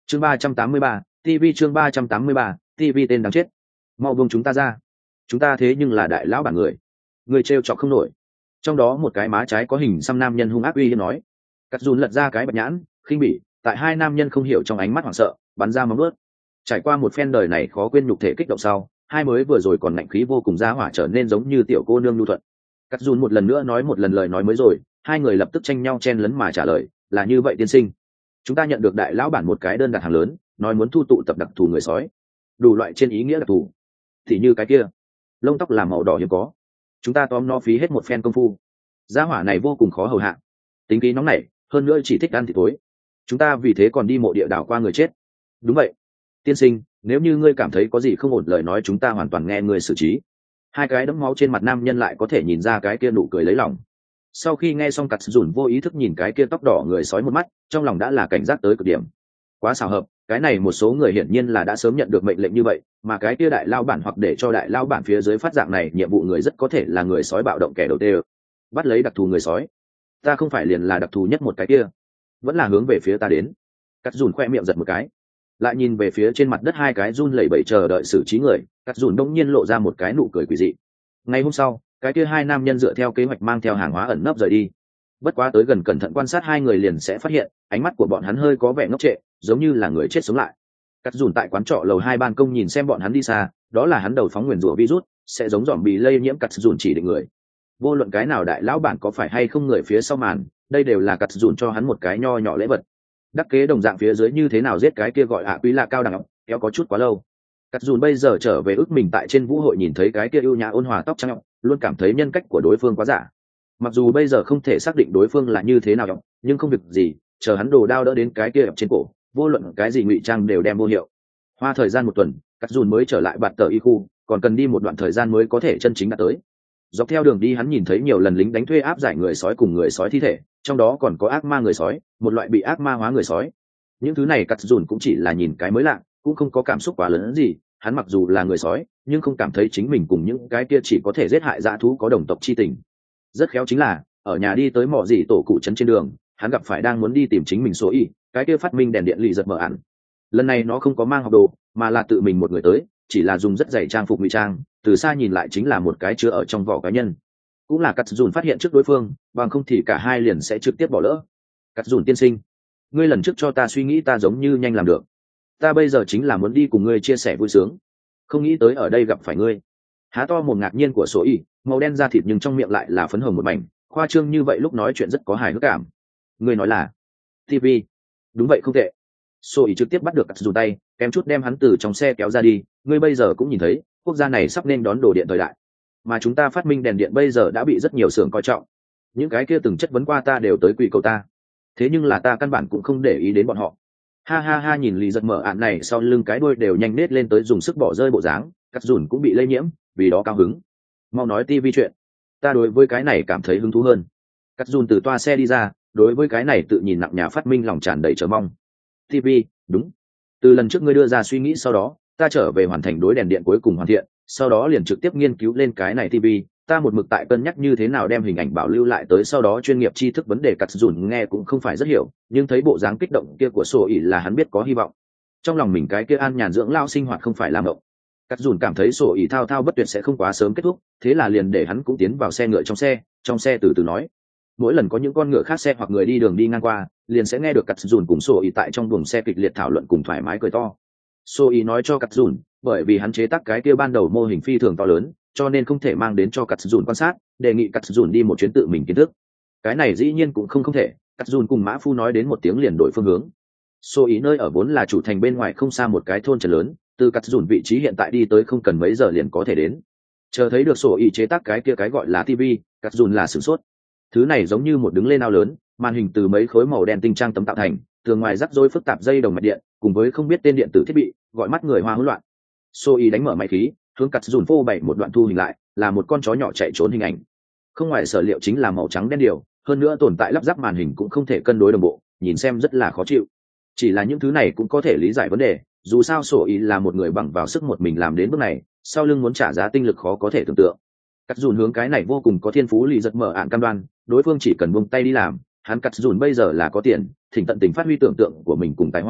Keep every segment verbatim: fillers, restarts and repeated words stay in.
chương ba trăm tám mươi ba, tv chương ba trăm tám mươi ba, tv tên đáng chết. Mau buông chúng ta ra, chúng ta thế nhưng là đại lão bản người, người trêu chọc không nổi. Trong đó một cái má trái có hình xăm nam nhân hung ác uy hiếp nói. Cắt dùn lật ra cái bạch nhãn khinh bỉ, tại hai nam nhân không hiểu trong ánh mắt hoảng sợ bắn ra móng ướt. Trải qua một phen đời này khó quên nhục thể kích động sau, hai mới vừa rồi còn ngạnh khí vô cùng ra hỏa trở nên giống như tiểu cô nương nhu thuận. Cắt dùn một lần nữa nói một lần lời nói mới rồi, hai người lập tức tranh nhau chen lấn mà trả lời, là như vậy tiên sinh, chúng ta nhận được đại lão bản một cái đơn đặt hàng lớn, nói muốn thu tụ tập đặc thù người sói, đủ loại trên ý nghĩa đặc thù, thì như cái kia lông tóc làm màu đỏ hiếm có, chúng ta tóm nó phí hết một phen công phu. Gia hỏa này vô cùng khó hầu hạ, tính khí nóng nảy, hơn nữa chỉ thích ăn thịt tối, chúng ta vì thế còn đi mộ địa đảo qua người chết. Đúng vậy tiên sinh, nếu như ngươi cảm thấy có gì không ổn lời nói chúng ta hoàn toàn nghe ngươi xử trí. Hai cái đẫm máu trên mặt nam nhân lại có thể nhìn ra cái kia nụ cười lấy lòng. Sau khi nghe xong cắt dùn vô ý thức nhìn cái kia tóc đỏ người sói một mắt, trong lòng đã là cảnh giác tới cực điểm. Quá xào hợp, cái này một số người hiển nhiên là đã sớm nhận được mệnh lệnh như vậy, mà cái kia đại lao bản hoặc để cho đại lao bản phía dưới phát dạng này nhiệm vụ người rất có thể là người sói bạo động kẻ đầu tiên, bắt lấy đặc thù người sói. Ta không phải liền là đặc thù nhất một cái kia, vẫn là hướng về phía ta đến. Cắt dùn khoe miệng giật một cái, lại nhìn về phía trên mặt đất hai cái run lẩy bẩy chờ đợi xử trí người, cắt dùn đông nhiên lộ ra một cái nụ cười quỷ dị. Ngày hôm sau, cái kia hai nam nhân dựa theo kế hoạch mang theo hàng hóa ẩn nấp rời đi. Bất quá tới gần cẩn thận quan sát hai người liền sẽ phát hiện ánh mắt của bọn hắn hơi có vẻ ngốc trệ, giống như là người chết sống lại. Cắt dùn tại quán trọ lầu hai ban công nhìn xem bọn hắn đi xa, đó là hắn đầu phóng nguyền rủa virus sẽ giống dòm bị lây nhiễm. Cắt dùn chỉ định người, vô luận cái nào đại lão bản có phải hay không người phía sau màn, đây đều là cắt dùn cho hắn một cái nho nhỏ lễ vật. Đắc kế đồng dạng phía dưới như thế nào giết cái kia gọi hạ quý là cao đẳng kéo có chút quá lâu. Cắt dùn bây giờ trở về ước mình tại trên vũ hội nhìn thấy cái kia ưu nhã ôn hòa tóc trắng, luôn cảm thấy nhân cách của đối phương quá giả. Mặc dù bây giờ không thể xác định đối phương là như thế nào, nhưng không việc gì, chờ hắn đồ đao đỡ đến cái kia trên cổ, vô luận cái gì ngụy trang đều đem vô hiệu. Hoa thời gian một tuần, cắt dùn mới trở lại bạt tờ y khu, còn cần đi một đoạn thời gian mới có thể chân chính đã tới. Dọc theo đường đi hắn nhìn thấy nhiều lần lính đánh thuê áp giải người sói cùng người sói thi thể, trong đó còn có ác ma người sói, một loại bị ác ma hóa người sói. Những thứ này cắt dùn cũng chỉ là nhìn cái mới lạ, cũng không có cảm xúc quá lớn gì. Hắn mặc dù là người sói, nhưng không cảm thấy chính mình cùng những cái kia chỉ có thể giết hại dã thú có đồng tộc chi tình. Rất khéo chính là ở nhà đi tới mỏ gì tổ cụ trấn trên đường, hắn gặp phải đang muốn đi tìm chính mình số y, cái kia phát minh đèn điện lì giật mở ẩn. Lần này nó không có mang học đồ, mà là tự mình một người tới, chỉ là dùng rất dày trang phục ngụy trang, từ xa nhìn lại chính là một cái chứa ở trong vỏ cá nhân. Cũng là cắt dùn phát hiện trước đối phương, bằng không thì cả hai liền sẽ trực tiếp bỏ lỡ. Cắt dùn tiên sinh, ngươi lần trước cho ta suy nghĩ ta giống như nhanh làm được, ta bây giờ chính là muốn đi cùng ngươi chia sẻ vui sướng, không nghĩ tới ở đây gặp phải ngươi. Há to một ngạc nhiên của số y, màu đen da thịt nhưng trong miệng lại là phấn hồng một mảnh, khoa trương như vậy lúc nói chuyện rất có hài hước cảm. Ngươi nói là tê vê? Đúng vậy không tệ. Số y trực tiếp bắt được cắt dùn tay, kém chút đem hắn từ trong xe kéo ra đi. Ngươi bây giờ cũng nhìn thấy, quốc gia này sắp nên đón đồ điện thời đại, mà chúng ta phát minh đèn điện bây giờ đã bị rất nhiều xưởng coi trọng. Những cái kia từng chất vấn qua ta đều tới quỳ cầu ta, thế nhưng là ta căn bản cũng không để ý đến bọn họ. Ha ha ha, nhìn lì giật mở ạn này sau lưng cái đuôi đều nhanh nết lên tới dùng sức bỏ rơi bộ dáng, cắt dùn cũng bị lây nhiễm, vì đó cao hứng. Mau nói tivi chuyện, ta đối với cái này cảm thấy hứng thú hơn. Cắt dùn từ toa xe đi ra, đối với cái này tự nhìn nặng nhà phát minh lòng tràn đầy chờ mong. tivi, đúng, từ lần trước ngươi đưa ra suy nghĩ sau đó, ta trở về hoàn thành đối đèn điện cuối cùng hoàn thiện, sau đó liền trực tiếp nghiên cứu lên cái này tivi. Ta một mực tại cân nhắc như thế nào đem hình ảnh bảo lưu lại tới sau đó chuyên nghiệp tri thức vấn đề. Cắt dùn nghe cũng không phải rất hiểu, nhưng thấy bộ dáng kích động kia của sổ ỉ là hắn biết có hy vọng. Trong lòng mình cái kia an nhàn dưỡng lao sinh hoạt không phải làm động. Cắt dùn cảm thấy sổ ỉ thao thao bất tuyệt sẽ không quá sớm kết thúc, thế là liền để hắn cũng tiến vào xe ngựa trong xe, trong xe từ từ nói. Mỗi lần có những con ngựa khác xe hoặc người đi đường đi ngang qua, liền sẽ nghe được cắt dùn cùng sổ ỉ tại trong buồng xe kịch liệt thảo luận cùng thoải mái cười to. Sổ ỉ nói cho cắt dùn, bởi vì hắn chế tác cái kia ban đầu mô hình phi thường to lớn, cho nên không thể mang đến cho cắt dùn quan sát, đề nghị cắt dùn đi một chuyến tự mình kiến thức. Cái này dĩ nhiên cũng không không thể, cắt dùn cùng mã phu nói đến một tiếng liền đổi phương hướng. Số ý nơi ở vốn là chủ thành bên ngoài không xa một cái thôn trấn lớn, từ cắt dùn vị trí hiện tại đi tới không cần mấy giờ liền có thể đến. Chờ thấy được sổ ý chế tác cái kia cái gọi là tivi, cắt dùn là sửng sốt. Thứ này giống như một đứng lên ao lớn, màn hình từ mấy khối màu đen tinh trang tấm tạo thành, tường ngoài rắc rối phức tạp dây đồng mạch điện, cùng với không biết tên điện tử thiết bị, gọi mắt người hoa hỗn loạn. Số ý đánh mở máy khí, hướng cắt dùn phô bày một đoạn thu hình lại, là một con chó nhỏ chạy trốn hình ảnh. Không ngoài sở liệu chính là màu trắng đen điều, hơn nữa tồn tại lắp ráp màn hình cũng không thể cân đối đồng bộ, nhìn xem rất là khó chịu. Chỉ là những thứ này cũng có thể lý giải vấn đề, dù sao sổ ý là một người bằng vào sức một mình làm đến bước này, sau lưng muốn trả giá tinh lực khó có thể tưởng tượng. Cắt dùn hướng cái này vô cùng có thiên phú lì giật mở ạn cam đoan, đối phương chỉ cần buông tay đi làm, hắn cắt dùn bây giờ là có tiền, thỉnh tận tình phát huy tưởng tượng của mình cùng tài hoa,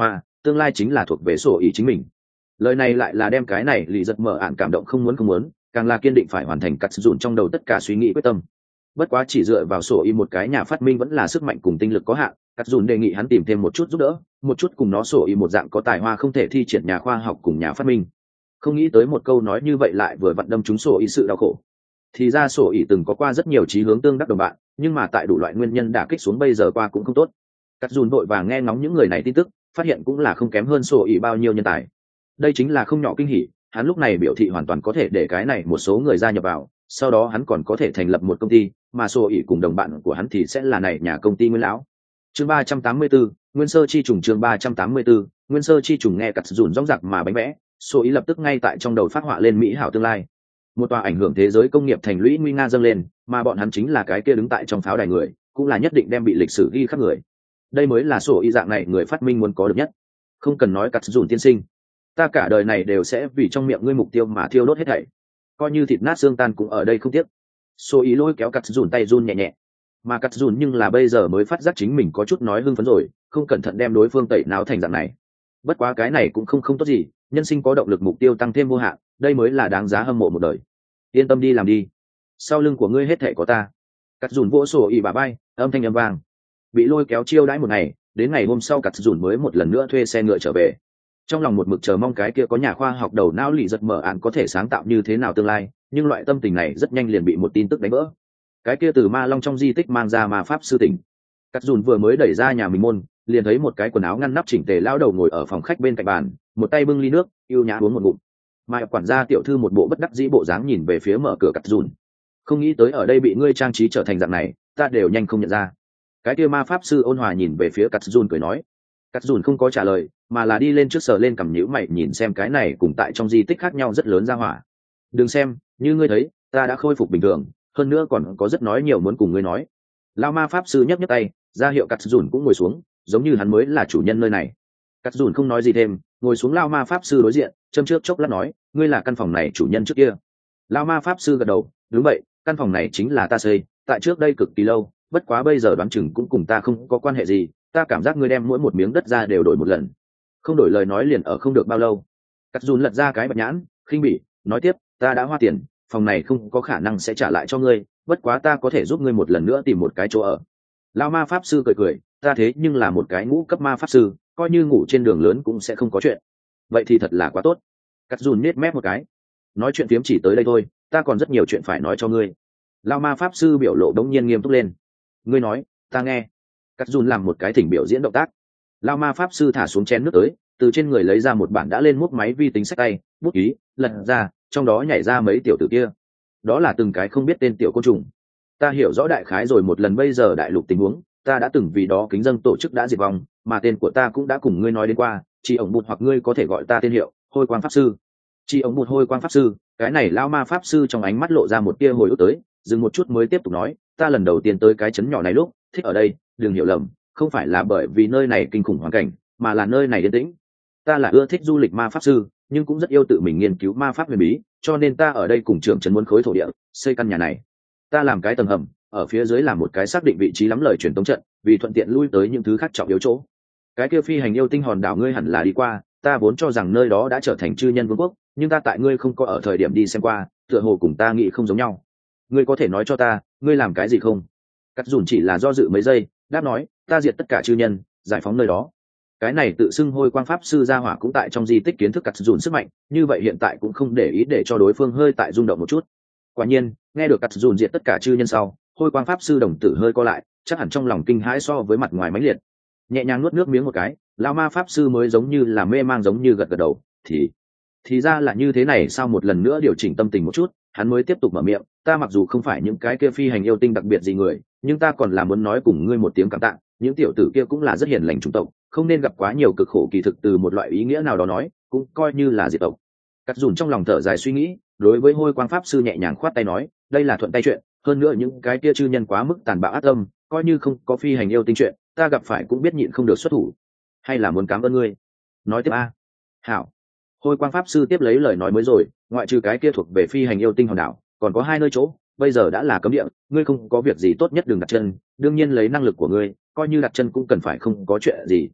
tương lai chính là thuộc về sổ ý chính mình. Lời này lại là đem cái này lì giật mở ạn cảm động không muốn không muốn, càng là kiên định phải hoàn thành cắt dùn trong đầu tất cả suy nghĩ quyết tâm. Bất quá chỉ dựa vào sổ ý một cái nhà phát minh vẫn là sức mạnh cùng tinh lực có hạn, cắt dùn đề nghị hắn tìm thêm một chút giúp đỡ, một chút cùng nó sổ ý một dạng có tài hoa không thể thi triển nhà khoa học cùng nhà phát minh. Không nghĩ tới một câu nói như vậy lại vừa vặn đâm trúng sổ ý sự đau khổ. Thì ra sổ ý từng có qua rất nhiều chí hướng tương đắc đồng bạn, nhưng mà tại đủ loại nguyên nhân đả kích xuống bây giờ qua cũng không tốt. Cắt dùn vội vàng nghe ngóng những người này tin tức, phát hiện cũng là không kém hơn sổ ý bao nhiêu nhân tài. Đây chính là không nhỏ kinh hỉ, hắn lúc này biểu thị hoàn toàn có thể để cái này một số người gia nhập vào, sau đó hắn còn có thể thành lập một công ty, mà sổ ý cùng đồng bạn của hắn thì sẽ là này nhà công ty nguyên lão. Chương ba trăm tám mươi tư, nguyên sơ chi trùng. Chương ba trăm tám mươi tư, nguyên sơ chi trùng. Nghe cắt dùn rõng rạc mà bánh vẽ, sổ ý lập tức ngay tại trong đầu phát họa lên mỹ hảo tương lai. Một tòa ảnh hưởng thế giới công nghiệp thành lũy nguy nga dâng lên, mà bọn hắn chính là cái kia đứng tại trong pháo đài người, cũng là nhất định đem bị lịch sử ghi khắc người. Đây mới là sổ ý dạng này người phát minh muốn có được nhất. Không cần nói cắt dùn tiên sinh, ta cả đời này đều sẽ vì trong miệng ngươi mục tiêu mà thiêu đốt hết thảy, coi như thịt nát xương tan cũng ở đây không tiếc. Sổ ý lôi kéo cắt dùn tay run nhẹ nhẹ, mà cắt dùn nhưng là bây giờ mới phát giác chính mình có chút nói hưng phấn rồi, không cẩn thận đem đối phương tẩy não thành dạng này. Bất quá cái này cũng không không tốt gì, nhân sinh có động lực mục tiêu tăng thêm vô hạn, đây mới là đáng giá hâm mộ một đời. Yên tâm đi làm đi, sau lưng của ngươi hết thảy có ta. Cắt dùn vỗ sổ ý bà bay, âm thanh âm vang. Bị lôi kéo chiêu đãi một ngày, đến ngày hôm sau cắt dùn mới một lần nữa thuê xe ngựa trở về. Trong lòng một mực chờ mong cái kia có nhà khoa học đầu não lì giật mở ạn có thể sáng tạo như thế nào tương lai, nhưng loại tâm tình này rất nhanh liền bị một tin tức đánh vỡ. Cái kia từ ma long trong di tích mang ra ma pháp sư tỉnh. Cắt dùn vừa mới đẩy ra nhà mình môn, liền thấy một cái quần áo ngăn nắp chỉnh tề lao đầu ngồi ở phòng khách bên cạnh bàn, một tay bưng ly nước, yêu nhã uống một ngụm. Mà quản gia tiểu thư một bộ bất đắc dĩ bộ dáng nhìn về phía mở cửa cắt dùn. Không nghĩ tới ở đây bị ngươi trang trí trở thành dạng này, ta đều nhanh không nhận ra. Cái kia ma pháp sư ôn hòa nhìn về phía cắt dùn cười nói. Cắt dùn không có trả lời, mà là đi lên trước sờ lên cằm nhíu mày nhìn xem cái này cùng tại trong di tích khác nhau rất lớn ra hỏa. Đừng xem, như ngươi thấy, ta đã khôi phục bình thường, hơn nữa còn có rất nói nhiều muốn cùng ngươi nói. Lao ma pháp sư nhấc nhấc tay, ra hiệu cắt dùn cũng ngồi xuống, giống như hắn mới là chủ nhân nơi này. Cắt dùn không nói gì thêm, ngồi xuống lao ma pháp sư đối diện, châm trước chốc lát nói, ngươi là căn phòng này chủ nhân trước kia. Lao ma pháp sư gật đầu, đúng vậy, căn phòng này chính là ta xây, tại trước đây cực kỳ lâu, bất quá bây giờ đoán chừng cũng cùng ta không có quan hệ gì, ta cảm giác ngươi đem mỗi một miếng đất ra đều đổi một lần, không đổi lời nói liền ở không được bao lâu. Cắt dùn lật ra cái bạch nhãn, khinh bỉ nói tiếp, ta đã hoa tiền, phòng này không có khả năng sẽ trả lại cho ngươi, bất quá ta có thể giúp ngươi một lần nữa tìm một cái chỗ ở. Lao ma pháp sư cười cười, ta thế nhưng là một cái ngũ cấp ma pháp sư, coi như ngủ trên đường lớn cũng sẽ không có chuyện. Vậy thì thật là quá tốt. Cắt dùn nết mép một cái, nói chuyện phiếm chỉ tới đây thôi, ta còn rất nhiều chuyện phải nói cho ngươi. Lao ma pháp sư biểu lộ đống nhiên nghiêm túc lên, ngươi nói, ta nghe. Cắt dùn làm một cái thỉnh biểu diễn động tác. Lao ma pháp sư thả xuống chén nước tới, từ trên người lấy ra một bản đã lên múc máy vi tính sách tay, bút ký, lật ra, trong đó nhảy ra mấy tiểu tử kia. Đó là từng cái không biết tên tiểu côn trùng. Ta hiểu rõ đại khái rồi một lần bây giờ đại lục tình huống, ta đã từng vì đó kính dâng tổ chức đã diệt vong, mà tên của ta cũng đã cùng ngươi nói đến qua, chỉ ổng bụt hoặc ngươi có thể gọi ta tên hiệu, Hôi Quang pháp sư. Chỉ ổng bụt Hôi Quang pháp sư, cái này Lao ma pháp sư trong ánh mắt lộ ra một tia hồi ức tới, dừng một chút mới tiếp tục nói, ta lần đầu tiên tới cái trấn nhỏ này lúc, thích ở đây, đừng hiểu lầm, không phải là bởi vì nơi này kinh khủng hoàn cảnh, mà là nơi này yên tĩnh. Ta là ưa thích du lịch ma pháp sư, nhưng cũng rất yêu tự mình nghiên cứu ma pháp huyền bí, cho nên ta ở đây cùng trưởng trấn muốn khối thổ địa, xây căn nhà này. Ta làm cái tầng hầm, ở phía dưới làm một cái xác định vị trí lắm lời truyền tống trận, vì thuận tiện lui tới những thứ khác trọng yếu chỗ. Cái kia phi hành yêu tinh hòn đảo ngươi hẳn là đi qua, ta vốn cho rằng nơi đó đã trở thành chư nhân vương quốc, nhưng ta tại ngươi không có ở thời điểm đi xem qua, tựa hồ cùng ta nghĩ không giống nhau. Ngươi có thể nói cho ta, ngươi làm cái gì không? Cắt dùn chỉ là do dự mấy giây, đáp nói, ta diệt tất cả chư nhân, giải phóng nơi đó. Cái này tự xưng Hôi Quang pháp sư gia hỏa cũng tại trong di tích kiến thức cắt dùn sức mạnh, như vậy hiện tại cũng không để ý để cho đối phương hơi tại rung động một chút. Quả nhiên, nghe được cắt dùn diệt tất cả chư nhân sau, Hôi Quang pháp sư đồng tử hơi co lại, chắc hẳn trong lòng kinh hãi so với mặt ngoài mãnh liệt. Nhẹ nhàng nuốt nước miếng một cái, lão ma pháp sư mới giống như là mê mang giống như gật gật đầu, thì thì ra là như thế này. Sao một lần nữa điều chỉnh tâm tình một chút, hắn mới tiếp tục mở miệng, ta mặc dù không phải những cái kia phi hành yêu tinh đặc biệt gì người, nhưng ta còn là muốn nói cùng ngươi một tiếng cảm tạ, những tiểu tử kia cũng là rất hiền lành chủng tộc, không nên gặp quá nhiều cực khổ, kỳ thực từ một loại ý nghĩa nào đó nói, cũng coi như là diệt tộc. Cắt dùn trong lòng thở dài suy nghĩ, đối với Hôi Quang pháp sư nhẹ nhàng khoát tay nói, đây là thuận tay chuyện, hơn nữa những cái kia chư nhân quá mức tàn bạo ác tâm, coi như không có phi hành yêu tinh chuyện, ta gặp phải cũng biết nhịn không được xuất thủ, hay là muốn cảm ơn ngươi. Nói tiếp a. Hảo. Hôi Quang pháp sư tiếp lấy lời nói mới rồi, ngoại trừ cái kia thuộc về phi hành yêu tinh hòn đảo, còn có hai nơi chỗ, bây giờ đã là cấm địa, ngươi không có việc gì tốt nhất đừng đặt chân, đương nhiên lấy năng lực của ngươi, coi như đặt chân cũng cần phải không có chuyện gì.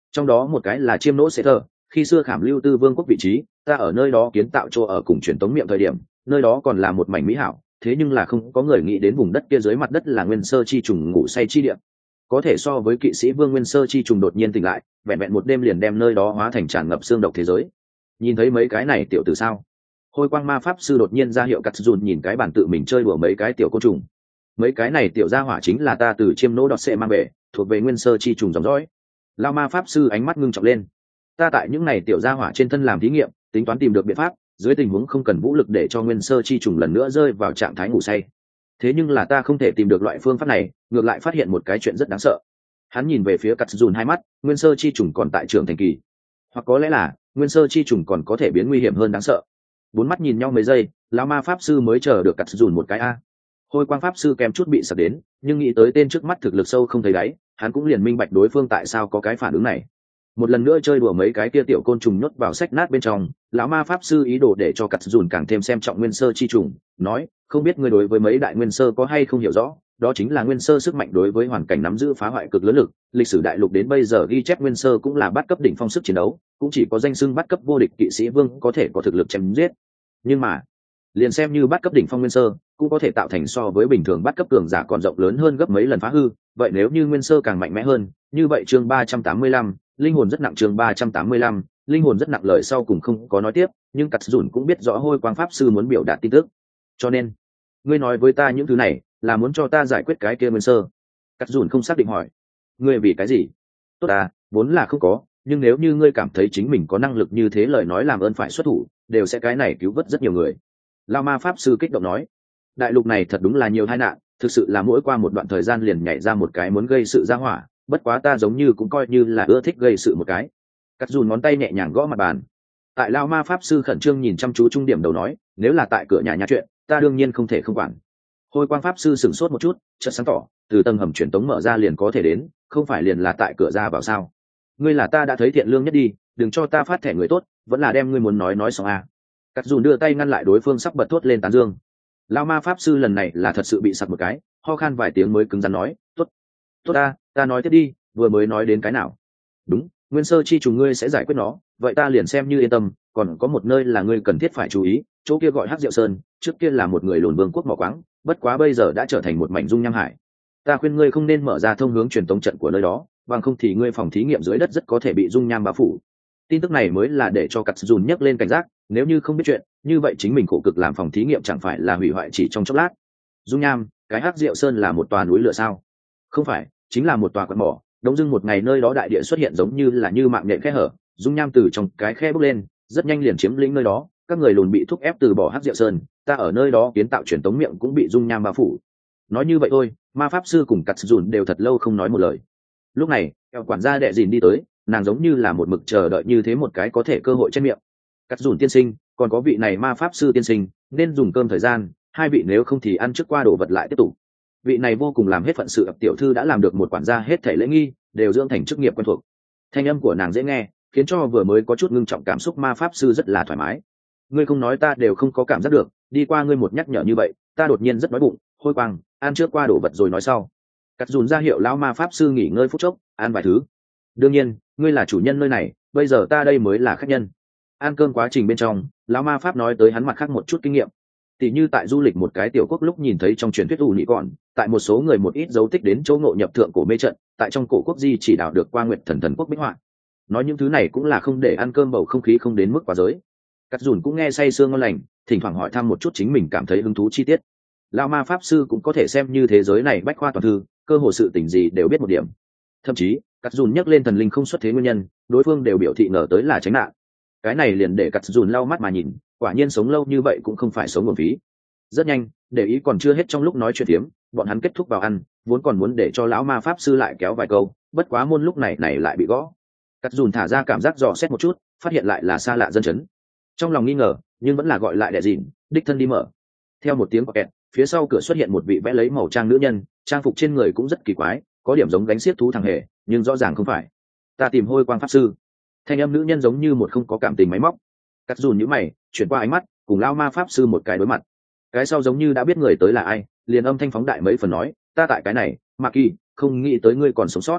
trong đó một cái là chiêm nỗ sẽ thờ, khi xưa khảm lưu tư vương quốc vị trí, ta ở nơi đó kiến tạo chỗ ở cùng truyền tống miệng thời điểm, nơi đó còn là một mảnh mỹ hảo, thế nhưng là không có người nghĩ đến vùng đất kia dưới mặt đất là nguyên sơ chi trùng ngủ say chi địa, có thể so với kỵ sĩ vương nguyên sơ chi trùng đột nhiên tỉnh lại, vẹn vẹn một đêm liền đem nơi đó hóa thành tràn ngập xương độc thế giới. Nhìn thấy mấy cái này tiểu tử sao? Hôi quang ma pháp sư đột nhiên ra hiệu cắt dùn nhìn cái bản tự mình chơi đùa mấy cái tiểu côn trùng. Mấy cái này tiểu gia hỏa chính là ta từ chiêm nỗ đọt sẽ mang về, thuộc về nguyên sơ chi trùng dòng dõi. Lao ma pháp sư ánh mắt ngưng trọng lên. Ta tại những này tiểu gia hỏa trên thân làm thí nghiệm, tính toán tìm được biện pháp, dưới tình huống không cần vũ lực để cho nguyên sơ chi trùng lần nữa rơi vào trạng thái ngủ say. Thế nhưng là ta không thể tìm được loại phương pháp này, ngược lại phát hiện một cái chuyện rất đáng sợ. Hắn nhìn về phía cắt dùn hai mắt, nguyên sơ chi trùng còn tại trưởng thành kỳ, hoặc có lẽ là nguyên sơ chi trùng còn có thể biến nguy hiểm hơn đáng sợ. Bốn mắt nhìn nhau mấy giây, lão ma pháp sư mới chờ được cắt dùn một cái a. Hôi quang pháp sư kèm chút bị sặc đến, nhưng nghĩ tới tên trước mắt thực lực sâu không thấy đáy, hắn cũng liền minh bạch đối phương tại sao có cái phản ứng này. Một lần nữa chơi đùa mấy cái kia tiểu côn trùng nhốt vào sách nát bên trong, lão ma pháp sư ý đồ để cho cắt dùn càng thêm xem trọng nguyên sơ chi trùng, nói, không biết ngươi đối với mấy đại nguyên sơ có hay không hiểu rõ, đó chính là nguyên sơ sức mạnh đối với hoàn cảnh nắm giữ phá hoại cực lớn lực, lịch sử đại lục đến bây giờ ghi chép nguyên sơ cũng là bắt cấp đỉnh phong sức chiến đấu, cũng chỉ có danh xưng bắt cấp vô địch kỵ sĩ vương có thể có thực lực chém giết. Nhưng mà liền xem như bắt cấp đỉnh phong nguyên sơ cũng có thể tạo thành so với bình thường bắt cấp cường giả còn rộng lớn hơn gấp mấy lần phá hư, vậy nếu như nguyên sơ càng mạnh mẽ hơn, như vậy chương ba trăm tám mươi lăm, linh hồn rất nặng chương ba trăm tám mươi lăm, linh hồn rất nặng lời sau cùng không có nói tiếp, nhưng cắt dùn cũng biết rõ hôi quang pháp sư muốn biểu đạt tin tức. Cho nên, ngươi nói với ta những thứ này là muốn cho ta giải quyết cái kia nguyên sơ? Cắt dùn không xác định hỏi. Ngươi vì cái gì? Tốt à, vốn là không có, nhưng nếu như ngươi cảm thấy chính mình có năng lực như thế lời nói làm ơn phải xuất thủ, đều sẽ cái này cứu vớt rất nhiều người. Lao ma pháp sư kích động nói. Đại lục này thật đúng là nhiều tai nạn, thực sự là mỗi qua một đoạn thời gian liền nhảy ra một cái muốn gây sự ra hỏa, bất quá ta giống như cũng coi như là ưa thích gây sự một cái. Cắt dùn ngón tay nhẹ nhàng gõ mặt bàn. Tại Lao ma pháp sư khẩn trương nhìn chăm chú trung điểm đầu nói, nếu là tại cửa nhà nhà chuyện, ta đương nhiên không thể không quản. Hôi quang pháp sư sửng sốt một chút, chợt sáng tỏ, từ tầng hầm truyền tống mở ra liền có thể đến, không phải liền là tại cửa ra vào sao? Ngươi là ta đã thấy thiện lương nhất đi, đừng cho ta phát thẻ người tốt, vẫn là đem ngươi muốn nói nói xong à. Cắt dùn đưa tay ngăn lại đối phương sắp bật thốt lên tán dương. Lao ma pháp sư lần này là thật sự bị sặc một cái, ho khan vài tiếng mới cứng rắn nói, tốt, tốt ta, ta nói tiếp đi, vừa mới nói đến cái nào? Đúng, nguyên sơ chi trùng ngươi sẽ giải quyết nó, vậy ta liền xem như yên tâm, còn có một nơi là ngươi cần thiết phải chú ý, chỗ kia gọi Hắc Diệu Sơn, trước kia là một người lùn vương quốc mỏ quáng, bất quá bây giờ đã trở thành một mảnh dung nham hải. Ta khuyên ngươi không nên mở ra thông hướng truyền tống trận của nơi đó, bằng không thì ngươi phòng thí nghiệm dưới đất rất có thể bị dung nham bao phủ. Tin tức này mới là để cho cắt dùn nhấc lên cảnh giác, nếu như không biết chuyện, như vậy chính mình khổ cực làm phòng thí nghiệm chẳng phải là hủy hoại chỉ trong chốc lát. Dung nham, cái Hắc Diệu Sơn là một tòa núi lửa sao? Không phải, chính là một tòa quặng mỏ. Đống dưng một ngày nơi đó đại địa xuất hiện giống như là như mạng nhện khe hở, dung nham từ trong cái khe bốc lên, rất nhanh liền chiếm lĩnh nơi đó. Các người lùn bị thúc ép từ bỏ Hắc Diệu Sơn, ta ở nơi đó kiến tạo truyền tống miệng cũng bị dung nham bao phủ. Nói như vậy thôi, ma pháp sư cùng cắt dùn đều thật lâu không nói một lời. Lúc này, eo quản gia đệ dìn đi tới, nàng giống như là một mực chờ đợi như thế một cái có thể cơ hội trên miệng. Cắt dùn tiên sinh, còn có vị này ma pháp sư tiên sinh, nên dùng cơm thời gian, hai vị nếu không thì ăn trước qua đồ vật lại tiếp tục. Vị này vô cùng làm hết phận sự, tiểu thư đã làm được một quản gia hết thảy lễ nghi, đều dưỡng thành chức nghiệp quen thuộc. Thanh âm của nàng dễ nghe, khiến cho vừa mới có chút ngưng trọng cảm xúc ma pháp sư rất là thoải mái. Ngươi không nói ta đều không có cảm giác được, đi qua ngươi một nhắc nhở như vậy, ta đột nhiên rất đói bụng. Hôi quang, ăn trước qua đồ vật rồi nói sau. Cắt dùn ra hiệu lão ma pháp sư nghỉ ngơi phút chốc, ăn vài thứ. Đương nhiên, ngươi là chủ nhân nơi này, bây giờ ta đây mới là khách nhân. Ăn cơm quá trình bên trong, lão ma pháp nói tới hắn mặt khác một chút kinh nghiệm. Tỷ như tại du lịch một cái tiểu quốc lúc nhìn thấy trong truyền thuyết ủ nhị còn, tại một số người một ít dấu tích đến chỗ ngộ nhập thượng cổ mê trận, tại trong cổ quốc di chỉ đạo được qua nguyệt thần thần quốc bích họa. Nói những thứ này cũng là không để ăn cơm bầu không khí không đến mức quá giới. Cắt dùn cũng nghe say sương ngon lành, thỉnh thoảng hỏi thăm một chút chính mình cảm thấy hứng thú chi tiết. Lão ma pháp sư cũng có thể xem như thế giới này bách khoa toàn thư, cơ hồ sự tình gì đều biết một điểm. Thậm chí, cắt dùn nhắc lên thần linh không xuất thế nguyên nhân, đối phương đều biểu thị ngờ tới là tránh nạn. Cái này liền để cắt dùn lau mắt mà nhìn, quả nhiên sống lâu như vậy cũng không phải sống nguồn phí. Rất nhanh, để ý còn chưa hết trong lúc nói chuyện tiếm, bọn hắn kết thúc vào ăn, vốn còn muốn để cho lão ma pháp sư lại kéo vài câu, bất quá môn lúc này này lại bị gõ. Cắt dùn thả ra cảm giác dò xét một chút, phát hiện lại là xa lạ dân chấn. Trong lòng nghi ngờ, nhưng vẫn là gọi lại đệ dìn, đích thân đi mở. Theo một tiếng kẹt, phía sau cửa xuất hiện một vị vẽ lấy màu trang nữ nhân, trang phục trên người cũng rất kỳ quái, có điểm giống gánh xiếc thú thằng hề, nhưng rõ ràng không phải. Ta tìm Hôi Quang pháp sư. Thanh âm nữ nhân giống như một không có cảm tình máy móc. Cắt dùn nhíu mày, chuyển qua ánh mắt, cùng lao ma pháp sư một cái đối mặt. Cái sau giống như đã biết người tới là ai, liền âm thanh phóng đại mấy phần nói, ta tại cái này, Mạc Kỳ, không nghĩ tới ngươi còn sống sót.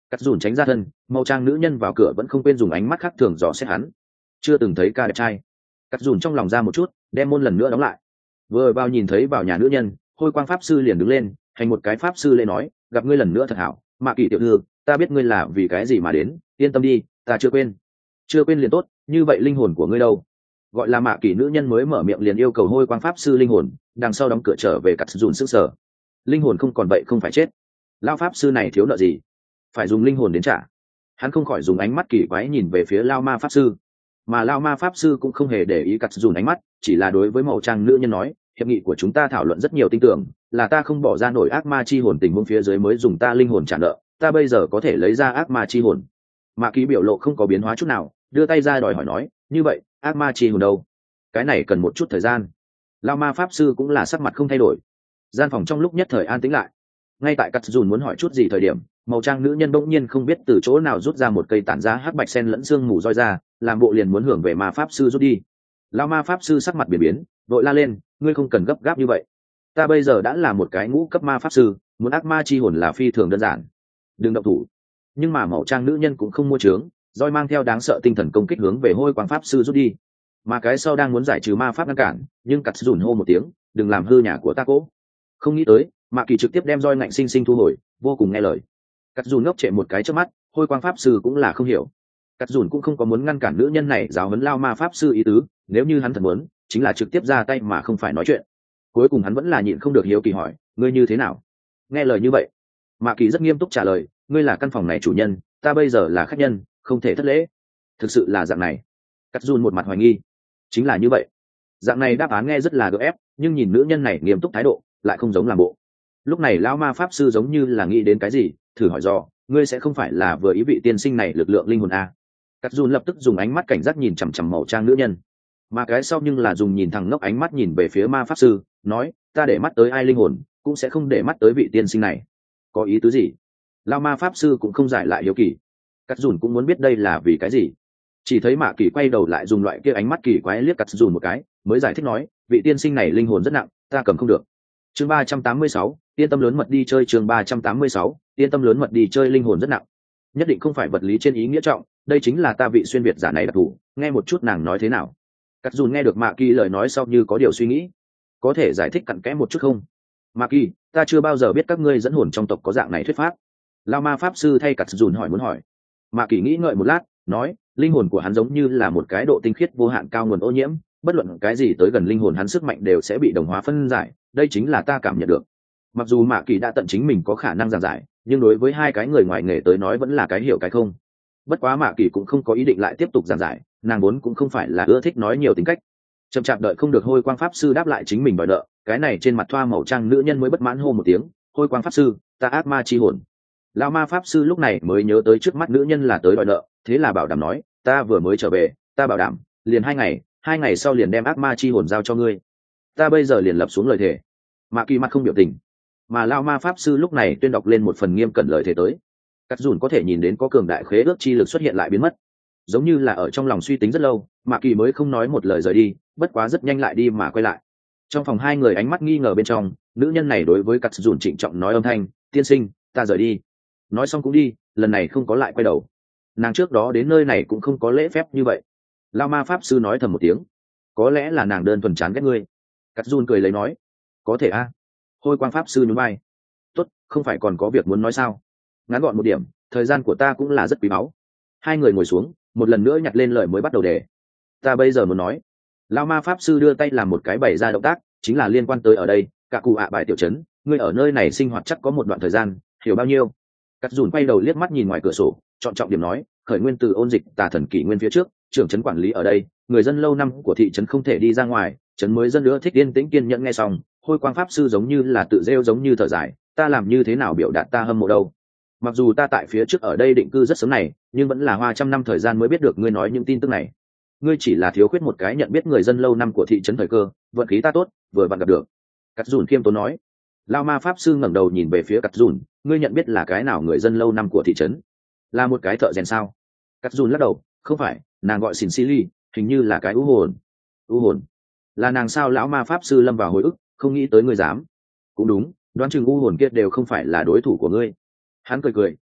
Cắt dùn tránh ra thân, màu trang nữ nhân vào cửa vẫn không quên dùng ánh mắt khác thường dò xét hắn. Chưa từng thấy ca đẹp trai. Cắt dùn trong lòng ra một chút, đem môn lần nữa đóng lại. Vừa vào nhìn thấy vào nhà nữ nhân, Hôi Quang pháp sư liền đứng lên, hành một cái pháp sư lễ nói, gặp ngươi lần nữa thật hảo, Mạ Kỳ tiểu thư, ta biết ngươi là vì cái gì mà đến, yên tâm đi, ta chưa quên. Chưa quên liền tốt, như vậy linh hồn của ngươi đâu? Gọi là Mạ Kỳ nữ nhân mới mở miệng liền yêu cầu Hôi Quang pháp sư linh hồn, đằng sau đóng cửa trở về cắt dùn sức sở. Linh hồn không còn vậy không phải chết. Lão pháp sư này thiếu nợ gì? Phải dùng linh hồn đến trả. Hắn không khỏi dùng ánh mắt kỳ quái nhìn về phía Lao Ma pháp sư, mà Lao Ma pháp sư cũng không hề để ý cắt dùn ánh mắt, chỉ là đối với màu trang nữ nhân nói, hiệp nghị của chúng ta thảo luận rất nhiều tin tưởng, là ta không bỏ ra nổi ác ma chi hồn tình huống phía dưới mới dùng ta linh hồn trả nợ, ta bây giờ có thể lấy ra ác ma chi hồn. Mạ Kỳ biểu lộ không có biến hóa chút nào, đưa tay ra đòi hỏi nói, như vậy ác ma chi hồn đâu? Cái này cần một chút thời gian. Lao Ma pháp sư cũng là sắc mặt không thay đổi. Gian phòng trong lúc nhất thời an tĩnh lại. Ngay tại cắt dùn muốn hỏi chút gì thời điểm, màu trang nữ nhân bỗng nhiên không biết từ chỗ nào rút ra một cây tản ra hắc bạch sen lẫn xương mù roi ra, làm bộ liền muốn hưởng về ma pháp sư rút đi. Lao Ma pháp sư sắc mặt biến biến, vội la lên, ngươi không cần gấp gáp như vậy, ta bây giờ đã là một cái ngũ cấp ma pháp sư, muốn ác ma chi hồn là phi thường đơn giản, đừng động thủ. Nhưng mà màu trang nữ nhân cũng không mua trướng, roi mang theo đáng sợ tinh thần công kích hướng về Hôi Quang pháp sư rút đi, mà cái sau đang muốn giải trừ ma pháp ngăn cản, nhưng cắt dùn hô một tiếng, đừng làm hư nhà của ta cố. Không nghĩ tới Mạ Kỳ trực tiếp đem roi ngạnh sinh sinh thu hồi, vô cùng nghe lời. Cắt dùn ngốc trệ một cái trước mắt, Hôi Quang pháp sư cũng là không hiểu. Cắt dùn cũng không có muốn ngăn cản nữ nhân này giáo huấn Lao Ma pháp sư ý tứ, nếu như hắn thật muốn, chính là trực tiếp ra tay mà không phải nói chuyện. Cuối cùng hắn vẫn là nhịn không được hiếu kỳ hỏi, ngươi như thế nào? Nghe lời như vậy, Mạ Kỳ rất nghiêm túc trả lời, ngươi là căn phòng này chủ nhân, ta bây giờ là khách nhân, không thể thất lễ. Thực sự là dạng này? Cắt dùn một mặt hoài nghi. Chính là như vậy. Dạng này đáp án nghe rất là gượng ép, nhưng nhìn nữ nhân này nghiêm túc thái độ, lại không giống làm bộ. Lúc này lão ma pháp sư giống như là nghĩ đến cái gì, thử hỏi do, ngươi sẽ không phải là vừa ý vị tiên sinh này lực lượng linh hồn à? Cắt dùn lập tức dùng ánh mắt cảnh giác nhìn chằm chằm màu trang nữ nhân, mà cái sau nhưng là dùng nhìn thẳng ngốc ánh mắt nhìn về phía ma pháp sư, nói, ta để mắt tới ai linh hồn, cũng sẽ không để mắt tới vị tiên sinh này. Có ý tứ gì? Lão ma pháp sư cũng không giải lại hiếu kỳ. Cắt dùn cũng muốn biết đây là vì cái gì. Chỉ thấy Mạ Kỳ quay đầu lại dùng loại kia ánh mắt kỳ quái liếc cắt dùn một cái, mới giải thích nói, vị tiên sinh này linh hồn rất nặng, ta cầm không được. Chương ba trăm tám mươi sáu, yên tâm lớn mật đi chơi. Chương ba trăm tám mươi sáu, yên tâm lớn mật đi chơi. Linh hồn rất nặng, nhất định không phải vật lý trên ý nghĩa trọng, đây chính là ta vị xuyên việt giả này đặc thù. Nghe một chút nàng nói thế nào. Cắt dùn nghe được Mạ Kỳ lời nói sau như có điều suy nghĩ, có thể giải thích cặn kẽ một chút không? Mạ Kỳ, ta chưa bao giờ biết các ngươi dẫn hồn trong tộc có dạng này thuyết pháp. Lao ma pháp sư thay cắt dùn hỏi muốn hỏi. Mạ Kỳ nghĩ ngợi một lát, nói, linh hồn của hắn giống như là một cái độ tinh khiết vô hạn cao nguồn ô nhiễm, bất luận cái gì tới gần linh hồn hắn sức mạnh đều sẽ bị đồng hóa phân giải, đây chính là ta cảm nhận được. Mặc dù Mạ Kỳ đã tận chính mình có khả năng giảng giải, nhưng đối với hai cái người ngoài nghề tới nói vẫn là cái hiểu cái không. Bất quá Mạ Kỳ cũng không có ý định lại tiếp tục giảng giải, nàng vốn cũng không phải là ưa thích nói nhiều tính cách. Chậm chạp đợi không được Hôi Quang pháp sư đáp lại chính mình đòi nợ, cái này trên mặt thoa màu trang nữ nhân mới bất mãn hô một tiếng, Hôi Quang pháp sư, ta ác ma chi hồn. Lão ma pháp sư lúc này mới nhớ tới trước mắt nữ nhân là tới đòi nợ, thế là bảo đảm nói, ta vừa mới trở về, ta bảo đảm, liền hai ngày, hai ngày sau liền đem ác ma chi hồn giao cho ngươi. Ta bây giờ liền lập xuống lời thề. Mạ Kỳ mặt không biểu tình, mà Lão ma pháp sư lúc này tuyên đọc lên một phần nghiêm cẩn lời thề tới. Cắt dùn có thể nhìn đến có cường đại khế ước chi lực xuất hiện lại biến mất, giống như là ở trong lòng suy tính rất lâu, Mạ Kỳ mới không nói một lời rời đi, bất quá rất nhanh lại đi mà quay lại. Trong phòng hai người ánh mắt nghi ngờ bên trong, nữ nhân này đối với cắt dùn trịnh trọng nói âm thanh, tiên sinh, ta rời đi. Nói xong cũng đi, lần này không có lại quay đầu. Nàng trước đó đến nơi này cũng không có lễ phép như vậy. Lao ma pháp sư nói thầm một tiếng, có lẽ là nàng đơn thuần chán ghét ngươi. Cắt run cười lấy nói, có thể a. Hôi Quang pháp sư nhún vai, tốt, không phải còn có việc muốn nói sao? Ngắn gọn một điểm, thời gian của ta cũng là rất quý báu. Hai người ngồi xuống, một lần nữa nhặt lên lời mới bắt đầu đề. Ta bây giờ muốn nói. Lao ma pháp sư đưa tay làm một cái bày ra động tác, chính là liên quan tới ở đây, cả cụ ạ bài tiểu trấn, ngươi ở nơi này sinh hoạt chắc có một đoạn thời gian, hiểu bao nhiêu? Cắt dùn quay đầu liếc mắt nhìn ngoài cửa sổ, chọn trọng điểm nói, khởi nguyên từ ôn dịch tà thần kỷ nguyên phía trước, trưởng trấn quản lý ở đây, người dân lâu năm của thị trấn không thể đi ra ngoài, trấn mới dân nữa thích yên tĩnh kiên nhẫn nghe xong. Hôi Quang pháp sư giống như là tự rêu giống như thở dài, ta làm như thế nào biểu đạt ta hâm mộ đâu. Mặc dù ta tại phía trước ở đây định cư rất sớm này, nhưng vẫn là hoa trăm năm thời gian mới biết được ngươi nói những tin tức này. Ngươi chỉ là thiếu khuyết một cái nhận biết người dân lâu năm của thị trấn thời cơ, vận khí ta tốt, vừa vặn gặp được. Cắt dùn khiêm tốn nói. Lao ma pháp sư ngẩng đầu nhìn về phía Cắt dùn, ngươi nhận biết là cái nào người dân lâu năm của thị trấn? Là một cái thợ rèn sao? Cắt dùn lắc đầu, không phải, nàng gọi xỉn xì ly, hình như là cái u hồn. U hồn? Là nàng sao? Lão ma pháp sư lâm vào hồi ức, không nghĩ tới ngươi dám. Cũng đúng, đoán chừng u hồn kia đều không phải là đối thủ của ngươi. Hắn cười cười,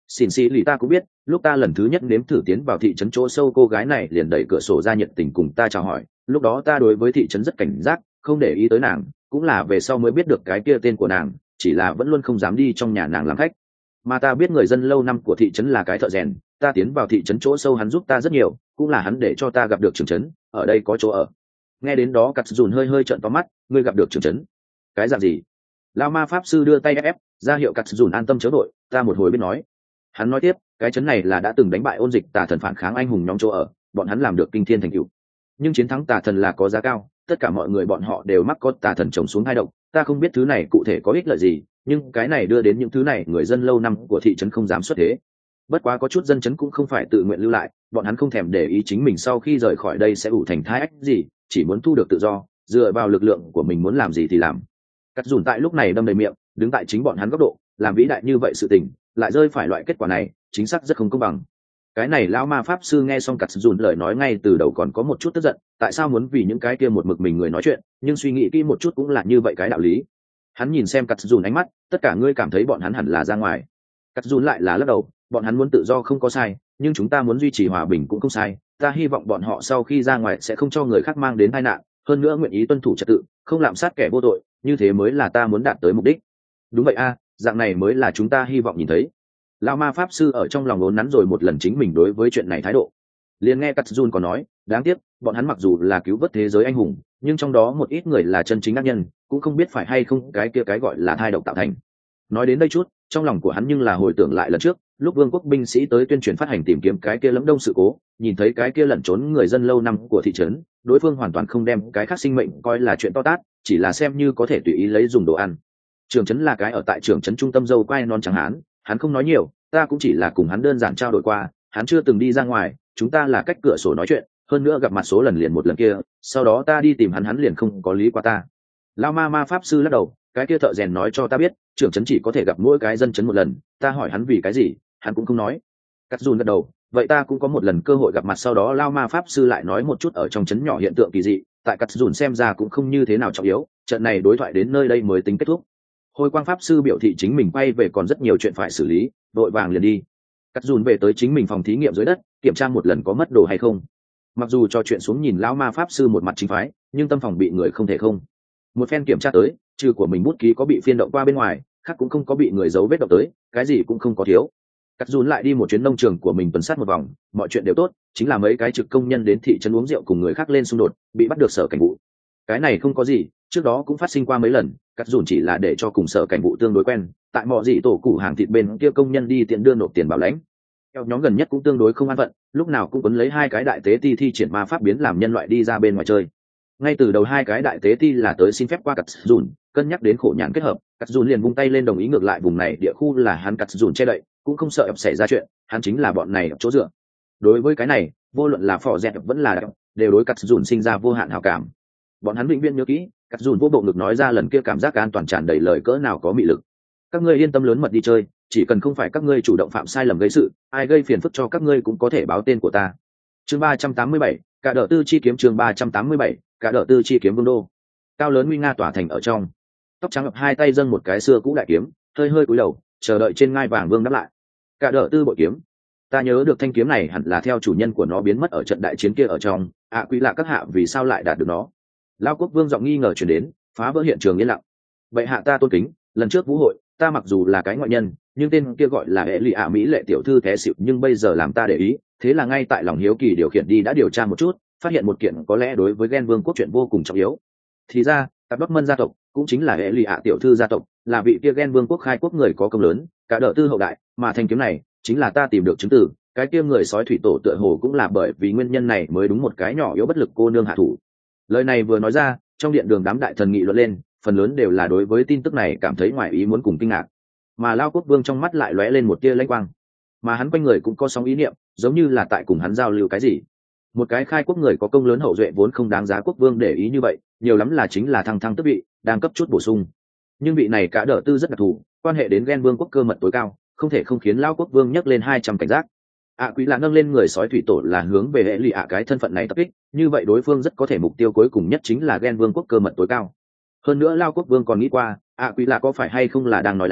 Xin xì lì ta cũng biết, lúc ta lần thứ nhất nếm thử tiến vào thị trấn chỗ sâu, cô gái này liền đẩy cửa sổ ra nhiệt tình cùng ta chào hỏi. Lúc đó ta đối với thị trấn rất cảnh giác, không để ý tới nàng, cũng là về sau mới biết được cái kia tên của nàng, chỉ là vẫn luôn không dám đi trong nhà nàng làm khách. Mà ta biết người dân lâu năm của thị trấn là cái thợ rèn, ta tiến vào thị trấn chỗ sâu hắn giúp ta rất nhiều, cũng là hắn để cho ta gặp được trưởng trấn, ở đây có chỗ ở. Nghe đến đó Cắt Dùn hơi hơi trợn to mắt, ngươi gặp được trưởng trấn? Cái dạng gì? Lão ma pháp sư đưa tay ép ra hiệu Cắt Dùn an tâm chớ đội, ta một hồi biết nói. Hắn nói tiếp, cái trấn này là đã từng đánh bại ôn dịch tà thần phản kháng anh hùng nhóm chỗ ở, bọn hắn làm được kinh thiên thành tựu. Nhưng chiến thắng tà thần là có giá cao, tất cả mọi người bọn họ đều mắc có tà thần trồng xuống hai độc, ta không biết thứ này cụ thể có ích lợi gì, nhưng cái này đưa đến những thứ này người dân lâu năm của thị trấn không dám xuất thế. Bất quá có chút dân trấn cũng không phải tự nguyện lưu lại, bọn hắn không thèm để ý chính mình sau khi rời khỏi đây sẽ ủ thành thái ách gì, chỉ muốn thu được tự do, dựa vào lực lượng của mình muốn làm gì thì làm. Cắt Dùn tại lúc này đâm đầy miệng, đứng tại chính bọn hắn góc độ, làm vĩ đại như vậy sự tình, lại rơi phải loại kết quả này, chính xác rất không công bằng. Cái này lão ma pháp sư nghe xong Cắt Dùn lời nói ngay từ đầu còn có một chút tức giận, tại sao muốn vì những cái kia một mực mình người nói chuyện, nhưng suy nghĩ kỹ một chút cũng là như vậy cái đạo lý. Hắn nhìn xem Cắt Dùn ánh mắt, tất cả ngươi cảm thấy bọn hắn hẳn là ra ngoài. Cắt Dùn lại là lắc đầu, bọn hắn muốn tự do không có sai, nhưng chúng ta muốn duy trì hòa bình cũng không sai, ta hy vọng bọn họ sau khi ra ngoài sẽ không cho người khác mang đến tai nạn, hơn nữa nguyện ý tuân thủ trật tự, không lạm sát kẻ vô tội, như thế mới là ta muốn đạt tới mục đích. Đúng vậy a, dạng này mới là chúng ta hy vọng nhìn thấy. Lão ma pháp sư ở trong lòng ốn nắn rồi một lần chính mình đối với chuyện này thái độ. Liền nghe Cắt Dùn còn nói, đáng tiếc, bọn hắn mặc dù là cứu vớt thế giới anh hùng, nhưng trong đó một ít người là chân chính ác nhân, cũng không biết phải hay không cái kia cái gọi là thai độc tạo thành. Nói đến đây chút, trong lòng của hắn nhưng là hồi tưởng lại lần trước, lúc vương quốc binh sĩ tới tuyên truyền phát hành tìm kiếm cái kia lẫm đông sự cố, nhìn thấy cái kia lẩn trốn người dân lâu năm của thị trấn, đối phương hoàn toàn không đem cái khác sinh mệnh coi là chuyện to tát, chỉ là xem như có thể tùy ý lấy dùng đồ ăn. Trường trấn là cái ở tại trường trấn trung tâm dâu quai non chẳng hán, hắn không nói nhiều, ta cũng chỉ là cùng hắn đơn giản trao đổi qua, hắn chưa từng đi ra ngoài, chúng ta là cách cửa sổ nói chuyện, hơn nữa gặp mặt số lần liền một lần kia, sau đó ta đi tìm hắn hắn liền không có lý qua ta. Lão ma ma pháp sư lắc đầu, cái kia thợ rèn nói cho ta biết, trưởng trấn chỉ có thể gặp mỗi cái dân trấn một lần, ta hỏi hắn vì cái gì, hắn cũng không nói. Cắt Dùn gật đầu, vậy ta cũng có một lần cơ hội gặp mặt, sau đó Lão ma pháp sư lại nói một chút ở trong trấn nhỏ hiện tượng kỳ dị, tại Cắt Dùn xem ra cũng không như thế nào trọng yếu, trận này đối thoại đến nơi đây mới tính kết thúc. Hồi quang pháp sư biểu thị chính mình quay về còn rất nhiều chuyện phải xử lý, vội vàng liền đi. Cắt Dùn về tới chính mình phòng thí nghiệm dưới đất, kiểm tra một lần có mất đồ hay không. Mặc dù cho chuyện xuống nhìn lão ma pháp sư một mặt chính phái, nhưng tâm phòng bị người không thể không. Một phen kiểm tra tới, trừ của mình bút ký có bị phiên động qua bên ngoài, khác cũng không có bị người giấu vết động tới, cái gì cũng không có thiếu. Cắt Dùn lại đi một chuyến nông trường của mình tuần sát một vòng, mọi chuyện đều tốt, chính là mấy cái trực công nhân đến thị trấn uống rượu cùng người khác lên xung đột, bị bắt được sở cảnh vụ. Cái này không có gì, trước đó cũng phát sinh qua mấy lần, Cắt Dùn chỉ là để cho cùng sở cảnh vụ tương đối quen, tại mọi gì tổ cụ hàng thịt bên kia công nhân đi tiện đưa nộp tiền bảo lãnh. Theo nhóm gần nhất cũng tương đối không an phận, lúc nào cũng quấn lấy hai cái đại tế ti thi triển ma pháp biến làm nhân loại đi ra bên ngoài chơi. Ngay từ đầu hai cái đại tế ti là tới xin phép qua Cắt Dùn, cân nhắc đến khổ nhàn kết hợp, Cắt Dùn liền vung tay lên đồng ý, ngược lại vùng này địa khu là hắn Cắt Dùn che đậy, cũng không sợ ập xảy ra chuyện, hắn chính là bọn này chỗ dựa. Đối với cái này, vô luận là phò dẹt vẫn là đạo, đều đối Cắt Dùn sinh ra vô hạn hảo cảm. Bọn hắn vĩnh viễn nhớ kỹ, Cắt Dùn vô bộ ngực nói ra lần kia cảm giác an toàn tràn đầy lời cỡ nào có mị lực. Các ngươi yên tâm lớn mật đi chơi, chỉ cần không phải các ngươi chủ động phạm sai lầm gây sự, ai gây phiền phức cho các ngươi cũng có thể báo tên của ta. Chương ba trăm tám mươi bảy, cả đợt tư chi kiếm. Chương ba trăm tám mươi bảy, cả đợt tư chi kiếm vương đô. Cao lớn nguy nga tỏa thành ở trong, tóc trắng ập hai tay dâng một cái xưa cũ đại kiếm, hơi hơi cúi đầu, chờ đợi trên ngai vàng vương đáp lại. Cả đợt tư bội kiếm, ta nhớ được thanh kiếm này hẳn là theo chủ nhân của nó biến mất ở trận đại chiến kia ở trong, ạ à, quý lạ các hạ vì sao lại đạt được nó? Lao quốc vương giọng nghi ngờ truyền đến, phá vỡ hiện trường yên lặng. Bệ hạ ta tôn kính, lần trước vũ hội, ta mặc dù là cái ngoại nhân, nhưng tên kia gọi là hệ lụy ạ mỹ lệ tiểu thư té xịu, nhưng bây giờ làm ta để ý, thế là ngay tại lòng hiếu kỳ điều khiển đi đã điều tra một chút, phát hiện một kiện có lẽ đối với Gen Vương quốc chuyện vô cùng trọng yếu. Thì ra, Tạp Bắc Mân gia tộc, cũng chính là hệ lụy ạ tiểu thư gia tộc, là vị kia Gen Vương quốc khai quốc người có công lớn, cả đợt tư hậu đại, mà thanh kiếm này chính là ta tìm được chứng tử, cái kia người sói thủy tổ tựa hồ cũng là bởi vì nguyên nhân này mới đúng một cái nhỏ yếu bất lực cô nương hạ thủ. Lời này vừa nói ra, trong điện đường đám đại thần nghị luận lên, phần lớn đều là đối với tin tức này cảm thấy ngoài ý muốn cùng kinh ngạc, mà Lao quốc vương trong mắt lại lóe lên một tia lãnh quang, mà hắn quanh người cũng có sóng ý niệm, giống như là tại cùng hắn giao lưu cái gì. Một cái khai quốc người có công lớn hậu duệ vốn không đáng giá quốc vương để ý như vậy, nhiều lắm là chính là thăng thăng tước vị, đang cấp chút bổ sung. Nhưng vị này cả đỡ tư rất đặc thù, quan hệ đến Gen Vương quốc cơ mật tối cao, không thể không khiến Lao quốc vương nhấc lên hai trăm cảnh giác. ạ à, quý là nâng lên người sói thủy tổ là hướng về hệ lụy ạ cái thân phận này tập kích, như vậy đối phương rất có thể mục tiêu cuối cùng nhất chính là Gen Vương quốc cơ mật tối cao. Hơn nữa Lao quốc vương còn nghĩ qua, ạ à, quý là có phải hay không là đang nói láo,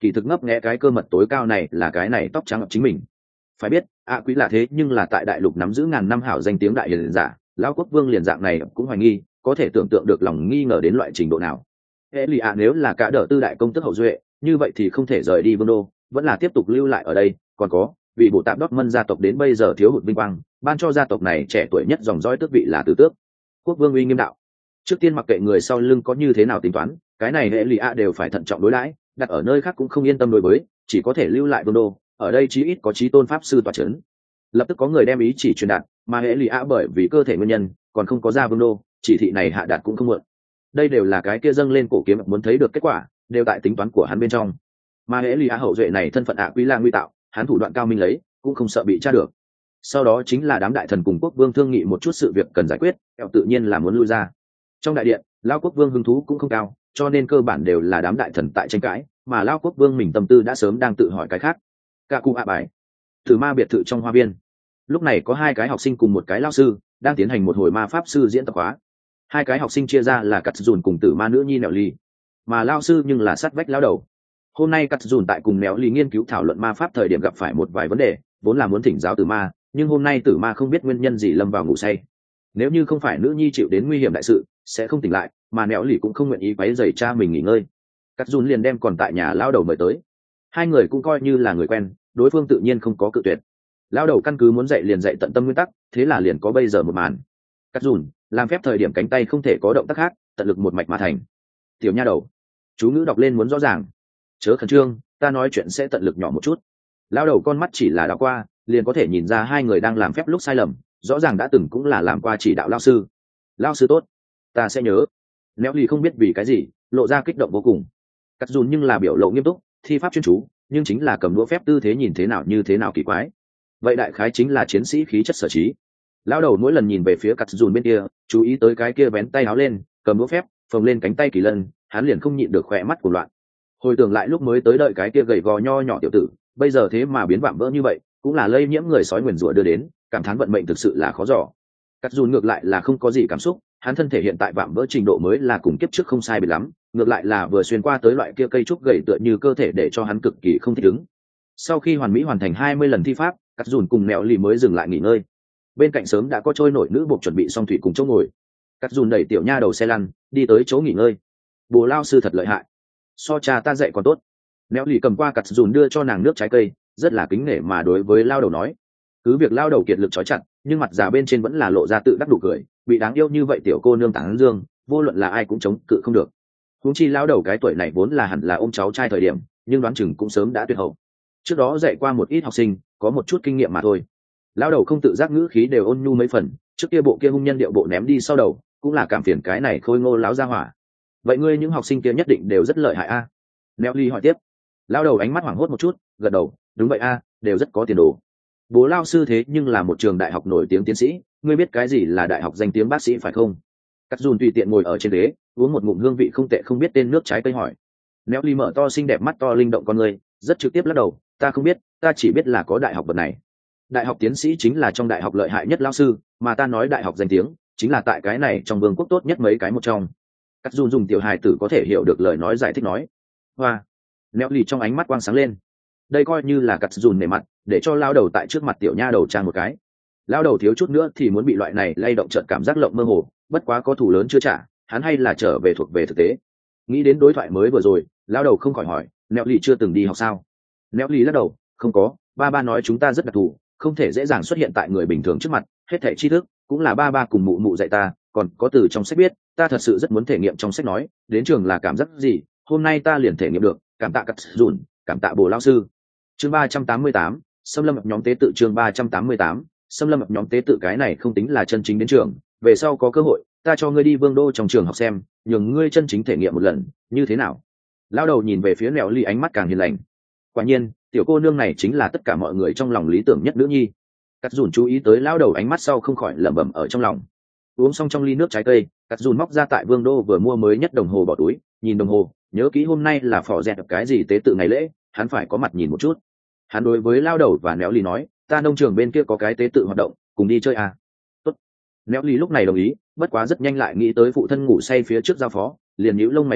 kỳ thực ngấp nghé cái cơ mật tối cao này là cái này tóc trắng chính mình. Phải biết ạ quý là thế nhưng là tại đại lục nắm giữ ngàn năm hảo danh tiếng đại hiền giả, lão quốc vương liền dạng này cũng hoài nghi, có thể tưởng tượng được lòng nghi ngờ đến loại trình độ nào. Hệ lì ạ nếu là cả đỡ tư đại công tức hậu duệ, như vậy thì không thể rời đi vương đô, vẫn là tiếp tục lưu lại ở đây. Còn có vì bộ tạm Dortmund gia tộc đến bây giờ thiếu hụt vinh quang, ban cho gia tộc này trẻ tuổi nhất dòng dõi tước vị là tử tước. Quốc vương uy nghiêm đạo, trước tiên mặc kệ người sau lưng có như thế nào tính toán, cái này hệ lì ạ đều phải thận trọng đối đãi, đặt ở nơi khác cũng không yên tâm đối với, chỉ có thể lưu lại vương đô, ở đây chí ít có chí tôn pháp sư tọa chấn. Lập tức có người đem ý chỉ truyền đạt, mà hệ lì ạ bởi vì cơ thể nguyên nhân còn không có ra vương đô, chỉ thị này hạ đạt cũng không muộn. Đây đều là cái kia dâng lên cổ kiếm muốn thấy được kết quả, đều tại tính toán của hắn bên trong. Mà hệ lì ạ hậu duệ này thân phận ạ quý la nguy tạo, hắn thủ đoạn cao minh lấy, cũng không sợ bị tra được. Sau đó chính là đám đại thần cùng quốc vương thương nghị một chút sự việc cần giải quyết, kẹo tự nhiên là muốn lui ra. Trong đại điện, lao quốc vương hứng thú cũng không cao, cho nên cơ bản đều là đám đại thần tại tranh cãi, mà lao quốc vương mình tâm tư đã sớm đang tự hỏi cái khác. Cả cụ ạ bài, thử ma biệt thự trong hoa viên. Lúc này có hai cái học sinh cùng một cái lao sư đang tiến hành một hồi ma pháp sư diễn tập khóa. Hai cái học sinh chia ra là cắt dùn cùng tử ma nữ nhi nẹo ly, mà lao sư nhưng là sát vách lao đầu. Hôm nay cắt dùn tại cùng nẹo ly nghiên cứu thảo luận ma pháp thời điểm gặp phải một vài vấn đề, vốn là muốn thỉnh giáo tử ma, nhưng hôm nay tử ma không biết nguyên nhân gì lâm vào ngủ say. Nếu như không phải nữ nhi chịu đến nguy hiểm đại sự sẽ không tỉnh lại, mà nẹo ly cũng không nguyện ý quấy rầy cha mình nghỉ ngơi. Cắt dùn liền đem còn tại nhà lao đầu mời tới. Hai người cũng coi như là người quen, đối phương tự nhiên không có cự tuyệt. Lao đầu căn cứ muốn dạy liền dạy tận tâm nguyên tắc, thế là liền có bây giờ một màn. Cắt dùn làm phép thời điểm cánh tay không thể có động tác khác, tận lực một mạch mà thành. Tiểu nha đầu, chú ngữ đọc lên muốn rõ ràng, chớ khẩn trương, ta nói chuyện sẽ tận lực nhỏ một chút. Lao đầu con mắt chỉ là đảo qua liền có thể nhìn ra hai người đang làm phép lúc sai lầm, rõ ràng đã từng cũng là làm qua chỉ đạo lao sư. Lao sư tốt, ta sẽ nhớ. Néo lì không biết vì cái gì lộ ra kích động vô cùng. Cắt dùn nhưng là biểu lộ nghiêm túc, thi pháp chuyên chú, nhưng chính là cầm đũa phép tư thế nhìn thế nào như thế nào kỳ quái. Vậy đại khái chính là chiến sĩ khí chất sở trí. Lão đầu mỗi lần nhìn về phía cắt dùn bên kia, chú ý tới cái kia vén tay áo lên cầm đũa phép phồng lên cánh tay kỳ lân, hắn liền không nhịn được khỏe mắt của loạn. Hồi tưởng lại lúc mới tới đợi cái kia gầy gò nho nhỏ tiểu tử, bây giờ thế mà biến vạm vỡ như vậy, cũng là lây nhiễm người sói nguyền rủa đưa đến, cảm thán vận mệnh thực sự là khó dò. Cắt dùn ngược lại là không có gì cảm xúc, hắn thân thể hiện tại vạm vỡ trình độ mới là cùng kiếp trước không sai biệt lắm, ngược lại là vừa xuyên qua tới loại kia cây trúc gầy tựa như cơ thể để cho hắn cực kỳ không thích ứng. Sau khi hoàn mỹ hoàn thành hai mươi lần thi pháp, cắt dùn cùng mẹo lì mới dừng lại nghỉ ngơi. Bên cạnh sớm đã có trôi nổi nữ buộc chuẩn bị xong thủy cùng chỗ ngồi. Cắt dùn đẩy tiểu nha đầu xe lăn đi tới chỗ nghỉ ngơi. Bồ lao sư thật lợi hại, so cha ta dạy còn tốt. Mẹo lì cầm qua cắt dùn đưa cho nàng nước trái cây, rất là kính nể mà đối với lao đầu nói. Cứ việc lao đầu kiệt lực trói chặt, nhưng mặt già bên trên vẫn là lộ ra tự đắc đủ cười, bị đáng yêu như vậy tiểu cô nương tán dương, vô luận là ai cũng chống cự không được. Huống chi lao đầu cái tuổi này vốn là hẳn là ôm cháu trai thời điểm, nhưng đoán chừng cũng sớm đã tuyệt hậu. Trước đó dạy qua một ít học sinh, có một chút kinh nghiệm mà thôi. Lao đầu không tự giác ngữ khí đều ôn nhu mấy phần, trước kia bộ kia hung nhân điệu bộ ném đi sau đầu, cũng là cảm phiền cái này khôi ngô láo ra hỏa. Vậy ngươi những học sinh kia nhất định đều rất lợi hại a? À? Nelly hỏi tiếp. Lao đầu ánh mắt hoảng hốt một chút, gật đầu, đúng vậy a, à, đều rất có tiền đồ. Bố lao sư thế nhưng là một trường đại học nổi tiếng tiến sĩ, ngươi biết cái gì là đại học danh tiếng bác sĩ phải không? Cắt dùn tùy tiện ngồi ở trên ghế, uống một ngụm hương vị không tệ không biết tên nước trái cây hỏi. Nelly mở to xinh đẹp mắt to linh động con người, rất trực tiếp lắc đầu, ta không biết, ta chỉ biết là có đại học bậc này. Đại học tiến sĩ chính là trong đại học lợi hại nhất lao sư, mà ta nói đại học danh tiếng chính là tại cái này trong vương quốc tốt nhất mấy cái một trong. Cắt dùn dùng tiểu hài tử có thể hiểu được lời nói giải thích nói. Hoa, Nelly trong ánh mắt quang sáng lên. Đây coi như là cắt dùn nể mặt, để cho lao đầu tại trước mặt tiểu nha đầu trang một cái. Lao đầu thiếu chút nữa thì muốn bị loại này lay động trận cảm giác lộng mơ hồ, bất quá có thủ lớn chưa trả, hắn hay là trở về thuộc về thực tế. Nghĩ đến đối thoại mới vừa rồi, lao đầu không khỏi hỏi, Nelly chưa từng đi học sao? Nelly lắc đầu, không có, ba ba nói chúng ta rất đặc thù, không thể dễ dàng xuất hiện tại người bình thường trước mặt, hết thảy tri thức cũng là ba ba cùng mụ mụ dạy ta, còn có từ trong sách biết, ta thật sự rất muốn thể nghiệm trong sách nói, đến trường là cảm giác gì, hôm nay ta liền thể nghiệm được, cảm tạ cắt dùn, cảm tạ bồ lao sư. Chương ba trăm tám mươi tám, xâm lâm nhóm tế tự. Chương ba trăm tám mươi tám, xâm lâm nhóm tế tự. Cái này không tính là chân chính đến trường, về sau có cơ hội ta cho ngươi đi vương đô trong trường học xem, nhường ngươi chân chính thể nghiệm một lần, như thế nào? Lao đầu nhìn về phía Nẹo Ly ánh mắt càng hiền lành. Quả nhiên, tiểu cô nương này chính là tất cả mọi người trong lòng lý tưởng nhất nữ nhi. Cắt dùn chú ý tới lao đầu ánh mắt sau không khỏi lẩm bẩm ở trong lòng. Uống xong trong ly nước trái cây, cắt dùn móc ra tại vương đô vừa mua mới nhất đồng hồ bỏ túi, nhìn đồng hồ, nhớ kỹ hôm nay là phò dẹt cái gì tế tự ngày lễ, hắn phải có mặt nhìn một chút. Hắn đối với lao đầu và Nẹo Ly nói, ta nông trường bên kia có cái tế tự hoạt động, cùng đi chơi à? Tốt. Nẹo Ly lúc này đồng ý, bất quá rất nhanh lại nghĩ tới phụ thân ngủ say phía trước giao phó, liền nhíu lông mày lại,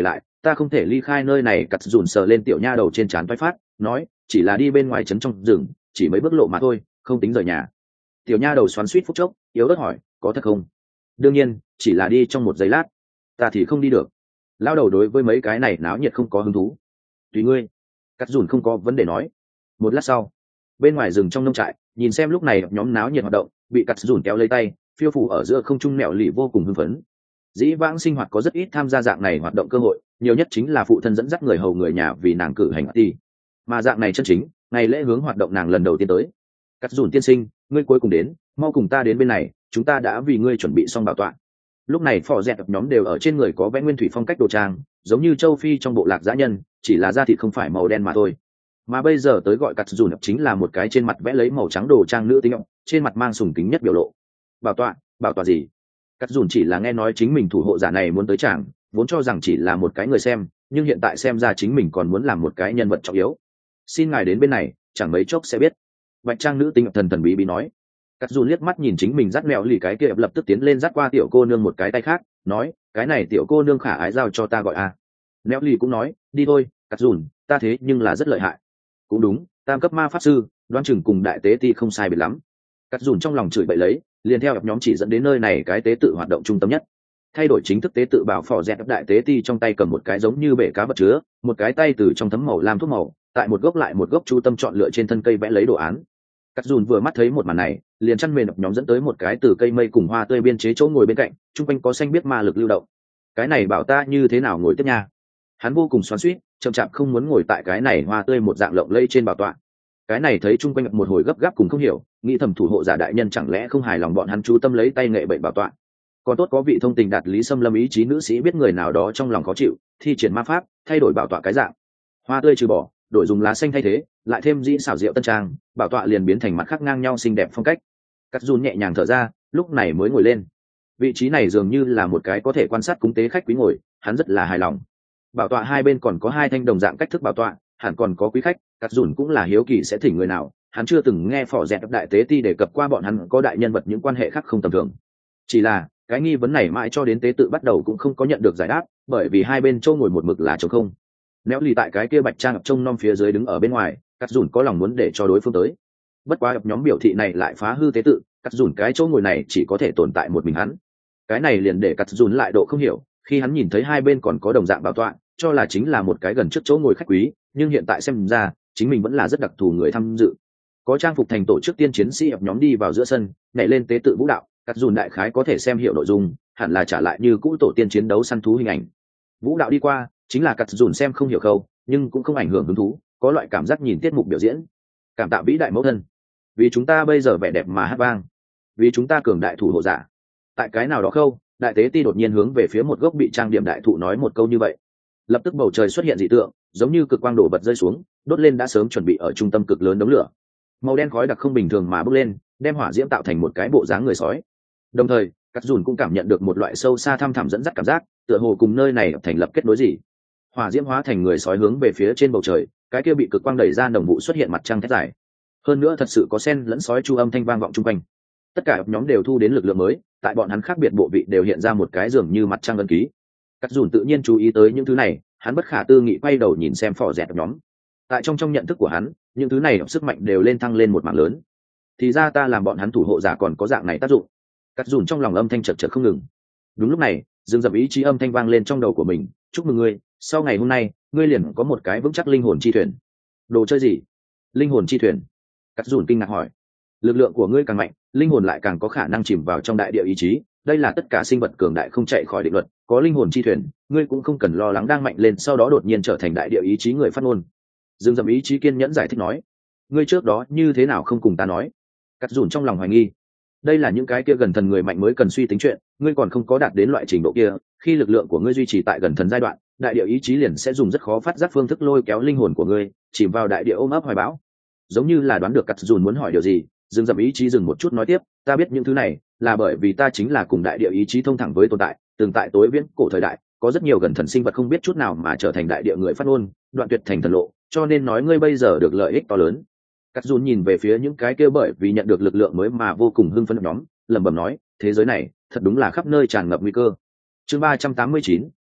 ta không thể ly khai nơi này. Cắt dùn sờ lên tiểu nha đầu trên trán vai phát, nói, chỉ là đi bên ngoài trấn trong rừng, chỉ mấy bước lộ mà thôi, không tính rời nhà. Tiểu nha đầu xoắn suýt phút chốc, yếu ớt hỏi, có thật không? Đương nhiên, chỉ là đi trong một giây lát. Ta thì không đi được. Lao đầu đối với mấy cái này náo nhiệt không có hứng thú. Tùy ngươi. Cắt dùn không có vấn đề nói. Một lát sau, bên ngoài rừng trong nông trại, nhìn xem lúc này nhóm náo nhiệt hoạt động, bị cắt dùn kéo lấy tay, phiêu phủ ở giữa không trung mèo lì vô cùng hưng phấn. Dĩ vãng sinh hoạt có rất ít tham gia dạng này hoạt động cơ hội, nhiều nhất chính là phụ thân dẫn dắt người hầu người nhà vì nàng cử hành ti, mà dạng này chân chính ngày lễ hướng hoạt động nàng lần đầu tiên tới. Cắt dùn tiên sinh, ngươi cuối cùng đến, mau cùng ta đến bên này, chúng ta đã vì ngươi chuẩn bị xong bảo tọa. Lúc này phò dẹt nhóm đều ở trên người có vẽ nguyên thủy phong cách đồ trang, giống như châu phi trong bộ lạc dã nhân, chỉ là da thịt không phải màu đen mà thôi. Mà bây giờ tới gọi cắt dùn chính là một cái trên mặt vẽ lấy màu trắng đồ trang nữ tính, trên mặt mang sùng kính nhất biểu lộ. Bảo tọa? Bảo tọa gì? Cắt dùn chỉ là nghe nói chính mình thủ hộ giả này muốn tới chàng, vốn cho rằng chỉ là một cái người xem, nhưng hiện tại xem ra chính mình còn muốn làm một cái nhân vật trọng yếu. Xin ngài đến bên này, chẳng mấy chốc sẽ biết. Bạch trang nữ tính thần thần bí bí nói. Cắt dùn liếc mắt nhìn chính mình dắt mèo lì cái kia, lập tức tiến lên dắt qua tiểu cô nương một cái tay khác, nói, cái này tiểu cô nương khả ái giao cho ta gọi a. À. Mèo lì cũng nói, đi thôi, Cắt dùn, ta thế nhưng là rất lợi hại. Cũng đúng, tam cấp ma pháp sư, đoán chừng cùng đại tế ti không sai biệt lắm. Cắt dùn trong lòng chửi bậy lấy, liền theo nhóm chỉ dẫn đến nơi này cái tế tự hoạt động trung tâm nhất. Thay đổi chính thức tế tự bảo phò dẹt đại tế ti trong tay cầm một cái giống như bể cá vật chứa, một cái tay từ trong thấm màu lam thuốc màu, tại một gốc lại một gốc chú tâm chọn lựa trên thân cây vẽ lấy đồ án. Cắt dùn vừa mắt thấy một màn này, liền chăn mền nhóm dẫn tới một cái từ cây mây cùng hoa tươi biên chế chỗ ngồi bên cạnh, chung quanh có xanh biết ma lực lưu động. Cái này bảo ta như thế nào ngồi tiếp nha? Hắn vô cùng xoắn xuýt, chậm chạp không muốn ngồi tại cái này hoa tươi một dạng lộng lẫy trên bảo tọa. Cái này thấy chung quanh một hồi gấp gáp cùng không hiểu, nghĩ thầm thủ hộ giả đại nhân chẳng lẽ không hài lòng bọn hắn chú tâm lấy tay nghệ bệnh bảo tọa. Còn tốt có vị thông tình đạt lý xâm lâm ý chí nữ sĩ biết người nào đó trong lòng khó chịu, thi triển ma pháp thay đổi bảo tọa cái dạng. Hoa tươi trừ bỏ, đổi dùng lá xanh thay thế, lại thêm dĩ xảo diệu tân trang, bảo tọa liền biến thành mặt khác ngang nhau xinh đẹp phong cách. Cắt dùn nhẹ nhàng thở ra, lúc này mới ngồi lên. Vị trí này dường như là một cái có thể quan sát cúng tế khách quý ngồi, hắn rất là hài lòng. Bảo tọa hai bên còn có hai thanh đồng dạng cách thức bảo tọa, hẳn còn có quý khách. Cắt dùn cũng là hiếu kỳ sẽ thỉnh người nào, hắn chưa từng nghe phò dẹt đại tế ti đề cập qua bọn hắn có đại nhân vật những quan hệ khác không tầm thường. Chỉ là cái nghi vấn này mãi cho đến tế tự bắt đầu cũng không có nhận được giải đáp, bởi vì hai bên châu ngồi một mực là trống không. Néo lì tại cái kia bạch trang trông nom phía dưới đứng ở bên ngoài, cắt dùn có lòng muốn để cho đối phương tới. Bất quá nhóm biểu thị này lại phá hư tế tự, cắt dùn cái chỗ ngồi này chỉ có thể tồn tại một mình hắn. Cái này liền để cắt dùn lại độ không hiểu, khi hắn nhìn thấy hai bên còn có đồng dạng bảo tọa, cho là chính là một cái gần trước chỗ ngồi khách quý, nhưng hiện tại xem ra chính mình vẫn là rất đặc thù người tham dự. Có trang phục thành tổ chức tiên chiến sĩ ập nhóm đi vào giữa sân, nhảy lên tế tự vũ đạo, cắt dùn đại khái có thể xem hiểu nội dung, hẳn là trả lại như cũ tổ tiên chiến đấu săn thú hình ảnh. Vũ đạo đi qua, chính là cắt dùn xem không hiểu khâu, nhưng cũng không ảnh hưởng hứng thú, có loại cảm giác nhìn tiết mục biểu diễn. Cảm tạ vĩ đại mẫu thân, vì chúng ta bây giờ vẻ đẹp mà hát vang, vì chúng ta cường đại thủ hộ giả. Tại cái nào đó khâu, đại tế ti đột nhiên hướng về phía một gốc bị trang điểm đại thụ nói một câu như vậy. Lập tức bầu trời xuất hiện dị tượng, giống như cực quang đổ bật rơi xuống, đốt lên đã sớm chuẩn bị ở trung tâm cực lớn đống lửa. Màu đen khói đặc không bình thường mà bốc lên, đem hỏa diễm tạo thành một cái bộ dáng người sói. Đồng thời, cắt dùn cũng cảm nhận được một loại sâu xa thăm thẳm dẫn dắt cảm giác, tựa hồ cùng nơi này thành lập kết nối gì. Hỏa diễm hóa thành người sói hướng về phía trên bầu trời, cái kia bị cực quang đẩy ra đồng vụ xuất hiện mặt trăng thét dài. Hơn nữa thật sự có sen lẫn sói chu âm thanh vang vọng chung quanh. Tất cả nhóm đều thu đến lực lượng mới, tại bọn hắn khác biệt bộ vị đều hiện ra một cái dường như mặt trăng ấn ký. Cắt dùn tự nhiên chú ý tới những thứ này, hắn bất khả tư nghị quay đầu nhìn xem phò dẹt nhóm. Tại trong trong nhận thức của hắn, những thứ này sức mạnh đều lên thăng lên một mảng lớn. Thì ra ta làm bọn hắn thủ hộ giả còn có dạng này tác dụng. Cắt dùn trong lòng âm thanh chật chật không ngừng. Đúng lúc này, dừng dập ý chí âm thanh vang lên trong đầu của mình, chúc mừng ngươi, sau ngày hôm nay ngươi liền có một cái vững chắc linh hồn chi thuyền. Đồ chơi gì? Linh hồn chi thuyền? Cắt dùn kinh ngạc hỏi. Lực lượng của ngươi càng mạnh, linh hồn lại càng có khả năng chìm vào trong đại địa ý chí, đây là tất cả sinh vật cường đại không chạy khỏi định luật. Có linh hồn chi thuyền, ngươi cũng không cần lo lắng đang mạnh lên sau đó đột nhiên trở thành đại địa ý chí người phát ngôn. Dương dậm ý chí kiên nhẫn giải thích nói, ngươi trước đó như thế nào không cùng ta nói? Cắt dùn trong lòng hoài nghi, đây là những cái kia gần thần người mạnh mới cần suy tính chuyện, ngươi còn không có đạt đến loại trình độ kia. Khi lực lượng của ngươi duy trì tại gần thần giai đoạn, đại địa ý chí liền sẽ dùng rất khó phát giác phương thức lôi kéo linh hồn của ngươi chìm vào đại địa ôm ấp hoài bão. Giống như là đoán được cắt dùn muốn hỏi điều gì, Dương dậm ý chí dừng một chút nói tiếp, ta biết những thứ này là bởi vì ta chính là cùng đại địa ý chí thông thẳng với tồn tại, từng tại tối viễn cổ thời đại có rất nhiều gần thần sinh vật không biết chút nào mà trở thành đại địa người phát ngôn, đoạn tuyệt thành thần lộ, cho nên nói ngươi bây giờ được lợi ích to lớn. Cắt dùn nhìn về phía những cái kia bởi vì nhận được lực lượng mới mà vô cùng hưng phấn nhóm, lẩm bẩm nói, thế giới này thật đúng là khắp nơi tràn ngập nguy cơ. Chương ba trăm tám mươi chín,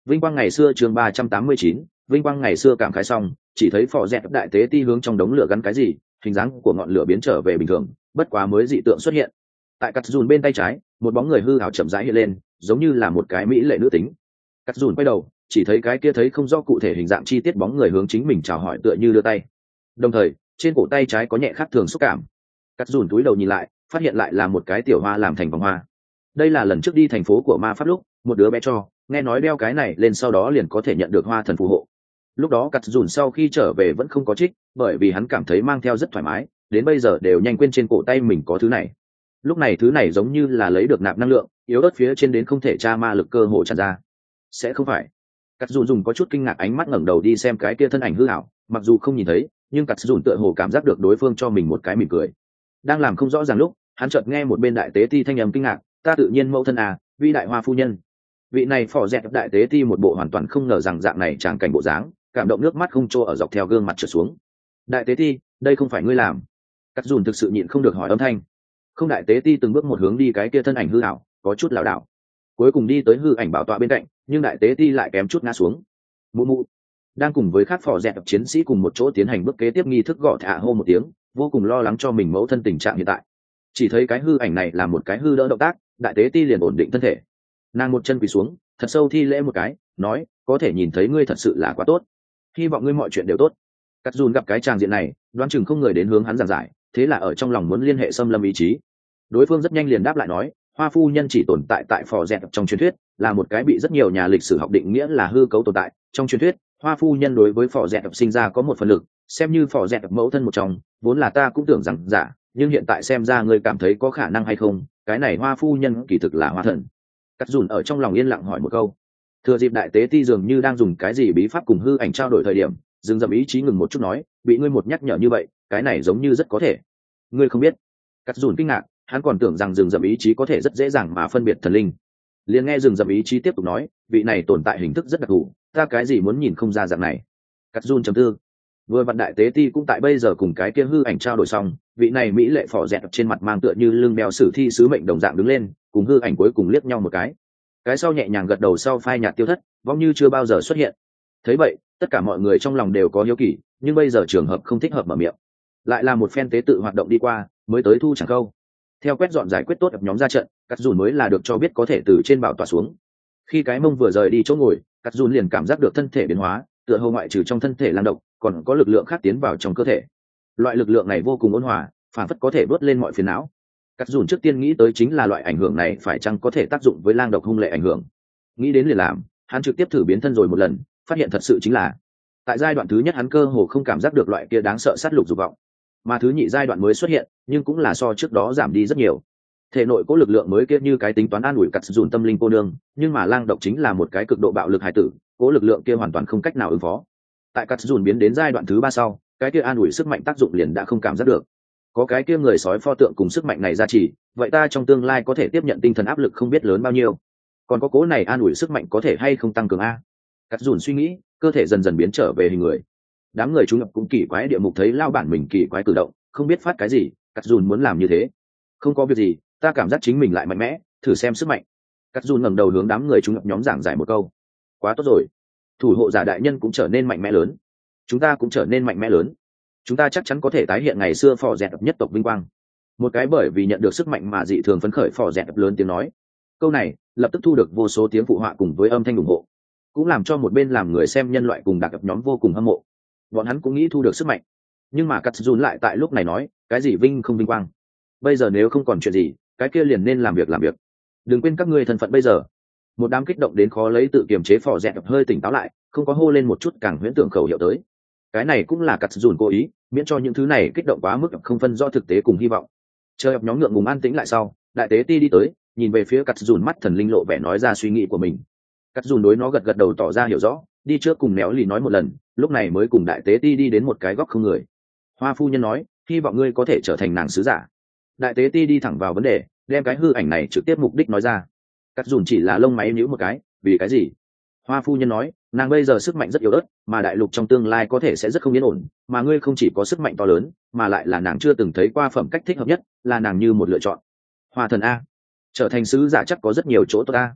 Vinh quang ngày xưa chương ba trăm tám mươi chín, vinh quang ngày xưa cảm khái xong, chỉ thấy phò dẹt đại tế ti hướng trong đống lửa gắn cái gì, hình dáng của ngọn lửa biến trở về bình thường, bất quá mới dị tượng xuất hiện. Tại cắt dùn bên tay trái, một bóng người hư ảo chậm rãi hiện lên, giống như là một cái mỹ lệ nữ tính. Cắt dùn quay đầu, chỉ thấy cái kia thấy không rõ cụ thể hình dạng chi tiết bóng người hướng chính mình chào hỏi tựa như đưa tay. Đồng thời, trên cổ tay trái có nhẹ khác thường xúc cảm. Cắt dùn túi đầu nhìn lại, phát hiện lại là một cái tiểu hoa làm thành vòng hoa. Đây là lần trước đi thành phố của ma pháp lúc, một đứa bé cho, nghe nói đeo cái này lên sau đó liền có thể nhận được hoa thần phù hộ. Lúc đó cắt dùn sau khi trở về vẫn không có trích, bởi vì hắn cảm thấy mang theo rất thoải mái, đến bây giờ đều nhanh quên trên cổ tay mình có thứ này. Lúc này thứ này giống như là lấy được nạp năng lượng, yếu ớt phía trên đến không thể tra ma lực cơ hội tràn ra. Sẽ không phải. Cắt dùn dùng có chút kinh ngạc ánh mắt ngẩng đầu đi xem cái kia thân ảnh hư ảo, mặc dù không nhìn thấy, nhưng cắt dùn tựa hồ cảm giác được đối phương cho mình một cái mỉm cười. Đang làm không rõ ràng lúc, hắn chợt nghe một bên đại tế ti thanh âm kinh ngạc, ta tự nhiên mẫu thân à, vi đại hoa phu nhân. Vị này phò dẹt đại tế ti một bộ hoàn toàn không ngờ rằng dạng này tràng cảnh bộ dáng, cảm động nước mắt không trô ở dọc theo gương mặt trượt xuống. Đại tế ti, đây không phải ngươi làm. Cắt dùn thực sự nhịn không được hỏi âm thanh. Không, đại tế ti từng bước một hướng đi cái kia thân ảnh hư ảo, có chút lảo đảo, cuối cùng đi tới hư ảnh bảo tọa bên cạnh, nhưng đại tế ti lại kém chút ngã xuống. Mụ mụ đang cùng với các phò dẹt chiến sĩ cùng một chỗ tiến hành bước kế tiếp nghi thức gõ thả hô một tiếng, vô cùng lo lắng cho mình mẫu thân tình trạng hiện tại. Chỉ thấy cái hư ảnh này là một cái hư đỡ động tác, đại tế ti liền ổn định thân thể, nàng một chân quỳ xuống, thật sâu thi lễ một cái, nói, có thể nhìn thấy ngươi thật sự là quá tốt, hy vọng ngươi mọi chuyện đều tốt. Cắt dùn gặp cái tràng diện này, đoán chừng không người đến hướng hắn giảng giải, thế là ở trong lòng muốn liên hệ xâm lâm ý chí. Đối phương rất nhanh liền đáp lại nói, hoa phu nhân chỉ tồn tại tại phò dẹt trong truyền thuyết, là một cái bị rất nhiều nhà lịch sử học định nghĩa là hư cấu tồn tại. Trong truyền thuyết, hoa phu nhân đối với phò dẹt sinh ra có một phần lực, xem như phò dẹt mẫu thân một trong, vốn là ta cũng tưởng rằng giả, nhưng hiện tại xem ra ngươi cảm thấy có khả năng hay không, cái này hoa phu nhân kỳ thực là hoa thần. Cắt dùn ở trong lòng yên lặng hỏi một câu. Thừa dịp đại tế ti dường như đang dùng cái gì bí pháp cùng hư ảnh trao đổi thời điểm, dừng dậm ý chí ngừng một chút nói, bị ngươi một nhắc nhở như vậy, cái này giống như rất có thể. Ngươi không biết. Cắt dùn kinh ngạc, hắn còn tưởng rằng dừng dậm ý chí có thể rất dễ dàng mà phân biệt thần linh. Liền nghe dừng dậm ý chí tiếp tục nói, vị này tồn tại hình thức rất đặc thù, ta cái gì muốn nhìn không ra dạng này. Cắt dùn trầm tư. Vừa vặn đại tế ti cũng tại bây giờ cùng cái kia hư ảnh trao đổi xong, vị này mỹ lệ phò dẹt trên mặt mang tựa như lưng đeo sử thi sứ mệnh đồng dạng đứng lên, cùng hư ảnh cuối cùng liếc nhau một cái. Cái sau nhẹ nhàng gật đầu sau phai nhạt tiêu thất, vong như chưa bao giờ xuất hiện. Thấy vậy, tất cả mọi người trong lòng đều có hiếu kỳ, nhưng bây giờ trường hợp không thích hợp mở miệng. Lại là một phen tế tự hoạt động đi qua, mới tới thu chẳng câu. Theo quét dọn giải quyết tốt nhóm ra trận, cắt dùn mới là được cho biết có thể từ trên bảo tọa xuống. Khi cái mông vừa rời đi chỗ ngồi, cắt dùn liền cảm giác được thân thể biến hóa, tựa hồ ngoại trừ trong thân thể lan động, còn có lực lượng khác tiến vào trong cơ thể. Loại lực lượng này vô cùng ôn hòa, phản phất có thể vớt lên mọi phiền não. Cắt dùn trước tiên nghĩ tới chính là loại ảnh hưởng này phải chăng có thể tác dụng với lang độc hung lệ ảnh hưởng. Nghĩ đến liền làm, hắn trực tiếp thử biến thân rồi một lần, phát hiện thật sự chính là tại giai đoạn thứ nhất hắn cơ hồ không cảm giác được loại kia đáng sợ sát lục dục vọng, mà thứ nhị giai đoạn mới xuất hiện, nhưng cũng là so trước đó giảm đi rất nhiều. Thể nội có lực lượng mới kia như cái tính toán an ủi cắt dùn tâm linh cô nương, nhưng mà lang độc chính là một cái cực độ bạo lực hài tử, cố lực lượng kia hoàn toàn không cách nào ứng phó. Tại cắt dùn biến đến giai đoạn thứ ba sau, cái kia an ủi sức mạnh tác dụng liền đã không cảm giác được. Có cái kia người sói pho tượng cùng sức mạnh này ra chỉ, vậy ta trong tương lai có thể tiếp nhận tinh thần áp lực không biết lớn bao nhiêu. Còn có cố này an ủi sức mạnh có thể hay không tăng cường a? Cắt dùn suy nghĩ, cơ thể dần dần biến trở về hình người. Đám người chúng ngập cũng kỳ quái địa mục thấy lao bản mình kỳ quái cử động, không biết phát cái gì. Cắt dùn muốn làm như thế, không có việc gì, ta cảm giác chính mình lại mạnh mẽ, thử xem sức mạnh. Cắt dùn ngẩng đầu hướng đám người chúng ngập nhóm giảng giải một câu. Quá tốt rồi, thủ hộ giả đại nhân cũng trở nên mạnh mẽ lớn, chúng ta cũng trở nên mạnh mẽ lớn, chúng ta chắc chắn có thể tái hiện ngày xưa phò dẹt nhất tộc vinh quang. Một cái bởi vì nhận được sức mạnh mà dị thường phấn khởi phò dẹt lớn tiếng nói. Câu này lập tức thu được vô số tiếng phụ họa cùng với âm thanh ủng hộ, cũng làm cho một bên làm người xem nhân loại cùng đặc gặp nhóm vô cùng hâm mộ. Bọn hắn cũng nghĩ thu được sức mạnh, nhưng mà cắt dùn lại tại lúc này nói, cái gì vinh không vinh quang, bây giờ nếu không còn chuyện gì, cái kia liền nên làm việc làm việc, đừng quên các ngươi thân phận bây giờ. Một đám kích động đến khó lấy tự kiềm chế phò dẹt hơi tỉnh táo lại, không có hô lên một chút càng huyễn tưởng khẩu hiệu tới. Cái này cũng là cắt dùn cố ý, miễn cho những thứ này kích động quá mức không phân rõ thực tế cùng hy vọng. Chờ ập nhóm ngượng ngùng an tĩnh lại sau, đại tế ti đi tới, nhìn về phía cắt dùn, mắt thần linh lộ vẻ nói ra suy nghĩ của mình. Cắt dùn đối nó gật gật đầu tỏ ra hiểu rõ, đi trước cùng méo lì nói một lần, lúc này mới cùng đại tế ti đi đến một cái góc không người. Hoa phu nhân nói, hy vọng ngươi có thể trở thành nàng sứ giả. Đại tế ti đi thẳng vào vấn đề, đem cái hư ảnh này trực tiếp mục đích nói ra. Cắt dùn chỉ là lông máy nhíu một cái, vì cái gì? Hoa phu nhân nói, nàng bây giờ sức mạnh rất yếu ớt, mà đại lục trong tương lai có thể sẽ rất không yên ổn, mà ngươi không chỉ có sức mạnh to lớn, mà lại là nàng chưa từng thấy qua phẩm cách thích hợp nhất, là nàng như một lựa chọn. Hoa thần a, trở thành sứ giả chắc có rất nhiều chỗ tốt a.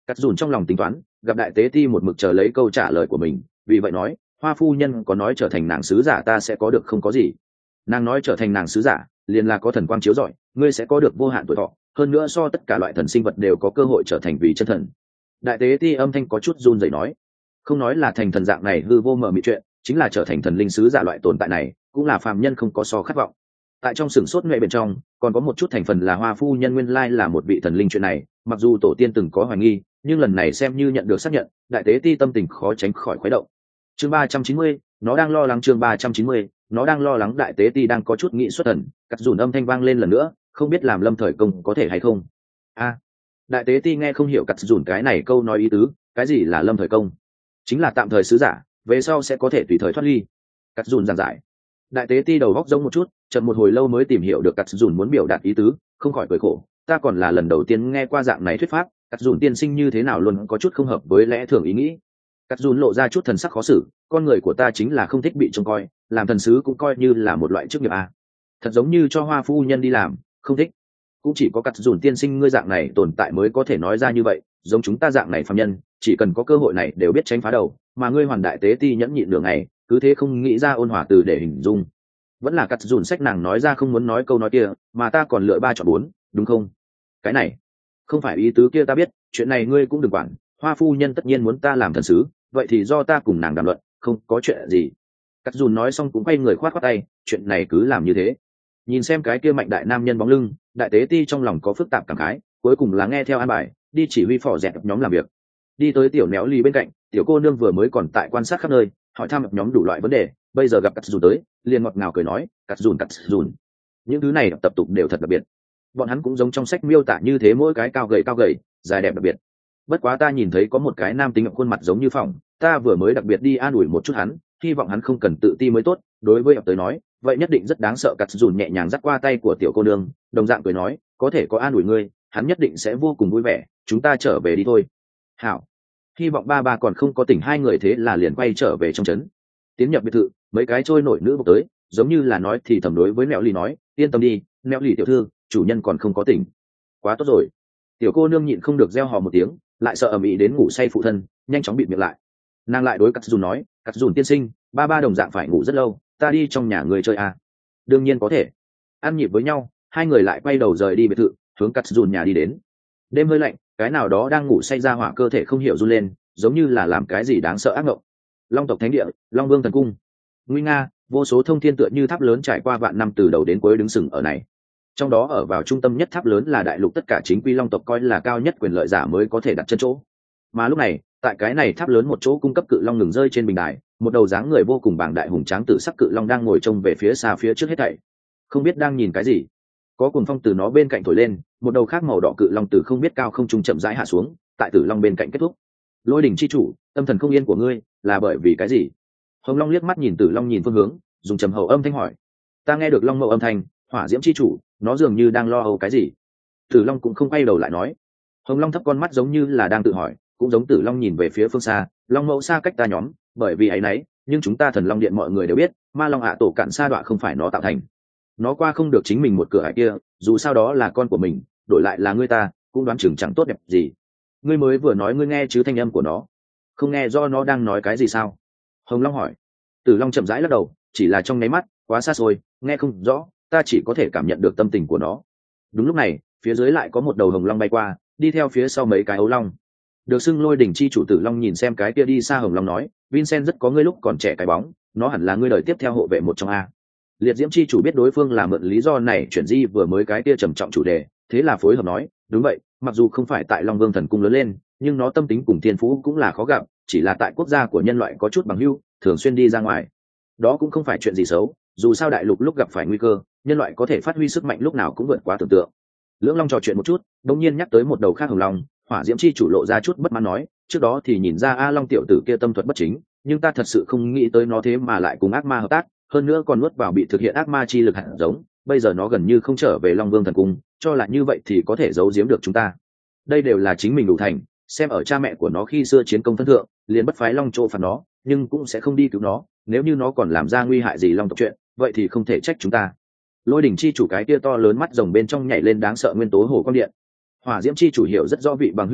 Cắt dùn trong lòng tính toán, gặp đại tế ti một mực chờ lấy câu trả lời của mình, vì vậy nói, hoa phu nhân có nói trở thành nàng sứ giả ta sẽ có được không có gì. Nàng nói trở thành nàng sứ giả liền là có thần quang chiếu rọi, ngươi sẽ có được vô hạn tuổi thọ, hơn nữa so tất cả loại thần sinh vật đều có cơ hội trở thành vì chân thần. Đại tế ti âm thanh có chút run rẩy nói, không nói là thành thần dạng này hư vô mờ mịt chuyện, chính là trở thành thần linh sứ giả loại tồn tại này cũng là phàm nhân không có so khát vọng. Tại trong sừng sốt nghệ bên trong còn có một chút thành phần là hoa phu nhân nguyên lai là một vị thần linh chuyện này, mặc dù tổ tiên từng có hoài nghi, nhưng lần này xem như nhận được xác nhận, đại tế ti tâm tình khó tránh khỏi khuấy động. Chương ba trăm chín mươi, nó đang lo lắng chương ba trăm chín mươi, nó đang lo lắng đại tế ti đang có chút nghĩ xuất thần, cắt dùn âm thanh vang lên lần nữa, không biết làm lâm thời công có thể hay không. A, đại tế ti nghe không hiểu cắt dùn cái này câu nói ý tứ, cái gì là lâm thời công? Chính là tạm thời sứ giả, về sau sẽ có thể tùy thời thoát ly. Cắt dùn giảng giải. Đại tế ti đầu góc giống một chút, chậm một hồi lâu mới tìm hiểu được cắt dùn muốn biểu đạt ý tứ, không khỏi cười khổ, ta còn là lần đầu tiên nghe qua dạng này thuyết pháp, cắt dùn tiên sinh như thế nào luôn có chút không hợp với lẽ thường ý nghĩ. Cắt dùn lộ ra chút thần sắc khó xử, con người của ta chính là không thích bị trông coi, làm thần sứ cũng coi như là một loại chức nghiệp a. Thật giống như cho hoa phu nhân đi làm, không thích. Cũng chỉ có cắt dùn tiên sinh ngươi dạng này tồn tại mới có thể nói ra như vậy, giống chúng ta dạng này phàm nhân, chỉ cần có cơ hội này đều biết tránh phá đầu, mà ngươi hoàn đại tế ti nhẫn nhịn nửa ngày, cứ thế không nghĩ ra ôn hòa từ để hình dung. Vẫn là cắt dùn sách nàng nói ra không muốn nói câu nói kia, mà ta còn lựa ba chọn bốn, đúng không? Cái này không phải ý tứ kia ta biết, chuyện này ngươi cũng đừng quản, hoa phu nhân tất nhiên muốn ta làm thần sứ, vậy thì do ta cùng nàng đàm luận, không có chuyện gì. Cắt dùn nói xong cũng quay người khoát khoát tay, chuyện này cứ làm như thế. Nhìn xem cái kia mạnh đại nam nhân bóng lưng, đại tế ti trong lòng có phức tạp cảm khái, cuối cùng là nghe theo an bài, đi chỉ huy phò dẹt nhóm làm việc. Đi tới tiểu néo ly bên cạnh, tiểu cô nương vừa mới còn tại quan sát khắp nơi, hỏi thăm nhóm đủ loại vấn đề, bây giờ gặp cắt dùn tới, liền ngọt ngào cười nói, cắt dùn cắt dùn, những thứ này tập tục đều thật đặc biệt. Bọn hắn cũng giống trong sách miêu tả như thế, mỗi cái cao gầy cao gầy, dài đẹp đặc biệt. Bất quá ta nhìn thấy có một cái nam tính khuôn mặt giống như phòng, ta vừa mới đặc biệt đi an ủi một chút hắn, hy vọng hắn không cần tự ti mới tốt. Đối với ập tới nói, vậy nhất định rất đáng sợ. Cắt dùn nhẹ nhàng dắt qua tay của tiểu cô nương, đồng dạng cười nói, có thể có an ủi ngươi, hắn nhất định sẽ vô cùng vui vẻ. Chúng ta trở về đi thôi. Hảo. Hy vọng ba ba còn không có tỉnh hai người, thế là liền quay trở về trong trấn. Tiến nhập biệt thự, mấy cái trôi nổi nữ bộc tới, giống như là nói thì thầm đối với mẹo lì nói, yên tâm đi, mẹo lì tiểu thư, chủ nhân còn không có tỉnh. Quá tốt rồi. Tiểu cô nương nhịn không được reo hò một tiếng, lại sợ ầm ĩ đến ngủ say phụ thân, nhanh chóng bịt miệng lại. Nàng lại đối cắt dùn nói, cắt dùn tiên sinh, ba ba đồng dạng phải ngủ rất lâu, ta đi trong nhà người chơi à. Đương nhiên có thể. Ăn nhịp với nhau, hai người lại quay đầu rời đi biệt thự, hướng cắt dùn nhà đi đến. Đêm hơi lạnh, cái nào đó đang ngủ say ra hỏa cơ thể không hiểu run lên, giống như là làm cái gì đáng sợ ác mộng. Long tộc thánh địa, Long Vương thần cung. Nguy nga, vô số thông thiên tựa như tháp lớn trải qua vạn năm từ đầu đến cuối đứng sừng ở này. Trong đó ở vào trung tâm nhất tháp lớn là đại lục tất cả chính quy long tộc coi là cao nhất quyền lợi giả mới có thể đặt chân chỗ. Mà lúc này, tại cái này tháp lớn một chỗ cung cấp cự long ngừng rơi trên bình đài, một đầu dáng người vô cùng bảng đại hùng tráng tự sắc cự long đang ngồi trông về phía xa phía trước hết thảy. Không biết đang nhìn cái gì. Có cuồng phong từ nó bên cạnh thổi lên, một đầu khác màu đỏ cự long từ không biết cao không trung chậm rãi hạ xuống, tại tử long bên cạnh kết thúc. Lôi đỉnh chi chủ, tâm thần không yên của ngươi là bởi vì cái gì? Hồng Long liếc mắt nhìn Tử Long nhìn phương hướng, dùng trầm hậu âm thanh hỏi. Ta nghe được long mậu âm thanh, hỏa diễm chi chủ, nó dường như đang lo âu cái gì. Tử Long cũng không quay đầu lại nói. Hồng Long thấp con mắt giống như là đang tự hỏi, cũng giống Tử Long nhìn về phía phương xa, long mậu xa cách ta nhóm, bởi vì ấy nấy, nhưng chúng ta thần long điện mọi người đều biết, ma long hạ tổ cạn sa đọa không phải nó tạo thành. Nó qua không được chính mình một cửa ải kia, dù sao đó là con của mình, đổi lại là ngươi ta, cũng đoán chừng chẳng tốt đẹp gì. Ngươi mới vừa nói ngươi nghe chứ thanh âm của nó, không nghe do nó đang nói cái gì sao? Hồng Long hỏi. Tử Long chậm rãi lắc đầu, chỉ là trong nháy mắt, quá xa xôi, nghe không rõ, ta chỉ có thể cảm nhận được tâm tình của nó. Đúng lúc này, phía dưới lại có một đầu hồng long bay qua, đi theo phía sau mấy cái ấu long. Được xưng Lôi đỉnh chi chủ Tử Long nhìn xem cái kia đi xa hồng long nói, Vincent rất có ngươi lúc còn trẻ cái bóng, nó hẳn là ngươi đời tiếp theo hộ vệ một trong a. Liệt Diễm chi chủ biết đối phương là mượn lý do này chuyển di vừa mới cái kia trầm trọng chủ đề, thế là phối hợp nói, đúng vậy, mặc dù không phải tại Long Vương thần cung lớn lên, nhưng nó tâm tính cùng thiên phú cũng là khó gặp, chỉ là tại quốc gia của nhân loại có chút bằng hữu, thường xuyên đi ra ngoài. Đó cũng không phải chuyện gì xấu, dù sao đại lục lúc gặp phải nguy cơ, nhân loại có thể phát huy sức mạnh lúc nào cũng vượt quá tưởng tượng. Lưỡng Long trò chuyện một chút, đột nhiên nhắc tới một đầu khác hồng long, Hỏa Diễm chi chủ lộ ra chút bất mãn nói, trước đó thì nhìn ra A Long tiểu tử kia tâm thuật bất chính, nhưng ta thật sự không nghĩ tới nó thế mà lại cùng ác ma hợp tác, hơn nữa còn nuốt vào bị thực hiện ác ma chi lực hạt giống, bây giờ nó gần như không trở về Long Vương thần cung, cho là như vậy thì có thể giấu giếm được chúng ta. Đây đều là chính mình đủ thành, xem ở cha mẹ của nó khi xưa chiến công thân thượng, liền bất phái Long Châu phạt nó, nhưng cũng sẽ không đi cứu nó, nếu như nó còn làm ra nguy hại gì Long tộc chuyện, vậy thì không thể trách chúng ta. Lôi đỉnh chi chủ cái kia to lớn mắt rồng bên trong nhảy lên đáng sợ nguyên tố hồ quang điện. Hỏa Diễm chi chủ hiểu rất rõ vị bằng hữu này,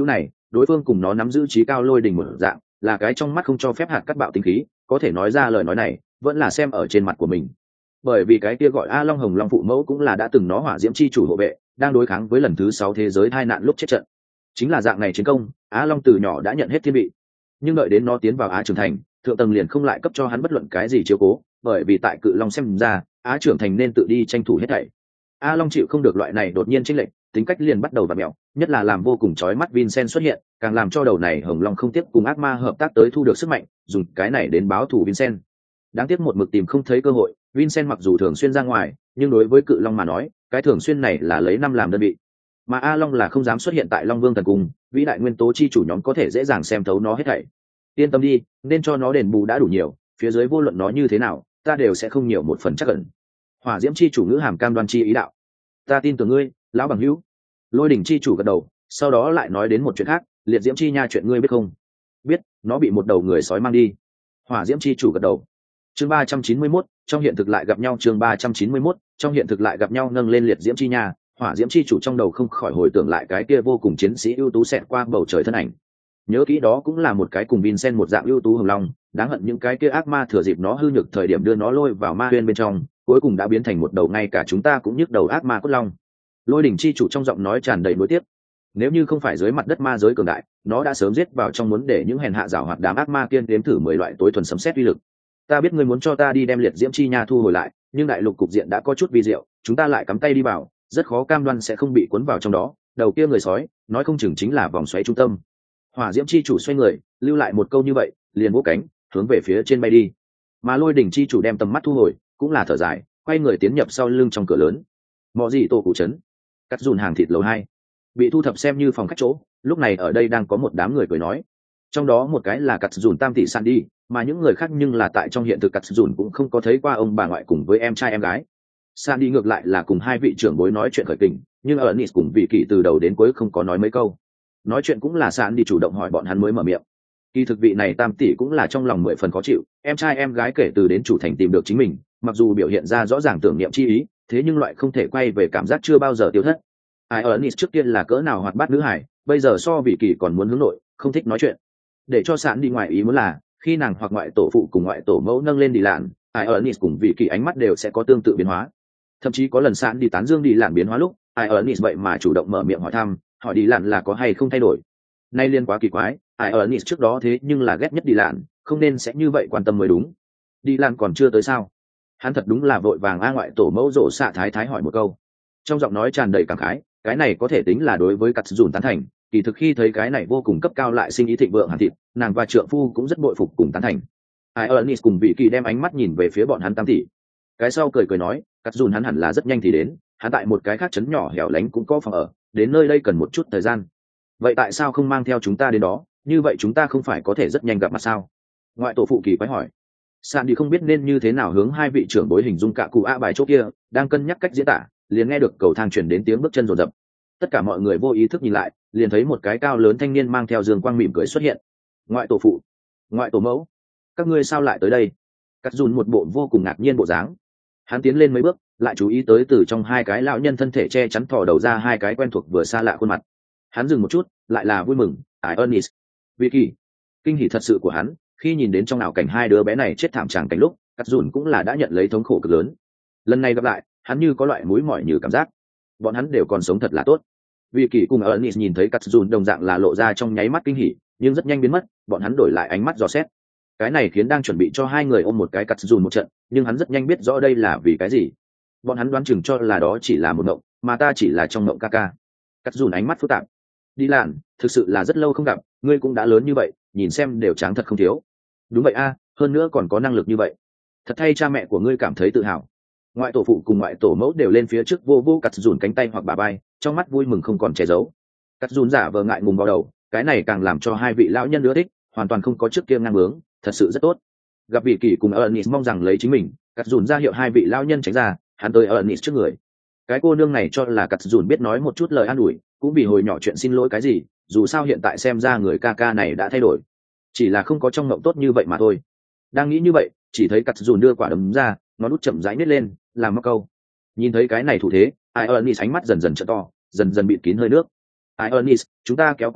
đối phương cùng nó nắm giữ trí cao lôi đình một dạng, là cái trong mắt không cho phép hạt cắt bạo tinh khí, có thể nói ra lời nói này vẫn là xem ở trên mặt của mình. Bởi vì cái kia gọi A Long Hồng Long phụ mẫu cũng là đã từng nó hỏa diễm chi chủ hộ vệ, đang đối kháng với lần thứ sáu thế giới tai nạn lúc chết trận. Chính là dạng này chiến công, Á Long từ nhỏ đã nhận hết thiên vị. Nhưng đợi đến nó tiến vào Á trưởng thành, thượng tầng liền không lại cấp cho hắn bất luận cái gì chiếu cố, bởi vì tại Cự Long xem ra, Á trưởng thành nên tự đi tranh thủ hết thảy. A Long chịu không được loại này đột nhiên chênh lệch, tính cách liền bắt đầu vặn mèo, nhất là làm vô cùng chói mắt Vincent xuất hiện, càng làm cho đầu này Hồng Long không tiếp cùng ác ma hợp tác tới thu được sức mạnh, dùng cái này đến báo thù Vincent. Đáng tiếc một mực tìm không thấy cơ hội, Vincent mặc dù thường xuyên ra ngoài, nhưng đối với Cự Long mà nói, cái thường xuyên này là lấy năm làm đơn vị. Mà A Long là không dám xuất hiện tại Long Vương thần cung, vĩ đại nguyên tố chi chủ nhóm có thể dễ dàng xem thấu nó hết thảy. Yên tâm đi, nên cho nó đền bù đã đủ nhiều, phía dưới vô luận nó như thế nào, ta đều sẽ không nhiều một phần chắc ẩn. Hỏa diễm chi chủ ngữ hàm cam đoan chi ý đạo. Ta tin tưởng ngươi, lão bằng hữu. Lôi đỉnh chi chủ gật đầu, sau đó lại nói đến một chuyện khác, liệt diễm chi nha chuyện ngươi biết không? Biết, nó bị một đầu người sói mang đi. Hỏa diễm chi chủ gật đầu. Chương ba trăm chín mươi mốt, trong hiện thực lại gặp nhau. Chương ba trăm chín mươi mốt, trong hiện thực lại gặp nhau. Nâng lên liệt diễm chi nha, hỏa diễm chi chủ trong đầu không khỏi hồi tưởng lại cái kia vô cùng chiến sĩ ưu tú xẹt qua bầu trời thân ảnh. Nhớ kỹ đó cũng là một cái cùng Vincent một dạng ưu tú hồng long, đáng hận những cái kia ác ma thừa dịp nó hư nhược thời điểm đưa nó lôi vào ma huyên bên trong, cuối cùng đã biến thành một đầu ngay cả chúng ta cũng nhức đầu ác ma cốt long. Lôi đỉnh chi chủ trong giọng nói tràn đầy nối tiếp. Nếu như không phải dưới mặt đất ma giới cường đại, nó đã sớm giết vào trong muốn để những hèn hạ giảo hoạt đám ác ma kiên đếm thử mười loại tối thuần sấm sét uy lực. Ta biết ngươi muốn cho ta đi đem liệt diễm chi nha thu hồi lại, nhưng đại lục cục diện đã có chút vi diệu, chúng ta lại cắm tay đi vào, rất khó cam đoan sẽ không bị cuốn vào trong đó. Đầu kia người sói, nói không chừng chính là vòng xoáy trung tâm. Hỏa diễm chi chủ xoay người, lưu lại một câu như vậy, liền vỗ cánh, hướng về phía trên bay đi. Mà lôi đỉnh chi chủ đem tầm mắt thu hồi, cũng là thở dài, quay người tiến nhập sau lưng trong cửa lớn. Mọ gì tổ cụ trấn, cắt dùn hàng thịt lầu hai, bị thu thập xem như phòng khách chỗ. Lúc này ở đây đang có một đám người cười nói, trong đó một cái là cắt dùn tam tỷ Sandy, mà những người khác nhưng là tại trong hiện thực cắt dùn cũng không có thấy qua ông bà ngoại cùng với em trai em gái. Sandy ngược lại là cùng hai vị trưởng bối nói chuyện khởi tình, nhưng ở Nis cùng vị kỳ từ đầu đến cuối không có nói mấy câu. Nói chuyện cũng là Sandy chủ động hỏi bọn hắn mới mở miệng. Kỳ thực vị này tam tỷ cũng là trong lòng mười phần khó chịu, em trai em gái kể từ đến chủ thành tìm được chính mình, mặc dù biểu hiện ra rõ ràng tưởng niệm chi ý, thế nhưng loại không thể quay về cảm giác chưa bao giờ tiêu thất. Ai ở Nis trước tiên là cỡ nào hoạt bát nữ hải, bây giờ so vị kỳ còn muốn hướng nội, không thích nói chuyện. Để cho sạn đi ngoài ý muốn là khi nàng hoặc ngoại tổ phụ cùng ngoại tổ mẫu nâng lên đi lạn, ai ở Nis cùng vị kỳ ánh mắt đều sẽ có tương tự biến hóa. Thậm chí có lần sạn đi tán dương đi lạn biến hóa lúc, ai ở Nis vậy mà chủ động mở miệng hỏi thăm, hỏi đi lạn là có hay không thay đổi. Nay liên quá kỳ quái, ai ở Nis trước đó thế nhưng là ghét nhất đi lạn, không nên sẽ như vậy quan tâm mới đúng. Đi lạn còn chưa tới sao? Hắn thật đúng là vội vàng a ngoại tổ mẫu rộ xạ thái thái hỏi một câu, trong giọng nói tràn đầy cảm khái. Cái này có thể tính là đối với cắt dùn tán thành, kỳ thực khi thấy cái này vô cùng cấp cao lại sinh ý thịnh vượng hàn thịt, nàng và trượng phu cũng rất bội phục cùng tán thành. Ai Ernest cùng vị kỳ đem ánh mắt nhìn về phía bọn hắn tam tỷ, cái sau cười cười nói, cắt dùn hắn hẳn là rất nhanh thì đến, hắn tại một cái khác trấn nhỏ hẻo lánh cũng có phòng ở, đến nơi đây cần một chút thời gian. Vậy tại sao không mang theo chúng ta đến đó, như vậy chúng ta không phải có thể rất nhanh gặp mặt sao? Ngoại tổ phụ kỳ quái hỏi. Sạn đi không biết nên như thế nào hướng hai vị trưởng bối hình dung cả cụ a bài chỗ kia, đang cân nhắc cách diễn tả, liền nghe được cầu thang chuyển đến tiếng bước chân rồn rập. Tất cả mọi người vô ý thức nhìn lại, liền thấy một cái cao lớn thanh niên mang theo dương quang mỉm cười xuất hiện. Ngoại tổ phụ, ngoại tổ mẫu, các ngươi sao lại tới đây? Cắt dùn một bộ vô cùng ngạc nhiên bộ dáng. Hắn tiến lên mấy bước, lại chú ý tới từ trong hai cái lão nhân thân thể che chắn thò đầu ra hai cái quen thuộc vừa xa lạ khuôn mặt. Hắn dừng một chút, lại là vui mừng, Ái Ernest, Vicky. Kinh hỉ thật sự của hắn, khi nhìn đến trong ảo cảnh hai đứa bé này chết thảm tràng cảnh lúc, cắt dùn cũng là đã nhận lấy thống khổ cực lớn. Lần này gặp lại, hắn như có loại mũi mỏi như cảm giác. Bọn hắn đều còn sống thật là tốt. Vicky cùng Ernest nhìn thấy cắt dùn đồng dạng là lộ ra trong nháy mắt kinh hỉ, nhưng rất nhanh biến mất, bọn hắn đổi lại ánh mắt dò xét. Cái này khiến đang chuẩn bị cho hai người ôm một cái cắt dùn một trận, nhưng hắn rất nhanh biết rõ đây là vì cái gì. Bọn hắn đoán chừng cho là đó chỉ là một mộng, mà ta chỉ là trong mộng ca ca. Cắt dùn ánh mắt phức tạp. Đi làn, thực sự là rất lâu không gặp, ngươi cũng đã lớn như vậy, nhìn xem đều tráng thật không thiếu. Đúng vậy a, hơn nữa còn có năng lực như vậy. Thật thay cha mẹ của ngươi cảm thấy tự hào. Ngoại tổ phụ cùng ngoại tổ mẫu đều lên phía trước vô vô cắt dùn cánh tay hoặc bà bay, trong mắt vui mừng không còn che giấu. Cắt dùn giả vờ ngại ngùng vào đầu, cái này càng làm cho hai vị lão nhân ưa thích, hoàn toàn không có trước kia ngang bướng, thật sự rất tốt. Gặp vị kỳ cùng Ernest mong rằng lấy chính mình, cắt dùn ra hiệu hai vị lão nhân tránh ra, hắn tới Ernest trước người. Cái cô nương này cho là cắt dùn biết nói một chút lời an ủi, cũng vì hồi nhỏ chuyện xin lỗi cái gì, dù sao hiện tại xem ra người ca ca này đã thay đổi, chỉ là không có trong mộng tốt như vậy mà thôi. Đang nghĩ như vậy, chỉ thấy cắt dùn đưa quả đấm ra, nó đút chậm rãi nít lên, làm mắc câu. Nhìn thấy cái này thủ thế, Ernest ánh mắt dần dần trợ to, dần dần bịt kín hơi nước. Ernest, chúng ta kéo qua câu,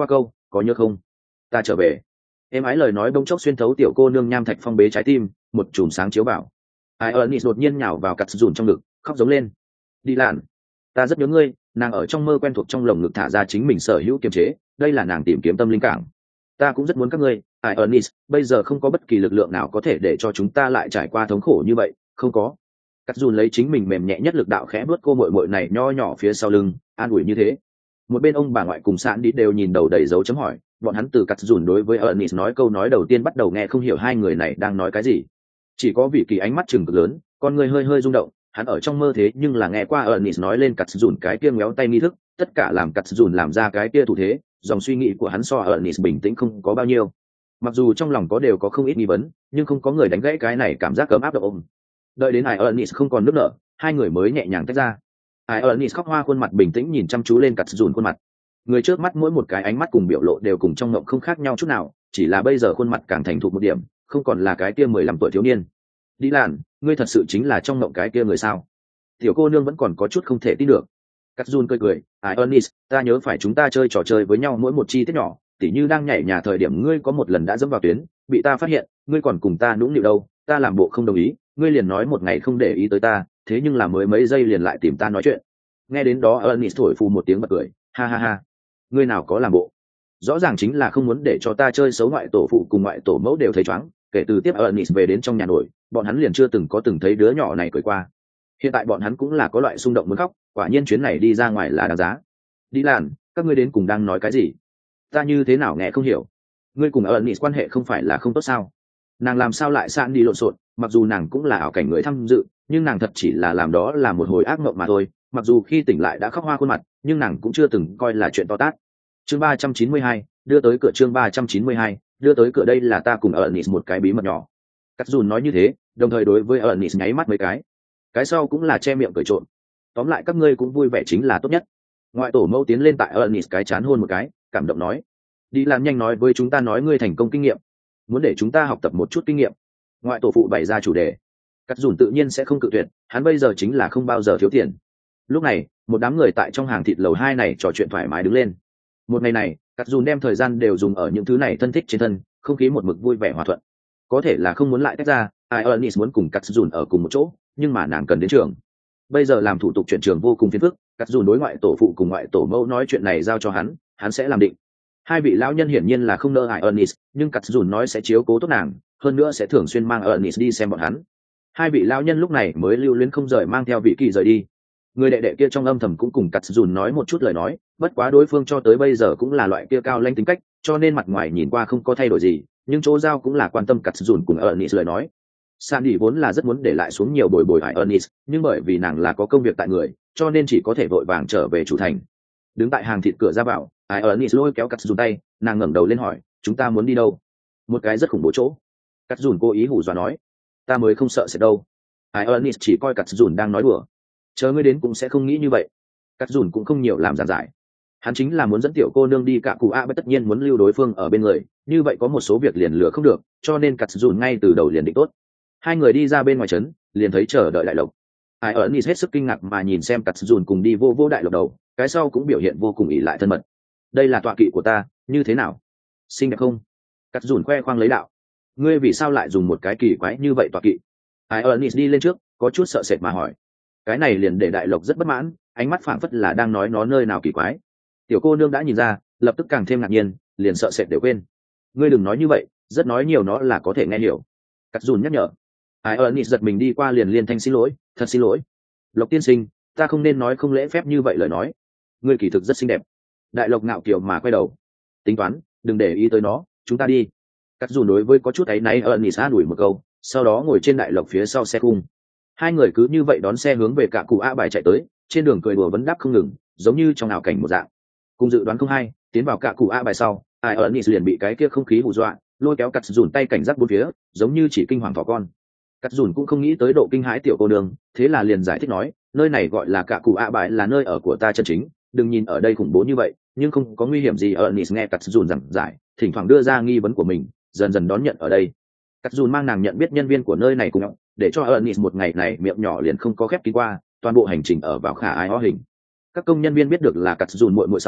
có nhớ không, ta trở về. Em ái lời nói bỗng chốc xuyên thấu tiểu cô nương nham thạch phong bế trái tim, một chùm sáng chiếu vào. Ai ơn đột nhiên nhào vào cắt dùn trong ngực, khóc giống lên. Đi làn, ta rất nhớ ngươi. Nàng ở trong mơ quen thuộc trong lồng ngực thả ra chính mình sở hữu kiềm chế, đây là nàng tìm kiếm tâm linh cảng. Ta cũng rất muốn các ngươi, ai ơn, bây giờ không có bất kỳ lực lượng nào có thể để cho chúng ta lại trải qua thống khổ như vậy, không có. Cắt dùn lấy chính mình mềm nhẹ nhất lực đạo khẽ bước cô muội muội này nho nhỏ phía sau lưng, an ủi như thế. Một bên ông bà ngoại cùng sạn đi đều nhìn đầu đầy dấu chấm hỏi, bọn hắn từ cắt dùn đối với Ernest nói câu nói đầu tiên bắt đầu nghe không hiểu hai người này đang nói cái gì. Chỉ có vị kỳ ánh mắt trừng cực lớn, con người hơi hơi rung động, hắn ở trong mơ thế nhưng là nghe qua Ernest nói lên cắt dùn cái kia ngéo tay nghi thức, tất cả làm cắt dùn làm ra cái kia thủ thế, dòng suy nghĩ của hắn so Ernest bình tĩnh không có bao nhiêu. Mặc dù trong lòng có đều có không ít nghi vấn, nhưng không có người đánh gãy cái này cảm giác ấm áp đậm ôm. Đợi đến Ernest không còn nước nở, hai người mới nhẹ nhàng tách ra. Ernest khóc hoa khuôn mặt bình tĩnh nhìn chăm chú lên cắt dùn khuôn mặt. Người trước mắt mỗi một cái ánh mắt cùng biểu lộ đều cùng trong mộng không khác nhau chút nào, chỉ là bây giờ khuôn mặt càng thành thục một điểm, không còn là cái kia mười lăm tuổi thiếu niên. Đi làn, ngươi thật sự chính là trong mộng cái kia người sao? Tiểu cô nương vẫn còn có chút không thể tin được. Cắt Jun cười cười, "Ai Ernest, ta nhớ phải chúng ta chơi trò chơi với nhau mỗi một chi tiết nhỏ, tỉ như đang nhảy nhà thời điểm ngươi có một lần đã dẫm vào tuyến, bị ta phát hiện, ngươi còn cùng ta nũng nịu đâu, ta làm bộ không đồng ý, ngươi liền nói một ngày không để ý tới ta, thế nhưng là mới mấy giây liền lại tìm ta nói chuyện." Nghe đến đó Ernest thổi phù một tiếng bật cười, "Ha ha ha, ngươi nào có làm bộ, rõ ràng chính là không muốn để cho ta chơi xấu ngoại tổ phụ cùng ngoại tổ mẫu đều thấy chóng." Kể từ tiếp Ernest về đến trong nhà nổi, bọn hắn liền chưa từng có từng thấy đứa nhỏ này cười qua. Hiện tại bọn hắn cũng là có loại xung động muốn khóc, quả nhiên chuyến này đi ra ngoài là đáng giá. Đi làn, các ngươi đến cùng đang nói cái gì? Ta như thế nào nghe không hiểu. Ngươi cùng Ernest quan hệ không phải là không tốt sao? Nàng làm sao lại sạn đi lộn xộn, mặc dù nàng cũng là ảo cảnh người tham dự, nhưng nàng thật chỉ là làm đó là một hồi ác mộng mà thôi. Mặc dù khi tỉnh lại đã khóc hoa khuôn mặt, nhưng nàng cũng chưa từng coi là chuyện to tát. Chương ba trăm chín mươi hai, đưa tới cửa chương ba trăm chín mươi hai, đưa tới cửa đây là ta cùng Ernest một cái bí mật nhỏ. Cắt Jun nói như thế, đồng thời đối với Ernest nháy mắt mấy cái. Cái sau cũng là che miệng cười trộm. Tóm lại các ngươi cũng vui vẻ chính là tốt nhất. Ngoại tổ mẫu tiến lên tại Ernest cái chán hôn một cái, cảm động nói: "Đi làm nhanh nói với chúng ta nói ngươi thành công kinh nghiệm, muốn để chúng ta học tập một chút kinh nghiệm." Ngoại tổ phụ bày ra chủ đề. Cắt Jun tự nhiên sẽ không cự tuyệt, hắn bây giờ chính là không bao giờ thiếu tiền. Lúc này, một đám người tại trong hàng thịt lầu hai này trò chuyện thoải mái đứng lên. Một ngày này, Cắt Jun đem thời gian đều dùng ở những thứ này thân thích trên thân, không khí một mực vui vẻ hòa thuận. Có thể là không muốn lại tách ra, Ernest muốn cùng Cắt Jun ở cùng một chỗ, nhưng mà nàng cần đến trường. Bây giờ làm thủ tục chuyển trường vô cùng phiền phức, Cắt Jun đối ngoại tổ phụ cùng ngoại tổ mẫu nói chuyện này giao cho hắn, hắn sẽ làm định. Hai vị lão nhân hiển nhiên là không nỡ hại Ernest, nhưng Cắt Jun nói sẽ chiếu cố tốt nàng, hơn nữa sẽ thường xuyên mang Ernest đi xem bọn hắn. Hai vị lão nhân lúc này mới lưu luyến không rời mang theo vị kỳ rời đi. Người đệ đệ kia trong âm thầm cũng cùng Cắt Jun nói một chút lời nói, bất quá đối phương cho tới bây giờ cũng là loại kia cao lãnh tính cách, cho nên mặt ngoài nhìn qua không có thay đổi gì, nhưng chỗ giao cũng là quan tâm Cắt Jun cùng Ernest lời nói. Sandy vốn là rất muốn để lại xuống nhiều bồi bồi hại Ernest, nhưng bởi vì nàng là có công việc tại người, cho nên chỉ có thể vội vàng trở về chủ thành. Đứng tại hàng thịt cửa ra vào, Ernest lôi kéo Cắt Jun tay, nàng ngẩng đầu lên hỏi, "Chúng ta muốn đi đâu?" "Một cái rất khủng bố chỗ." Cắt Jun cố ý hù dọa nói. "Ta mới không sợ sẽ đâu." Ernest chỉ coi Cắt Jun đang nói đùa. "Chờ ngươi đến cũng sẽ không nghĩ như vậy." Cắt Jun cũng không nhiều làm giản giải. Hắn chính là muốn dẫn tiểu cô nương đi cả cụ a, bất tất nhiên muốn lưu đối phương ở bên người, như vậy có một số việc liền lừa không được, cho nên Cắt Jun ngay từ đầu liền định tốt. Hai người đi ra bên ngoài trấn, liền thấy chờ đợi đại lộc. Ai Ernest hết sức kinh ngạc mà nhìn xem Cắt Jun cùng đi vô vô đại lộc đầu, cái sau cũng biểu hiện vô cùng ỷ lại thân mật. "Đây là tọa kỵ của ta, như thế nào? Xinh đẹp không?" Cắt Jun khoe khoang lấy đạo. "Ngươi vì sao lại dùng một cái kỳ quái như vậy tọa kỵ?" Ai Ernest đi lên trước, có chút sợ sệt mà hỏi. Cái này liền để đại lộc rất bất mãn, ánh mắt phảng phất là đang nói nó nơi nào kỳ quái. Tiểu cô nương đã nhìn ra, lập tức càng thêm ngạc nhiên, liền sợ sệt đều quên. "Ngươi đừng nói như vậy, rất nói nhiều nó là có thể nghe hiểu." Cắt Jun nhắc nhở. Ai Ernest giật mình đi qua liền liên thanh xin lỗi, "Thật xin lỗi. Lộc tiên sinh, ta không nên nói không lễ phép như vậy lời nói. Ngươi kỳ thực rất xinh đẹp." Đại lộc ngạo kiều mà quay đầu. "Tính toán, đừng để ý tới nó, chúng ta đi." Cắt Jun đối với có chút áy náy Ernest an ủi một câu, sau đó ngồi trên đại lộc phía sau xe khung. Hai người cứ như vậy đón xe hướng về cả cụ a bài chạy tới, trên đường cười đùa vấn đáp không ngừng, giống như trong ảo cảnh một dạng. Cùng dự đoán không hay, tiến vào cả cụ a bài sau, ai Ernest liền bị cái kia không khí hù dọa, lôi kéo Cắt Jun tay cảnh giác bốn phía, giống như chỉ kinh hoàng thỏ con. Cắt Jun cũng không nghĩ tới độ kinh hãi tiểu cô nương, thế là liền giải thích nói, "Nơi này gọi là cả cụ a bài là nơi ở của ta chân chính, đừng nhìn ở đây khủng bố như vậy, nhưng không có nguy hiểm gì." Ernest nghe Cắt Jun giảng giải, thỉnh thoảng đưa ra nghi vấn của mình, dần dần đón nhận ở đây. Cắt Jun mang nàng nhận biết nhân viên của nơi này cùng nhau, để cho Ernest một ngày này miệng nhỏ liền không có khép kín qua, toàn bộ hành trình ở vào khả ai ho hình. Các công nhân viên biết được là Cắt Jun muội muội sau,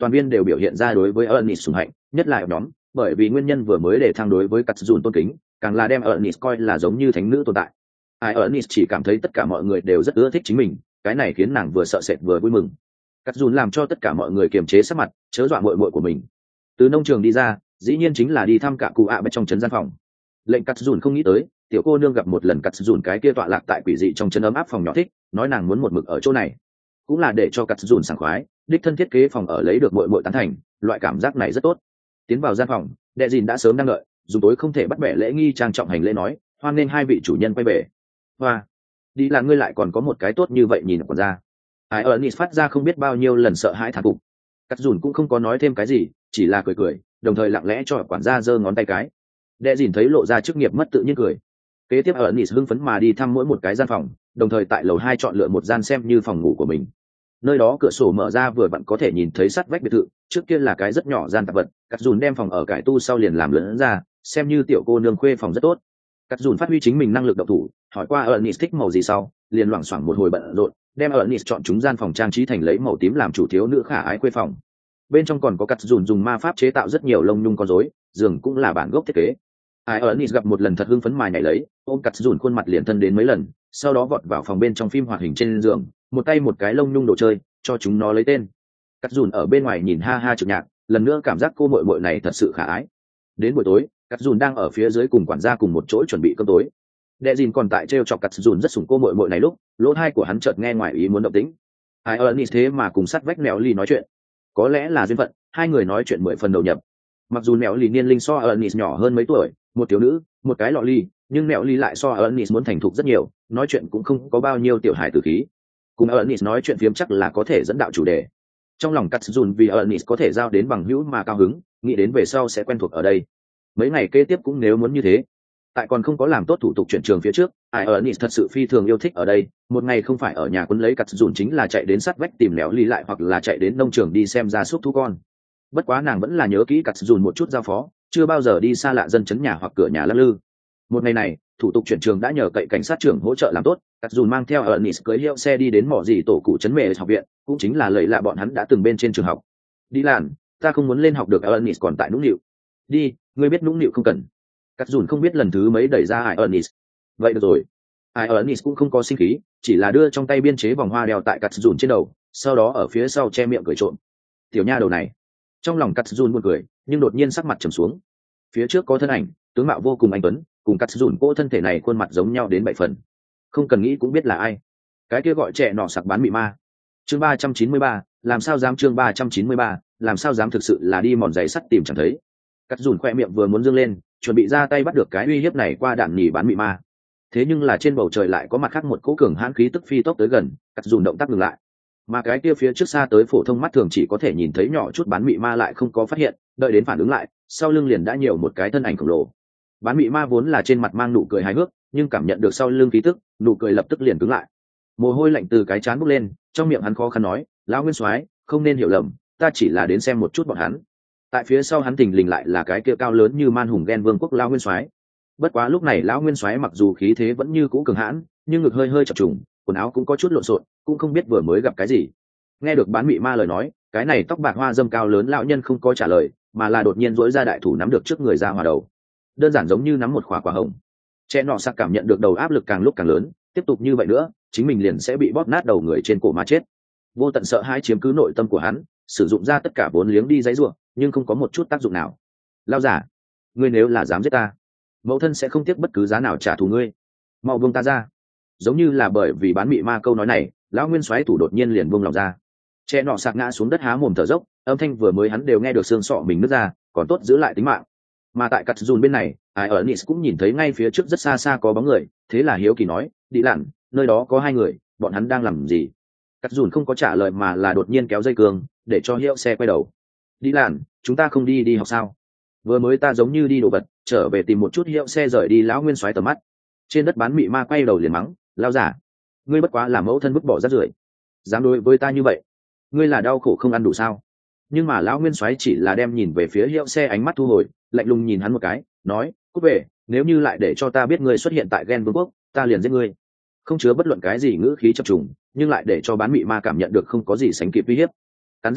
toàn viên đều biểu hiện ra đối với Ernest sủng hạnh, nhất là nhóm, bởi vì nguyên nhân vừa mới để thăng đối với cắt dùn tôn kính, càng là đem Ernest coi là giống như thánh nữ tồn tại. Ai Ernest chỉ cảm thấy tất cả mọi người đều rất ưa thích chính mình, cái này khiến nàng vừa sợ sệt vừa vui mừng. Cắt dùn làm cho tất cả mọi người kiềm chế sắc mặt, chớ dọa muội muội của mình. Từ nông trường đi ra, dĩ nhiên chính là đi thăm cả cụ ạ bên trong trấn gian phòng. Lệnh cắt dùn không nghĩ tới, tiểu cô nương gặp một lần cắt dùn cái kia tọa lạc tại quỷ dị trong trấn ấm áp phòng nhỏ thích, nói nàng muốn một mực ở chỗ này, cũng là để cho cắt dùn sảng khoái, đích thân thiết kế phòng ở lấy được muội muội tán thành, loại cảm giác này rất tốt. Tiến vào gian phòng, đệ dìn đã sớm đang đợi, dùng tối không thể bắt bẻ lễ nghi trang trọng hành lễ nói, hoan nghênh hai vị chủ nhân quay về. Hoa, đi là ngươi lại còn có một cái tốt như vậy nhìn còn ra. Ai Ernest phát ra không biết bao nhiêu lần sợ hãi thán phục. Cắt dùn cũng không có nói thêm cái gì, chỉ là cười cười, đồng thời lặng lẽ cho quản gia giơ ngón tay cái. Đệ dìn thấy lộ ra chức nghiệp mất tự nhiên cười. Kế tiếp Ernest hưng phấn mà đi thăm mỗi một cái gian phòng, đồng thời tại lầu hai chọn lựa một gian xem như phòng ngủ của mình. Nơi đó cửa sổ mở ra vừa vặn có thể nhìn thấy sắt vách biệt thự, trước kia là cái rất nhỏ gian tạp vật, cắt dùn đem phòng ở cải tu sau liền làm lớn ra, xem như tiểu cô nương khuê phòng rất tốt. Cắt dùn phát huy chính mình năng lực động thủ, hỏi qua Ernest thích màu gì sau, liền loảng xoảng một hồi bận rộn, đem Ernest chọn chúng gian phòng trang trí thành lấy màu tím làm chủ thiếu nữ khả ái khuê phòng. Bên trong còn có cắt dùn dùng ma pháp chế tạo rất nhiều lông nhung con rối, giường cũng là bản gốc thiết kế. Ai Ernest gặp một lần thật hưng phấn mà nhảy lấy, ôm cắt dùn khuôn mặt liền thân đến mấy lần, sau đó vọt vào phòng bên trong phim hoạt hình trên giường, một tay một cái lông nhung đồ chơi, cho chúng nó lấy tên. Cắt dùn ở bên ngoài nhìn ha ha trực nhạc, lần nữa cảm giác cô muội muội này thật sự khả ái. Đến buổi tối, cắt dùn đang ở phía dưới cùng quản gia cùng một chỗ chuẩn bị cơm tối. Đệ dìn còn tại trêu chọc cắt dùn rất sủng cô muội muội này lúc, lỗ tai của hắn chợt nghe ngoài ý muốn động tĩnh. Ai Ernest thế mà cùng sát vách mèo ly nói chuyện. Có lẽ là duyên phận, hai người nói chuyện mười phần đầu nhập. Mặc dù mèo ly niên linh so Ernest nhỏ hơn mấy tuổi, một thiếu nữ, một cái lọ ly, nhưng mèo ly lại so Ernest muốn thành thục rất nhiều, nói chuyện cũng không có bao nhiêu tiểu hài tử khí. Cùng Ernest nói chuyện phiếm chắc là có thể dẫn đạo chủ đề. Trong lòng cắt dùn vì Ernest có thể giao đến bằng hữu mà cao hứng, nghĩ đến về sau sẽ quen thuộc ở đây. Mấy ngày kế tiếp cũng nếu muốn như thế. Tại còn không có làm tốt thủ tục chuyển trường phía trước, ai Ernest thật sự phi thường yêu thích ở đây, một ngày không phải ở nhà quấn lấy cắt dùn chính là chạy đến sát vách tìm mèo ly lại hoặc là chạy đến nông trường đi xem gia súc thú con. Bất quá nàng vẫn là nhớ kỹ cắt dùn một chút giao phó, chưa bao giờ đi xa lạ dân chấn nhà hoặc cửa nhà lắc lư. Một ngày này, thủ tục chuyển trường đã nhờ cậy cảnh sát trưởng hỗ trợ làm tốt, cắt dùn mang theo Ernest cưỡi hiệu xe đi đến mỏ dì tổ cụ trấn mề học viện, cũng chính là lầy lạ bọn hắn đã từng bên trên trường học. Đi làn, ta không muốn lên học được, Ernest còn tại nũng nịu. Đi, ngươi biết nũng nịu không cần. Cắt dùn không biết lần thứ mấy đẩy ra ai Ernest. Vậy được rồi. Ai Ernest cũng không có sinh khí, chỉ là đưa trong tay biên chế vòng hoa đeo tại cắt dùn trên đầu, sau đó ở phía sau che miệng cười trộm. Tiểu nha đầu này. Trong lòng cắt dùn buồn cười, nhưng đột nhiên sắc mặt trầm xuống. Phía trước có thân ảnh, tướng mạo vô cùng anh tuấn, cùng cắt dùn cô thân thể này khuôn mặt giống nhau đến bảy phần. Không cần nghĩ cũng biết là ai. Cái kia gọi trẻ nọ sặc bán mị ma. Chương ba trăm chín mươi ba, làm sao dám chương ba trăm chín mươi ba, làm sao dám thực sự là đi mòn giày sắt tìm chẳng thấy. Cắt dùn khoe miệng vừa muốn dương lên, chuẩn bị ra tay bắt được cái uy hiếp này qua đạn nhì bán mị ma. Thế nhưng là trên bầu trời lại có mặt khác một cỗ cường hãn khí tức phi tốc tới gần, cắt dùn động tác ngừng lại. Mà cái kia phía trước xa tới phổ thông mắt thường chỉ có thể nhìn thấy nhỏ chút bán mị ma lại không có phát hiện, đợi đến phản ứng lại, sau lưng liền đã nhiều một cái thân ảnh khổng lồ. Bán mị ma vốn là trên mặt mang nụ cười hài hước, nhưng cảm nhận được sau lưng khí tức, nụ cười lập tức liền cứng lại. Mồ hôi lạnh từ cái trán bốc lên, trong miệng hắn khó khăn nói, lão nguyên soái, không nên hiểu lầm, ta chỉ là đến xem một chút bọn hắn. Tại phía sau hắn thình lình lại là cái kia cao lớn như man hùng ghen vương quốc lão nguyên soái. Bất quá lúc này lão nguyên soái mặc dù khí thế vẫn như cũ cường hãn, nhưng ngực hơi hơi chập trùng, quần áo cũng có chút lộn xộn, cũng không biết vừa mới gặp cái gì. Nghe được bán mị ma lời nói, cái này tóc bạc hoa dâm cao lớn lão nhân không có trả lời, mà là đột nhiên duỗi ra đại thủ nắm được trước người ra hòa đầu, đơn giản giống như nắm một quả quả hồng. Trẻ nọ sặc cảm nhận được đầu áp lực càng lúc càng lớn, tiếp tục như vậy nữa, chính mình liền sẽ bị bóp nát đầu người trên cổ mà chết. Vô tận sợ hãi chiếm cứ nội tâm của hắn, sử dụng ra tất cả vốn liếng đi dãy rủa, nhưng không có một chút tác dụng nào. Lao giả, ngươi nếu là dám giết ta, mẫu thân sẽ không tiếc bất cứ giá nào trả thù ngươi. Mau buông ta ra. Giống như là bởi vì bán mị ma câu nói này, lão nguyên soái thủ đột nhiên liền buông lòng ra. Trẻ nọ sặc ngã xuống đất há mồm thở dốc, âm thanh vừa mới hắn đều nghe được xương sọ mình nứt ra, còn tốt giữ lại tính mạng. Mà tại cắt dùn bên này, ai ở Nis cũng nhìn thấy ngay phía trước rất xa xa có bóng người, thế là hiếu kỳ nói, đi lặn, nơi đó có hai người, bọn hắn đang làm gì? Cắt dùn không có trả lời mà là đột nhiên kéo dây cương, để cho hiệu xe quay đầu. Đi lặn, chúng ta không đi đi học sao? Vừa mới ta giống như đi đồ vật, trở về tìm một chút hiệu xe rời đi. Lão nguyên soái tầm mắt. Trên đất bán mị ma quay đầu liền mắng, lao giả, ngươi bất quá làm mẫu thân vứt bỏ rác rưởi, dám đối với ta như vậy, ngươi là đau khổ không ăn đủ sao? Nhưng mà lão nguyên soái chỉ là đem nhìn về phía hiệu xe, ánh mắt thu hồi, lạnh lùng nhìn hắn một cái, nói, cút về, nếu như lại để cho ta biết ngươi xuất hiện tại Gen Vương quốc, ta liền giết ngươi. Không chứa bất luận cái gì ngữ khí chập trùng, nhưng lại để cho bán mị ma cảm nhận được không có gì sánh kịp uy hiếp. Cắn răng,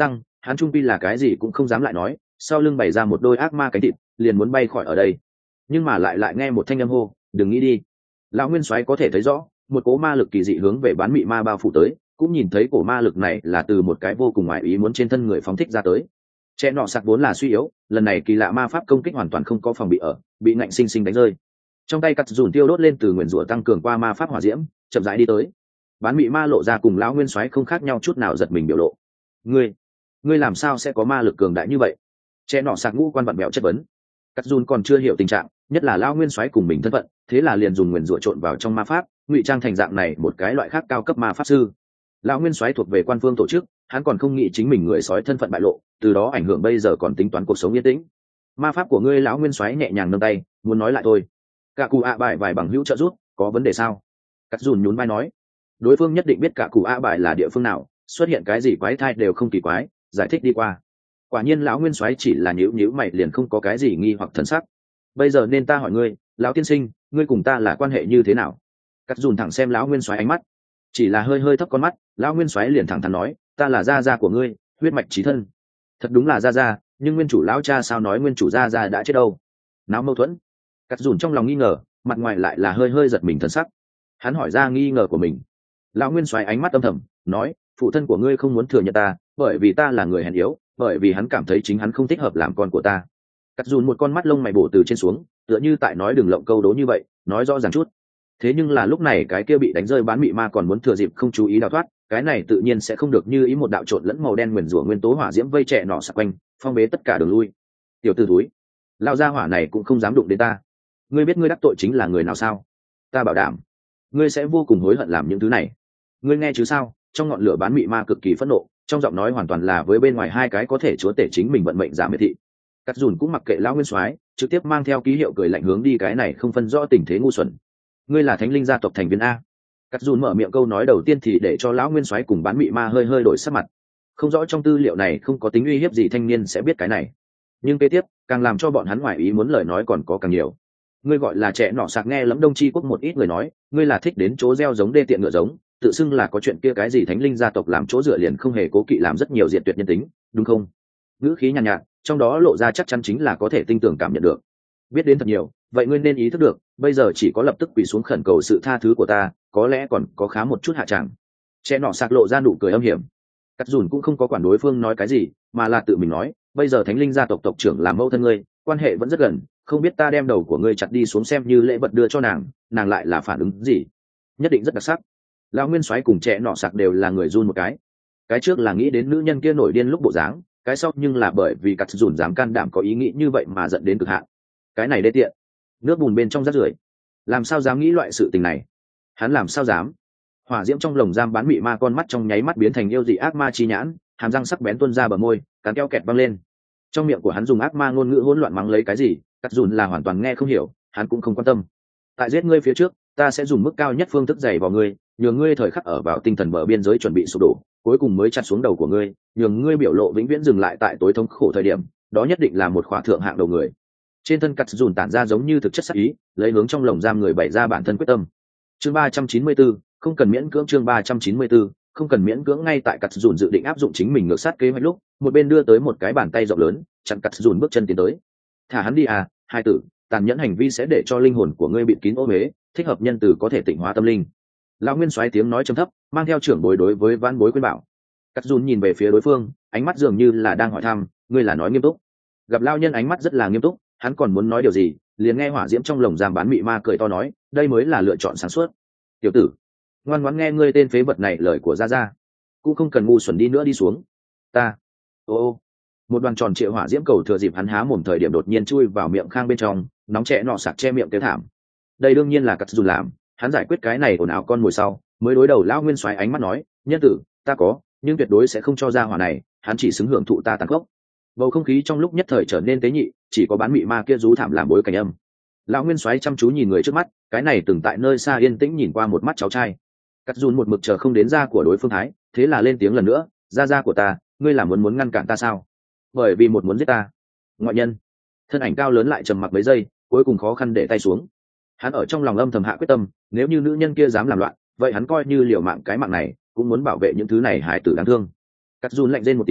hắn trung pi là cái gì cũng không dám lại nói, sau lưng bày ra một đôi ác ma cánh thịt, liền muốn bay khỏi ở đây. Nhưng mà lại lại nghe một thanh âm hô, đừng nghĩ đi. Lão nguyên soái có thể thấy rõ, một cỗ ma lực kỳ dị hướng về bán mị ma bao phủ tới, cũng nhìn thấy cổ ma lực này là từ một cái vô cùng ngoại ý muốn trên thân người phóng thích ra tới. Trẻ nọ sạc vốn là suy yếu, lần này kỳ lạ ma pháp công kích hoàn toàn không có phòng bị ở, bị ngạnh sinh sinh đánh rơi. Trong tay cắt dùn tiêu đốt lên từ nguyên rủa tăng cường qua ma pháp hỏa diễm, chậm rãi đi tới. Bán mị ma lộ ra cùng lão nguyên soái không khác nhau chút nào, giật mình biểu lộ. Ngươi, ngươi làm sao sẽ có ma lực cường đại như vậy? Trẻ nọ sạc ngũ quan vặn bẹo chất vấn. Cắt dùn còn chưa hiểu tình trạng, nhất là lão nguyên soái cùng mình thân phận, thế là liền dùng nguyên rủa trộn vào trong ma pháp, ngụy trang thành dạng này một cái loại khác cao cấp ma pháp sư. Lão nguyên soái thuộc về quan phương tổ chức, hắn còn không nghĩ chính mình người sói thân phận bại lộ, từ đó ảnh hưởng bây giờ còn tính toán cuộc sống yên tĩnh. Ma pháp của ngươi, lão nguyên soái nhẹ nhàng nâng tay, muốn nói lại thôi. Cả cụ ạ bài vài bằng hữu trợ giúp, có vấn đề sao? Cắt dùn nhún vai nói, đối phương nhất định biết cả cụ ạ bài là địa phương nào, xuất hiện cái gì quái thai đều không kỳ quái, giải thích đi qua. Quả nhiên lão nguyên soái chỉ là nhíu nhíu mày, liền không có cái gì nghi hoặc thần sắc. Bây giờ nên ta hỏi ngươi, lão tiên sinh, ngươi cùng ta là quan hệ như thế nào? Cắt dùn thẳng xem lão nguyên soái ánh mắt, chỉ là hơi hơi thấp con mắt, lão nguyên soái liền thẳng thắn nói, ta là gia gia của ngươi, huyết mạch chí thân. Thật đúng là gia gia, nhưng nguyên chủ lão cha sao nói nguyên chủ gia gia đã chết đâu? Náo mâu thuẫn. Cắt dùn trong lòng nghi ngờ, mặt ngoài lại là hơi hơi giật mình thần sắc. Hắn hỏi ra nghi ngờ của mình. Lão nguyên soái ánh mắt âm thầm, nói, phụ thân của ngươi không muốn thừa nhận ta, bởi vì ta là người hèn yếu, bởi vì hắn cảm thấy chính hắn không thích hợp làm con của ta. Cắt dùn một con mắt lông mày bổ từ trên xuống, tựa như tại nói đừng lộng câu đố như vậy, nói rõ ràng chút. Thế nhưng là lúc này cái kia bị đánh rơi bán mị ma còn muốn thừa dịp không chú ý đào thoát, cái này tự nhiên sẽ không được như ý, một đạo trộn lẫn màu đen nguyền rủa nguyên tố hỏa diễm vây trẻ nọ sạc quanh, phong bế tất cả đường lui. Tiểu tử túi, lao ra hỏa này cũng không dám đụng đến ta. Ngươi biết ngươi đắc tội chính là người nào sao? Ta bảo đảm, ngươi sẽ vô cùng hối hận làm những thứ này. Ngươi nghe chứ sao? Trong ngọn lửa bán mị ma cực kỳ phẫn nộ, trong giọng nói hoàn toàn là với bên ngoài hai cái có thể chúa tể chính mình vận mệnh giả miệt thị. Cắt dùn cũng mặc kệ lão nguyên soái, trực tiếp mang theo ký hiệu cười lạnh hướng đi cái này không phân rõ tình thế ngu xuẩn. Ngươi là thánh linh gia tộc thành viên a? Cắt dùn mở miệng câu nói đầu tiên thì để cho lão nguyên soái cùng bán mị ma hơi hơi đổi sắc mặt. Không rõ trong tư liệu này không có tính uy hiếp gì thanh niên sẽ biết cái này, nhưng kế tiếp càng làm cho bọn hắn ngoài ý muốn lời nói còn có càng nhiều. Ngươi gọi là trẻ nọ sạc, nghe lẫm Đông Chi quốc một ít người nói, ngươi là thích đến chỗ gieo giống đê tiện ngựa giống, tự xưng là có chuyện kia cái gì thánh linh gia tộc làm chỗ dựa, liền không hề cố kỵ làm rất nhiều diện tuyệt nhân tính, đúng không? Ngữ khí nhàn nhạt, nhạt, trong đó lộ ra chắc chắn chính là có thể tinh tường cảm nhận được. Biết đến thật nhiều, vậy ngươi nên ý thức được, bây giờ chỉ có lập tức quỳ xuống khẩn cầu sự tha thứ của ta, có lẽ còn có khá một chút hạ tràng. Trẻ nọ sạc lộ ra nụ cười âm hiểm. Cắt dùn cũng không có quản đối phương nói cái gì, mà là tự mình nói, bây giờ thánh linh gia tộc tộc trưởng làm mẫu thân ngươi, quan hệ vẫn rất gần, không biết ta đem đầu của ngươi chặt đi xuống xem như lễ vật đưa cho nàng, nàng lại là phản ứng gì? Nhất định rất đặc sắc. Lão nguyên soái cùng trẻ nọ sạc đều là người run một cái. Cái trước là nghĩ đến nữ nhân kia nổi điên lúc bộ dáng, cái sau nhưng là bởi vì cắt dùn dám can đảm có ý nghĩ như vậy mà giận đến cực hạn. Cái này đê tiện, nước bùn bên trong rác rưởi, làm sao dám nghĩ loại sự tình này? Hắn làm sao dám? Hỏa diễm trong lồng giam bán mị ma con mắt trong nháy mắt biến thành yêu dị ác ma chi nhãn, hàm răng sắc bén tuôn ra bờ môi, cắn keo kẹt văng lên. Trong miệng của hắn dùng ác ma ngôn ngữ hỗn loạn mắng lấy cái gì, cắt dùn là hoàn toàn nghe không hiểu, hắn cũng không quan tâm. Tại giết ngươi phía trước, ta sẽ dùng mức cao nhất phương thức dày vào ngươi, nhường ngươi thời khắc ở vào tinh thần bờ biên giới chuẩn bị sụp đổ, cuối cùng mới chặt xuống đầu của ngươi, nhường ngươi biểu lộ vĩnh viễn dừng lại tại tối thống khổ thời điểm, đó nhất định là một khỏa thượng hạng đầu người. Trên thân cắt dùn tản ra giống như thực chất sắc ý, lấy hướng trong lồng giam người bày ra bản thân quyết tâm. Chương ba trăm chín mươi tư, không cần miễn cưỡng. Chương ba trăm chín mươi tư, không cần miễn cưỡng. Ngay tại cắt dùn dự định áp dụng chính mình ngược sát kế hoạch lúc, một bên đưa tới một cái bàn tay rộng lớn, chặn cắt dùn bước chân tiến tới. Thả hắn đi à, hai tử, tàn nhẫn hành vi sẽ để cho linh hồn của ngươi bị kín ô huế, thích hợp nhân từ có thể tịnh hóa tâm linh. Lão nguyên soái tiếng nói trầm thấp, mang theo trưởng bối đối với vãn bối khuyên bảo. Cắt dùn nhìn về phía đối phương, ánh mắt dường như là đang hỏi thăm, ngươi là nói nghiêm túc? Gặp lão nhân ánh mắt rất là nghiêm túc, hắn còn muốn nói điều gì, liền nghe hỏa diễm trong lồng giam bán mị ma cười to nói, đây mới là lựa chọn sáng suốt. Tiểu tử, ngoan ngoãn nghe ngươi tên phế vật này lời của gia gia, cũng không cần ngu xuẩn đi nữa đi xuống. Ta, ô ô, một đoàn tròn trịa hỏa diễm cầu thừa dịp hắn há mồm thời điểm đột nhiên chui vào miệng khang bên trong, nóng trẻ nọ sạc che miệng kêu thảm. Đây đương nhiên là cắt dùn làm, hắn giải quyết cái này ồn ào con mồi sau, mới đối đầu lão nguyên soái ánh mắt nói, nhân tử, ta có, nhưng tuyệt đối sẽ không cho ra hỏa này, hắn chỉ xứng hưởng thụ ta tàn khốc. Bầu không khí trong lúc nhất thời trở nên tế nhị, chỉ có bán mị ma kia rú thảm làm bối cảnh âm. Lão nguyên soái chăm chú nhìn người trước mắt, cái này từng tại nơi xa yên tĩnh nhìn qua một mắt cháu trai. Cắt dùn một mực chờ không đến ra của đối phương thái, thế là lên tiếng lần nữa, ra ra của ta, ngươi là muốn muốn ngăn cản ta sao? Bởi vì một muốn giết ta. Ngoại nhân. Thân ảnh cao lớn lại trầm mặc mấy giây, cuối cùng khó khăn để tay xuống. Hắn ở trong lòng âm thầm hạ quyết tâm, nếu như nữ nhân kia dám làm loạn, vậy hắn coi như liều mạng cái mạng này cũng muốn bảo vệ những thứ này hải tử đáng thương. Cắt dùn lạnh rên một tiếng,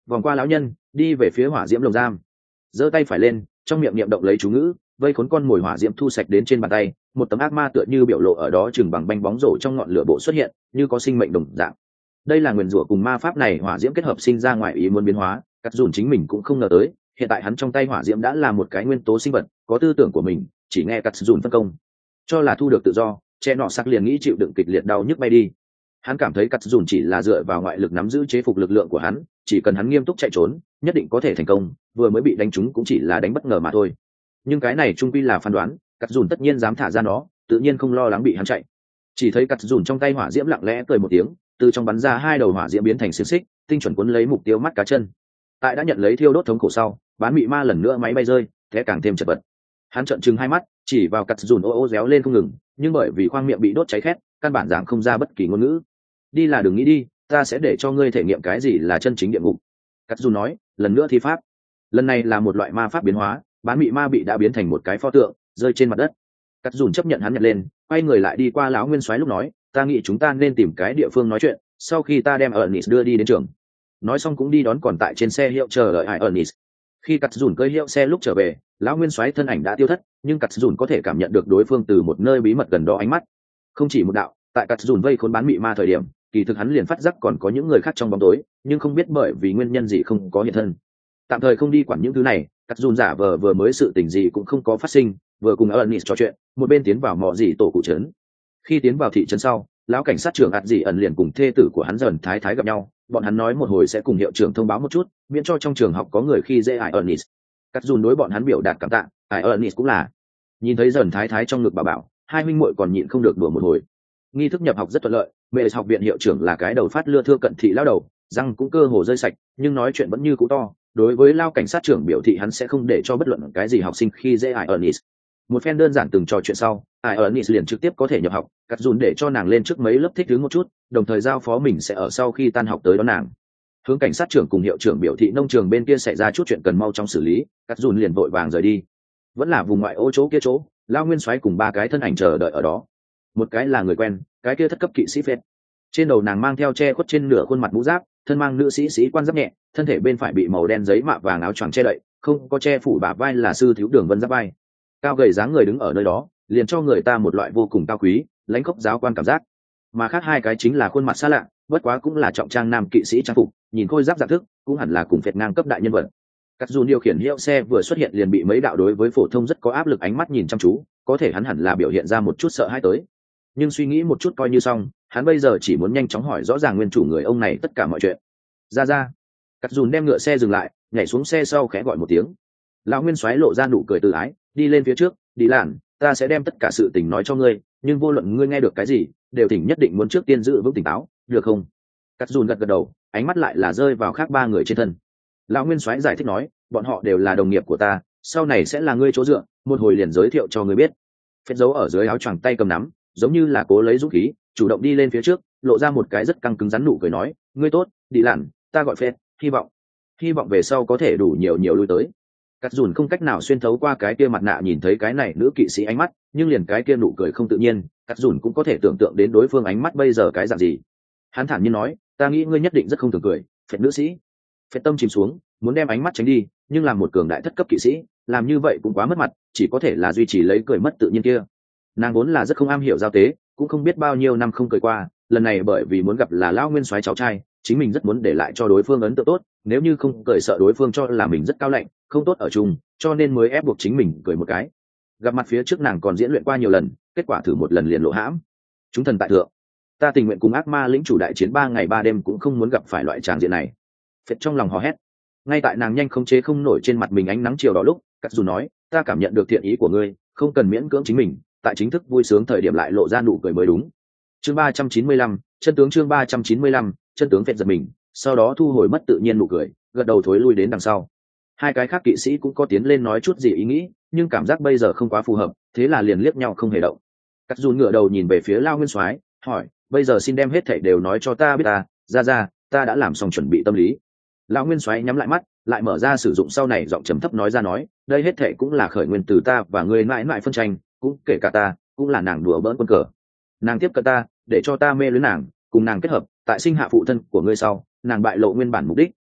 vòng qua lão nhân đi về phía hỏa diễm lồng giam, giơ tay phải lên, trong miệng niệm động lấy chú ngữ, vây khốn con mồi hỏa diễm thu sạch đến trên bàn tay, một tấm ác ma tựa như biểu lộ ở đó chừng bằng banh bóng rổ trong ngọn lửa bộ xuất hiện, như có sinh mệnh đồng dạng. Đây là nguyền rủa cùng ma pháp này hỏa diễm kết hợp sinh ra ngoài ý muốn biến hóa, cắt dùn chính mình cũng không ngờ tới, hiện tại hắn trong tay hỏa diễm đã là một cái nguyên tố sinh vật, có tư tưởng của mình, chỉ nghe cắt dùn phân công, cho là thu được tự do, che nọ sắc liền nghĩ chịu đựng kịch liệt đau nhức bay đi. Hắn cảm thấy cắt dùn chỉ là dựa vào ngoại lực nắm giữ chế phục lực lượng của hắn, chỉ cần hắn nghiêm túc chạy trốn, nhất định có thể thành công, vừa mới bị đánh trúng cũng chỉ là đánh bất ngờ mà thôi. Nhưng cái này trung quy là phán đoán, cắt dùn tất nhiên dám thả ra nó, tự nhiên không lo lắng bị hắn chạy. Chỉ thấy cắt dùn trong tay hỏa diễm lặng lẽ cười một tiếng, từ trong bắn ra hai đầu hỏa diễm biến thành xiềng xích, tinh chuẩn cuốn lấy mục tiêu mắt cá chân. Tại đã nhận lấy thiêu đốt thống khổ sau, bán mị ma lần nữa máy bay rơi, thế càng thêm chật vật. Hắn trợn trừng hai mắt, chỉ vào cắt dùn ô ô réo lên không ngừng, nhưng bởi vì khoang miệng bị đốt cháy khét, căn bản giảng không ra bất kỳ ngôn ngữ. Đi là đừng nghĩ đi, ta sẽ để cho ngươi thể nghiệm cái gì là chân chính địa ngục. Cắt dùn nói, lần nữa thi pháp. Lần này là một loại ma pháp biến hóa, bán mị ma bị đã biến thành một cái pho tượng, rơi trên mặt đất. Cắt dùn chấp nhận hắn nhặt lên, quay người lại đi qua lão nguyên soái lúc nói, ta nghĩ chúng ta nên tìm cái địa phương nói chuyện, sau khi ta đem Ernest đưa đi đến trường. Nói xong cũng đi đón còn tại trên xe hiệu chờ đợi ai Ernest. Khi cắt dùn cơi hiệu xe lúc trở về, lão nguyên soái thân ảnh đã tiêu thất, nhưng cắt dùn có thể cảm nhận được đối phương từ một nơi bí mật gần đó ánh mắt. Không chỉ một đạo, tại cắt dùn vây khốn bán mị ma thời điểm, kỳ thực hắn liền phát giác còn có những người khác trong bóng tối, nhưng không biết bởi vì nguyên nhân gì không có hiện thân. Tạm thời không đi quản những thứ này, cắt dùn giả vờ vừa mới sự tình gì cũng không có phát sinh, vừa cùng Ernest trò chuyện, một bên tiến vào mọ dị tổ cụ trấn. Khi tiến vào thị trấn sau, lão cảnh sát trưởng ạt dị ẩn liền cùng thê tử của hắn dần thái thái gặp nhau, bọn hắn nói một hồi sẽ cùng hiệu trưởng thông báo một chút, miễn cho trong trường học có người khi dễ hại Ernest. Cắt dùn đối bọn hắn biểu đạt cảm tạ, hại Ernest cũng là. Nhìn thấy dần thái thái trong ngực bà bảo, hai huynh muội còn nhịn không được đùa một hồi. Nghi thức nhập học rất thuận lợi, mẹ học viện hiệu trưởng là cái đầu phát lưa thưa cận thị lao đầu, răng cũng cơ hồ rơi sạch, nhưng nói chuyện vẫn như cũ to. Đối với lao cảnh sát trưởng biểu thị hắn sẽ không để cho bất luận cái gì học sinh khi dễ hại Ernest. Một phen đơn giản từng trò chuyện sau, ai Ernest liền trực tiếp có thể nhập học, cắt dùn để cho nàng lên trước mấy lớp thích ứng một chút, đồng thời giao phó mình sẽ ở sau khi tan học tới đón nàng. Hướng cảnh sát trưởng cùng hiệu trưởng biểu thị nông trường bên kia xảy ra chút chuyện cần mau chóng xử lý, cắt dùn liền vội vàng rời đi. Vẫn là vùng ngoại ô chỗ kia chỗ, lao nguyên soái cùng ba cái thân ảnh chờ đợi ở đó. Một cái là người quen, cái kia thất cấp kỵ sĩ phết. Trên đầu nàng mang theo che khuất trên nửa khuôn mặt mũ giáp, thân mang nữ sĩ sĩ quan giáp nhẹ, thân thể bên phải bị màu đen giấy mạ vàng áo choàng che đậy, không có che phủ bả vai là sư thiếu đường vân giáp vai. Cao gầy dáng người đứng ở nơi đó, liền cho người ta một loại vô cùng cao quý, lãnh khốc giáo quan cảm giác. Mà khác hai cái chính là khuôn mặt xa lạ, bất quá cũng là trọng trang nam kỵ sĩ trang phục, nhìn khôi giáp dạng thức, cũng hẳn là cùng phệt ngang cấp đại nhân vật. Cắt dùn điều khiển hiệu xe vừa xuất hiện liền bị mấy đạo đối với phổ thông rất có áp lực ánh mắt nhìn chăm chú, có thể hắn hẳn là biểu hiện ra một chút sợ hãi tới. Nhưng suy nghĩ một chút coi như xong, hắn bây giờ chỉ muốn nhanh chóng hỏi rõ ràng nguyên chủ người ông này tất cả mọi chuyện. Ra ra. Cắt dùn đem ngựa xe dừng lại, nhảy xuống xe sau khẽ gọi một tiếng. Lão nguyên soái lộ ra nụ cười từ ái, đi lên phía trước, đi làn, ta sẽ đem tất cả sự tình nói cho ngươi, nhưng vô luận ngươi nghe được cái gì, đều thỉnh nhất định muốn trước tiên giữ vững tỉnh táo, được không? Cắt dùn gật gật đầu, ánh mắt lại là rơi vào khác ba người trên thân. Lão nguyên soái giải thích nói, bọn họ đều là đồng nghiệp của ta, sau này sẽ là ngươi chỗ dựa, một hồi liền giới thiệu cho ngươi biết. Phết giấu ở dưới áo choàng tay cầm nắm, giống như là cố lấy dũng khí, chủ động đi lên phía trước, lộ ra một cái rất căng cứng rắn nụ cười nói, ngươi tốt, đi làn, ta gọi Phết, hy vọng, hy vọng về sau có thể đủ nhiều nhiều lui tới. Cắt dùn không cách nào xuyên thấu qua cái kia mặt nạ nhìn thấy cái này nữ kỵ sĩ ánh mắt, nhưng liền cái kia nụ cười không tự nhiên, cắt dùn cũng có thể tưởng tượng đến đối phương ánh mắt bây giờ cái dạng gì. Hắn thản nhiên nói, ta nghĩ ngươi nhất định rất không thường cười, Phết nữ sĩ. Phết tâm chìm xuống, muốn đem ánh mắt tránh đi, nhưng làm một cường đại thất cấp kỵ sĩ, làm như vậy cũng quá mất mặt, chỉ có thể là duy trì lấy cười mất tự nhiên kia. Nàng vốn là rất không am hiểu giao tế, cũng không biết bao nhiêu năm không cười qua, lần này bởi vì muốn gặp là lão nguyên soái cháu trai, chính mình rất muốn để lại cho đối phương ấn tượng tốt, nếu như không cười sợ đối phương cho là mình rất cao lạnh, không tốt ở chung, cho nên mới ép buộc chính mình cười một cái. Gặp mặt phía trước nàng còn diễn luyện qua nhiều lần, kết quả thử một lần liền lộ hãm. Chúng thần tại thượng, ta tình nguyện cùng ác ma lĩnh chủ đại chiến ba ngày ba đêm cũng không muốn gặp phải loại tràng diện này. Phết trong lòng hò hét. Ngay tại nàng nhanh không chế không nổi trên mặt mình ánh nắng chiều đỏ lúc, cắt dù nói, ta cảm nhận được thiện ý của ngươi, không cần miễn cưỡng chính mình, tại chính thức vui sướng thời điểm lại lộ ra nụ cười mới đúng. Chương ba trăm chín mươi lăm, chân tướng chương ba trăm chín mươi lăm, chân tướng Phết giật mình, sau đó thu hồi mất tự nhiên nụ cười, gật đầu thối lui đến đằng sau. Hai cái khác kỵ sĩ cũng có tiến lên nói chút gì ý nghĩ, nhưng cảm giác bây giờ không quá phù hợp, thế là liền liếc nhau không hề động. Cắt dù ngửa đầu nhìn về phía Lao Nguyên Soái, hỏi, bây giờ xin đem hết thảy đều nói cho ta biết ta, ra ra, ta đã làm xong chuẩn bị tâm lý. Lão Nguyên Soái nhắm lại mắt, lại mở ra sử dụng sau này giọng trầm thấp nói ra nói, đây hết thảy cũng là khởi nguyên từ ta và ngươi mãi mãi phân tranh, cũng kể cả ta, cũng là nàng đùa bỡn quân cờ. Nàng tiếp cận ta, để cho ta mê luyến nàng, cùng nàng kết hợp, tại sinh hạ phụ thân của ngươi sau, nàng bại lộ nguyên bản mục đích,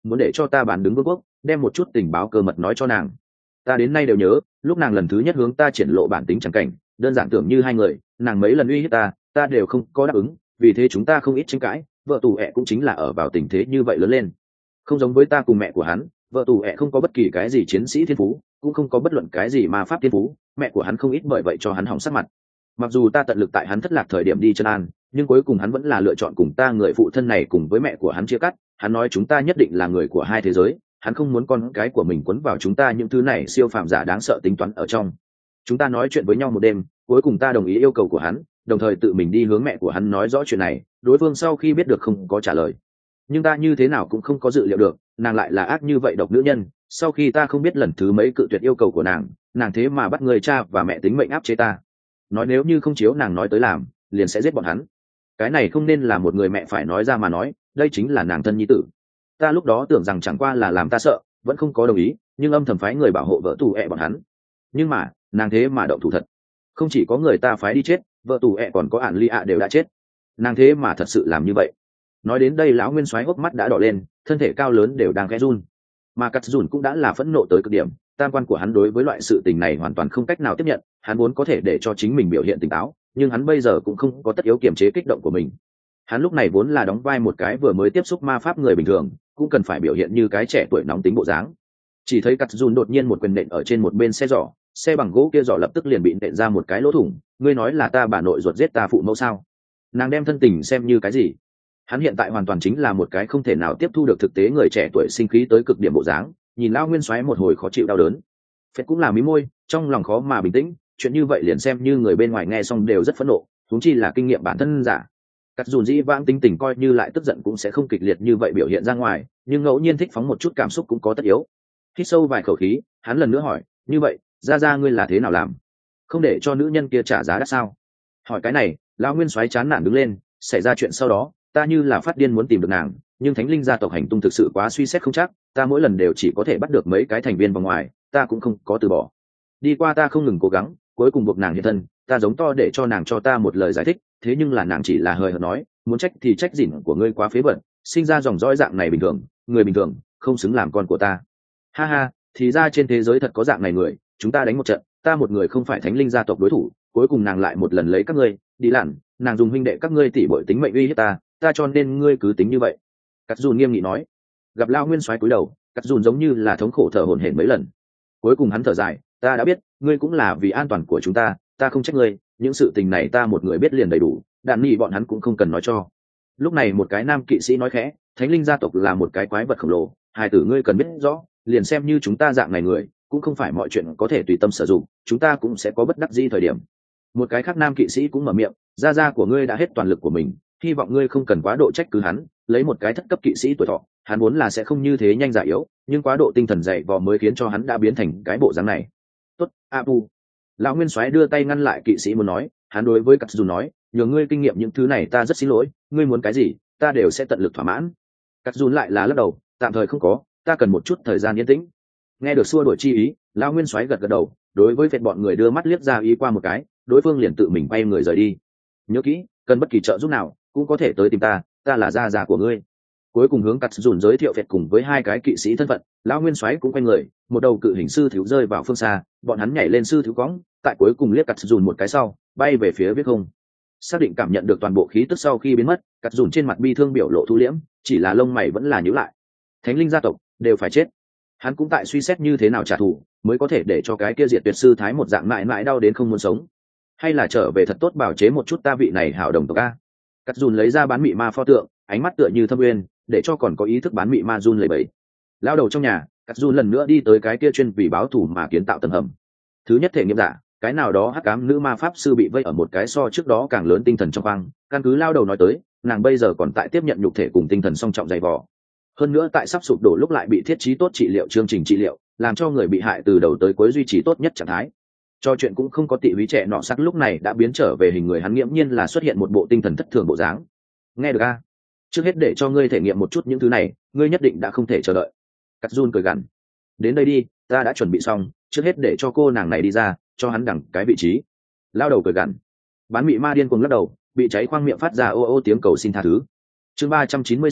muốn để cho ta bán đứng vương quốc, đem một chút tình báo cơ mật nói cho nàng. Ta đến nay đều nhớ, lúc nàng lần thứ nhất hướng ta triển lộ bản tính chẳng cảnh, đơn giản tưởng như hai người, nàng mấy lần uy hiếp ta, ta đều không có đáp ứng, vì thế chúng ta không ít tranh cãi, vợ tù ẹ cũng chính là ở vào tình thế như vậy lớn lên. Không giống với ta cùng mẹ của hắn, vợ tù ẹ không có bất kỳ cái gì chiến sĩ thiên phú, cũng không có bất luận cái gì ma pháp thiên phú, mẹ của hắn không ít bởi vậy cho hắn hỏng sắc mặt. Mặc dù ta tận lực tại hắn thất lạc thời điểm đi chân an, nhưng cuối cùng hắn vẫn là lựa chọn cùng ta người phụ thân này cùng với mẹ của hắn chia cắt. Hắn nói chúng ta nhất định là người của hai thế giới, hắn không muốn con cái của mình quấn vào chúng ta những thứ này siêu phàm giả đáng sợ tính toán ở trong. Chúng ta nói chuyện với nhau một đêm, cuối cùng ta đồng ý yêu cầu của hắn, đồng thời tự mình đi hướng mẹ của hắn nói rõ chuyện này. Đối phương sau khi biết được không có trả lời, nhưng ta như thế nào cũng không có dự liệu được nàng lại là ác như vậy độc nữ nhân. Sau khi ta không biết lần thứ mấy cự tuyệt yêu cầu của nàng, nàng thế mà bắt người cha và mẹ tính mệnh áp chế ta, nói nếu như không chiếu nàng nói tới làm liền sẽ giết bọn hắn. Cái này không nên là một người mẹ phải nói ra mà nói, đây chính là nàng thân nhi tử. Ta lúc đó tưởng rằng chẳng qua là làm ta sợ, vẫn không có đồng ý, nhưng âm thầm phái người bảo hộ vợ tù ẹ bọn hắn. Nhưng mà nàng thế mà động thủ thật, không chỉ có người ta phái đi chết, vợ tù ẹ còn có ản ly ạ đều đã chết, nàng thế mà thật sự làm như vậy. Nói đến đây lão nguyên soái hốc mắt đã đỏ lên, thân thể cao lớn đều đang khẽ run, mà cắt run cũng đã là phẫn nộ tới cực điểm. Tam quan của hắn đối với loại sự tình này hoàn toàn không cách nào tiếp nhận, hắn muốn có thể để cho chính mình biểu hiện tỉnh táo, nhưng hắn bây giờ cũng không có tất yếu kiềm chế kích động của mình. Hắn lúc này vốn là đóng vai một cái vừa mới tiếp xúc ma pháp người bình thường, cũng cần phải biểu hiện như cái trẻ tuổi nóng tính bộ dáng. Chỉ thấy cắt run đột nhiên một quyền nện ở trên một bên xe giỏ, xe bằng gỗ kia giỏ lập tức liền bị nện ra một cái lỗ thủng. Ngươi nói là ta bà nội ruột giết ta phụ mẫu sao? Nàng đem thân tình xem như cái gì? Hắn hiện tại hoàn toàn chính là một cái không thể nào tiếp thu được thực tế người trẻ tuổi sinh khí tới cực điểm bộ dáng. Nhìn lão nguyên soái một hồi khó chịu đau đớn, phết cũng là mí môi, trong lòng khó mà bình tĩnh. Chuyện như vậy liền xem như người bên ngoài nghe xong đều rất phẫn nộ, huống chi là kinh nghiệm bản thân giả. Cắt dùn dĩ vãng tính tình coi như lại tức giận cũng sẽ không kịch liệt như vậy biểu hiện ra ngoài, nhưng ngẫu nhiên thích phóng một chút cảm xúc cũng có tất yếu. Hít sâu vài khẩu khí, hắn lần nữa hỏi, như vậy ra ra ngươi là thế nào làm, không để cho nữ nhân kia trả giá đắt sao? Hỏi cái này lão nguyên soái chán nản đứng lên. Xảy ra chuyện sau đó ta như là phát điên muốn tìm được nàng, nhưng thánh linh gia tộc hành tung thực sự quá suy xét không chắc, ta mỗi lần đều chỉ có thể bắt được mấy cái thành viên vòng ngoài, ta cũng không có từ bỏ. Đi qua ta không ngừng cố gắng, cuối cùng buộc nàng hiện thân, ta giống to để cho nàng cho ta một lời giải thích, thế nhưng là nàng chỉ là hời hợt nói, muốn trách thì trách dỉn của ngươi quá phế bẩn, sinh ra dòng dõi dạng này bình thường, người bình thường không xứng làm con của ta. Ha ha, thì ra trên thế giới thật có dạng này người, chúng ta đánh một trận, ta một người không phải thánh linh gia tộc đối thủ, cuối cùng nàng lại một lần lấy các ngươi đi lặn, nàng dùng huynh đệ các ngươi tỉ bội tính mệnh uy hiếp ta, ta cho nên ngươi cứ tính như vậy. Cắt dùn nghiêm nghị nói. Gặp lao nguyên soái cúi đầu, cắt dùn giống như là thống khổ thở hổn hển mấy lần. Cuối cùng hắn thở dài, ta đã biết, ngươi cũng là vì an toàn của chúng ta, ta không trách ngươi, những sự tình này ta một người biết liền đầy đủ, đàn nhị bọn hắn cũng không cần nói cho. Lúc này một cái nam kỵ sĩ nói khẽ, thánh linh gia tộc là một cái quái vật khổng lồ, hai tử ngươi cần biết rõ, liền xem như chúng ta dạng này người, cũng không phải mọi chuyện có thể tùy tâm sử dụng, chúng ta cũng sẽ có bất đắc dĩ thời điểm. Một cái khác nam kỵ sĩ cũng mở miệng, gia gia của ngươi đã hết toàn lực của mình, hy vọng ngươi không cần quá độ trách cứ hắn, lấy một cái thất cấp kỵ sĩ tuổi thọ, hắn vốn là sẽ không như thế nhanh già yếu, nhưng quá độ tinh thần dày vò mới khiến cho hắn đã biến thành cái bộ dáng này. Tốt, Apu. Lão nguyên soái đưa tay ngăn lại kỵ sĩ muốn nói, hắn đối với Cắt Dùn nói, nhờ ngươi kinh nghiệm những thứ này ta rất xin lỗi, ngươi muốn cái gì, ta đều sẽ tận lực thỏa mãn. Cắt Dùn lại là lắc đầu, tạm thời không có, ta cần một chút thời gian yên tĩnh. Nghe được xua đuổi chi ý, lão nguyên soái gật gật đầu, đối với vệt bọn người đưa mắt liếc ra ý qua một cái, đối phương liền tự mình bay người rời đi. Nhớ kỹ, cần bất kỳ trợ giúp nào cũng có thể tới tìm ta, ta là gia gia của ngươi. Cuối cùng hướng Cắt Dùn giới thiệu vệt cùng với hai cái kỵ sĩ thân phận, lão nguyên soái cũng quay người, một đầu cự hình sư thiếu rơi vào phương xa, bọn hắn nhảy lên sư thiếu cõng, tại cuối cùng liếc Cắt Dùn một cái sau, bay về phía viết không. Xác định cảm nhận được toàn bộ khí tức sau khi biến mất, Cắt Dùn trên mặt bi thương biểu lộ thu liễm, chỉ là lông mày vẫn là nhíu lại. Thánh linh gia tộc đều phải chết. Hắn cũng tại suy xét như thế nào trả thù mới có thể để cho cái kia diệt tuyệt sư thái một dạng mãi mãi đau đến không muốn sống, hay là trở về thật tốt bảo chế một chút ta vị này hảo đồng tộc a. Cắt Dùn lấy ra bán mị ma pho tượng, ánh mắt tựa như thâm uyên, để cho còn có ý thức bán mị ma run lẩy bẩy. Lao đầu trong nhà, Cắt Dùn lần nữa đi tới cái kia chuyên vì báo thù mà kiến tạo tầng hầm. Thứ nhất thể nghiệm giả, cái nào đó hắc ám nữ ma pháp sư bị vây ở một cái so trước đó càng lớn tinh thần trong khoang, căn cứ lao đầu nói tới, nàng bây giờ còn tại tiếp nhận nhục thể cùng tinh thần song trọng dày vò. Hơn nữa tại sắp sụp đổ lúc lại bị thiết trí tốt trị liệu chương trình trị liệu, làm cho người bị hại từ đầu tới cuối duy trì tốt nhất trạng thái. Cho chuyện cũng không có tị húy trẻ nọ sắc lúc này đã biến trở về hình người, hắn nghiễm nhiên là xuất hiện một bộ tinh thần thất thường bộ dáng. Nghe được a? Trước hết để cho ngươi thể nghiệm một chút những thứ này, ngươi nhất định đã không thể chờ đợi. Cắt Dùn cười gằn. Đến đây đi, ta đã chuẩn bị xong, trước hết để cho cô nàng này đi ra, cho hắn đẳng cái vị trí. Lao đầu cười gằn. Bán mị ma điên cuồng lắc đầu, bị cháy khoang miệng phát ra ô ô tiếng cầu xin tha thứ. Chương ba trăm chín mươi sáu,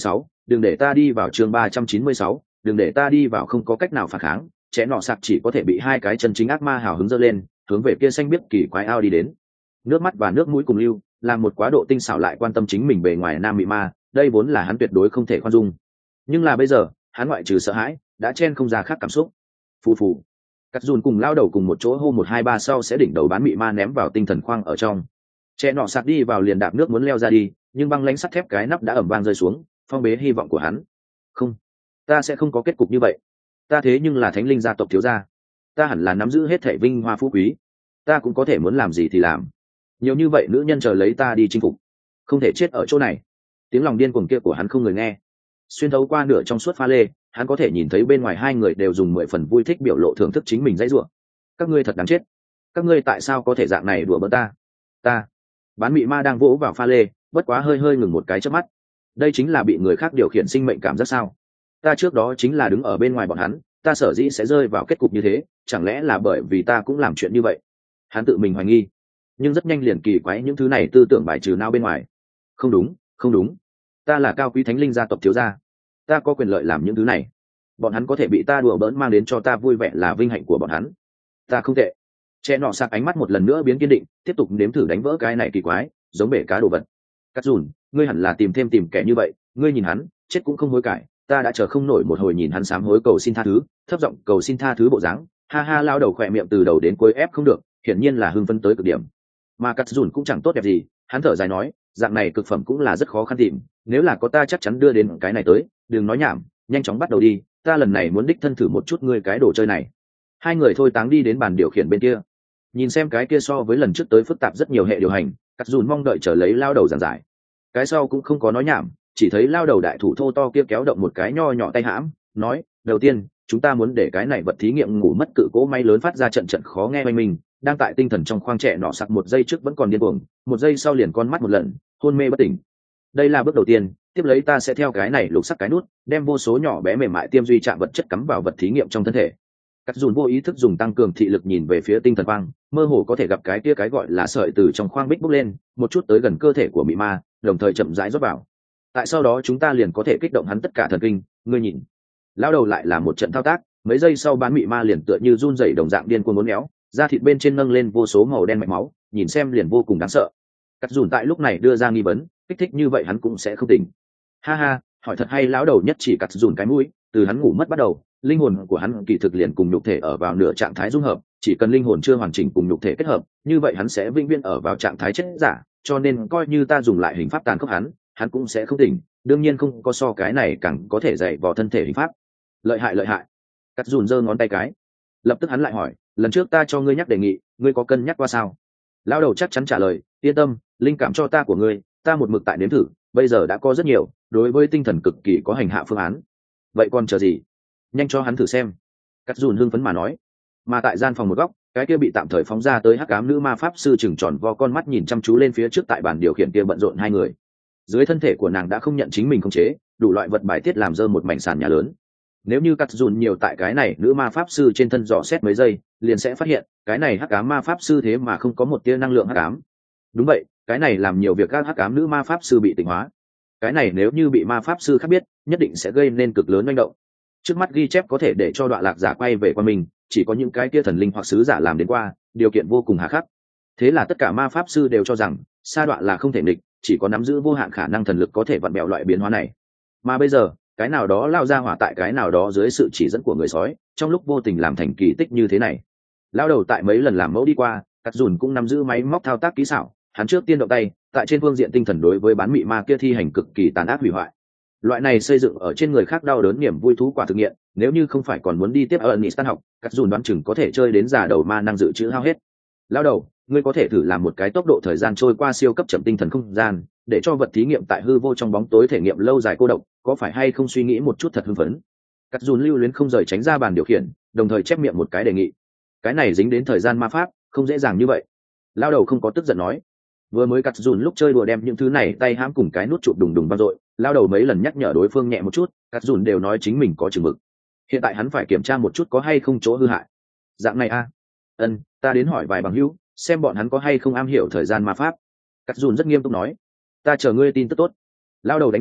đừng để ta đi vào chương ba trăm chín mươi sáu, đừng để ta đi vào, không có cách nào phản kháng, trẻ nọ sạc chỉ có thể bị hai cái chân chính ác ma hào hứng dơ lên, hướng về kia xanh biếc kỳ quái ao đi đến. Nước mắt và nước mũi cùng lưu, làm một quá độ tinh xảo lại quan tâm chính mình bề ngoài nam mị ma, đây vốn là hắn tuyệt đối không thể khoan dung. Nhưng là bây giờ, hắn ngoại trừ sợ hãi, đã chen không ra khác cảm xúc. Phù phù. Cắt dùn cùng lao đầu cùng một chỗ hô một hai ba sau sẽ đỉnh đầu bán mị ma ném vào tinh thần khoang ở trong. Trẻ nọ sạc đi vào liền đạp nước muốn leo ra đi, nhưng băng lãnh sắt thép cái nắp đã ẩm vang rơi xuống, phong bế hy vọng của hắn. Không, ta sẽ không có kết cục như vậy. Ta thế nhưng là thánh linh gia tộc thiếu gia, ta hẳn là nắm giữ hết thể vinh hoa phú quý, ta cũng có thể muốn làm gì thì làm. Nhiều như vậy nữ nhân chờ lấy ta đi chinh phục, không thể chết ở chỗ này. Tiếng lòng điên cuồng kia của hắn không người nghe. Xuyên thấu qua nửa trong suốt pha lê, hắn có thể nhìn thấy bên ngoài hai người đều dùng mười phần vui thích biểu lộ thưởng thức chính mình dãy rủa. Các ngươi thật đáng chết, các ngươi tại sao có thể dạng này đùa bỡn ta? Ta. Bán mị ma đang vỗ vào pha lê, bất quá hơi hơi ngừng một cái chớp mắt. Đây chính là bị người khác điều khiển sinh mệnh cảm giác sao? Ta trước đó chính là đứng ở bên ngoài bọn hắn, ta sở dĩ sẽ rơi vào kết cục như thế, chẳng lẽ là bởi vì ta cũng làm chuyện như vậy? Hắn tự mình hoài nghi, nhưng rất nhanh liền kỳ quái những thứ này tư tưởng bài trừ nao bên ngoài. Không đúng, không đúng, ta là cao quý thánh linh gia tộc thiếu gia, ta có quyền lợi làm những thứ này. Bọn hắn có thể bị ta đùa bỡn mang đến cho ta vui vẻ là vinh hạnh của bọn hắn, ta không tệ. Trẻ nọ sạc ánh mắt một lần nữa biến kiên định, tiếp tục nếm thử đánh vỡ cái này kỳ quái, giống bể cá đồ vật. Cắt dùn, ngươi hẳn là tìm thêm tìm kẻ như vậy, ngươi nhìn hắn, chết cũng không hối cải, ta đã chờ không nổi một hồi nhìn hắn sám hối cầu xin tha thứ, thấp giọng cầu xin tha thứ bộ dáng, ha ha lao đầu khỏe miệng từ đầu đến cuối ép không được, hiển nhiên là hưng phấn tới cực điểm. Mà cắt dùn cũng chẳng tốt đẹp gì, hắn thở dài nói, dạng này cực phẩm cũng là rất khó khăn tìm, nếu là có ta chắc chắn đưa đến cái này tới, đừng nói nhảm, nhanh chóng bắt đầu đi, ta lần này muốn đích thân thử một chút ngươi cái đồ chơi này. Hai người thôi táng đi đến bàn điều khiển bên kia, nhìn xem cái kia so với lần trước tới phức tạp rất nhiều hệ điều hành, cắt dùn mong đợi chờ lấy lao đầu giảng giải. Cái sau cũng không có nói nhảm, chỉ thấy lao đầu đại thủ thô to kia kéo động một cái nho nhỏ tay hãm, nói, đầu tiên chúng ta muốn để cái này vật thí nghiệm ngủ mất cự cỗ may lớn phát ra trận trận khó nghe oanh mình, đang tại tinh thần trong khoang trẻ nọ sặc một giây trước vẫn còn điên cuồng, một giây sau liền con mắt một lần hôn mê bất tỉnh. Đây là bước đầu tiên, tiếp lấy ta sẽ theo cái này lục sắc cái nút, đem vô số nhỏ bé mềm mại tiêm duy chạm vật chất cắm vào vật thí nghiệm trong thân thể. Cắt dùn vô ý thức dùng tăng cường thị lực nhìn về phía tinh thần khoang, mơ hồ có thể gặp cái kia cái gọi là sợi từ trong khoang bích bốc lên một chút tới gần cơ thể của mị ma, đồng thời chậm rãi rót vào. Tại sau đó chúng ta liền có thể kích động hắn tất cả thần kinh. Ngươi nhìn, lao đầu lại là một trận thao tác, mấy giây sau bán mị ma liền tựa như run rẩy đồng dạng điên cuồng uốn éo, da thịt bên trên nâng lên vô số màu đen mạch máu, nhìn xem liền vô cùng đáng sợ. Cắt dùn tại lúc này đưa ra nghi vấn, kích thích như vậy hắn cũng sẽ không tỉnh. Ha ha, hỏi thật hay. Lão đầu nhất chỉ cắt dùn cái mũi, từ hắn ngủ mất bắt đầu, linh hồn của hắn kỳ thực liền cùng nhục thể ở vào nửa trạng thái dung hợp, chỉ cần linh hồn chưa hoàn chỉnh cùng nhục thể kết hợp, như vậy hắn sẽ vĩnh viễn ở vào trạng thái chết giả, cho nên coi như ta dùng lại hình pháp tàn khốc hắn, hắn cũng sẽ không tỉnh, đương nhiên không có so cái này càng có thể dạy vào thân thể hình pháp. Lợi hại lợi hại. Cắt dùn giơ ngón tay cái. Lập tức hắn lại hỏi, lần trước ta cho ngươi nhắc đề nghị, ngươi có cân nhắc qua sao? Lão đầu chắc chắn trả lời, yên tâm, linh cảm cho ta của ngươi, ta một mực tại nếm thử, bây giờ đã có rất nhiều, đối với tinh thần cực kỳ có hành hạ phương án. Vậy còn chờ gì? Nhanh cho hắn thử xem. Cắt dùn hưng phấn mà nói. Mà tại gian phòng một góc, cái kia bị tạm thời phóng ra tới hắc ám nữ ma pháp sư chừng tròn vo con mắt nhìn chăm chú lên phía trước tại bàn điều khiển kia bận rộn hai người. Dưới thân thể của nàng đã không nhận chính mình khống chế, đủ loại vật bài tiết làm dơ một mảnh sàn nhà lớn. Nếu như cắt dùn nhiều tại cái này nữ ma pháp sư trên thân dò xét mấy giây, liền sẽ phát hiện cái này hắc ám ma pháp sư thế mà không có một tia năng lượng hắc ám. Đúng vậy, cái này làm nhiều việc các hắc ám nữ ma pháp sư bị tỉnh hóa. Cái này nếu như bị ma pháp sư khác biết, nhất định sẽ gây nên cực lớn manh động. Trước mắt ghi chép có thể để cho đoạn lạc giả quay về qua mình, chỉ có những cái kia thần linh hoặc sứ giả làm đến qua, điều kiện vô cùng hà khắc. Thế là tất cả ma pháp sư đều cho rằng sa đoạn là không thể địch, chỉ có nắm giữ vô hạn khả năng thần lực có thể vặn bẹo loại biến hóa này. Mà bây giờ cái nào đó lao ra hỏa tại cái nào đó dưới sự chỉ dẫn của người sói, trong lúc vô tình làm thành kỳ tích như thế này. Lao đầu tại mấy lần làm mẫu đi qua, cắt dùn cũng nắm giữ máy móc thao tác kỹ xảo, hắn trước tiên động tay tại trên phương diện tinh thần đối với bán mị ma kia thi hành cực kỳ tàn ác hủy hoại. Loại này xây dựng ở trên người khác đau đớn niềm vui thú quả thực nghiệm, nếu như không phải còn muốn đi tiếp ở Anistan học, cắt dùn đoán chừng có thể chơi đến già đầu ma năng dự trữ hao hết. Lao đầu, ngươi có thể thử làm một cái tốc độ thời gian trôi qua siêu cấp chậm tinh thần không gian, để cho vật thí nghiệm tại hư vô trong bóng tối thể nghiệm lâu dài cô độc, có phải hay không suy nghĩ một chút thật hưng phấn? Cắt dùn lưu luyến không rời tránh ra bàn điều khiển, đồng thời chép miệng một cái đề nghị. Cái này dính đến thời gian ma pháp, không dễ dàng như vậy. Lao đầu không có tức giận nói. Vừa mới cắt dùn lúc chơi đùa đem những thứ này tay hãm cùng cái nút chụp đùng đùng vang dội, lao đầu mấy lần nhắc nhở đối phương nhẹ một chút, cắt dùn đều nói chính mình có chừng mực. Hiện tại hắn phải kiểm tra một chút có hay không chỗ hư hại. Dạng này a, à? Ân, ta đến hỏi vài bằng hữu, xem bọn hắn có hay không am hiểu thời gian ma pháp. Cắt dùn rất nghiêm túc nói. Ta chờ ngươi tin tức tốt. Lao đầu đánh đèn,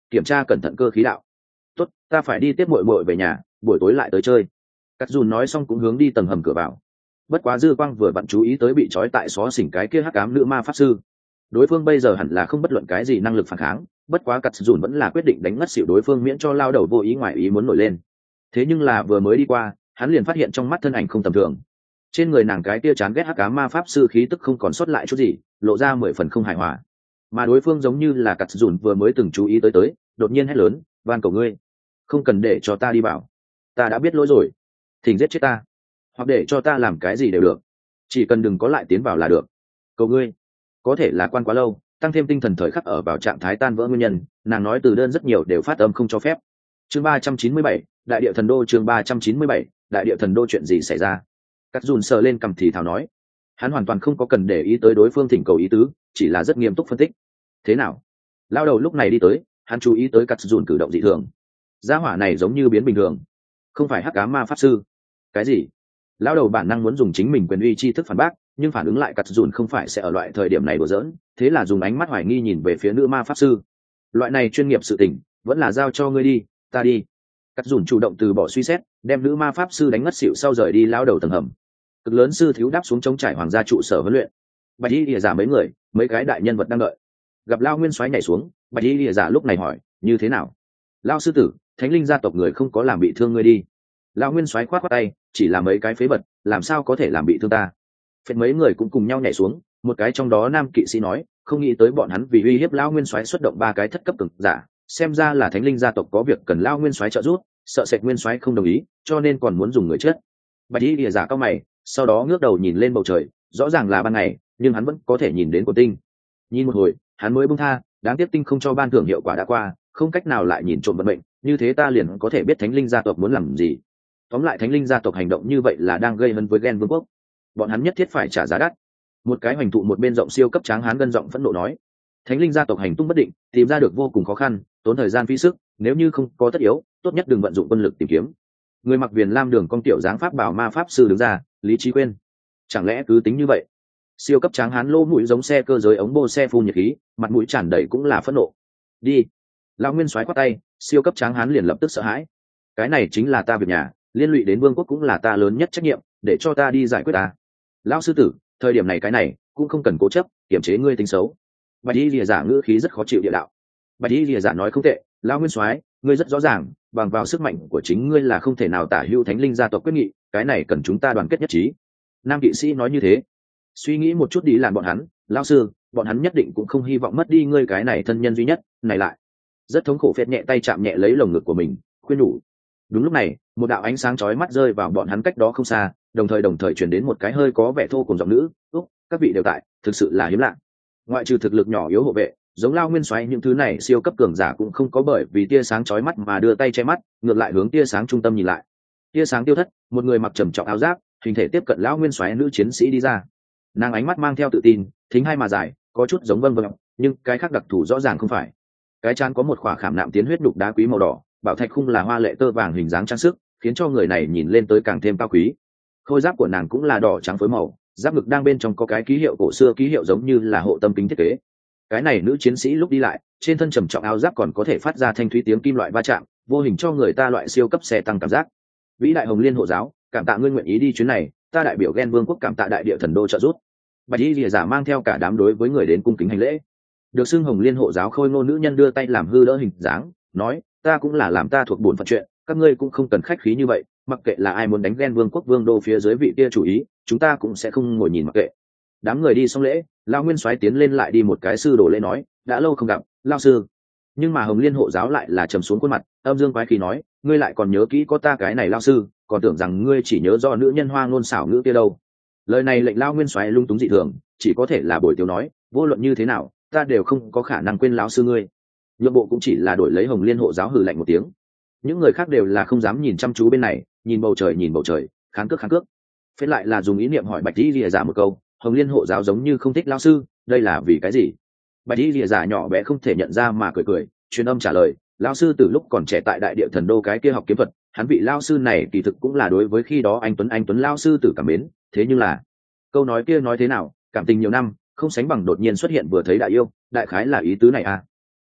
kiểm tra cẩn thận cơ khí đạo. Tốt, ta phải đi tiếp muội muội về nhà, buổi tối lại tới chơi. Cắt dùn nói xong cũng hướng đi tầng hầm cửa vào. Bất quá dư quang vừa vặn chú ý tới bị trói tại xó xỉnh cái kia hắc ám nữ ma pháp sư. Đối phương bây giờ hẳn là không bất luận cái gì năng lực phản kháng, bất quá cắt dùn vẫn là quyết định đánh ngất xỉu đối phương miễn cho lao đầu vô ý ngoài ý muốn nổi lên. Thế nhưng là vừa mới đi qua, hắn liền phát hiện trong mắt thân ảnh không tầm thường. Trên người nàng cái kia chán ghét hắc ám ma pháp sư khí tức không còn sót lại chút gì, lộ ra mười phần không hài hòa. Mà đối phương giống như là cắt dùn vừa mới từng chú ý tới tới, đột nhiên hét lớn, van cầu ngươi, không cần để cho ta đi vào, ta đã biết lỗi rồi, thỉnh giết chết ta, hoặc để cho ta làm cái gì đều được, chỉ cần đừng có lại tiến vào là được, cầu ngươi. Có thể là quan quá lâu, tăng thêm tinh thần thời khắc ở vào trạng thái tan vỡ nguyên nhân, nàng nói từ đơn rất nhiều đều phát âm không cho phép. Chương ba trăm chín mươi bảy, đại địa thần đô. Chương ba trăm chín mươi bảy, đại địa thần đô. Chuyện gì xảy ra? Cắt dùn sờ lên cằm thì thào nói. Hắn hoàn toàn không có cần để ý tới đối phương thỉnh cầu ý tứ, chỉ là rất nghiêm túc phân tích. Thế nào? Lao đầu lúc này đi tới, hắn chú ý tới cắt dùn cử động dị thường. Gia hỏa này giống như biến bình thường, không phải hắc ám ma pháp sư. Cái gì? Lao đầu bản năng muốn dùng chính mình quyền uy chi thức phản bác, nhưng phản ứng lại cắt dùn không phải sẽ ở loại thời điểm này đùa giỡn, thế là dùng ánh mắt hoài nghi nhìn về phía nữ ma pháp sư. Loại này chuyên nghiệp sự tình, vẫn là giao cho ngươi đi, ta đi. Cắt dùn chủ động từ bỏ suy xét, đem nữ ma pháp sư đánh ngất xỉu sau rời đi lao đầu tầng hầm. Cực lớn sư thiếu đáp xuống chống trải hoàng gia trụ sở huấn luyện. Bạch y lìa giả mấy người, mấy cái đại nhân vật đang đợi. Gặp lao nguyên soái nhảy xuống, bạch y lìa giả lúc này hỏi, như thế nào? Lao sư tử, thánh linh gia tộc người không có làm bị thương ngươi đi. Lao nguyên soái khoát khoát tay, chỉ là mấy cái phế vật, làm sao có thể làm bị thương ta? Phết mấy người cũng cùng nhau nhảy xuống, một cái trong đó nam kỵ sĩ nói, không nghĩ tới bọn hắn vì uy hiếp lao nguyên soái xuất động ba cái thất cấp cường giả, xem ra là thánh linh gia tộc có việc cần lao nguyên soái trợ giúp, sợ sệt nguyên soái không đồng ý, cho nên còn muốn dùng người chết. Bạch y lìa giả cao mày, sau đó ngước đầu nhìn lên bầu trời, rõ ràng là ban ngày, nhưng hắn vẫn có thể nhìn đến của tinh. Nhìn một hồi, hắn mới buông tha, đáng tiếc tinh không cho ban thưởng hiệu quả đã qua, không cách nào lại nhìn trộm vận mệnh, như thế ta liền có thể biết thánh linh gia tộc muốn làm gì. Tóm lại thánh linh gia tộc hành động như vậy là đang gây hấn với Gen Vương quốc, bọn hắn nhất thiết phải trả giá đắt. Một cái hoành thụ một bên rộng siêu cấp tráng hán gân giọng phẫn nộ nói, thánh linh gia tộc hành tung bất định, tìm ra được vô cùng khó khăn, tốn thời gian phí sức, nếu như không có tất yếu, tốt nhất đừng vận dụng quân lực tìm kiếm. Người mặc viền lam đường cong tiểu dáng pháp bảo ma pháp sư đứng ra, lý trí quên, chẳng lẽ cứ tính như vậy? Siêu cấp tráng hán lỗ mũi giống xe cơ giới ống bô xe phun nhiệt khí, mặt mũi tràn đầy cũng là phẫn nộ. Đi. Lão nguyên soái quát tay, siêu cấp tráng hán liền lập tức sợ hãi. Cái này chính là ta việc nhà, liên lụy đến vương quốc cũng là ta lớn nhất trách nhiệm, để cho ta đi giải quyết ta. Lão sư tử, thời điểm này cái này cũng không cần cố chấp, kiểm chế ngươi tính xấu. Bạch y lìa giả ngữ khí rất khó chịu địa đạo. Bạch y lìa giả nói không tệ, lão nguyên soái, ngươi rất rõ ràng, bằng vào sức mạnh của chính ngươi là không thể nào tả hữu thánh linh gia tộc quyết nghị, cái này cần chúng ta đoàn kết nhất trí. Nam kỵ sĩ nói như thế. Suy nghĩ một chút đi làm bọn hắn, lão sư, bọn hắn nhất định cũng không hy vọng mất đi ngươi cái này thân nhân duy nhất, này lại. Rất thống khổ phết nhẹ tay chạm nhẹ lấy lồng ngực của mình, khuyên nhủ. Đúng lúc này, một đạo ánh sáng chói mắt rơi vào bọn hắn cách đó không xa, đồng thời đồng thời truyền đến một cái hơi có vẻ thô cùng giọng nữ, "Úc, các vị đều tại, thực sự là hiếm lạ." Ngoại trừ thực lực nhỏ yếu hộ vệ, giống Lao Nguyên Soái những thứ này siêu cấp cường giả cũng không có bởi vì tia sáng chói mắt mà đưa tay che mắt, ngược lại hướng tia sáng trung tâm nhìn lại. Tia sáng tiêu thất, một người mặc trầm trọng áo giáp, hình thể tiếp cận Lão Nguyên Soái nữ chiến sĩ đi ra. Nàng ánh mắt mang theo tự tin, thính hai mà dài, có chút giống vâng vâng, nhưng cái khác đặc thù rõ ràng không phải. Cái trán có một khỏa khảm nạm tiến huyết đục đá quý màu đỏ, bảo thạch khung là hoa lệ tơ vàng hình dáng trang sức, khiến cho người này nhìn lên tới càng thêm cao quý. Khôi giáp của nàng cũng là đỏ trắng phối màu, giáp ngực đang bên trong có cái ký hiệu cổ xưa, ký hiệu giống như là hộ tâm kính thiết kế. Cái này nữ chiến sĩ lúc đi lại, trên thân trầm trọng áo giáp còn có thể phát ra thanh thúy tiếng kim loại va chạm, vô hình cho người ta loại siêu cấp xe tăng cảm giác. Vĩ đại Hồng Liên hộ giáo, cảm tạ ngươi nguyện ý đi chuyến này, ta đại biểu Gen Vương quốc cảm tạ đại địa thần đô trợ giúp. Bạch y lìa giả mang theo cả đám đối với người đến cung kính hành lễ. Được xưng Hồng Liên hộ giáo khôi ngô nữ nhân đưa tay làm hư đỡ hình dáng, nói, ta cũng là làm ta thuộc bổn phận chuyện, các ngươi cũng không cần khách khí như vậy, mặc kệ là ai muốn đánh Gen Vương quốc vương đô phía dưới vị kia chủ ý, chúng ta cũng sẽ không ngồi nhìn mặc kệ. Đám người đi xong lễ, Lão Nguyên Soái tiến lên lại đi một cái sư đổ lễ nói, đã lâu không gặp, Lão sư. Nhưng mà Hồng Liên hộ giáo lại là trầm xuống khuôn mặt, âm dương quái khí nói, ngươi lại còn nhớ kỹ có ta cái này Lão sư, còn tưởng rằng ngươi chỉ nhớ do nữ nhân hoa ngôn xảo ngữ kia đâu. Lời này lệnh Lão Nguyên Soái lung túng dị thường, chỉ có thể là bồi tiểu nói, vô luận như thế nào, ta đều không có khả năng quên lão sư ngươi. Nhượng bộ cũng chỉ là đổi lấy Hồng Liên hộ giáo hừ lạnh một tiếng. Những người khác đều là không dám nhìn chăm chú bên này, nhìn bầu trời nhìn bầu trời, kháng cước kháng cước. Phết lại là dùng ý niệm hỏi Bạch Y Lìa giả một câu, Hồng Liên hộ giáo giống như không thích lão sư, đây là vì cái gì? Bạch Y Lìa giả nhỏ bé không thể nhận ra mà cười cười, truyền âm trả lời, lão sư từ lúc còn trẻ tại đại địa thần đô cái kia học kiếm thuật, hắn vị lão sư này kỳ thực cũng là đối với khi đó anh Tuấn anh Tuấn lão sư tử cảm mến, thế nhưng là câu nói kia nói thế nào, cảm tình nhiều năm, không sánh bằng đột nhiên xuất hiện vừa thấy đại yêu, đại khái là ý tứ này à?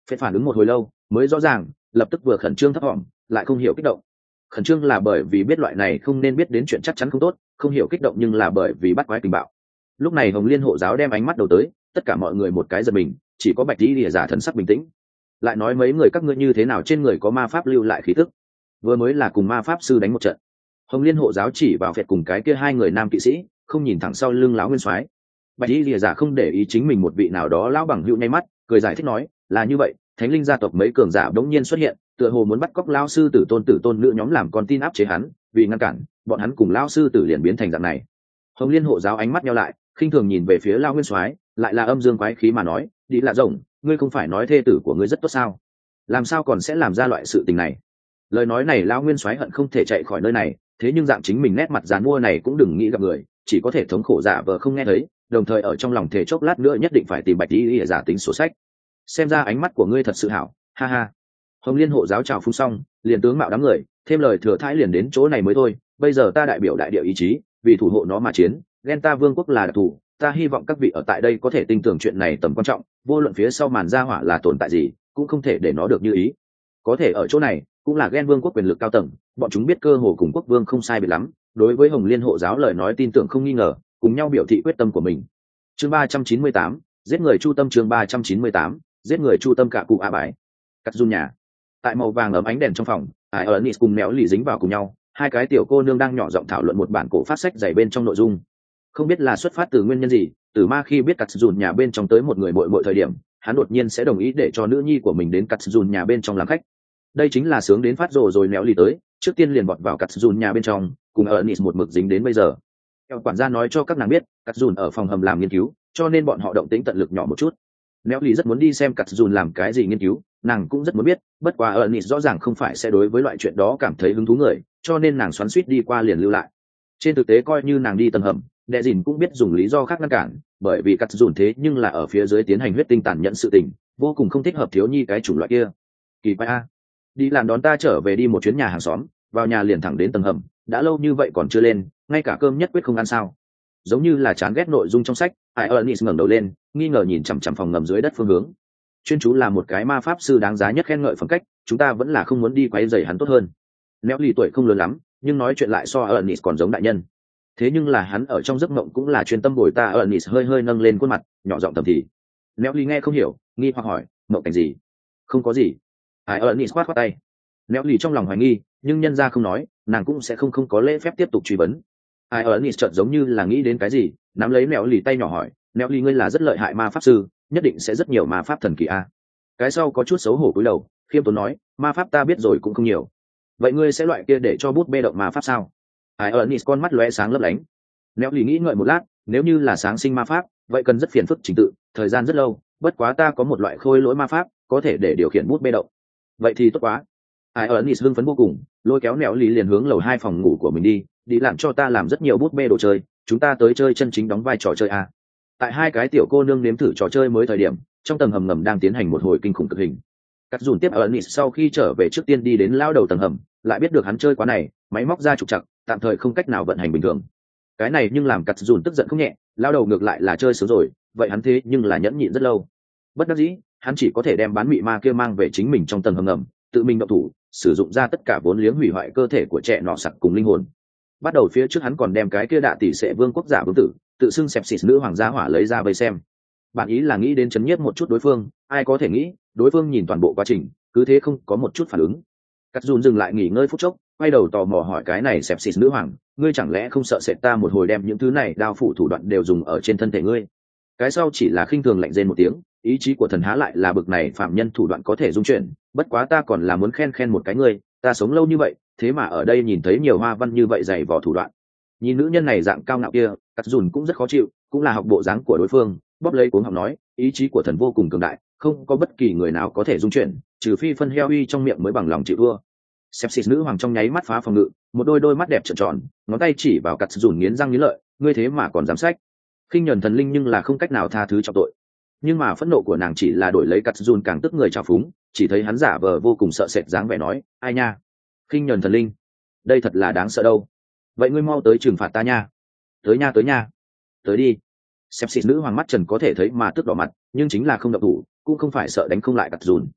Phệt phản ứng một hồi lâu mới rõ ràng, lập tức vừa khẩn trương thấp thỏm lại không hiểu kích động. Khẩn trương là bởi vì biết loại này không nên biết đến chuyện chắc chắn không tốt, không hiểu kích động nhưng là bởi vì bắt quái tình bạo. Lúc này Hồng Liên hộ giáo đem ánh mắt đầu tới, tất cả mọi người một cái giật mình, chỉ có Bạch Tỷ Lìa giả thần sắc bình tĩnh. Lại nói mấy người các ngươi như thế nào trên người có ma pháp lưu lại khí tức? Vừa mới là cùng ma pháp sư đánh một trận. Hồng Liên hộ giáo chỉ vào Phệt cùng cái kia hai người nam kỵ sĩ, không nhìn thẳng sau lưng lão nguyên soái. Bạch Tỷ Lìa giả không để ý chính mình một vị nào đó lão bằng hữu nháy mắt, cười giải thích nói, là như vậy, Thánh linh gia tộc mấy cường giả đống nhiên xuất hiện, tựa hồ muốn bắt cóc lão sư tử tôn tử tôn nữ nhóm làm con tin áp chế hắn, vì ngăn cản, bọn hắn cùng lão sư tử liền biến thành dạng này. Hồng Liên hộ giáo ánh mắt nheo lại, khinh thường nhìn về phía lão nguyên soái, lại là âm dương quái khí mà nói, đi lạ rồng, ngươi không phải nói thê tử của ngươi rất tốt sao? Làm sao còn sẽ làm ra loại sự tình này? Lời nói này lão nguyên soái hận không thể chạy khỏi nơi này, thế nhưng dạng chính mình nét mặt dàn mua này cũng đừng nghĩ gặp người, chỉ có thể thống khổ giả vờ không nghe thấy, đồng thời ở trong lòng thể chốc lát nữa nhất định phải tìm Bạch Tỷ Lìa giả tính sổ sách. Xem ra ánh mắt của ngươi thật sự hảo, ha ha. Hồng Liên hộ giáo chào phúng xong, liền tướng mạo đám người, thêm lời thừa thãi liền đến chỗ này mới thôi. Bây giờ ta đại biểu đại địa ý chí, vì thủ hộ nó mà chiến, ghen ta vương quốc là đặc thù, ta hy vọng các vị ở tại đây có thể tin tưởng chuyện này tầm quan trọng, vô luận phía sau màn gia hỏa là tồn tại gì, cũng không thể để nó được như ý. Có thể ở chỗ này, cũng là ghen vương quốc quyền lực cao tầng, bọn chúng biết cơ hồ cùng quốc vương không sai biệt lắm, đối với Hồng Liên hộ giáo lời nói tin tưởng không nghi ngờ, cùng nhau biểu thị quyết tâm của mình. Chương ba trăm chín mươi tám, giết người chu tâm. Chương ba trăm chín mươi tám, giết người chu tâm. Cả cụ a bái cắt run nhà tại màu vàng ấm ánh đèn trong phòng, ai ở nis cùng méo lì dính vào cùng nhau, hai cái tiểu cô nương đang nhỏ giọng thảo luận một bản cổ phát sách dày bên trong nội dung. Không biết là xuất phát từ nguyên nhân gì, từ ma khi biết cắt run nhà bên trong tới một người muội muội thời điểm, hắn đột nhiên sẽ đồng ý để cho nữ nhi của mình đến cắt run nhà bên trong làm khách. Đây chính là sướng đến phát rồ rồi. Méo lì tới trước tiên liền bọt vào cắt run nhà bên trong, cùng ở nis một mực dính đến bây giờ. Theo quản gia nói cho các nàng biết, cắt run ở phòng hầm làm nghiên cứu, cho nên bọn họ động tĩnh tận lực nhỏ một chút. Méo lì rất muốn đi xem cắt dùn làm cái gì nghiên cứu, nàng cũng rất muốn biết, bất quá Ernest rõ ràng không phải sẽ đối với loại chuyện đó cảm thấy hứng thú người, cho nên nàng xoắn xuýt đi qua liền lưu lại. Trên thực tế coi như nàng đi tầng hầm, Đệ Dìn cũng biết dùng lý do khác ngăn cản, bởi vì cắt dùn thế nhưng là ở phía dưới tiến hành huyết tinh tàn nhẫn sự tình, vô cùng không thích hợp thiếu nhi cái chủng loại kia. Kỳ quái a, đi làm đón ta trở về đi một chuyến nhà hàng xóm, vào nhà liền thẳng đến tầng hầm, đã lâu như vậy còn chưa lên, ngay cả cơm nhất quyết không ăn sao? Giống như là chán ghét nội dung trong sách, ai Ernest ngẩng đầu lên, nghi ngờ nhìn chằm chằm phòng ngầm dưới đất phương hướng. Chuyên chú là một cái ma pháp sư đáng giá nhất khen ngợi phẩm cách, chúng ta vẫn là không muốn đi quấy rầy hắn tốt hơn. Néo lì tuổi không lớn lắm, nhưng nói chuyện lại so Ernest còn giống đại nhân. Thế nhưng là hắn ở trong giấc mộng cũng là chuyên tâm bồi ta. Ernest hơi hơi nâng lên khuôn mặt, nhỏ giọng thầm thì. Néo lì nghe không hiểu, nghi hoặc hỏi, mộng cảnh gì? Không có gì. Ai Ernest khoát khoát tay. Néo lì trong lòng hoài nghi, nhưng nhân ra không nói, nàng cũng sẽ không không có lễ phép tiếp tục truy vấn. Ai Ernest chợt giống như là nghĩ đến cái gì, nắm lấy Néo lì tay nhỏ hỏi, Néo lì ngươi là rất lợi hại ma pháp sư, nhất định sẽ rất nhiều ma pháp thần kỳ a. Cái sau có chút xấu hổ cúi đầu, khiêm tốn nói, ma pháp ta biết rồi cũng không nhiều. Vậy ngươi sẽ loại kia để cho bút bê động ma pháp sao? Ai Ernest con mắt lóe sáng lấp lánh. Néo lì nghĩ ngợi một lát, nếu như là sáng sinh ma pháp, vậy cần rất phiền phức trình tự, thời gian rất lâu, bất quá ta có một loại khôi lỗi ma pháp, có thể để điều khiển bút bê động. Vậy thì tốt quá. Ai Ernest hưng phấn vô cùng, lôi kéo Néo lì liền hướng lầu hai phòng ngủ của mình đi, đi làm cho ta làm rất nhiều bút bê đồ chơi, chúng ta tới chơi chân chính đóng vai trò chơi a. Tại hai cái tiểu cô nương nếm thử trò chơi mới thời điểm, trong tầng hầm ngầm đang tiến hành một hồi kinh khủng cực hình. Cắt dùn tiếp Ernest sau khi trở về trước tiên đi đến lao đầu tầng hầm, lại biết được hắn chơi quá này, máy móc ra trục trặc, tạm thời không cách nào vận hành bình thường. Cái này nhưng làm Cắt dùn tức giận không nhẹ, lao đầu ngược lại là chơi sướng rồi, vậy hắn thế nhưng là nhẫn nhịn rất lâu. Bất đắc dĩ, hắn chỉ có thể đem bán mị ma kia mang về chính mình trong tầng hầm ngầm, tự mình động thủ, sử dụng ra tất cả vốn liếng hủy hoại cơ thể của trẻ nọ sặc cùng linh hồn. Bắt đầu phía trước hắn còn đem cái kia đạ tỷ sệ vương quốc giả vương tử, tự xưng xẹp xịt nữ hoàng gia hỏa lấy ra vây xem. Bản ý là nghĩ đến chấn nhiếp một chút đối phương, ai có thể nghĩ, đối phương nhìn toàn bộ quá trình, cứ thế không có một chút phản ứng. Cắt dùn dừng lại nghỉ ngơi phút chốc, quay đầu tò mò hỏi cái này xẹp xịt nữ hoàng, ngươi chẳng lẽ không sợ sệt ta một hồi đem những thứ này đao phủ thủ đoạn đều dùng ở trên thân thể ngươi? Cái sau chỉ là khinh thường lạnh rên một tiếng, ý chí của thần há lại là bực này phạm nhân thủ đoạn có thể dung chuyển, bất quá ta còn là muốn khen khen một cái ngươi, ta sống lâu như vậy, thế mà ở đây nhìn thấy nhiều hoa văn như vậy dày vò thủ đoạn. Nhìn nữ nhân này dạng cao ngạo kia, cắt dùn cũng rất khó chịu, cũng là học bộ dáng của đối phương, bóp lấy cuống họng nói, ý chí của thần vô cùng cường đại, không có bất kỳ người nào có thể dung chuyển, trừ phi phân heo uy trong miệng mới bằng lòng chịu thua. Sepsis nữ hoàng trong nháy mắt phá phòng ngự, một đôi đôi mắt đẹp trợn tròn, ngón tay chỉ vào cắt dùn nghiến răng nghiến lợi, ngươi thế mà còn dám sách. Khinh nhẫn thần linh nhưng là không cách nào tha thứ cho tội. Nhưng mà phẫn nộ của nàng chỉ là đổi lấy cắt dùn càng tức người trào phúng, chỉ thấy hắn giả vờ vô cùng sợ sệt dáng vẻ nói, ai nha, khinh nhẫn thần linh, đây thật là đáng sợ đâu. Vậy ngươi mau tới trừng phạt ta nha. Tới nha tới nha, tới đi. Sepsis nữ hoàng mắt trần có thể thấy mà tức đỏ mặt, nhưng chính là không động thủ, cũng không phải sợ đánh không lại cắt dùn,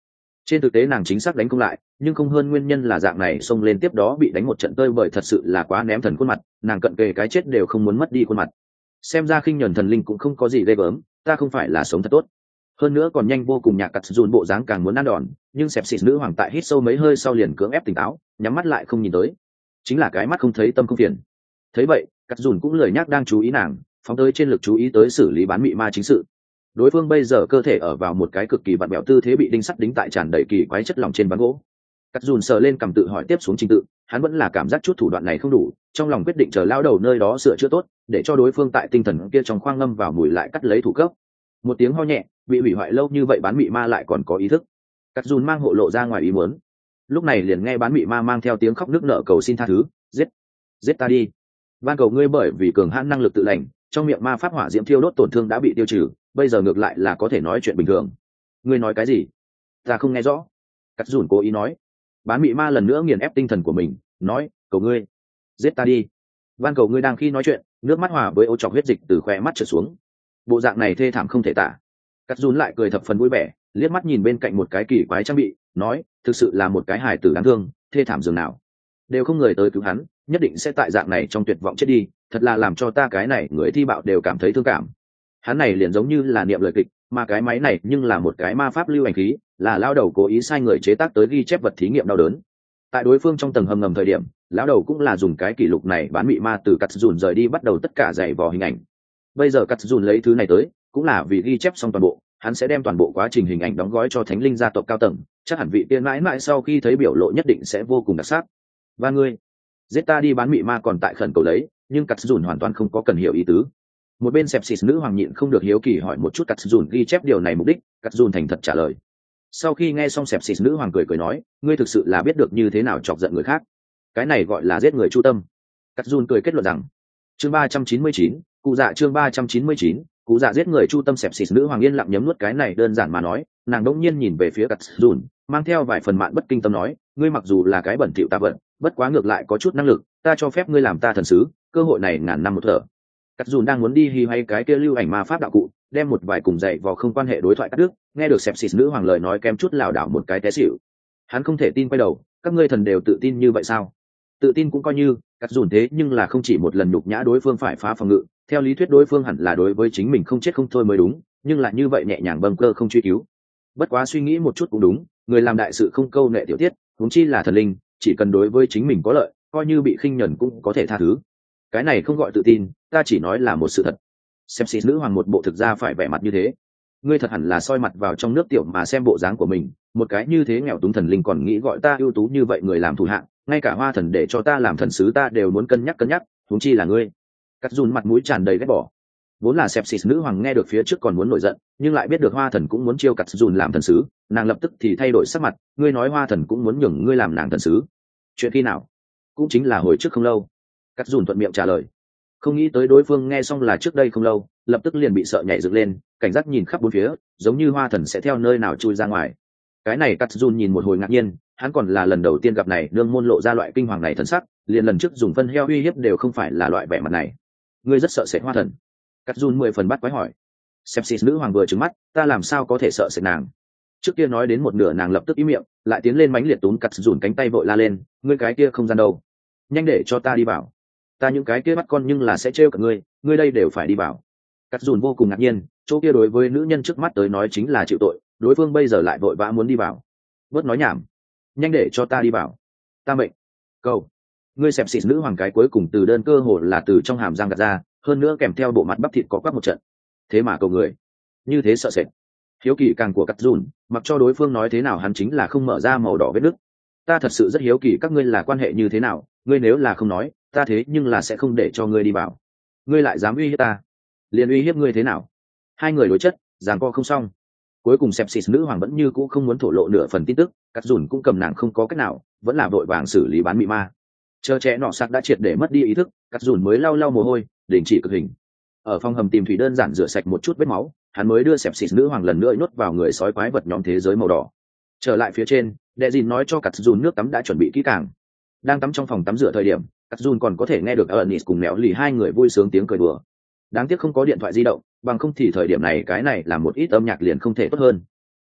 Trên thực tế nàng chính xác đánh không lại, nhưng không hơn nguyên nhân là dạng này xông lên tiếp đó bị đánh một trận tơi bời thật sự là quá ném thần khuôn mặt, nàng cận kề cái chết đều không muốn mất đi khuôn mặt. Xem ra khinh nhẫn thần linh cũng không có gì ghê gớm, ta không phải là sống thật tốt. Hơn nữa còn nhanh vô cùng, nhạc cắt dùn bộ dáng càng muốn ăn đòn, nhưng xẹp xịt nữ hoàng tại hít sâu mấy hơi sau liền cưỡng ép tỉnh táo, nhắm mắt lại không nhìn tới. Chính là cái mắt không thấy tâm không phiền. Thấy vậy, cắt dùn cũng lười nhắc đang chú ý nàng, phóng tới trên lực chú ý tới xử lý bán mị ma chính sự. Đối phương bây giờ cơ thể ở vào một cái cực kỳ vặn vẹo tư thế, bị đinh sắt đính tại tràn đầy kỳ quái chất lỏng trên ván gỗ. Cắt dùn sờ lên cầm tự hỏi tiếp xuống trình tự, hắn vẫn là cảm giác chút thủ đoạn này không đủ, trong lòng quyết định chờ lao đầu nơi đó sửa chữa tốt, để cho đối phương tại tinh thần kia trong khoang ngâm vào mùi lại cắt lấy thủ cấp. Một tiếng ho nhẹ, bị hủy hoại lâu như vậy bán mị ma lại còn có ý thức. Cắt dùn mang hộ lộ ra ngoài ý muốn, lúc này liền nghe bán mị ma mang theo tiếng khóc nức nở cầu xin tha thứ, giết, giết ta đi, van cầu ngươi, bởi vì cường hãn năng lực tự lành, trong miệng ma pháp hỏa diễm thiêu đốt tổn thương đã bị tiêu trừ, bây giờ ngược lại là có thể nói chuyện bình thường. Ngươi nói cái gì? Ta không nghe rõ. Cắt dùn cố ý nói. Bán mị ma lần nữa nghiền ép tinh thần của mình, nói, cầu ngươi, giết ta đi, van cầu ngươi. Đang khi nói chuyện, nước mắt hòa với ô trọc huyết dịch từ khóe mắt trượt xuống, bộ dạng này thê thảm không thể tả. Cắt dùn lại cười thập phần vui vẻ, liếc mắt nhìn bên cạnh một cái kỳ quái trang bị, nói, thực sự là một cái hài tử đáng thương, thê thảm dường nào, đều không người tới cứu hắn, nhất định sẽ tại dạng này trong tuyệt vọng chết đi, thật là làm cho ta cái này người thi bạo đều cảm thấy thương cảm. Hắn này liền giống như là niệm lời kịch, mà cái máy này nhưng là một cái ma pháp lưu hành khí, là lao đầu cố ý sai người chế tác tới ghi chép vật thí nghiệm đau đớn. Tại đối phương trong tầng hầm ngầm thời điểm, lão đầu cũng là dùng cái kỷ lục này bán mị ma từ cắt dùn rời đi bắt đầu tất cả giày vò hình ảnh. Bây giờ cắt dùn lấy thứ này tới, cũng là vì ghi chép xong toàn bộ, hắn sẽ đem toàn bộ quá trình hình ảnh đóng gói cho thánh linh gia tộc cao tầng, chắc hẳn vị tiên mãi mãi sau khi thấy biểu lộ nhất định sẽ vô cùng đặc sắc. Và ngươi, giết ta đi, bán mị ma còn tại khẩn cầu lấy, nhưng cắt dùn hoàn toàn không có cần hiểu ý tứ. Một bên xẹp xịt nữ hoàng nhịn không được hiếu kỳ hỏi một chút cắt dùn ghi chép điều này mục đích, cắt dùn thành thật trả lời. Sau khi nghe xong, xẹp xịt nữ hoàng cười cười nói, ngươi thực sự là biết được như thế nào chọc giận người khác, cái này gọi là giết người chu tâm. Cắt dùn cười kết luận rằng, chương ba trăm chín mươi chín, cụ dạ chương ba trăm chín mươi chín, cụ dạ giết người chu tâm. Xẹp xịt nữ hoàng yên lặng nhấm nuốt cái này đơn giản mà nói, nàng đỗng nhiên nhìn về phía cắt dùn, mang theo vài phần mạn bất kinh tâm nói, ngươi mặc dù là cái bẩn thỉu tà vận, bất quá ngược lại có chút năng lực, ta cho phép ngươi làm ta thần sứ, cơ hội này ngàn năm một thở. Cắt dùn đang muốn đi hi hay cái kia lưu ảnh ma pháp đạo cụ, đem một vài cùng dạy vò không quan hệ đối thoại cắt đứt, nghe được xẹp xịt nữ hoàng lời nói kém chút lảo đảo một cái té xỉu. Hắn không thể tin quay đầu, các ngươi thần đều tự tin như vậy sao? Tự tin cũng coi như, cắt dùn thế nhưng là không chỉ một lần nhục nhã đối phương phải phá phòng ngự, theo lý thuyết đối phương hẳn là đối với chính mình không chết không thôi mới đúng, nhưng lại như vậy nhẹ nhàng bâng cơ không truy cứu. Bất quá suy nghĩ một chút cũng đúng, người làm đại sự không câu nệ tiểu tiết, huống chi là thần linh, chỉ cần đối với chính mình có lợi, coi như bị khinh nhẫn cũng có thể tha thứ. Cái này không gọi tự tin, ta chỉ nói là một sự thật. Xem xịt nữ hoàng một bộ thực ra phải vẻ mặt như thế, ngươi thật hẳn là soi mặt vào trong nước tiểu mà xem bộ dáng của mình, một cái như thế nghèo túng thần linh còn nghĩ gọi ta ưu tú như vậy người làm thủ hạng, ngay cả hoa thần để cho ta làm thần sứ ta đều muốn cân nhắc cân nhắc, huống chi là ngươi. Cắt dùn mặt mũi tràn đầy ghét bỏ. Vốn là xẹp xịt nữ hoàng nghe được phía trước còn muốn nổi giận, nhưng lại biết được hoa thần cũng muốn chiêu cắt dùn làm thần sứ, nàng lập tức thì thay đổi sắc mặt, ngươi nói hoa thần cũng muốn nhường ngươi làm nàng thần sứ, chuyện khi nào? Cũng chính là hồi trước không lâu. Cắt dùn thuận miệng trả lời. Không nghĩ tới đối phương nghe xong là trước đây không lâu, lập tức liền bị sợ nhảy dựng lên, cảnh giác nhìn khắp bốn phía, giống như hoa thần sẽ theo nơi nào chui ra ngoài. Cái này cắt dùn nhìn một hồi ngạc nhiên, hắn còn là lần đầu tiên gặp này nương môn lộ ra loại kinh hoàng này thần sắc, liền lần trước dùng phân heo uy hiếp đều không phải là loại vẻ mặt này. Ngươi rất sợ sệt hoa thần? Cắt dùn mười phần bắt quái hỏi. Sepsis nữ hoàng vừa trừng mắt, ta làm sao có thể sợ sệt nàng? Trước kia nói đến một nửa nàng lập tức ý miệng, lại tiến lên mãnh liệt túm cắt dùn cánh tay vội la lên, ngươi cái kia không gian đâu, nhanh để cho ta đi vào. Ta những cái kia bắt con nhưng là sẽ trêu cả ngươi, ngươi đây đều phải đi vào. Cắt dùn vô cùng ngạc nhiên, chỗ kia đối với nữ nhân trước mắt tới nói chính là chịu tội, đối phương bây giờ lại vội vã muốn đi vào. Bớt nói nhảm, nhanh để cho ta đi vào. Ta mệnh, cầu. Ngươi xẹp xịt nữ hoàng cái cuối cùng từ đơn cơ hồ là từ trong hàm răng gạt ra, hơn nữa kèm theo bộ mặt bắp thịt có quắc một trận. Thế mà cầu người, như thế sợ sệt. Hiếu kỳ càng của cắt dùn, mặc cho đối phương nói thế nào hắn chính là không mở ra màu đỏ vết nứt. Ta thật sự rất hiếu kỳ các ngươi là quan hệ như thế nào, ngươi nếu là không nói, ta thế nhưng là sẽ không để cho ngươi đi vào. Ngươi lại dám uy hiếp ta, liền uy hiếp ngươi thế nào? Hai người đối chất, giằng co không xong. Cuối cùng sepsis nữ hoàng vẫn như cũ không muốn thổ lộ nửa phần tin tức, cắt dùn cũng cầm nàng không có cách nào, vẫn là vội vàng xử lý bán mị ma. Chờ trẻ nọ sạc đã triệt để mất đi ý thức, cắt dùn mới lau lau mồ hôi, đình chỉ cực hình. Ở phòng hầm tìm thủy đơn giản rửa sạch một chút vết máu, hắn mới đưa sepsis nữ hoàng lần nữa nhốt vào người sói quái vật nhóm thế giới màu đỏ. Trở lại phía trên, đệ dìn nói cho cắt dùn nước tắm đã chuẩn bị kỹ càng. Đang tắm trong phòng tắm rửa thời điểm, cắt dùn còn có thể nghe được Ernest cùng mèo lì hai người vui sướng tiếng cười đùa. Đáng tiếc không có điện thoại di động, bằng không thì thời điểm này cái này là một ít âm nhạc liền không thể tốt hơn.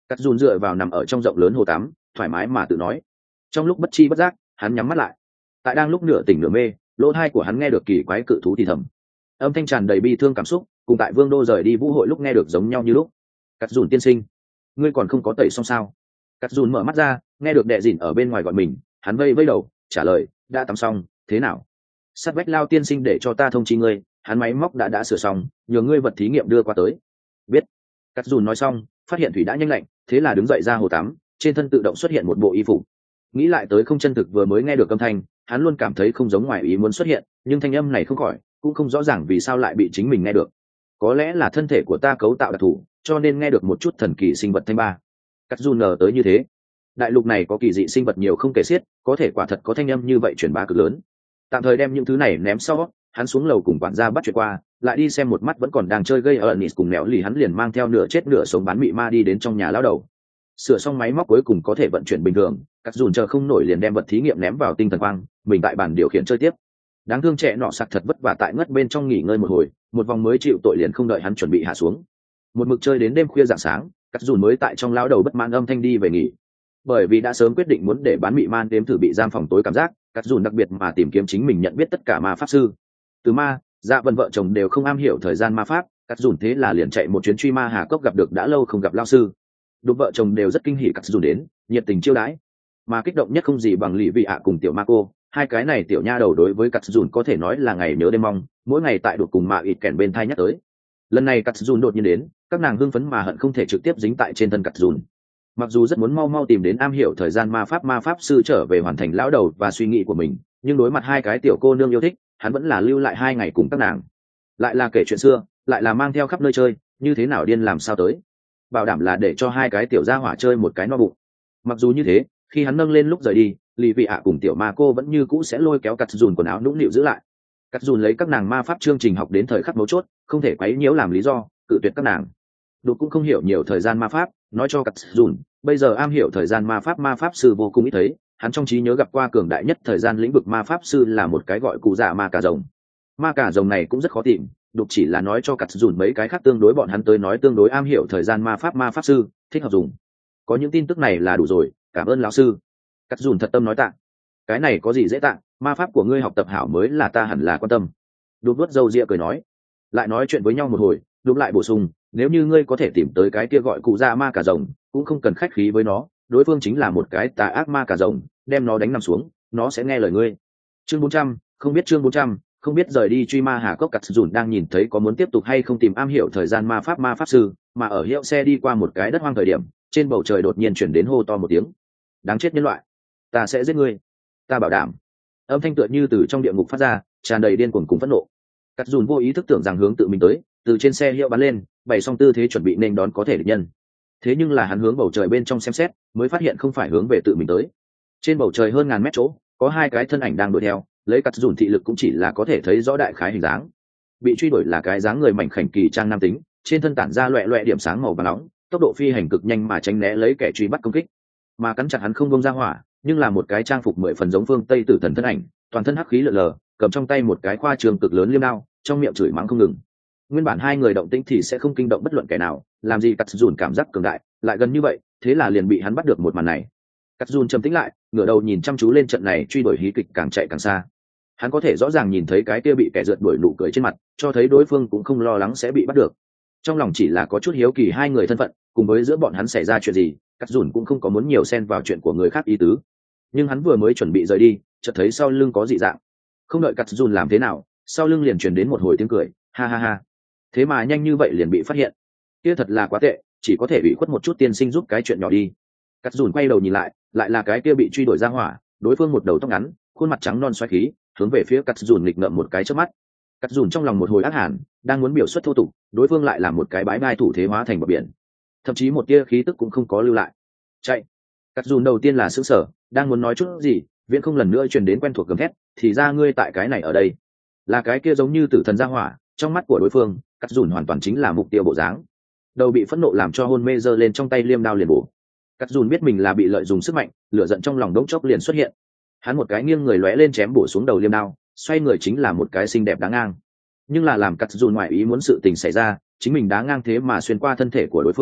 Cắt dùn dựa vào nằm ở trong rộng lớn hồ tắm thoải mái mà tự nói. Trong lúc bất chi bất giác hắn nhắm mắt lại. Tại đang lúc nửa tỉnh nửa mê, lỗ tai của hắn nghe được kỳ quái cự thú thì thầm, âm thanh tràn đầy bi thương cảm xúc, cùng tại Vương đô rời đi vũ hội lúc nghe được giống nhau như lúc. Cắt dùn tiên sinh, ngươi còn không có tẩy xong sao? Cắt dùn mở mắt ra, nghe được đệ dỉn ở bên ngoài gọi mình, hắn vây vây đầu trả lời, đã tắm xong. Thế nào? Sát vách lao tiên sinh để cho ta thông chi ngươi, hắn máy móc đã đã sửa xong, nhờ ngươi vật thí nghiệm đưa qua tới. Biết. Cắt dùn nói xong, phát hiện thủy đã nhanh lạnh, thế là đứng dậy ra hồ tắm, trên thân tự động xuất hiện một bộ y phục. Nghĩ lại tới không chân thực vừa mới nghe được âm thanh, hắn luôn cảm thấy không giống ngoài ý muốn xuất hiện, nhưng thanh âm này không khỏi, cũng không rõ ràng vì sao lại bị chính mình nghe được. Có lẽ là thân thể của ta cấu tạo đặc thù, cho nên nghe được một chút thần kỳ sinh vật thanh ba. Cắt dùn ngờ tới như thế. Đại lục này có kỳ dị sinh vật nhiều không kể xiết, có thể quả thật có thanh âm như vậy truyền bá cực lớn. Tạm thời đem những thứ này ném sau, hắn xuống lầu cùng quản gia bắt chuyện qua, lại đi xem một mắt vẫn còn đang chơi gây ở Nis cùng mèo lì, hắn liền mang theo nửa chết nửa sống bán mị ma đi đến trong nhà lão đầu. Sửa xong máy móc cuối cùng có thể vận chuyển bình thường, cắt dùn chờ không nổi liền đem vật thí nghiệm ném vào tinh thần quang, mình tại bàn điều khiển chơi tiếp. Đáng thương trẻ nọ sặc thật vất vả tại ngất bên trong nghỉ ngơi một hồi, một vòng mới chịu tội liền không đợi hắn chuẩn bị hạ xuống. Một mực chơi đến đêm khuya rạng sáng, cắt dùn mới tại trong lão đầu bất mãn âm thanh đi về nghỉ. Bởi vì đã sớm quyết định muốn để bán mị man đếm thử bị giam phòng tối cảm giác, cắt dùn đặc biệt mà tìm kiếm chính mình nhận biết tất cả ma pháp sư. Từ ma, dạ vân vợ chồng đều không am hiểu thời gian ma pháp, cắt dùn thế là liền chạy một chuyến truy ma hà cốc, gặp được đã lâu không gặp lao sư. Đục vợ chồng đều rất kinh hỉ cắt dùn đến, nhiệt tình chiêu đãi. Mà kích động nhất không gì bằng lì vị ạ cùng tiểu ma cô, hai cái này tiểu nha đầu đối với cắt dùn có thể nói là ngày nhớ đêm mong, mỗi ngày tại đột cùng mà ịt kèn bên thai nhắc tới. Lần này cắt dùn đột nhiên đến, các nàng hưng phấn mà hận không thể trực tiếp dính tại trên thân cắt dùn. Mặc dù rất muốn mau mau tìm đến am hiểu thời gian ma pháp ma pháp sư trở về hoàn thành lão đầu và suy nghĩ của mình, nhưng đối mặt hai cái tiểu cô nương yêu thích, hắn vẫn là lưu lại hai ngày cùng các nàng. Lại là kể chuyện xưa, lại là mang theo khắp nơi chơi, như thế nào điên làm sao tới. Bảo đảm là để cho hai cái tiểu gia hỏa chơi một cái no bụng. Mặc dù như thế, khi hắn nâng lên lúc rời đi, lì vị ạ cùng tiểu ma cô vẫn như cũ sẽ lôi kéo cắt dùn quần áo nũng nịu giữ lại. Cắt dùn lấy các nàng ma pháp chương trình học đến thời khắc mấu chốt, không thể quấy nhiễu làm lý do cự tuyệt các nàng. Đột cũng không hiểu nhiều thời gian ma pháp, nói cho cắt dùn bây giờ am hiểu thời gian ma pháp ma pháp sư vô cùng ít thấy, hắn trong trí nhớ gặp qua cường đại nhất thời gian lĩnh vực ma pháp sư là một cái gọi cụ dạ ma cà rồng. Ma cà rồng này cũng rất khó tìm, đục chỉ là nói cho cắt dùn mấy cái khác tương đối bọn hắn tới nói tương đối am hiểu thời gian ma pháp ma pháp sư thích hợp dùng. Có những tin tức này là đủ rồi, cảm ơn lão sư. Cắt dùn thật tâm nói tạ. Cái này có gì dễ tạ, ma pháp của ngươi học tập hảo mới là ta hẳn là quan tâm. Đục vuốt râu ria cười nói. Lại nói chuyện với nhau một hồi, đục lại bổ sung, nếu như ngươi có thể tìm tới cái kia gọi cụ dạ ma cà rồng, cũng không cần khách khí với nó, đối phương chính là một cái tà ác ma cà rồng, đem nó đánh nằm xuống, nó sẽ nghe lời ngươi. Chương bốn trăm, không biết chương bốn trăm, không biết rời đi truy ma hà cốc. Cắt dùn đang nhìn thấy có muốn tiếp tục hay không tìm am hiểu thời gian ma pháp ma pháp sư, mà ở hiệu xe đi qua một cái đất hoang thời điểm, trên bầu trời đột nhiên chuyển đến hô to một tiếng. Đáng chết nhân loại, ta sẽ giết ngươi, ta bảo đảm. Âm thanh tựa như từ trong địa ngục phát ra, tràn đầy điên cuồng cùng phẫn nộ. Cắt dùn vô ý thức tưởng rằng hướng tự mình tới, từ trên xe hiệu bắn lên, bày xong tư thế chuẩn bị nên đón có thể địch nhân. Thế nhưng là hắn hướng bầu trời bên trong xem xét, mới phát hiện không phải hướng về tự mình tới. Trên bầu trời hơn ngàn mét chỗ, có hai cái thân ảnh đang đuổi theo, lấy cắt dùn thị lực cũng chỉ là có thể thấy rõ đại khái hình dáng. Bị truy đuổi là cái dáng người mảnh khảnh kỳ trang nam tính, trên thân tản ra loẹt loẹt điểm sáng màu vàng nóng, tốc độ phi hành cực nhanh mà tránh né lấy kẻ truy bắt công kích. Mà cắn chặt hắn không buông ra hỏa, nhưng là một cái trang phục mười phần giống phương Tây tử thần thân ảnh, toàn thân hắc khí lờ lờ, cầm trong tay một cái khoa trường cực lớn liêm đao, trong miệng chửi mắng không ngừng. Nguyên bản hai người động tĩnh thì sẽ không kinh động bất luận kẻ nào, làm gì cắt dùn cảm giác cường đại lại gần như vậy, thế là liền bị hắn bắt được một màn này. Cắt dùn trầm tĩnh lại, ngửa đầu nhìn chăm chú lên trận này truy đuổi hí kịch càng chạy càng xa. Hắn có thể rõ ràng nhìn thấy cái kia bị kẻ rượt đuổi nụ cười trên mặt, cho thấy đối phương cũng không lo lắng sẽ bị bắt được. Trong lòng chỉ là có chút hiếu kỳ hai người thân phận, cùng với giữa bọn hắn xảy ra chuyện gì, cắt dùn cũng không có muốn nhiều xen vào chuyện của người khác ý tứ. Nhưng hắn vừa mới chuẩn bị rời đi, chợt thấy sau lưng có dị dạng. Không đợi cắt dùn làm thế nào, sau lưng liền truyền đến một hồi tiếng cười, ha ha ha. Thế mà nhanh như vậy liền bị phát hiện, kia thật là quá tệ, chỉ có thể bị khuất một chút tiên sinh giúp cái chuyện nhỏ đi. Cắt dùn quay đầu nhìn lại, lại là cái kia bị truy đuổi ra hỏa, đối phương một đầu tóc ngắn, khuôn mặt trắng non xoáy khí, hướng về phía cắt dùn nghịch ngợm một cái chớp mắt. Cắt dùn trong lòng một hồi ác hàn, đang muốn biểu xuất thô tục, đối phương lại làm một cái bái bai thủ thế hóa thành bờ biển, thậm chí một tia khí tức cũng không có lưu lại. Chạy. Cắt dùn đầu tiên là sững sờ, đang muốn nói chút gì, viễn không lần nữa truyền đến quen thuộc gầm thét, thì ra ngươi tại cái này ở đây. Là cái kia giống như tử thần ra hỏa, trong mắt của đối phương, cắt dùn hoàn toàn chính là mục tiêu bộ dáng. Đầu bị phẫn nộ làm cho hôn mê giơ lên trong tay liêm đao liền bổ. Cắt dùn biết mình là bị lợi dụng sức mạnh, lửa giận trong lòng đống chốc liền xuất hiện. Hắn một cái nghiêng người lóe lên chém bổ xuống đầu liêm đao, xoay người chính là một cái xinh đẹp đá ngang. Nhưng là làm cắt dùn ngoại ý muốn sự tình xảy ra, chính mình đá ngang thế mà xuyên qua thân thể của đối phương,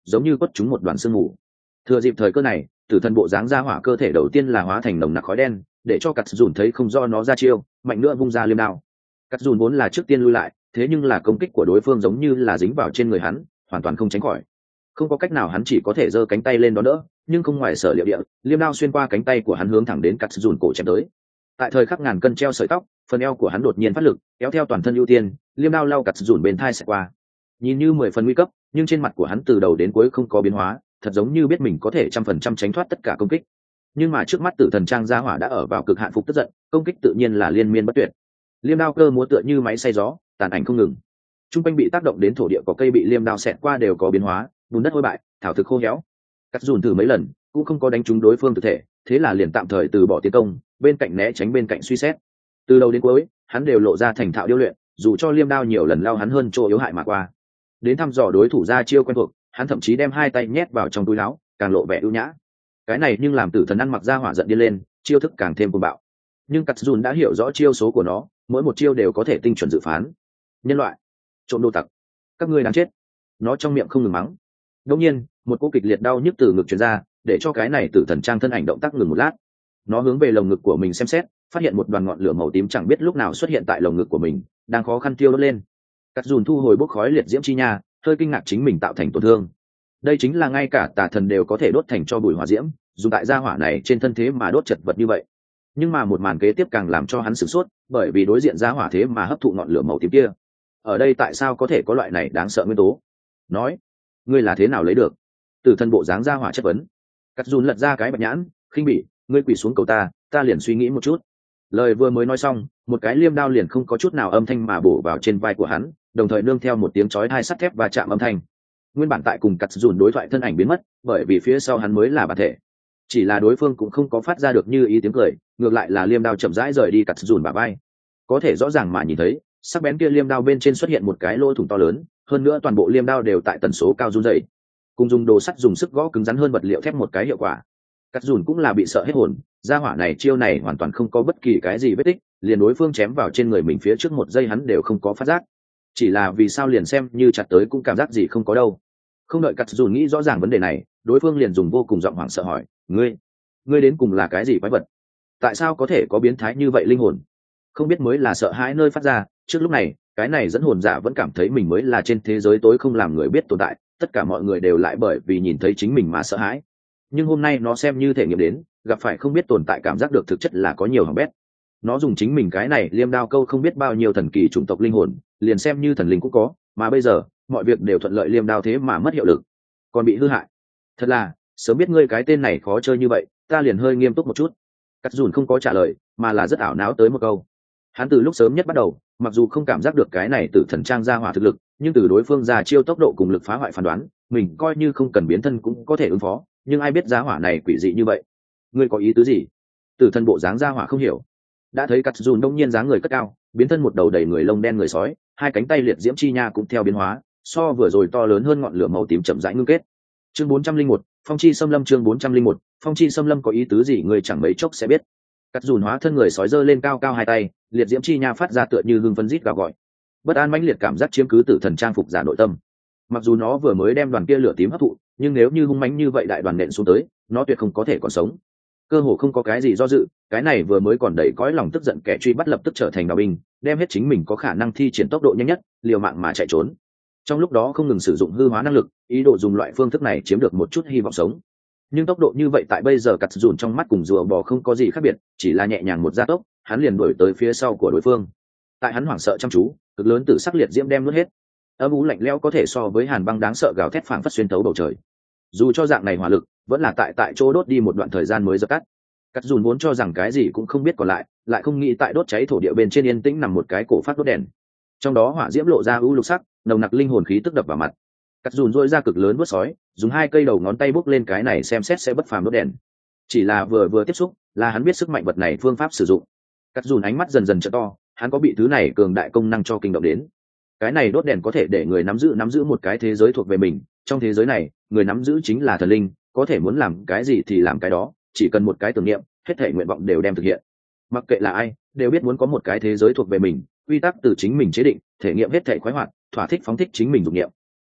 giống như quất trúng một đoàn sương mù. Thừa dịp thời cơ này, tử thần bộ dáng ra hỏa cơ thể đầu tiên là hóa thành nồng nặc khói đen, để cho cắt dùn thấy không do nó ra chiêu, mạnh nữa vung ra liêm đao. Cắt dùn vốn là trước tiên lui lại, thế nhưng là công kích của đối phương giống như là dính vào trên người hắn, hoàn toàn không tránh khỏi. Không có cách nào, hắn chỉ có thể giơ cánh tay lên đón đỡ, nhưng không ngoài sở liệu địa, liêm đao xuyên qua cánh tay của hắn hướng thẳng đến cắt dùn cổ chém tới. Tại thời khắc ngàn cân treo sợi tóc, phần eo của hắn đột nhiên phát lực, kéo theo toàn thân ưu tiên, liêm đao lao cắt dùn bên thai sẽ qua. Nhìn như mười phần nguy cấp, nhưng trên mặt của hắn từ đầu đến cuối không có biến hóa, thật giống như biết mình có thể trăm phần trăm tránh thoát tất cả công kích. Nhưng mà trước mắt tử thần trang gia hỏa đã ở vào cực hạn phục tức giận, công kích tự nhiên là liên miên bất tuyệt. Liêm đao cơ múa tựa như máy xay gió, tàn ảnh không ngừng. Trung quanh bị tác động đến thổ địa có cây bị liêm đao xẹt qua đều có biến hóa, bùn đất hôi bại, thảo thực khô héo. Cắt dùn thử mấy lần, cũng không có đánh trúng đối phương thực thể, thế là liền tạm thời từ bỏ tiến công, bên cạnh né tránh bên cạnh suy xét. Từ đầu đến cuối, hắn đều lộ ra thành thạo điêu luyện, dù cho liêm đao nhiều lần lao hắn hơn chỗ yếu hại mà qua. Đến thăm dò đối thủ ra chiêu quen thuộc, hắn thậm chí đem hai tay nhét vào trong túi áo, càng lộ vẻ ưu nhã. Cái này nhưng làm tử thần ăn mặc ra hỏa giận điên lên, chiêu thức càng thêm cuồng bạo. Nhưng cắt dùn đã hiểu rõ chiêu số của nó, mỗi một chiêu đều có thể tinh chuẩn dự phán. Nhân loại, trộm đồ tặc, các ngươi đáng chết. Nó trong miệng không ngừng mắng. Đột nhiên, một cú kịch liệt đau nhức từ ngực truyền ra, để cho cái này tử thần trang thân ảnh động tác ngừng một lát. Nó hướng về lồng ngực của mình xem xét, phát hiện một đoàn ngọn lửa màu tím chẳng biết lúc nào xuất hiện tại lồng ngực của mình, đang khó khăn tiêu đốt lên. Cắt dùn thu hồi bốc khói liệt diễm chi nha, hơi kinh ngạc chính mình tạo thành tổn thương. Đây chính là ngay cả tà thần đều có thể đốt thành cho bụi hỏa diễm, dùng tại gia hỏa này trên thân thế mà đốt chật vật như vậy. Nhưng mà một màn kế tiếp càng làm cho hắn sửng sốt, bởi vì đối diện gia hỏa thế mà hấp thụ ngọn lửa màu tím kia. Ở đây tại sao có thể có loại này đáng sợ nguyên tố? Nói, ngươi là thế nào lấy được? Tử thần bộ dáng gia hỏa chất vấn. Cắt dùn lật ra cái bạch nhãn, khinh bỉ, ngươi quỳ xuống cầu ta, ta liền suy nghĩ một chút. Lời vừa mới nói xong, một cái liêm đao liền không có chút nào âm thanh mà bổ vào trên vai của hắn, đồng thời nương theo một tiếng chói tai sắt thép và chạm âm thanh. Nguyên bản tại cùng cắt dùn đối thoại thân ảnh biến mất, bởi vì phía sau hắn mới là bản thể. Chỉ là đối phương cũng không có phát ra được như ý tiếng cười, ngược lại là liêm đao chậm rãi rời đi cắt dùn bả vai. Có thể rõ ràng mà nhìn thấy, sắc bén kia liêm đao bên trên xuất hiện một cái lỗ thủng to lớn, hơn nữa toàn bộ liêm đao đều tại tần số cao run rẩy. Cùng dùng đồ sắt dùng sức gõ cứng rắn hơn vật liệu thép một cái hiệu quả. Cắt dùn cũng là bị sợ hết hồn, gia hỏa này chiêu này hoàn toàn không có bất kỳ cái gì vết tích, liền đối phương chém vào trên người mình phía trước một giây hắn đều không có phát giác. Chỉ là vì sao liền xem như chặt tới cũng cảm giác gì không có đâu. Không đợi cắt dùn nghĩ rõ ràng vấn đề này, đối phương liền dùng vô cùng giọng hoảng sợ hỏi, ngươi ngươi đến cùng là cái gì quái vật? Tại sao có thể có biến thái như vậy linh hồn? Không biết mới là sợ hãi nơi phát ra. Trước lúc này, cái này dẫn hồn giả vẫn cảm thấy mình mới là trên thế giới tối không làm người biết tồn tại, tất cả mọi người đều lại bởi vì nhìn thấy chính mình mà sợ hãi. Nhưng hôm nay nó xem như thể nghiệm đến, gặp phải không biết tồn tại cảm giác được thực chất là có nhiều hỏng bét. Nó dùng chính mình cái này liêm đao câu không biết bao nhiêu thần kỳ chủng tộc linh hồn, liền xem như thần linh cũng có, mà bây giờ mọi việc đều thuận lợi, liêm đao thế mà mất hiệu lực, còn bị hư hại. Thật là, sớm biết ngươi cái tên này khó chơi như vậy, ta liền hơi nghiêm túc một chút. Cắt dùn không có trả lời, mà là rất ảo não tới một câu. Hắn từ lúc sớm nhất bắt đầu, mặc dù không cảm giác được cái này từ thần trang ra hỏa thực lực, nhưng từ đối phương ra chiêu tốc độ cùng lực phá hoại phán đoán, mình coi như không cần biến thân cũng có thể ứng phó. Nhưng ai biết giá hỏa này quỷ dị như vậy? Ngươi có ý tứ gì? Tử thần bộ dáng ra hỏa không hiểu. Đã thấy cắt dùn đông nhiên dáng người cất cao, biến thân một đầu đầy người lông đen người sói, hai cánh tay liệt diễm chi nha cũng theo biến hóa, so vừa rồi to lớn hơn ngọn lửa màu tím chậm rãi ngưng kết. Chương bốn trăm linh một, phong chi xâm lâm. Chương bốn trăm linh một, phong chi xâm lâm có ý tứ gì người chẳng mấy chốc sẽ biết. Cắt dùn hóa thân người sói giơ lên cao cao hai tay, liệt diễm chi nha phát ra tựa như hưng phấn rít gào gọi. Bất an mãnh liệt cảm giác chiếm cứ tử thần trang phục giả nội tâm. Mặc dù nó vừa mới đem đoàn kia lửa tím hấp thụ, nhưng nếu như hung mãnh như vậy đại đoàn nện xuống tới, nó tuyệt không có thể còn sống. Cơ hồ không có cái gì do dự, cái này vừa mới còn đầy cõi lòng tức giận kẻ truy bắt lập tức trở thành đạo binh, đem hết chính mình có khả năng thi triển tốc độ nhanh nhất, liều mạng mà chạy trốn. Trong lúc đó không ngừng sử dụng hư hóa năng lực, ý đồ dùng loại phương thức này chiếm được một chút hy vọng sống. Nhưng tốc độ như vậy tại bây giờ cắt dùn trong mắt cùng rùa bò không có gì khác biệt, chỉ là nhẹ nhàng một gia tốc, hắn liền đuổi tới phía sau của đối phương. Tại hắn hoảng sợ chăm chú, cực lớn tử sắc liệt diễm đem nuốt hết. Âm u lạnh lẽo có thể so với hàn băng đáng sợ gào thét phảng phất xuyên thấu bầu trời. Dù cho dạng này hỏa lực vẫn là tại tại chỗ đốt đi một đoạn thời gian mới dập tắt. Cắt dùn vốn cho rằng cái gì cũng không biết còn lại, lại không nghĩ tại đốt cháy thổ địa bên trên yên tĩnh nằm một cái cổ phát đốt đèn. Trong đó hỏa diễm lộ ra u lục sắc, nồng nặc linh hồn khí tức đập vào mặt. Cắt dùn dội ra cực lớn vuốt sói, dùng hai cây đầu ngón tay bốc lên cái này xem xét sẽ bất phàm đốt đèn. Chỉ là vừa vừa tiếp xúc, là hắn biết sức mạnh vật này phương pháp sử dụng. Cắt dùn ánh mắt dần dần trợ to, hắn có bị thứ này cường đại công năng cho kinh động đến. Cái này đốt đèn có thể để người nắm giữ nắm giữ một cái thế giới thuộc về mình. Trong thế giới này, người nắm giữ chính là thần linh, có thể muốn làm cái gì thì làm cái đó, chỉ cần một cái tưởng niệm, hết thảy nguyện vọng đều đem thực hiện. Mặc kệ là ai, đều biết muốn có một cái thế giới thuộc về mình, quy tắc từ chính mình chế định, thể nghiệm hết thảy khoái hoạt, thỏa thích phóng thích chính mình dục niệm.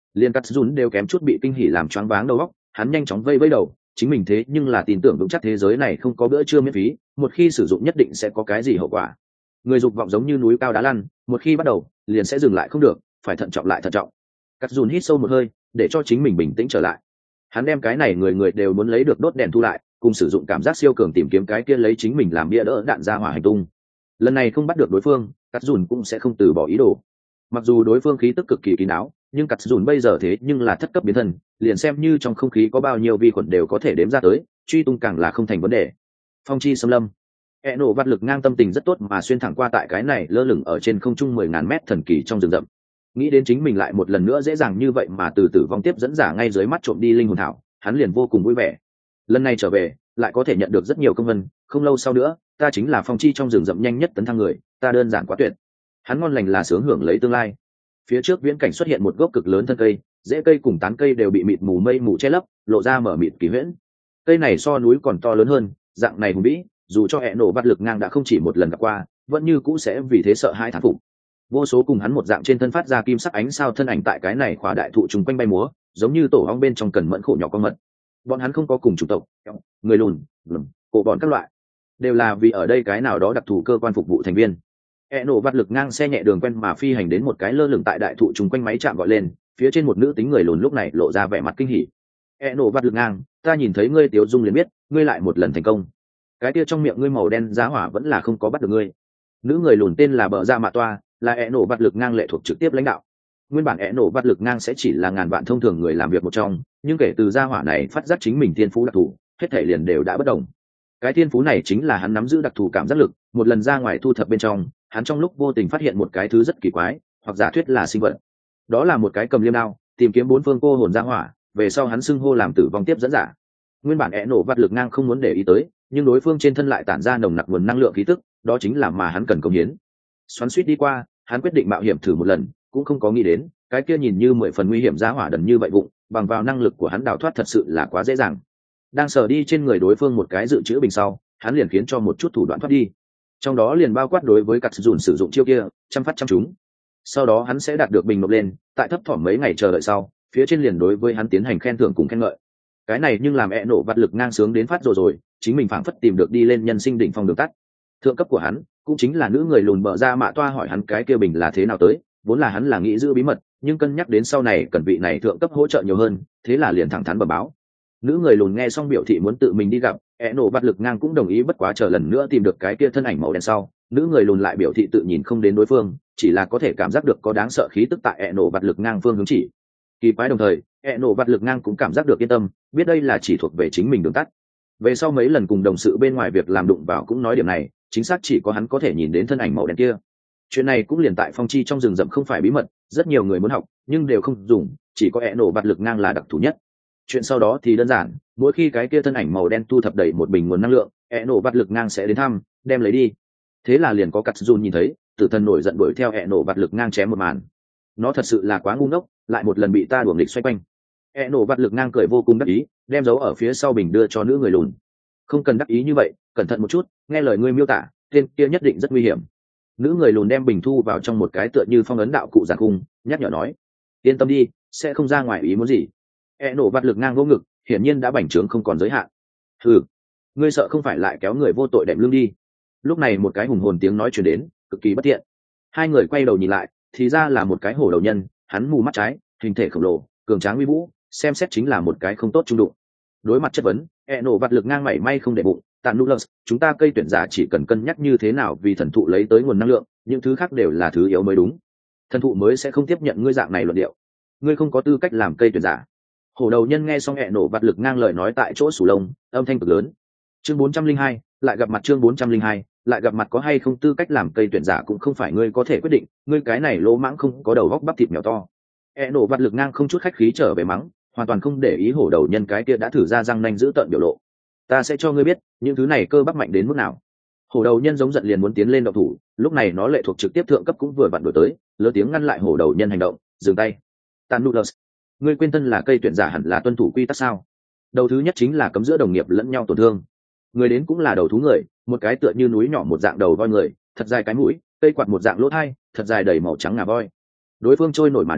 Liên cắt dùn đều kém chút bị kinh hỉ làm choáng váng đầu óc, hắn nhanh chóng vây vây đầu, chính mình thế nhưng là tin tưởng vững chắc thế giới này không có bữa trưa miễn phí, một khi sử dụng nhất định sẽ có cái gì hậu quả. Người dục vọng giống như núi cao đá lăn, một khi bắt đầu liền sẽ dừng lại không được, phải thận trọng lại thận trọng. Cắt dùn hít sâu một hơi để cho chính mình bình tĩnh trở lại. Hắn đem cái này người người đều muốn lấy được đốt đèn thu lại, cùng sử dụng cảm giác siêu cường tìm kiếm cái kia lấy chính mình làm bia đỡ đạn ra hỏa hành tung. Lần này không bắt được đối phương, cắt dùn cũng sẽ không từ bỏ ý đồ. Mặc dù đối phương khí tức cực kỳ kín đáo, nhưng cắt dùn bây giờ thế nhưng là thất cấp biến thân, liền xem như trong không khí có bao nhiêu vi khuẩn đều có thể đếm ra tới, truy tung càng là không thành vấn đề. Phong chi xâm lâm, e nổ vắt lực ngang tâm tình rất tốt mà xuyên thẳng qua tại cái này lơ lửng ở trên không trung mười ngàn mét thần kỳ trong rừng rậm. Nghĩ đến chính mình lại một lần nữa dễ dàng như vậy mà từ tử vong tiếp dẫn giả ngay dưới mắt trộm đi linh hồn thảo, hắn liền vô cùng vui vẻ. Lần này trở về lại có thể nhận được rất nhiều công vân, không lâu sau nữa ta chính là phong chi trong rừng rậm nhanh nhất tấn thăng người, ta đơn giản quá tuyệt. Hắn ngon lành là sướng hưởng lấy tương lai. Phía trước viễn cảnh xuất hiện một gốc cực lớn thân cây, rễ cây cùng tán cây đều bị mịt mù mây mù che lấp, lộ ra mở mịt kỳ huyễn. Cây này so núi còn to lớn hơn, dạng này hùng vĩ, dù cho hệ nổ vắt lực ngang đã không chỉ một lần gặp qua, vẫn như cũ sẽ vì thế sợ hãi thán phục. Vô số cùng hắn một dạng trên thân phát ra kim sắc ánh sao thân ảnh tại cái này khỏa đại thụ trùng quanh bay múa, giống như tổ ong bên trong cần mẫn khổ nhỏ con mật. Bọn hắn không có cùng chủng tộc, người lùn, lùn, cổ bọn các loại, đều là vì ở đây cái nào đó đặc thù cơ quan phục vụ thành viên. E nổ vắt lực ngang xe nhẹ đường quen mà phi hành đến một cái lơ lửng tại đại thụ trùng quanh máy chạm gọi lên, phía trên một nữ tính người lùn lúc này lộ ra vẻ mặt kinh hỉ. E nổ vắt lực ngang, ta nhìn thấy ngươi tiểu dung liền biết, ngươi lại một lần thành công. Cái kia trong miệng ngươi màu đen giá hỏa vẫn là không có bắt được ngươi. Nữ người lùn tên là Bờ Ra Mạ Toa, là E nổ vắt lực ngang lệ thuộc trực tiếp lãnh đạo. Nguyên bản E nổ vắt lực ngang sẽ chỉ là ngàn vạn thông thường người làm việc một trong, nhưng kể từ gia hỏa này phát giác chính mình thiên phú đặc thù, hết thể liền đều đã bất đồng. Cái thiên phú này chính là hắn nắm giữ đặc thù cảm giác lực, một lần ra ngoài thu thập bên trong, hắn trong lúc vô tình phát hiện một cái thứ rất kỳ quái, hoặc giả thuyết là sinh vật. Đó là một cái cầm liêm đao, tìm kiếm bốn phương cô hồn gia hỏa, về sau hắn xưng hô làm tử vong tiếp dẫn giả. Nguyên bản E nổ vắt lực ngang không muốn để ý tới, nhưng đối phương trên thân lại tản ra nồng nặc nguồn năng lượng khí tức, đó chính là mà hắn cần công hiến. Xoắn suýt đi qua, hắn quyết định mạo hiểm thử một lần, cũng không có nghĩ đến cái kia nhìn như mười phần nguy hiểm giá hỏa đần như vậy vụng, bằng vào năng lực của hắn đào thoát thật sự là quá dễ dàng. Đang sờ đi trên người đối phương một cái dự trữ bình sau, hắn liền khiến cho một chút thủ đoạn thoát đi, trong đó liền bao quát đối với cắt dùn sử dụng chiêu kia chăm phát chăm chúng. Sau đó hắn sẽ đạt được bình nộp lên, tại thấp thỏm mấy ngày chờ đợi sau, phía trên liền đối với hắn tiến hành khen thưởng cùng khen ngợi. Cái này nhưng làm E nổ vắt lực ngang sướng đến phát rồi rồi, chính mình phảng phất tìm được đi lên nhân sinh đỉnh phong đường tắt. Thượng cấp của hắn cũng chính là nữ người lùn Bờ Ra Mạ Toa hỏi hắn cái kia bình là thế nào tới, vốn là hắn là nghĩ giữ bí mật, nhưng cân nhắc đến sau này cần vị này thượng cấp hỗ trợ nhiều hơn, thế là liền thẳng thắn bẩm báo. Nữ người lùn nghe xong biểu thị muốn tự mình đi gặp, E nổ vắt lực ngang cũng đồng ý, bất quá chờ lần nữa tìm được cái kia thân ảnh màu đen sau, nữ người lùn lại biểu thị tự nhìn không đến đối phương, chỉ là có thể cảm giác được có đáng sợ khí tức tại E nổ vắt lực ngang phương hướng chỉ. Kỳ quái đồng thời, E nổ vắt lực ngang cũng cảm giác được yên tâm, biết đây là chỉ thuộc về chính mình đường tắt. Về sau mấy lần cùng đồng sự bên ngoài việc làm đụng vào cũng nói điểm này, chính xác chỉ có hắn có thể nhìn đến thân ảnh màu đen kia. Chuyện này cũng liền tại phong chi trong rừng rậm không phải bí mật, rất nhiều người muốn học nhưng đều không dùng, chỉ có E nổ vắt lực ngang là đặc thù nhất. Chuyện sau đó thì đơn giản, mỗi khi cái kia thân ảnh màu đen thu thập đầy một bình nguồn năng lượng, E nổ vắt lực ngang sẽ đến thăm, đem lấy đi. Thế là liền có cắt dùn nhìn thấy, tử thần nổi giận đuổi theo E nổ vắt lực ngang chém một màn. Nó thật sự là quá ngu ngốc, lại một lần bị ta đuổi nghịch xoay quanh. E nổ vắt lực ngang cười vô cùng đắc ý, đem dấu ở phía sau bình đưa cho nữ người lùn. Không cần đắc ý như vậy, cẩn thận một chút, nghe lời ngươi miêu tả, tên kia nhất định rất nguy hiểm. Nữ người lùn đem bình thu vào trong một cái tựa như phong ấn đạo cụ giản cung, nhắc nhở nói: yên tâm đi, sẽ không ra ngoài ý muốn gì. E nổ vắt lực ngang vô ngực, hiển nhiên đã bành trướng không còn giới hạn. Hừ, ngươi sợ không phải lại kéo người vô tội đệm lưng đi. Lúc này một cái hùng hồn tiếng nói truyền đến, cực kỳ bất thiện. Hai người quay đầu nhìn lại, thì ra là một cái hổ đầu nhân, hắn mù mắt trái, hình thể khổng lồ, cường tráng uy vũ, xem xét chính là một cái không tốt trung đụng. Đối mặt chất vấn, E nổ vắt lực ngang mảy may không để bụng, tàn Nullus, chúng ta cây tuyển giả chỉ cần cân nhắc như thế nào vì thần thụ lấy tới nguồn năng lượng, những thứ khác đều là thứ yếu mới đúng. Thần thụ mới sẽ không tiếp nhận ngươi dạng này luận điệu. Ngươi không có tư cách làm cây tuyển giả. Hổ đầu nhân nghe xong E nổ vắt lực ngang lời nói tại chỗ sù lông, âm thanh cực lớn. Chương bốn trăm linh hai, lại gặp mặt chương bốn trăm linh hai, lại gặp mặt có hay không tư cách làm cây tuyển giả cũng không phải ngươi có thể quyết định, ngươi cái này lỗ mãng không có đầu góc bắp thịt mèo to. E nổ vắt lực ngang không chút khách khí trở về mắng, hoàn toàn không để ý hổ đầu nhân cái kia đã thử ra răng nanh giữ tợn biểu lộ. Ta sẽ cho ngươi biết những thứ này cơ bắp mạnh đến mức nào. Hổ đầu nhân giống giận liền muốn tiến lên động thủ, lúc này nó lệ thuộc trực tiếp thượng cấp cũng vừa vặn đổi tới, lớn tiếng ngăn lại hổ đầu nhân hành động, dừng tay. Tanulus, ngươi quên thân là cây tuyển giả hẳn là tuân thủ quy tắc sao? Đầu thứ nhất chính là cấm giữa đồng nghiệp lẫn nhau tổn thương. Người đến cũng là đầu thú người, một cái tựa như núi nhỏ một dạng đầu voi người, thật dài cái mũi, cây quạt một dạng lỗ thai, thật dài đầy màu trắng ngà voi. Đối phương trôi nổi mà đến,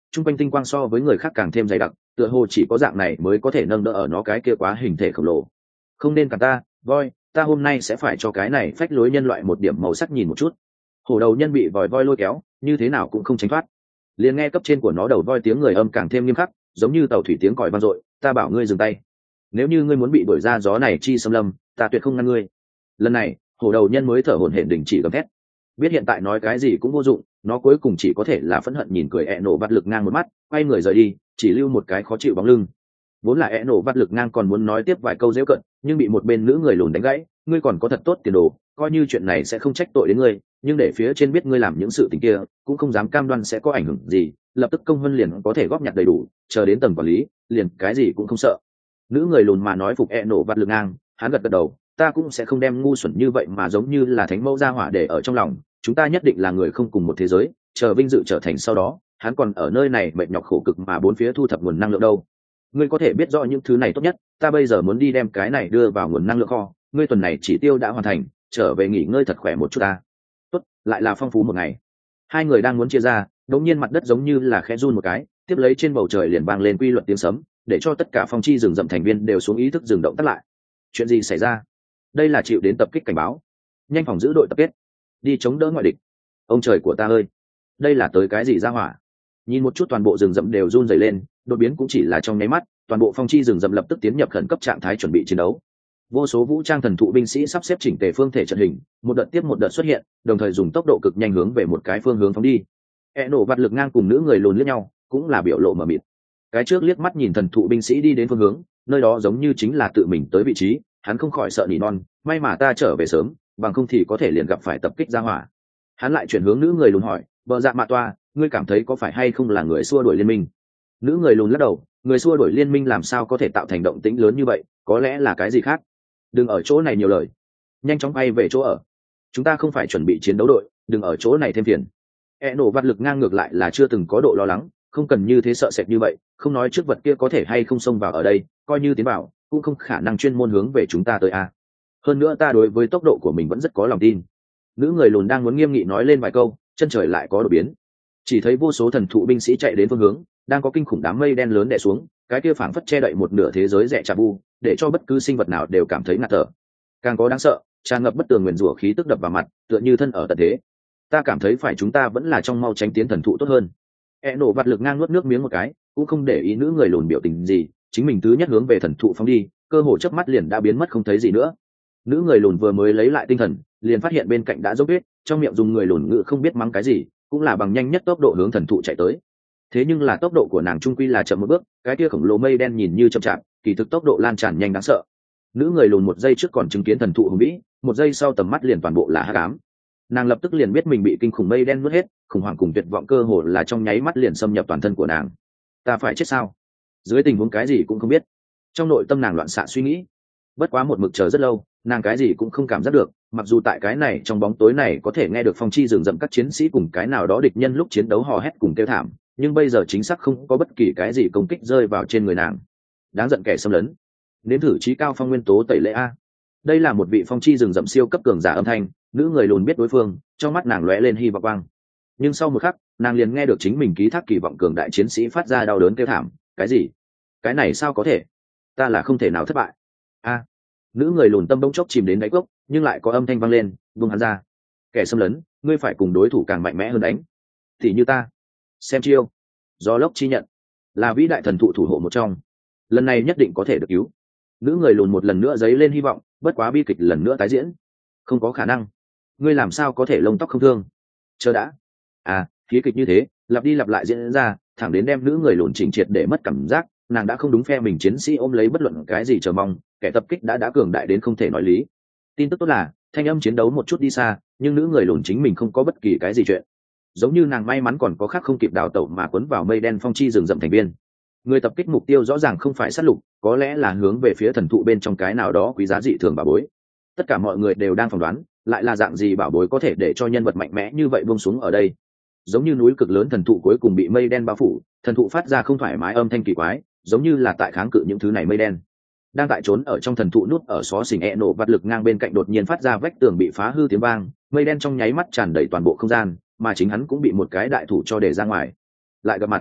chung quanh tinh quang so với người khác càng thêm dày đặc, tựa hồ chỉ có dạng này mới có thể nâng đỡ ở nó cái kia quá hình thể khổng lồ. Không nên cả ta voi, ta hôm nay sẽ phải cho cái này phách lối nhân loại một điểm màu sắc nhìn một chút. Hổ đầu nhân bị vòi voi lôi kéo, như thế nào cũng không tránh thoát. Liền nghe cấp trên của nó đầu voi tiếng người âm càng thêm nghiêm khắc, giống như tàu thủy tiếng còi vang dội. Ta bảo ngươi dừng tay, nếu như ngươi muốn bị đuổi ra gió này chi xâm lâm, ta tuyệt không ngăn ngươi. Lần này hổ đầu nhân mới thở hổn hển đình chỉ gầm thét. Biết hiện tại nói cái gì cũng vô dụng, nó cuối cùng chỉ có thể là phẫn hận nhìn cười ẹ nổ vắt lực ngang một mắt, quay người rời đi, chỉ lưu một cái khó chịu bóng lưng. Vốn là ẹ nổ vắt lực ngang còn muốn nói tiếp vài câu dễ cận, nhưng bị một bên nữ người lùn đánh gãy. Ngươi còn có thật tốt tiền đồ, coi như chuyện này sẽ không trách tội đến ngươi, nhưng để phía trên biết ngươi làm những sự tình kia, cũng không dám cam đoan sẽ có ảnh hưởng gì. Lập tức công vân liền có thể góp nhặt đầy đủ, chờ đến tầng quản lý, liền cái gì cũng không sợ. Nữ người lùn mà nói phục ẹ nổ vắt lực ngang, hắn gật gật đầu. Ta cũng sẽ không đem ngu xuẩn như vậy mà giống như là thánh mẫu gia hỏa để ở trong lòng. Chúng ta nhất định là người không cùng một thế giới, chờ vinh dự trở thành sau đó, hắn còn ở nơi này mệt nhọc khổ cực mà bốn phía thu thập nguồn năng lượng đâu. Ngươi có thể biết rõ những thứ này tốt nhất, ta bây giờ muốn đi đem cái này đưa vào nguồn năng lượng kho. Ngươi tuần này chỉ tiêu đã hoàn thành, trở về nghỉ ngơi thật khỏe một chút ta. Tốt, lại là phong phú một ngày. Hai người đang muốn chia ra, đột nhiên mặt đất giống như là khẽ run một cái, tiếp lấy trên bầu trời liền vang lên quy luật tiếng sấm, để cho tất cả phong chi rừng rậm thành viên đều xuống ý thức dừng động tắt lại. Chuyện gì xảy ra? Đây là chịu đến tập kích cảnh báo. Nhanh phòng giữ đội tập kết, đi chống đỡ ngoại địch. Ông trời của ta ơi, đây là tới cái gì ra hỏa? Nhìn một chút toàn bộ rừng rậm đều run rẩy lên, đột biến cũng chỉ là trong nháy mắt, toàn bộ phong chi rừng rậm lập tức tiến nhập khẩn cấp trạng thái chuẩn bị chiến đấu. Vô số vũ trang thần thụ binh sĩ sắp xếp chỉnh tề phương thể trận hình, một đợt tiếp một đợt xuất hiện, đồng thời dùng tốc độ cực nhanh hướng về một cái phương hướng phóng đi. E nổ vặt lực ngang cùng nữ người lùn liếc nhau, cũng là biểu lộ mờ mịt. Cái trước liếc mắt nhìn thần thụ binh sĩ đi đến phương hướng, nơi đó giống như chính là tự mình tới vị trí, hắn không khỏi sợ nỉ non, may mà ta trở về sớm, bằng không thì có thể liền gặp phải tập kích ra hỏa. Hắn lại chuyển hướng nữ người lùn hỏi, bờ dạ mạ toa, ngươi cảm thấy có phải hay không là người xua đuổi liên minh? Nữ người lùn lắc đầu, người xua đuổi liên minh làm sao có thể tạo thành động tĩnh lớn như vậy, có lẽ là cái gì khác. Đừng ở chỗ này nhiều lời, nhanh chóng bay về chỗ ở. Chúng ta không phải chuẩn bị chiến đấu đội, đừng ở chỗ này thêm phiền. E nổ vặt lực ngang ngược lại là chưa từng có độ lo lắng, không cần như thế sợ sệt như vậy, không nói trước vật kia có thể hay không xông vào ở đây, coi như tiến vào cũng không khả năng chuyên môn hướng về chúng ta tới a. Hơn nữa ta đối với tốc độ của mình vẫn rất có lòng tin. Nữ người lùn đang muốn nghiêm nghị nói lên vài câu, chân trời lại có đột biến, chỉ thấy vô số thần thụ binh sĩ chạy đến phương hướng, đang có kinh khủng đám mây đen lớn đè xuống, cái kia phảng phất che đậy một nửa thế giới rẻ trà bu, để cho bất cứ sinh vật nào đều cảm thấy ngạt thở. Càng có đáng sợ, tràn ngập bất tường nguyền rủa khí tức đập vào mặt, tựa như thân ở tận thế. Ta cảm thấy phải chúng ta vẫn là trong mau tránh tiến thần thụ tốt hơn. E nổ vặt lực ngang nuốt nước miếng một cái, cũng không để ý nữ người lùn biểu tình gì, chính mình thứ nhất hướng về thần thụ phóng đi, cơ hồ chớp mắt liền đã biến mất không thấy gì nữa. Nữ người lùn vừa mới lấy lại tinh thần, liền phát hiện bên cạnh đã dốc hết, trong miệng dùng người lùn ngự không biết mắng cái gì, cũng là bằng nhanh nhất tốc độ hướng thần thụ chạy tới. Thế nhưng là tốc độ của nàng trung quy là chậm một bước, cái kia khổng lồ mây đen nhìn như chậm chạp, kỳ thực tốc độ lan tràn nhanh đáng sợ. Nữ người lùn một giây trước còn chứng kiến thần thụ hùng vĩ, một giây sau tầm mắt liền toàn bộ là hắc ám. Nàng lập tức liền biết mình bị kinh khủng mây đen nuốt hết, khủng hoảng cùng tuyệt vọng cơ hồ là trong nháy mắt liền xâm nhập toàn thân của nàng. Ta phải chết sao? Dưới tình huống cái gì cũng không biết, trong nội tâm nàng loạn xạ suy nghĩ. Bất quá một mực chờ rất lâu, nàng cái gì cũng không cảm giác được, mặc dù tại cái này trong bóng tối này có thể nghe được phong chi rừng rậm các chiến sĩ cùng cái nào đó địch nhân lúc chiến đấu hò hét cùng kêu thảm, nhưng bây giờ chính xác không có bất kỳ cái gì công kích rơi vào trên người nàng. Đáng giận kẻ xâm lấn, nếm thử trí cao phong nguyên tố tẩy lễ a. Đây là một vị phong chi rừng rậm siêu cấp cường giả âm thanh, nữ người lùn biết đối phương, trong mắt nàng lóe lên hy vọng quang. Nhưng sau một khắc, nàng liền nghe được chính mình ký thác kỳ vọng cường đại chiến sĩ phát ra đau đớn kêu thảm. Cái gì? Cái này sao có thể? Ta là không thể nào thất bại. A. Nữ người lùn tâm bỗng chốc chìm đến đáy cốc, nhưng lại có âm thanh vang lên, buông hắn ra. Kẻ xâm lấn, ngươi phải cùng đối thủ càng mạnh mẽ hơn đánh. Thì như ta. Xem chiêu. Gió lốc chi nhận, là vĩ đại thần thụ thủ hộ một trong, lần này nhất định có thể được cứu. Nữ người lùn một lần nữa dấy lên hy vọng, bất quá bi kịch lần nữa tái diễn. Không có khả năng. Ngươi làm sao có thể lông tóc không thương? Chờ đã. À, khí kịch như thế, lặp đi lặp lại diễn ra, thẳng đến đem nữ người lùn chỉnh triệt để mất cảm giác, nàng đã không đúng phe mình chiến sĩ ôm lấy bất luận cái gì chờ mong, kẻ tập kích đã đã cường đại đến không thể nói lý. Tin tức tốt là, thanh âm chiến đấu một chút đi xa, nhưng nữ người lùn chính mình không có bất kỳ cái gì chuyện. Giống như nàng may mắn còn có khác không kịp đào tẩu mà cuốn vào mây đen phong chi rừng rậm thành viên. Người tập kích mục tiêu rõ ràng không phải sát lục, có lẽ là hướng về phía thần thụ bên trong cái nào đó quý giá dị thường bảo bối. Tất cả mọi người đều đang phỏng đoán, lại là dạng gì bảo bối có thể để cho nhân vật mạnh mẽ như vậy buông xuống ở đây. Giống như núi cực lớn thần thụ cuối cùng bị mây đen bao phủ, thần thụ phát ra không thoải mái âm thanh kỳ quái, giống như là tại kháng cự những thứ này mây đen. Đang tại trốn ở trong thần thụ nút ở xó xỉnh e nổ vặt lực ngang bên cạnh đột nhiên phát ra vách tường bị phá hư tiếng vang, mây đen trong nháy mắt tràn đầy toàn bộ không gian, mà chính hắn cũng bị một cái đại thủ cho để ra ngoài. Lại gặp mặt.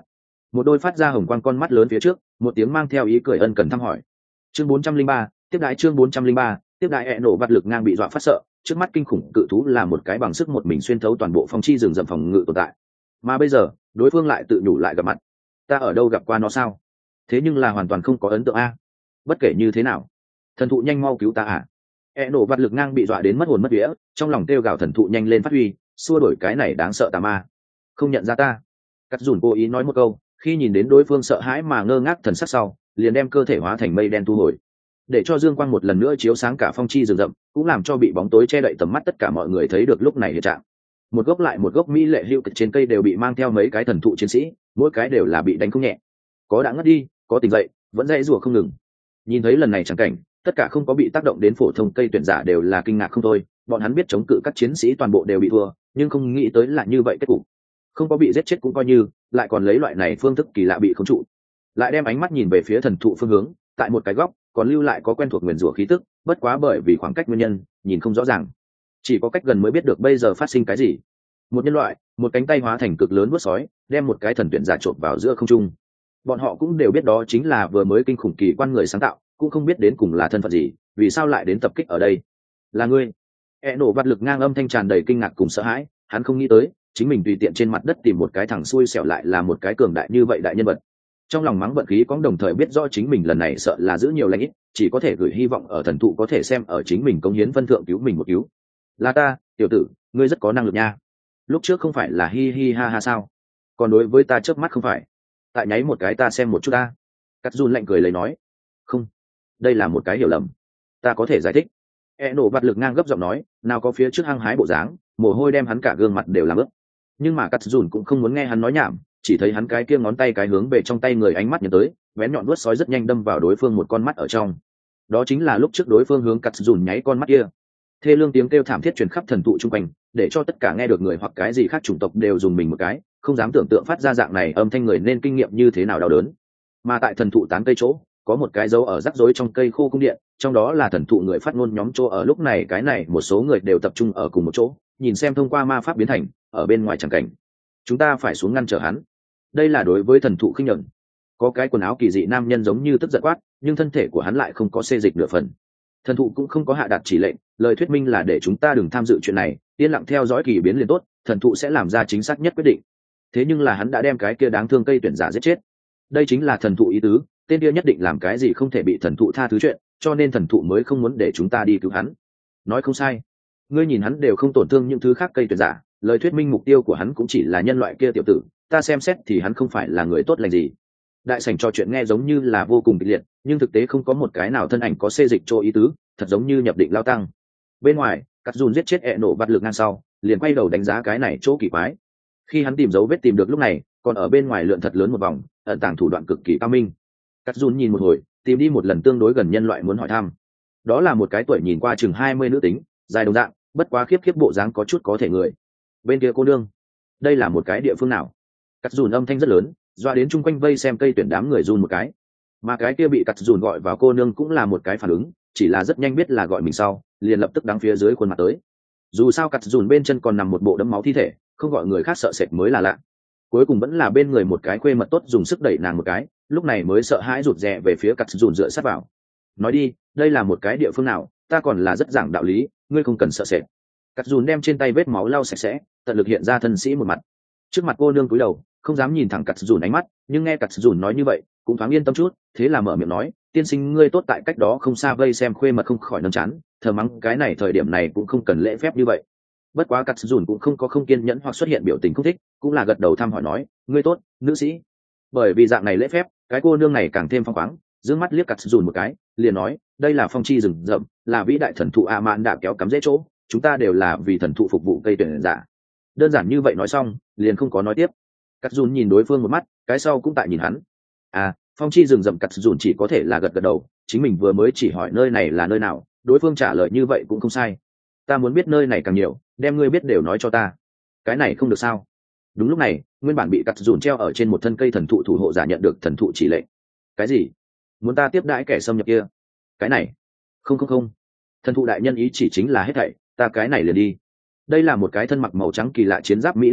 một đôi phát ra hồng quang con mắt lớn phía trước, một tiếng mang theo ý cười ân cần thăm hỏi. Chương bốn trăm linh ba, tiếp đại chương bốn trăm linh ba, tiếp đại ẹ nổ vặt lực ngang bị dọa phát sợ, trước mắt kinh khủng cự thú là một cái bằng sức một mình xuyên thấu toàn bộ phong chi rừng rậm phòng ngự tồn tại. Mà bây giờ, đối phương lại tự nhủ lại gặp mặt. Ta ở đâu gặp qua nó sao? Thế nhưng là hoàn toàn không có ấn tượng a. Bất kể như thế nào, thần thụ nhanh mau cứu ta à. E nổ vặt lực ngang bị dọa đến mất hồn mất vía, trong lòng kêu gào thần thụ nhanh lên phát huy, xua đổi cái này đáng sợ tà ma. Không nhận ra ta. Cắt dùn cố ý nói một câu, khi nhìn đến đối phương sợ hãi mà ngơ ngác thần sắc sau, liền đem cơ thể hóa thành mây đen thu hồi, để cho dương quang một lần nữa chiếu sáng cả phong chi rừng rậm, cũng làm cho bị bóng tối che đậy tầm mắt tất cả mọi người thấy được lúc này hiện trạng. Một gốc lại một gốc mỹ lệ hữu cực trên cây đều bị mang theo mấy cái thần thụ chiến sĩ, mỗi cái đều là bị đánh không nhẹ, có đã ngất đi, có tỉnh dậy, vẫn dãy rủa không ngừng. Nhìn thấy lần này chẳng cảnh, tất cả không có bị tác động đến phổ thông cây tuyển giả đều là kinh ngạc không thôi. Bọn hắn biết chống cự các chiến sĩ toàn bộ đều bị thua, nhưng không nghĩ tới là như vậy kết cục. Không có bị giết chết cũng coi như, lại còn lấy loại này phương thức kỳ lạ bị khống trụ. Lại đem ánh mắt nhìn về phía thần thụ phương hướng, tại một cái góc còn lưu lại có quen thuộc nguyền rủa khí tức, bất quá bởi vì khoảng cách nguyên nhân nhìn không rõ ràng, chỉ có cách gần mới biết được bây giờ phát sinh cái gì. Một nhân loại, một cánh tay hóa thành cực lớn vuốt sói, đem một cái thần tuyển giả trộn vào giữa không trung. Bọn họ cũng đều biết đó chính là vừa mới kinh khủng kỳ quan người sáng tạo, cũng không biết đến cùng là thân phận gì, vì sao lại đến tập kích ở đây. Là ngươi? E nổ vặt lực ngang âm thanh tràn đầy kinh ngạc cùng sợ hãi, hắn không nghĩ tới chính mình tùy tiện trên mặt đất tìm một cái thằng xui xẻo lại là một cái cường đại như vậy đại nhân vật. Trong lòng mắng vận khí có đồng thời biết rõ chính mình lần này sợ là giữ nhiều lãnh ít, chỉ có thể gửi hy vọng ở thần thụ có thể xem ở chính mình cống hiến phân thượng cứu mình một cứu. Là ta, tiểu tử, ngươi rất có năng lực nha. Lúc trước không phải là hi hi ha ha sao? Còn đối với ta chớp mắt không phải? Tại nháy một cái ta xem một chút ta. Cắt run lạnh cười lấy nói. Không, đây là một cái hiểu lầm. Ta có thể giải thích. E nổ vặt lực ngang gấp giọng nói, nào có phía trước hăng hái bộ dáng, mồ hôi đem hắn cả gương mặt đều làm ướt. Nhưng mà cắt run cũng không muốn nghe hắn nói nhảm, chỉ thấy hắn cái kia ngón tay cái hướng về trong tay người ánh mắt nhấn tới, bén nhọn đuốt sói rất nhanh đâm vào đối phương một con mắt ở trong. Đó chính là lúc trước đối phương hướng cắt run nháy con mắt kia. Thê lương tiếng kêu thảm thiết truyền khắp thần thụ chung quanh, để cho tất cả nghe được người hoặc cái gì khác chủng tộc đều dùng mình một cái, không dám tưởng tượng phát ra dạng này âm thanh người nên kinh nghiệm như thế nào đau đớn. Mà tại thần thụ tán cây chỗ, có một cái dấu ở rắc rối trong cây khô cung điện, trong đó là thần thụ người phát ngôn nhóm chỗ ở. Lúc này cái này một số người đều tập trung ở cùng một chỗ, nhìn xem thông qua ma pháp biến thành ở bên ngoài chẳng cảnh. Chúng ta phải xuống ngăn trở hắn. Đây là đối với thần thụ khinh nhẫn. Có cái quần áo kỳ dị nam nhân giống như tức giận quát, nhưng thân thể của hắn lại không có xê dịch nửa phần. Thần thụ cũng không có hạ đạt chỉ lệnh, lời thuyết minh là để chúng ta đừng tham dự chuyện này, yên lặng theo dõi kỳ biến liền tốt, thần thụ sẽ làm ra chính xác nhất quyết định. Thế nhưng là hắn đã đem cái kia đáng thương cây tuyển giả giết chết. Đây chính là thần thụ ý tứ, tên kia nhất định làm cái gì không thể bị thần thụ tha thứ chuyện, cho nên thần thụ mới không muốn để chúng ta đi cứu hắn. Nói không sai. Ngươi nhìn hắn đều không tổn thương những thứ khác cây tuyển giả, lời thuyết minh mục tiêu của hắn cũng chỉ là nhân loại kia tiểu tử, ta xem xét thì hắn không phải là người tốt lành gì. Đại sảnh trò chuyện nghe giống như là vô cùng kịch liệt, nhưng thực tế không có một cái nào thân ảnh có xê dịch chỗ ý tứ, thật giống như nhập định lao tăng. Bên ngoài, cắt dùn giết chết ẹ nổ vặt lực ngang sau, liền quay đầu đánh giá cái này chỗ kỳ quái. Khi hắn tìm dấu vết tìm được lúc này, còn ở bên ngoài lượn thật lớn một vòng, ẩn tàng thủ đoạn cực kỳ cao minh. Cắt dùn nhìn một hồi, tìm đi một lần tương đối gần nhân loại muốn hỏi thăm. Đó là một cái tuổi nhìn qua chừng hai mươi nữ tính, dài đồng dạng, bất quá khiếp khiếp bộ dáng có chút có thể người. Bên kia cô nương, đây là một cái địa phương nào? Cắt dùn âm thanh rất lớn, doa đến chung quanh vây xem cây tuyển đám người run một cái. Mà cái kia bị cắt dùn gọi vào cô nương cũng là một cái phản ứng, chỉ là rất nhanh biết là gọi mình sau, liền lập tức đắng phía dưới khuôn mặt tới. Dù sao cắt dùn bên chân còn nằm một bộ đẫm máu thi thể, không gọi người khác sợ sệt mới là lạ. Cuối cùng vẫn là bên người một cái khuê mật tốt dùng sức đẩy nàng một cái, lúc này mới sợ hãi rụt rè về phía cắt dùn dựa sát vào. Nói đi, đây là một cái địa phương nào, ta còn là rất giảng đạo lý, ngươi không cần sợ sệt. Cắt dùn đem trên tay vết máu lau sạch sẽ, tận lực hiện ra thân sĩ một mặt. Trước mặt cô nương cúi đầu, không dám nhìn thẳng cắt dùn ánh mắt, nhưng nghe cắt dùn nói như vậy cũng thoáng yên tâm chút, thế là mở miệng nói, tiên sinh ngươi tốt tại cách đó không xa vây xem khuê mật không khỏi nâng chán, thờ mắng cái này thời điểm này cũng không cần lễ phép như vậy. Bất quá cắt dùn cũng không có không kiên nhẫn hoặc xuất hiện biểu tình không thích, cũng là gật đầu thăm hỏi nói, ngươi tốt, nữ sĩ. Bởi vì dạng này lễ phép, cái cô nương này càng thêm phong khoáng, dương mắt liếc cắt dùn một cái, liền nói, đây là phong chi rừng rậm, là vĩ đại thần thụ a mạn đã kéo cắm dễ chỗ, chúng ta đều là vì thần thụ phục vụ cây tuyển giả. Đơn giản như vậy nói xong, liền không có nói tiếp. Cắt dùn nhìn đối phương một mắt, cái sau cũng tại nhìn hắn. À, phong chi rừng rậm cắt dùn chỉ có thể là gật gật đầu, chính mình vừa mới chỉ hỏi nơi này là nơi nào, đối phương trả lời như vậy cũng không sai. Ta muốn biết nơi này càng nhiều, đem ngươi biết đều nói cho ta. Cái này không được sao? Đúng lúc này, nguyên bản bị cắt dùn treo ở trên một thân cây thần thụ thủ hộ giả nhận được thần thụ chỉ lệnh. Cái gì? Muốn ta tiếp đãi kẻ xâm nhập kia? Cái này? Không không không. Thần thụ đại nhân ý chỉ chính là hết thảy, ta cái này liền đi. Đây là một cái thân mặc màu trắng kỳ lạ chiến giáp mỹ lệ,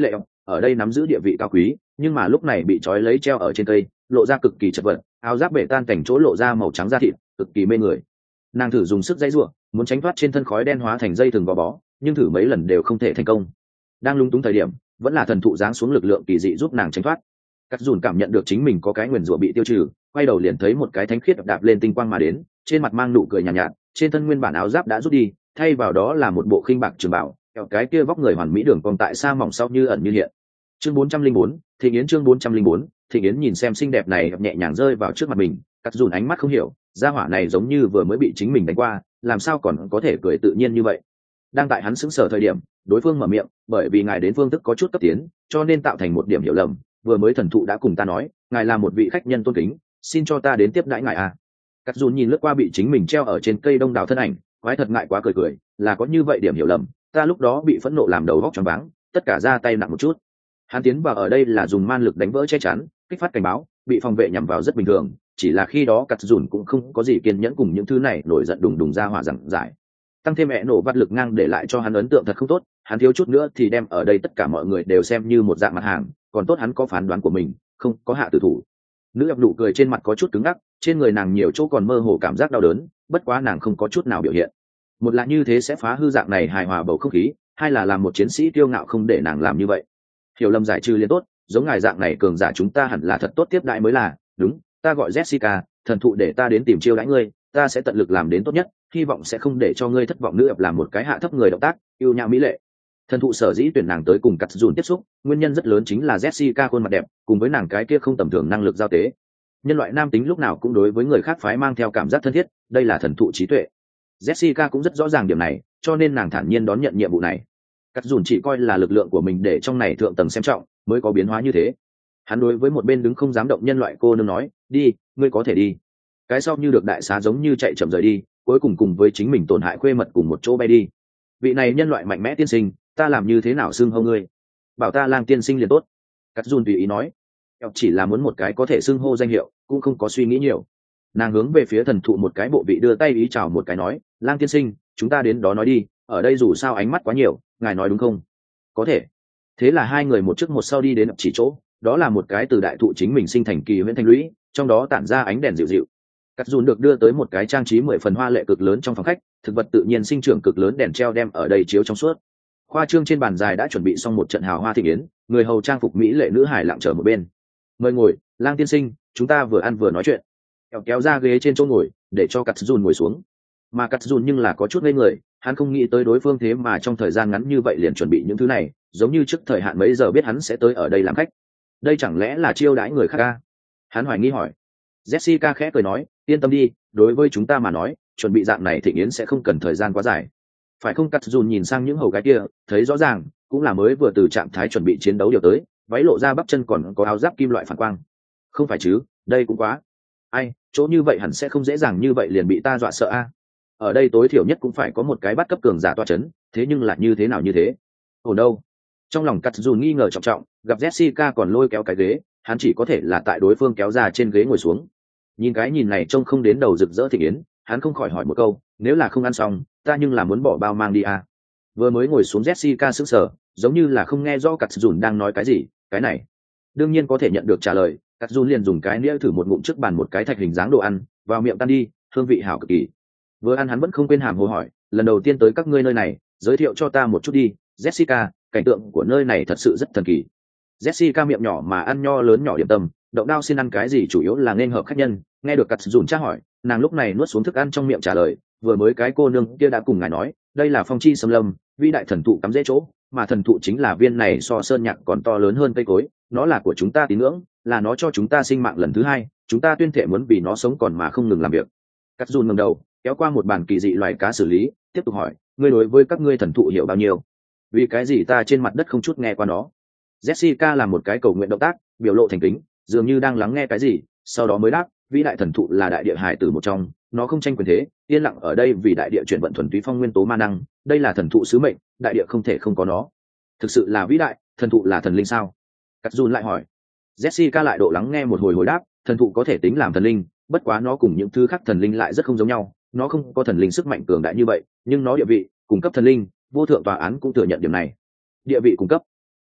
ở đây nắm giữ địa vị cao quý, nhưng mà lúc này bị trói lấy treo ở trên cây, lộ ra cực kỳ chật vật, áo giáp bể tan cảnh chỗ lộ ra màu trắng da thịt, cực kỳ mê người. Nàng thử dùng sức dãy giụa, muốn tránh thoát trên thân khói đen hóa thành dây thừng gò bó, nhưng thử mấy lần đều không thể thành công. Đang lúng túng thời điểm, vẫn là thần thụ giáng xuống lực lượng kỳ dị giúp nàng tránh thoát. Cắt Dùn cảm nhận được chính mình có cái nguyền rủa bị tiêu trừ, quay đầu liền thấy một cái thánh khiết đạp lên tinh quang mà đến, trên mặt mang nụ cười nhàn nhạt, nhạt, trên thân nguyên bản áo giáp đã rút đi, thay vào đó là một bộ khinh bạc trường bảo, kẹo cái kia vóc người hoàn mỹ đường cong tại sa mỏng sau như ẩn như hiện. Chương bốn trăm linh bốn, Thịnh Yến chương bốn trăm linh bốn, Thịnh Yến nhìn xem xinh đẹp này nhẹ nhàng rơi vào trước mặt mình, Cắt Dùn ánh mắt không hiểu, gia hỏa này giống như vừa mới bị chính mình đánh qua, làm sao còn có thể cười tự nhiên như vậy. Đang tại hắn sững sờ thời điểm, đối phương mở miệng, bởi vì ngài đến phương thức có chút cấp tiến, cho nên tạo thành một điểm hiểu lầm, vừa mới thần thụ đã cùng ta nói, ngài là một vị khách nhân tôn kính, xin cho ta đến tiếp đãi ngài à. Cắt Dùn nhìn lướt qua bị chính mình treo ở trên cây đông đảo thân ảnh, quái thật ngại quá cười cười, là có như vậy điểm hiểu lầm, ta lúc đó bị phẫn nộ làm đầu góc choáng váng, tất cả ra tay nặng một chút. Hắn tiến vào ở đây là dùng man lực đánh vỡ che chắn, kích phát cảnh báo, bị phòng vệ nhằm vào rất bình thường, chỉ là khi đó Cắt Dùn cũng không có gì kiên nhẫn cùng những thứ này nổi giận đùng đùng ra hỏa giảng giải. Tăng thêm mẹ nổ vắt lực ngang để lại cho hắn ấn tượng thật không tốt, hắn thiếu chút nữa thì đem ở đây tất cả mọi người đều xem như một dạng mặt hàng, còn tốt hắn có phán đoán của mình, không có hạ tử thủ. Nữ ập nụ cười trên mặt có chút cứng ngắc, trên người nàng nhiều chỗ còn mơ hồ cảm giác đau đớn, bất quá nàng không có chút nào biểu hiện. Một là như thế sẽ phá hư dạng này hài hòa bầu không khí, hai là làm một chiến sĩ kiêu ngạo không để nàng làm như vậy. Hiểu lầm giải trừ liền tốt, giống ngài dạng này cường giả chúng ta hẳn là thật tốt tiếp đại mới là. Đúng, ta gọi Jessica, thần thụ để ta đến tìm chiêu đãi ngươi, ta sẽ tận lực làm đến tốt nhất, hy vọng sẽ không để cho ngươi thất vọng. Nữ ập làm một cái hạ thấp người động tác, yêu nhã mỹ lệ. Thần thụ sở dĩ tuyển nàng tới cùng Cắt Dùn tiếp xúc, nguyên nhân rất lớn chính là Jessica khuôn mặt đẹp, cùng với nàng cái kia không tầm thường năng lực giao tế. Nhân loại nam tính lúc nào cũng đối với người khác phái mang theo cảm giác thân thiết, đây là thần thụ trí tuệ. Jessica cũng rất rõ ràng điểm này, cho nên nàng thản nhiên đón nhận nhiệm vụ này. Cắt Dùn chỉ coi là lực lượng của mình để trong này thượng tầng xem trọng, mới có biến hóa như thế. Hắn đối với một bên đứng không dám động nhân loại cô nương nói, đi, ngươi có thể đi. Cái sau như được đại xá giống như chạy chậm rời đi, cuối cùng cùng với chính mình tổn hại khuê mật cùng một chỗ bay đi. Vị này nhân loại mạnh mẽ tiên sinh, ta làm như thế nào xưng hô ngươi? Bảo ta lang tiên sinh liền tốt. Cắt Dùn tùy ý nói, chỉ là muốn một cái có thể xưng hô danh hiệu, cũng không có suy nghĩ nhiều. Nàng hướng về phía thần thụ một cái bộ vị đưa tay ý chào một cái nói, lang tiên sinh, chúng ta đến đó nói đi, ở đây dù sao ánh mắt quá nhiều, ngài nói đúng không? Có thể. Thế là hai người một trước một sau đi đến chỉ chỗ, đó là một cái từ đại thụ chính mình sinh thành kỳ huyễn thanh lũy, trong đó tản ra ánh đèn dịu dịu. Cắt Dùn được đưa tới một cái trang trí mười phần hoa lệ cực lớn trong phòng khách, thực vật tự nhiên sinh trưởng cực lớn đèn treo đem ở đây chiếu trong suốt. Khoa trương trên bàn dài đã chuẩn bị xong một trận hào hoa thịnh yến, người hầu trang phục mỹ lệ nữ hải lặng chờ một bên. Mời ngồi, lang tiên sinh, chúng ta vừa ăn vừa nói chuyện. Kéo kéo ra ghế trên chỗ ngồi, để cho Cắt Dùn ngồi xuống. Mà Cắt Dùn nhưng là có chút ngây người, hắn không nghĩ tới đối phương thế mà trong thời gian ngắn như vậy liền chuẩn bị những thứ này, giống như trước thời hạn mấy giờ biết hắn sẽ tới ở đây làm khách. Đây chẳng lẽ là chiêu đãi người khác à? Hắn hoài nghi hỏi. Jessica khẽ cười nói, yên tâm đi, đối với chúng ta mà nói, chuẩn bị dạng này thịnh yến sẽ không cần thời gian quá dài. Phải không? Cắt Dùn nhìn sang những hầu gái kia, thấy rõ ràng, cũng là mới vừa từ trạng thái chuẩn bị chiến đấu điều tới, váy lộ ra bắp chân còn có áo giáp kim loại phản quang. Không phải chứ, đây cũng quá. Ai, chỗ như vậy hẳn sẽ không dễ dàng như vậy liền bị ta dọa sợ a. À? Ở đây tối thiểu nhất cũng phải có một cái bắt cấp cường giả tọa chấn, thế nhưng là như thế nào như thế? Ồ đâu? Trong lòng Cắt Dùn nghi ngờ trọng trọng, gặp Jessica còn lôi kéo cái ghế, hắn chỉ có thể là tại đối phương kéo ra trên ghế ngồi xuống. Nhìn cái nhìn này trông không đến đầu rực rỡ thịnh yến, hắn không khỏi hỏi một câu, nếu là không ăn xong, ta nhưng là muốn bỏ bao mang đi à? Vừa mới ngồi xuống Jessica sững sờ, giống như là không nghe rõ Cắt Dùn đang nói cái gì. Cái này đương nhiên có thể nhận được trả lời. Cắt Dùn liền dùng cái nĩa thử một ngụm trước bàn một cái thạch hình dáng đồ ăn, vào miệng tan đi, hương vị hảo cực kỳ. Vừa ăn hắn vẫn không quên hàm hồ hỏi, lần đầu tiên tới các ngươi nơi này, giới thiệu cho ta một chút đi, Jessica, cảnh tượng của nơi này thật sự rất thần kỳ. Jessica miệng nhỏ mà ăn nho lớn nhỏ điểm tâm, động đao xin ăn cái gì chủ yếu là nên hợp khách nhân. Nghe được Cắt Dùn tra hỏi, nàng lúc này nuốt xuống thức ăn trong miệng trả lời, vừa mới cái cô nương kia đã cùng ngài nói, đây là phong chi xâm lâm, vĩ đại thần thụ cắm rễ chỗ, mà thần thụ chính là viên này so sơn nhạc còn to lớn hơn cây cối, nó là của chúng ta tín ngưỡng, là nó cho chúng ta sinh mạng lần thứ hai, chúng ta tuyên thệ muốn vì nó sống còn mà không ngừng làm việc. Cắt Dùn ngẩng đầu, kéo qua một bàn kỳ dị loài cá xử lý, tiếp tục hỏi, ngươi đối với các ngươi thần thụ hiểu bao nhiêu? Vì cái gì ta trên mặt đất không chút nghe qua nó? Jessica làm một cái cầu nguyện động tác, biểu lộ thành kính, dường như đang lắng nghe cái gì, sau đó mới đáp, vĩ đại thần thụ là đại địa hải tử một trong, nó không tranh quyền thế, yên lặng ở đây vì đại địa chuyển vận thuần túy phong nguyên tố ma năng, đây là thần thụ sứ mệnh, đại địa không thể không có nó. Thực sự là vĩ đại, thần thụ là thần linh sao? Cắt Dùn lại hỏi. Jessica lại độ lắng nghe một hồi hồi đáp, thần thụ có thể tính làm thần linh, bất quá nó cùng những thứ khác thần linh lại rất không giống nhau, nó không có thần linh sức mạnh cường đại như vậy, nhưng nó địa vị cung cấp thần linh, vô thượng tòa án cũng thừa nhận điểm này. Địa vị cung cấp.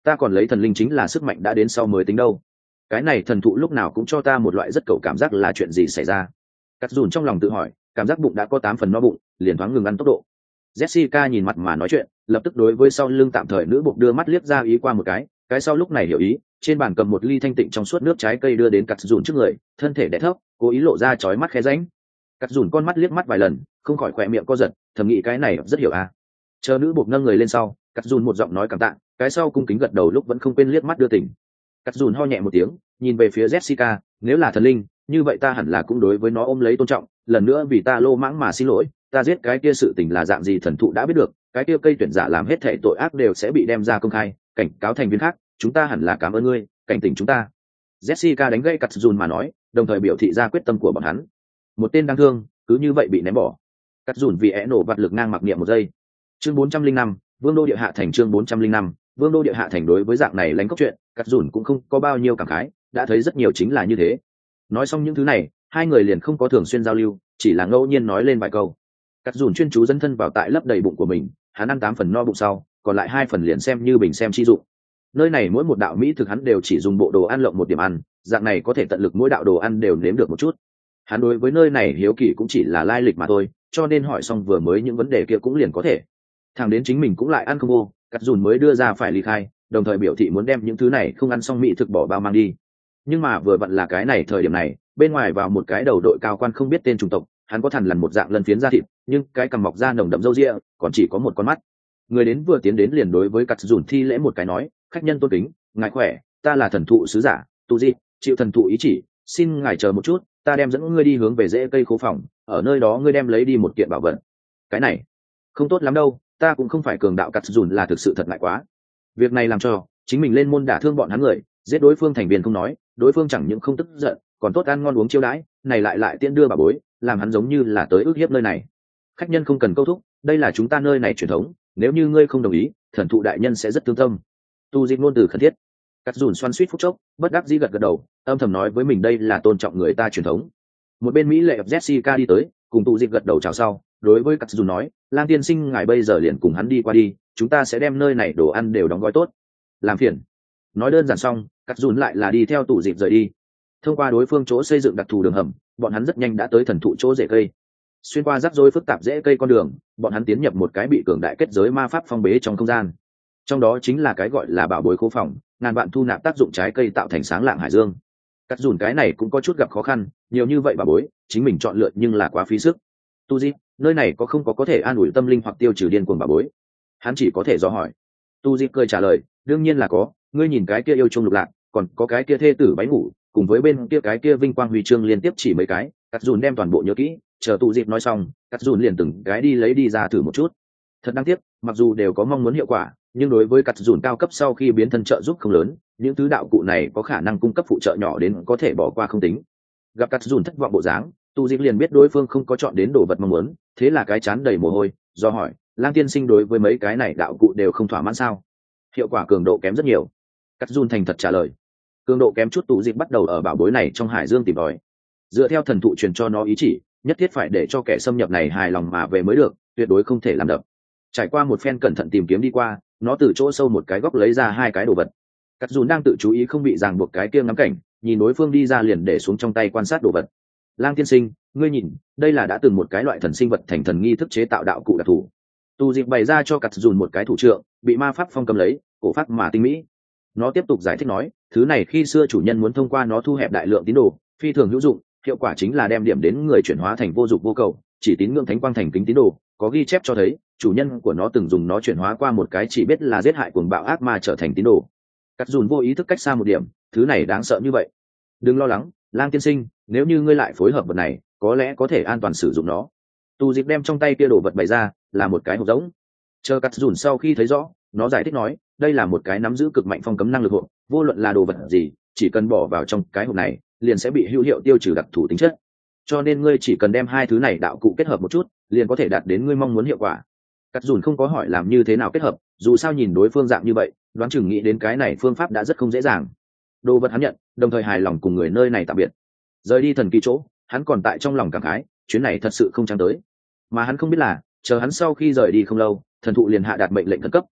ta còn lấy thần linh chính là sức mạnh đã đến sau mới tính đâu. Cái này thần thụ lúc nào cũng cho ta một loại rất cầu cảm giác là chuyện gì xảy ra. Cắt dùn trong lòng tự hỏi, cảm giác bụng đã có tám phần no bụng, liền thoáng ngừng ăn tốc độ. Jessica nhìn mặt mà nói chuyện, lập tức đối với sau lưng tạm thời nữ buộc đưa mắt liếc ra ý qua một cái, cái sau lúc này hiểu ý, trên bàn cầm một ly thanh tịnh trong suốt nước trái cây đưa đến cắt dùn trước người, thân thể đè thấp, cố ý lộ ra chói mắt khe rãnh. Cắt dùn con mắt liếc mắt vài lần, không khỏi khỏe miệng co giật, thầm nghĩ cái này rất hiểu à. Chờ nữ buộc nâng người lên sau, cắt dùn một giọng nói cảm tạ, cái sau cung kính gật đầu lúc vẫn không quên liếc mắt đưa tỉnh. Cắt dùn ho nhẹ một tiếng, nhìn về phía Jessica, nếu là thần linh, như vậy ta hẳn là cũng đối với nó ôm lấy tôn trọng, lần nữa vì ta lô mãng mà xin lỗi, ta giết cái kia sự tình là dạng gì thần thụ đã biết được, cái kia cây tuyển giả làm hết thảy tội ác đều sẽ bị đem ra công khai, cảnh cáo thành viên khác, chúng ta hẳn là cảm ơn ngươi, cảnh tỉnh chúng ta. Jessica đánh gãy Cắt dùn mà nói, đồng thời biểu thị ra quyết tâm của bọn hắn. Một tên đáng thương, cứ như vậy bị ném bỏ. Cắt dùn vì é nổ vặt lực ngang mặc niệm một giây. Chương bốn trăm linh năm, Vương đô địa hạ thành. Chương bốn trăm linh năm, Vương đô địa hạ thành. Đối với dạng này lánh cốc chuyện, Cắt dùn cũng không có bao nhiêu cảm khái, đã thấy rất nhiều chính là như thế. Nói xong những thứ này, hai người liền không có thường xuyên giao lưu, chỉ là ngẫu nhiên nói lên vài câu. Cắt dùn chuyên chú dẫn thân vào tại lấp đầy bụng của mình, hắn ăn tám phần no bụng sau, còn lại hai phần liền xem như bình xem chi dụng. Nơi này mỗi một đạo mỹ thực hắn đều chỉ dùng bộ đồ ăn lộng một điểm ăn, dạng này có thể tận lực mỗi đạo đồ ăn đều nếm được một chút. Hắn đối với nơi này hiếu kỳ cũng chỉ là lai lịch mà thôi, cho nên hỏi xong vừa mới những vấn đề kia cũng liền có thể. Thằng đến chính mình cũng lại ăn không vô, Cắt dùn mới đưa ra phải ly khai, đồng thời biểu thị muốn đem những thứ này không ăn xong mỹ thực bỏ bao mang đi. Nhưng mà vừa vặn là cái này thời điểm này, bên ngoài vào một cái đầu đội cao quan không biết tên chủng tộc, hắn có thằn lằn một dạng lân phiến da thịt, nhưng cái cằm mọc da nồng đậm râu ria, còn chỉ có một con mắt. Người đến vừa tiến đến liền đối với Cắt dùn thi lễ một cái nói, khách nhân tôn kính, ngài khỏe, ta là thần thụ sứ giả tu di, chịu thần thụ ý chỉ, xin ngài chờ một chút, ta đem dẫn ngươi đi hướng về rễ cây khố phòng, ở nơi đó ngươi đem lấy đi một kiện bảo vật. Cái này không tốt lắm đâu, ta cũng không phải cường đạo. Cắt dùn là thực sự thật ngại quá, việc này làm cho chính mình lên môn đả thương bọn hắn người, giết đối phương thành viên không nói, đối phương chẳng những không tức giận, còn tốt ăn ngon uống chiêu đãi, này lại lại tiễn đưa bà bối, làm hắn giống như là tới ức hiếp nơi này. Khách nhân không cần câu thúc, đây là chúng ta nơi này truyền thống, nếu như ngươi không đồng ý, thần thụ đại nhân sẽ rất thương tâm. Tu dịch ngôn từ khẩn thiết. Cắt dùn xoắn suýt phút chốc, bất đắc dĩ gật gật đầu, âm thầm nói với mình đây là tôn trọng người ta truyền thống. Một bên mỹ lệ Jessica đi tới, cùng tu dịch gật đầu chào sau, đối với Cắt dùn nói, Lang tiên sinh ngài bây giờ liền cùng hắn đi qua đi, chúng ta sẽ đem nơi này đồ ăn đều đóng gói tốt. Làm phiền. Nói đơn giản xong, Cắt dùn lại là đi theo tủ dịp rời đi. Thông qua đối phương chỗ xây dựng đặc thù đường hầm, bọn hắn rất nhanh đã tới thần thụ chỗ rễ cây. Xuyên qua rắc rối phức tạp rễ cây con đường, bọn hắn tiến nhập một cái bị cường đại kết giới ma pháp phong bế trong không gian. Trong đó chính là cái gọi là bảo bối khố phòng, ngàn vạn thu nạp tác dụng trái cây tạo thành sáng lạng hải dương. Cắt dùn cái này cũng có chút gặp khó khăn, nhiều như vậy bảo bối, chính mình chọn lựa nhưng là quá phí sức. Tu Di, nơi này có không có có thể an ủi tâm linh hoặc tiêu trừ điên cuồng bảo bối? Hắn chỉ có thể do hỏi. Tu Di cười trả lời, đương nhiên là có, ngươi nhìn cái kia yêu chung lục lạc, còn có cái kia thê tử váy ngủ, cùng với bên kia cái kia vinh quang huy chương liên tiếp chỉ mấy cái. Cắt dùn đem toàn bộ nhớ kỹ, chờ Tu Di nói xong, Cắt dùn liền từng cái đi lấy đi ra thử một chút. Thật đáng tiếc, mặc dù đều có mong muốn hiệu quả, nhưng đối với Cắt dùn cao cấp sau khi biến thân trợ giúp không lớn, những thứ đạo cụ này có khả năng cung cấp phụ trợ nhỏ đến có thể bỏ qua không tính. Gặp Cắt dùn thất vọng bộ dáng, Tu Di liền biết đối phương không có chọn đến đồ vật mong muốn, thế là cái chán đầy mồ hôi, do hỏi, Lang tiên sinh đối với mấy cái này đạo cụ đều không thỏa mãn sao? Hiệu quả cường độ kém rất nhiều. Cắt dùn thành thật trả lời, cường độ kém chút. Tu Di bắt đầu ở bảo bối này trong hải dương tìm tòi, dựa theo thần thụ truyền cho nó ý chỉ, nhất thiết phải để cho kẻ xâm nhập này hài lòng mà về mới được, tuyệt đối không thể làm đập. Trải qua một phen cẩn thận tìm kiếm đi qua, nó từ chỗ sâu một cái góc lấy ra hai cái đồ vật. Cắt dùn đang tự chú ý không bị ràng buộc cái kia ngắm cảnh, nhìn đối phương đi ra liền để xuống trong tay quan sát đồ vật. Lang tiên sinh, ngươi nhìn, đây là đã từng một cái loại thần sinh vật thành thần nghi thức chế tạo đạo cụ đặc thù. Tu Diệp bày ra cho Cắt dùn một cái thủ trượng, bị ma pháp phong cầm lấy, cổ pháp mà tinh mỹ. Nó tiếp tục giải thích nói, thứ này khi xưa chủ nhân muốn thông qua nó thu hẹp đại lượng tín đồ, phi thường hữu dụng, hiệu quả chính là đem điểm đến người chuyển hóa thành vô dụng vô cầu, chỉ tín ngưỡng thánh quang thành kính tín đồ. Có ghi chép cho thấy, chủ nhân của nó từng dùng nó chuyển hóa qua một cái chỉ biết là giết hại cuồng bạo ác ma trở thành tín đồ. Cắt dùn vô ý thức cách xa một điểm, thứ này đáng sợ như vậy. Đừng lo lắng, Lang tiên sinh, nếu như ngươi lại phối hợp vật này, có lẽ có thể an toàn sử dụng nó. Tu Diệp đem trong tay kia đồ vật bày ra, là một cái hộp rỗng. Chờ Cắt dùn sau khi thấy rõ, nó giải thích nói, đây là một cái nắm giữ cực mạnh phong cấm năng lực hộp, vô luận là đồ vật gì, chỉ cần bỏ vào trong cái hộp này, liền sẽ bị hữu hiệu tiêu trừ đặc thù tính chất. Cho nên ngươi chỉ cần đem hai thứ này đạo cụ kết hợp một chút, liền có thể đạt đến ngươi mong muốn hiệu quả. Cắt dùn không có hỏi làm như thế nào kết hợp, dù sao nhìn đối phương dạng như vậy, đoán chừng nghĩ đến cái này phương pháp đã rất không dễ dàng. Đồ vật hắn nhận, đồng thời hài lòng cùng người nơi này tạm biệt. Rời đi thần kỳ chỗ, hắn còn tại trong lòng cảm khái, chuyến này thật sự không trắng tới. Mà hắn không biết là, chờ hắn sau khi rời đi không lâu, thần thụ liền hạ đạt mệnh lệnh khẩn cấp,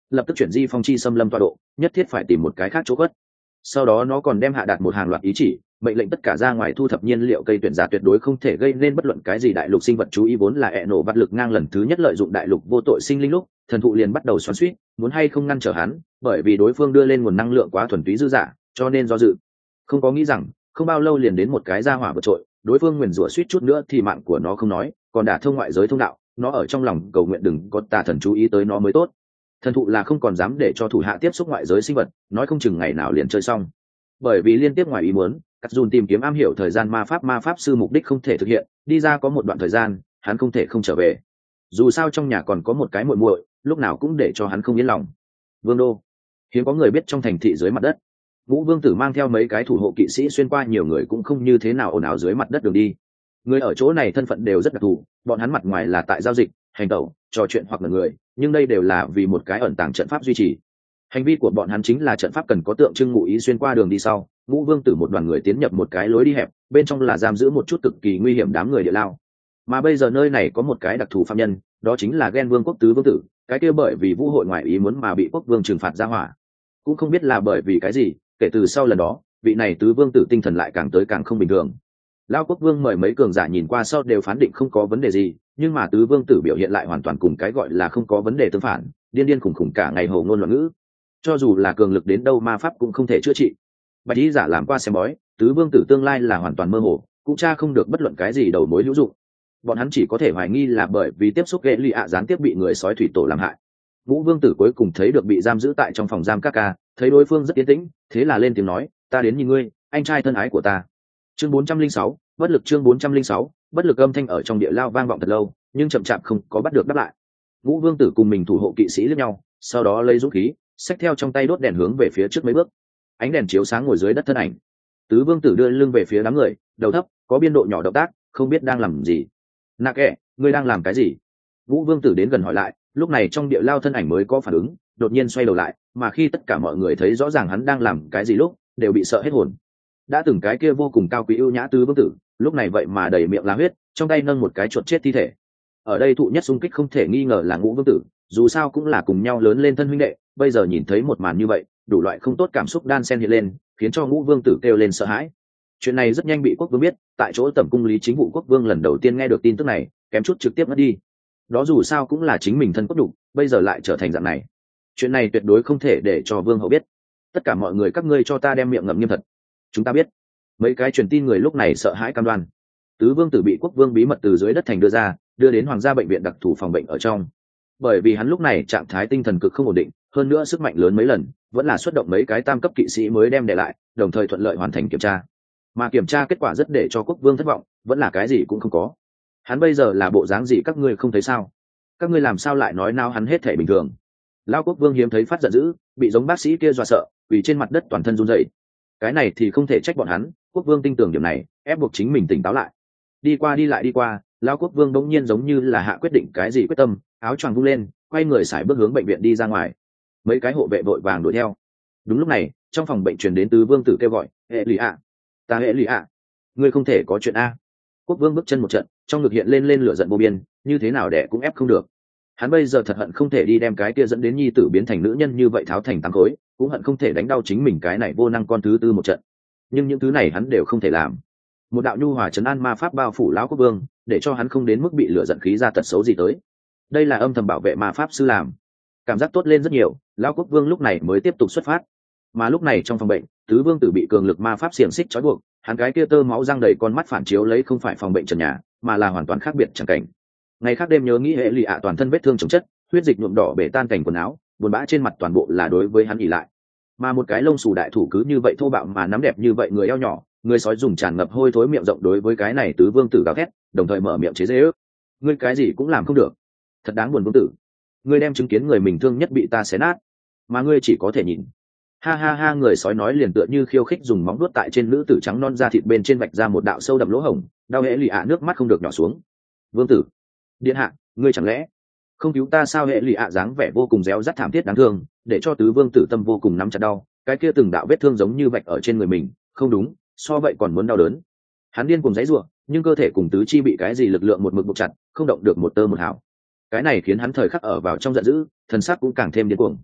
lập tức chuyển di phong chi xâm lâm tọa độ, nhất thiết phải tìm một cái khác chỗ khuất. Sau đó nó còn đem hạ đạt một hàng loạt ý chỉ, mệnh lệnh tất cả ra ngoài thu thập nhiên liệu cây tuyển giả tuyệt đối không thể gây nên bất luận cái gì đại lục sinh vật chú ý. Vốn là ẹ nổ vắt lực ngang lần thứ nhất lợi dụng đại lục vô tội sinh linh lúc, thần thụ liền bắt đầu xoắn xuýt, muốn hay không ngăn trở hắn, bởi vì đối phương đưa lên nguồn năng lượng quá thuần túy dư dả, cho nên do dự. Không có nghĩ rằng, không bao lâu liền đến một cái ra hỏa vượt trội, đối phương nguyền rủa suýt chút nữa thì mạng của nó không nói, còn đả thông ngoại giới thông đạo, nó ở trong lòng cầu nguyện đừng có tà thần chú ý tới nó mới tốt. Thần thụ là không còn dám để cho thủ hạ tiếp xúc ngoại giới sinh vật, nói không chừng ngày nào liền chơi xong. Bởi vì liên tiếp ngoài ý muốn, cắt dùn tìm kiếm am hiểu thời gian ma pháp ma pháp sư mục đích không thể thực hiện, đi ra có một đoạn thời gian, hắn không thể không trở về. Dù sao trong nhà còn có một cái muội muội, lúc nào cũng để cho hắn không yên lòng. Vương đô, hiếm có người biết trong thành thị dưới mặt đất, Ngũ Vương Tử mang theo mấy cái thủ hộ kỵ sĩ xuyên qua nhiều người cũng không như thế nào ồn ào dưới mặt đất đường đi. Người ở chỗ này thân phận đều rất đặc thù, bọn hắn mặt ngoài là tại giao dịch, hành tẩu, trò chuyện hoặc là người, nhưng đây đều là vì một cái ẩn tàng trận pháp duy trì. Hành vi của bọn hắn chính là trận pháp cần có tượng trưng ngụ ý xuyên qua đường đi sau, Ngũ Vương Tử một đoàn người tiến nhập một cái lối đi hẹp, bên trong là giam giữ một chút cực kỳ nguy hiểm đám người địa lao. Mà bây giờ nơi này có một cái đặc thù phạm nhân, đó chính là Gen Vương quốc tứ vương tử, cái kia bởi vì vũ hội ngoại ý muốn mà bị quốc vương trừng phạt ra hỏa. Cũng không biết là bởi vì cái gì, kể từ sau lần đó, vị này tứ vương tử tinh thần lại càng tới càng không bình thường. Lao quốc vương mời mấy cường giả nhìn qua sau đều phán định không có vấn đề gì, nhưng mà tứ vương tử biểu hiện lại hoàn toàn cùng cái gọi là không có vấn đề tương phản, điên điên khủng khủng cả ngày hồ ngôn loạn ngữ. Cho dù là cường lực đến đâu ma pháp cũng không thể chữa trị. Bạch y giả làm qua xem bói, tứ vương tử tương lai là hoàn toàn mơ hồ, cũng tra không được bất luận cái gì đầu mối hữu dụng. Bọn hắn chỉ có thể hoài nghi là bởi vì tiếp xúc ghệ lì ạ gián tiếp bị người sói thủy tổ làm hại. Ngũ vương tử cuối cùng thấy được bị giam giữ tại trong phòng giam các ca, thấy đối phương rất yên tĩnh, thế là lên tiếng nói, ta đến nhìn ngươi, anh trai thân ái của ta. Chương bốn trăm linh sáu, bất lực. Chương bốn trăm linh sáu, bất lực. Âm thanh ở trong địa lao vang vọng thật lâu, nhưng chậm chạp không có bắt được đáp lại. Ngũ vương tử cùng mình thủ hộ kỵ sĩ liếc nhau, sau đó lấy dũng khí, xách theo trong tay đốt đèn hướng về phía trước mấy bước. Ánh đèn chiếu sáng ngồi dưới đất thân ảnh. Tứ vương tử đưa lưng về phía đám người, đầu thấp, có biên độ nhỏ động tác, không biết đang làm gì. Nạ kệ, ngươi đang làm cái gì? Ngũ vương tử đến gần hỏi lại, lúc này trong địa lao thân ảnh mới có phản ứng, đột nhiên xoay đầu lại, mà khi tất cả mọi người thấy rõ ràng hắn đang làm cái gì lúc, đều bị sợ hết hồn. Đã từng cái kia vô cùng cao quý ưu nhã tứ vương tử, lúc này vậy mà đầy miệng là huyết, trong tay nâng một cái chuột chết thi thể. Ở đây thụ nhất xung kích không thể nghi ngờ là Ngũ vương tử, dù sao cũng là cùng nhau lớn lên thân huynh đệ, bây giờ nhìn thấy một màn như vậy, đủ loại không tốt cảm xúc đan xen hiện lên, khiến cho Ngũ vương tử kêu lên sợ hãi. Chuyện này rất nhanh bị quốc vương biết, tại chỗ tẩm cung lý chính vụ quốc vương lần đầu tiên nghe được tin tức này, kém chút trực tiếp mất đi. Đó dù sao cũng là chính mình thân cốt đủ, bây giờ lại trở thành dạng này. Chuyện này tuyệt đối không thể để cho vương hậu biết. Tất cả mọi người các ngươi cho ta đem miệng ngậm nghiêm thật. Chúng ta biết. Mấy cái truyền tin người lúc này sợ hãi cam đoan. Tứ vương tử bị quốc vương bí mật từ dưới đất thành đưa ra, đưa đến hoàng gia bệnh viện đặc thù phòng bệnh ở trong. Bởi vì hắn lúc này trạng thái tinh thần cực không ổn định, hơn nữa sức mạnh lớn mấy lần, vẫn là xuất động mấy cái tam cấp kỵ sĩ mới đem để lại, đồng thời thuận lợi hoàn thành kiểm tra. Mà kiểm tra kết quả rất để cho quốc vương thất vọng, vẫn là cái gì cũng không có. Hắn bây giờ là bộ dáng gì các ngươi không thấy sao? Các ngươi làm sao lại nói nao hắn hết thể bình thường? Lao quốc vương hiếm thấy phát giận dữ, bị giống bác sĩ kia dọa sợ, quỳ trên mặt đất toàn thân run rẩy. Cái này thì không thể trách bọn hắn, quốc vương tin tưởng điểm này, ép buộc chính mình tỉnh táo lại. Đi qua đi lại đi qua, Lao quốc vương đống nhiên giống như là hạ quyết định cái gì quyết tâm, áo choàng vung lên, quay người sải bước hướng bệnh viện đi ra ngoài. Mấy cái hộ vệ vội vàng đuổi theo. Đúng lúc này, trong phòng bệnh truyền đến tứ vương tử kêu gọi, hệ lì ạ, ta hệ lì ạ, ngươi không thể có chuyện a. Quốc vương bước chân một trận, trong ngực hiện lên lên lửa giận vô biên, như thế nào đẻ cũng ép không được. Hắn bây giờ thật hận không thể đi đem cái kia dẫn đến nhi tử biến thành nữ nhân như vậy tháo thành tám khối, cũng hận không thể đánh đau chính mình cái này vô năng con thứ tư một trận. Nhưng những thứ này hắn đều không thể làm. Một đạo nhu hòa trấn an ma pháp bao phủ lão quốc vương, để cho hắn không đến mức bị lửa giận khí ra tật xấu gì tới. Đây là âm thầm bảo vệ ma pháp sư làm. Cảm giác tốt lên rất nhiều, lão quốc vương lúc này mới tiếp tục xuất phát. Mà lúc này trong phòng bệnh, tứ vương tử bị cường lực ma pháp xiềng xích trói buộc, hắn cái kia tơ máu răng đầy con mắt phản chiếu lấy không phải phòng bệnh trần nhà, mà là hoàn toàn khác biệt chẳng cảnh. Ngày khác đêm nhớ nghĩ hệ lụy ạ toàn thân vết thương chồng chất, huyết dịch nhuộm đỏ bể tan cảnh quần áo, buồn bã trên mặt toàn bộ là đối với hắn ỉ lại. Mà một cái lông xù đại thủ cứ như vậy thô bạo mà nắm đẹp như vậy người eo nhỏ, người sói dùng tràn ngập hôi thối miệng rộng đối với cái này tứ vương tử gào thét, đồng thời mở miệng chế giễu. Ngươi cái gì cũng làm không được, thật đáng buồn vương tử. Ngươi đem chứng kiến người mình thương nhất bị ta xé nát, mà ngươi chỉ có thể nhìn. Ha ha ha, người sói nói liền tựa như khiêu khích dùng móng vuốt tại trên nữ tử trắng non da thịt bên trên vạch ra một đạo sâu đậm lỗ hổng, đau hệ lụy ạ nước mắt không được nhỏ xuống. Vương tử, điện hạ, ngươi chẳng lẽ không cứu ta sao? Hệ lụy ạ dáng vẻ vô cùng réo rắt thảm thiết đáng thương, để cho tứ vương tử tâm vô cùng nắm chặt đau, cái kia từng đạo vết thương giống như vạch ở trên người mình, không đúng, so vậy còn muốn đau đớn. Hắn điên cùng giãy giụa, nhưng cơ thể cùng tứ chi bị cái gì lực lượng một mực buộc chặt, không động được một tơ một hào. Cái này khiến hắn thời khắc ở vào trong giận dữ, thần sắc cũng càng thêm điên cuồng.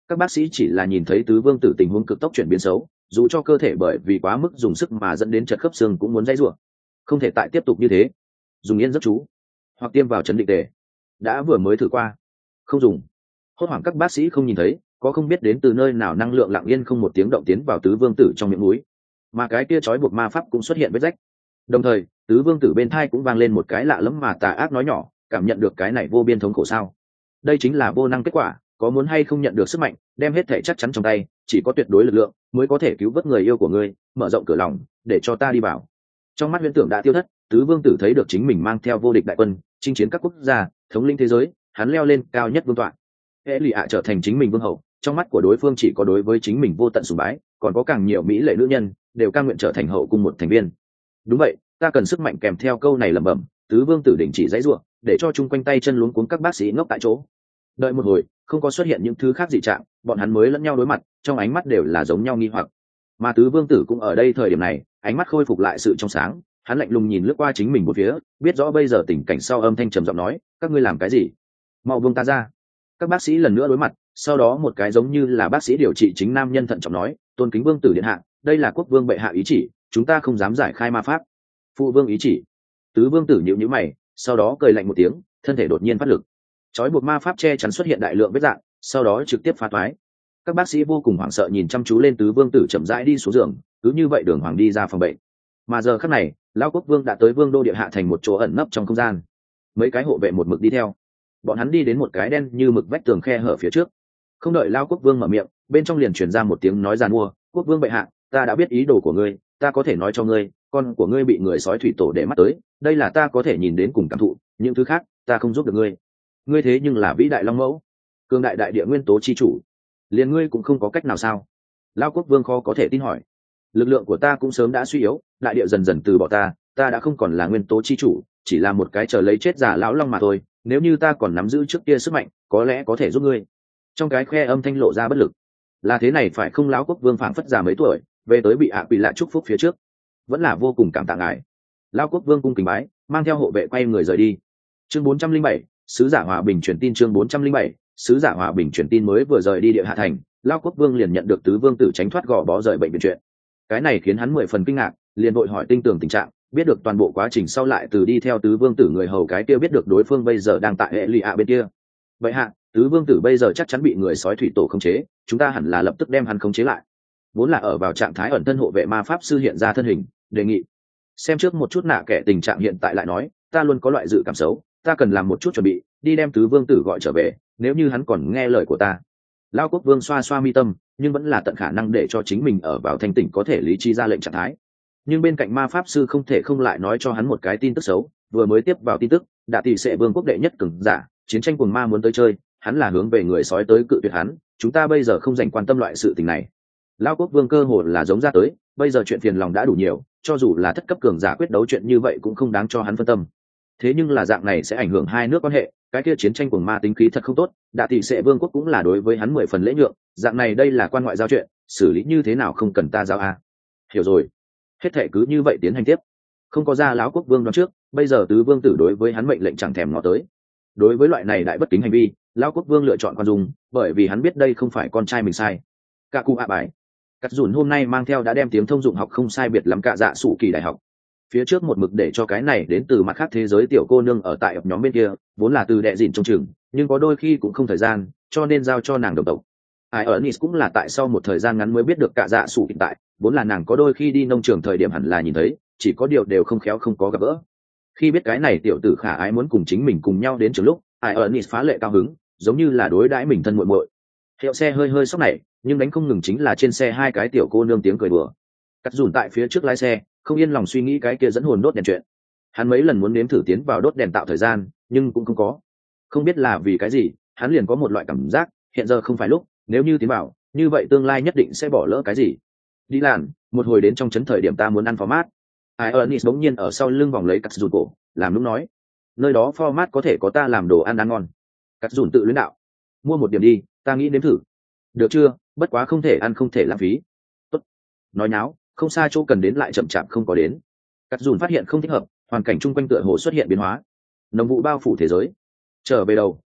Các bác sĩ chỉ là nhìn thấy tứ vương tử tình huống cực tốc chuyển biến xấu, dù cho cơ thể bởi vì quá mức dùng sức mà dẫn đến chật khớp xương cũng muốn dãy rủa. Không thể tại tiếp tục như thế. Dùng yên giấc chú hoặc tiêm vào chấn định tề. Đã vừa mới thử qua, không dùng. Hốt hoảng các bác sĩ không nhìn thấy, có không biết đến từ nơi nào năng lượng lặng yên không một tiếng động tiến vào tứ vương tử trong miệng núi, mà cái kia trói buộc ma pháp cũng xuất hiện vết rách. Đồng thời, tứ vương tử bên thai cũng vang lên một cái lạ lẫm mà tà ác nói nhỏ, cảm nhận được cái này vô biên thống khổ sao? Đây chính là vô năng kết quả, có muốn hay không nhận được sức mạnh, đem hết thể chắc chắn trong tay, chỉ có tuyệt đối lực lượng mới có thể cứu vớt người yêu của ngươi, mở rộng cửa lòng, để cho ta đi vào. Trong mắt huyễn tưởng đã tiêu thất, tứ vương tử thấy được chính mình mang theo vô địch đại quân, chinh chiến các quốc gia, thống lĩnh thế giới, hắn leo lên cao nhất vương tọa. Hệ lụy ạ trở thành chính mình vương hậu, trong mắt của đối phương chỉ có đối với chính mình vô tận sùng bái, còn có càng nhiều mỹ lệ nữ nhân đều cam nguyện trở thành hậu cung một thành viên. Đúng vậy, ta cần sức mạnh kèm theo câu này lẩm bẩm. Tứ vương tử đình chỉ dãy ruộng, để cho chung quanh tay chân luống cuống các bác sĩ ngốc tại chỗ. Đợi một hồi, không có xuất hiện những thứ khác dị trạng, bọn hắn mới lẫn nhau đối mặt, trong ánh mắt đều là giống nhau nghi hoặc. Mà tứ vương tử cũng ở đây thời điểm này, ánh mắt khôi phục lại sự trong sáng, hắn lạnh lùng nhìn lướt qua chính mình một phía, biết rõ bây giờ tình cảnh sau, âm thanh trầm giọng nói, các ngươi làm cái gì? Mau buông ta ra. Các bác sĩ lần nữa đối mặt, sau đó một cái giống như là bác sĩ điều trị chính nam nhân thận trọng nói, tôn kính vương tử điện hạ, đây là quốc vương bệ hạ ý chỉ, chúng ta không dám giải khai ma pháp. Phụ vương ý chỉ. Tứ vương tử nhíu nhíu mày, sau đó cười lạnh một tiếng, thân thể đột nhiên phát lực, chói buộc ma pháp che chắn xuất hiện đại lượng vết dạn, sau đó trực tiếp phá toái. Các bác sĩ vô cùng hoảng sợ nhìn chăm chú lên tứ vương tử chậm rãi đi xuống giường, cứ như vậy đường hoàng đi ra phòng bệnh. Mà giờ khắc này, lão quốc vương đã tới vương đô địa hạ thành một chỗ ẩn nấp trong không gian. Mấy cái hộ vệ một mực đi theo, bọn hắn đi đến một cái đen như mực vách tường khe hở phía trước. Không đợi lão quốc vương mở miệng, bên trong liền truyền ra một tiếng nói giàn mua, quốc vương bệ hạ, ta đã biết ý đồ của ngươi, ta có thể nói cho ngươi, con của ngươi bị người sói thủy tổ để mắt tới, đây là ta có thể nhìn đến cùng cảm thụ, những thứ khác ta không giúp được ngươi. Ngươi thế nhưng là vĩ đại long mẫu, cương đại đại địa nguyên tố chi chủ, liền ngươi cũng không có cách nào sao? Lão quốc vương khó có thể tin hỏi. Lực lượng của ta cũng sớm đã suy yếu, đại địa dần dần từ bỏ ta, ta đã không còn là nguyên tố chi chủ, chỉ là một cái chờ lấy chết giả lão long mà thôi, nếu như ta còn nắm giữ trước kia sức mạnh, có lẽ có thể giúp ngươi. Trong cái khe âm thanh lộ ra bất lực. Là thế này phải không? Lão quốc vương phảng phất già mấy tuổi, về tới bị ạ quỷ lạ chúc phúc phía trước, vẫn là vô cùng cảm tạ ngài. Lão quốc vương cung kính bái, mang theo hộ vệ quay người rời đi. Chương bốn trăm linh bảy, sứ giả hòa bình truyền tin. Chương bốn trăm linh bảy, sứ giả hòa bình truyền tin. Mới vừa rời đi địa hạ thành, Lão quốc vương liền nhận được tứ vương tử tránh thoát gò bó rời bệnh viện chuyện. Cái này khiến hắn mười phần kinh ngạc, liền vội hỏi tinh tường tình trạng, biết được toàn bộ quá trình sau lại từ đi theo tứ vương tử người hầu cái kia biết được đối phương bây giờ đang tại hệ lụy ạ bên kia. Vậy hạ, tứ vương tử bây giờ chắc chắn bị người sói thủy tổ khống chế, chúng ta hẳn là lập tức đem hắn khống chế lại. Vốn là ở vào trạng thái ẩn thân hộ vệ ma pháp sư hiện ra thân hình, đề nghị xem trước một chút nạ kẻ tình trạng hiện tại, lại nói ta luôn có loại dự cảm xấu, ta cần làm một chút chuẩn bị, đi đem tứ vương tử gọi trở về, nếu như hắn còn nghe lời của ta. Lao quốc vương xoa xoa mi tâm, nhưng vẫn là tận khả năng để cho chính mình ở vào thanh tỉnh có thể lý trí ra lệnh trạng thái. Nhưng bên cạnh ma pháp sư không thể không lại nói cho hắn một cái tin tức xấu, vừa mới tiếp vào tin tức, đạ tỷ sẽ vương quốc đệ nhất cường giả, chiến tranh cuồng ma muốn tới chơi, hắn là hướng về người sói tới cự tuyệt hắn, chúng ta bây giờ không dành quan tâm loại sự tình này. Lao quốc vương cơ hồ là giống ra tới, bây giờ chuyện phiền lòng đã đủ nhiều, cho dù là thất cấp cường giả quyết đấu chuyện như vậy cũng không đáng cho hắn phân tâm. Thế nhưng là dạng này sẽ ảnh hưởng hai nước quan hệ, cái kia chiến tranh cuồng ma tính khí thật không tốt, đạ tỷ sẽ vương quốc cũng là đối với hắn mười phần lễ nhượng, dạng này đây là quan ngoại giao chuyện, xử lý như thế nào không cần ta giao à. Hiểu rồi, hết thệ cứ như vậy tiến hành tiếp. Không có ra lão quốc vương đoán trước, bây giờ tứ vương tử đối với hắn mệnh lệnh chẳng thèm ngó tới. Đối với loại này đại bất kính hành vi, lão quốc vương lựa chọn khoan dung, bởi vì hắn biết đây không phải con trai mình sai. Cả cụ ạ bài cắt dùn hôm nay mang theo đã đem tiếng thông dụng học không sai biệt lắm cả dạ sủ kỳ đại học. Phía trước một mực để cho cái này đến từ mặt khác thế giới tiểu cô nương ở tại nhóm bên kia, vốn là từ đệ dịn trong trường, nhưng có đôi khi cũng không thời gian, cho nên giao cho nàng đồng tộc. Ai ở Nice cũng là tại sau một thời gian ngắn mới biết được cả dạ sủ hiện tại, vốn là nàng có đôi khi đi nông trường thời điểm hẳn là nhìn thấy, chỉ có điều đều không khéo không có gặp gỡ. Khi biết cái này tiểu tử khả ái muốn cùng chính mình cùng nhau đến trường lúc, ai ở Nice phá lệ cao hứng, giống như là đối đãi mình thân muội muội. Hiệu xe hơi hơi sốc này, nhưng đánh không ngừng chính là trên xe hai cái tiểu cô nương tiếng cười đùa. Cắt dùn tại phía trước lái xe, không yên lòng suy nghĩ cái kia dẫn hồn đốt đèn chuyện. Hắn mấy lần muốn nếm thử tiến vào đốt đèn tạo thời gian, nhưng cũng không có. Không biết là vì cái gì, hắn liền có một loại cảm giác, hiện giờ không phải lúc, nếu như tiến vào, như vậy tương lai nhất định sẽ bỏ lỡ cái gì. Đi làn, một hồi đến trong trấn thời điểm ta muốn ăn format. Ai Ernest bỗng nhiên ở sau lưng vòng lấy cắt dùn cổ, làm lúc nói, nơi đó format có thể có ta làm đồ ăn ăn ngon. Cắt dùn tự luyến đạo, mua một điểm đi, ta nghĩ nếm thử. Được chưa, bất quá không thể ăn không thể lãng phí. Tốt. Nói nháo, không xa chỗ cần đến lại chậm chạp không có đến. Cắt dùn phát hiện không thích hợp, hoàn cảnh chung quanh tựa hồ xuất hiện biến hóa, nồng vụ bao phủ thế giới. Trở về đầu,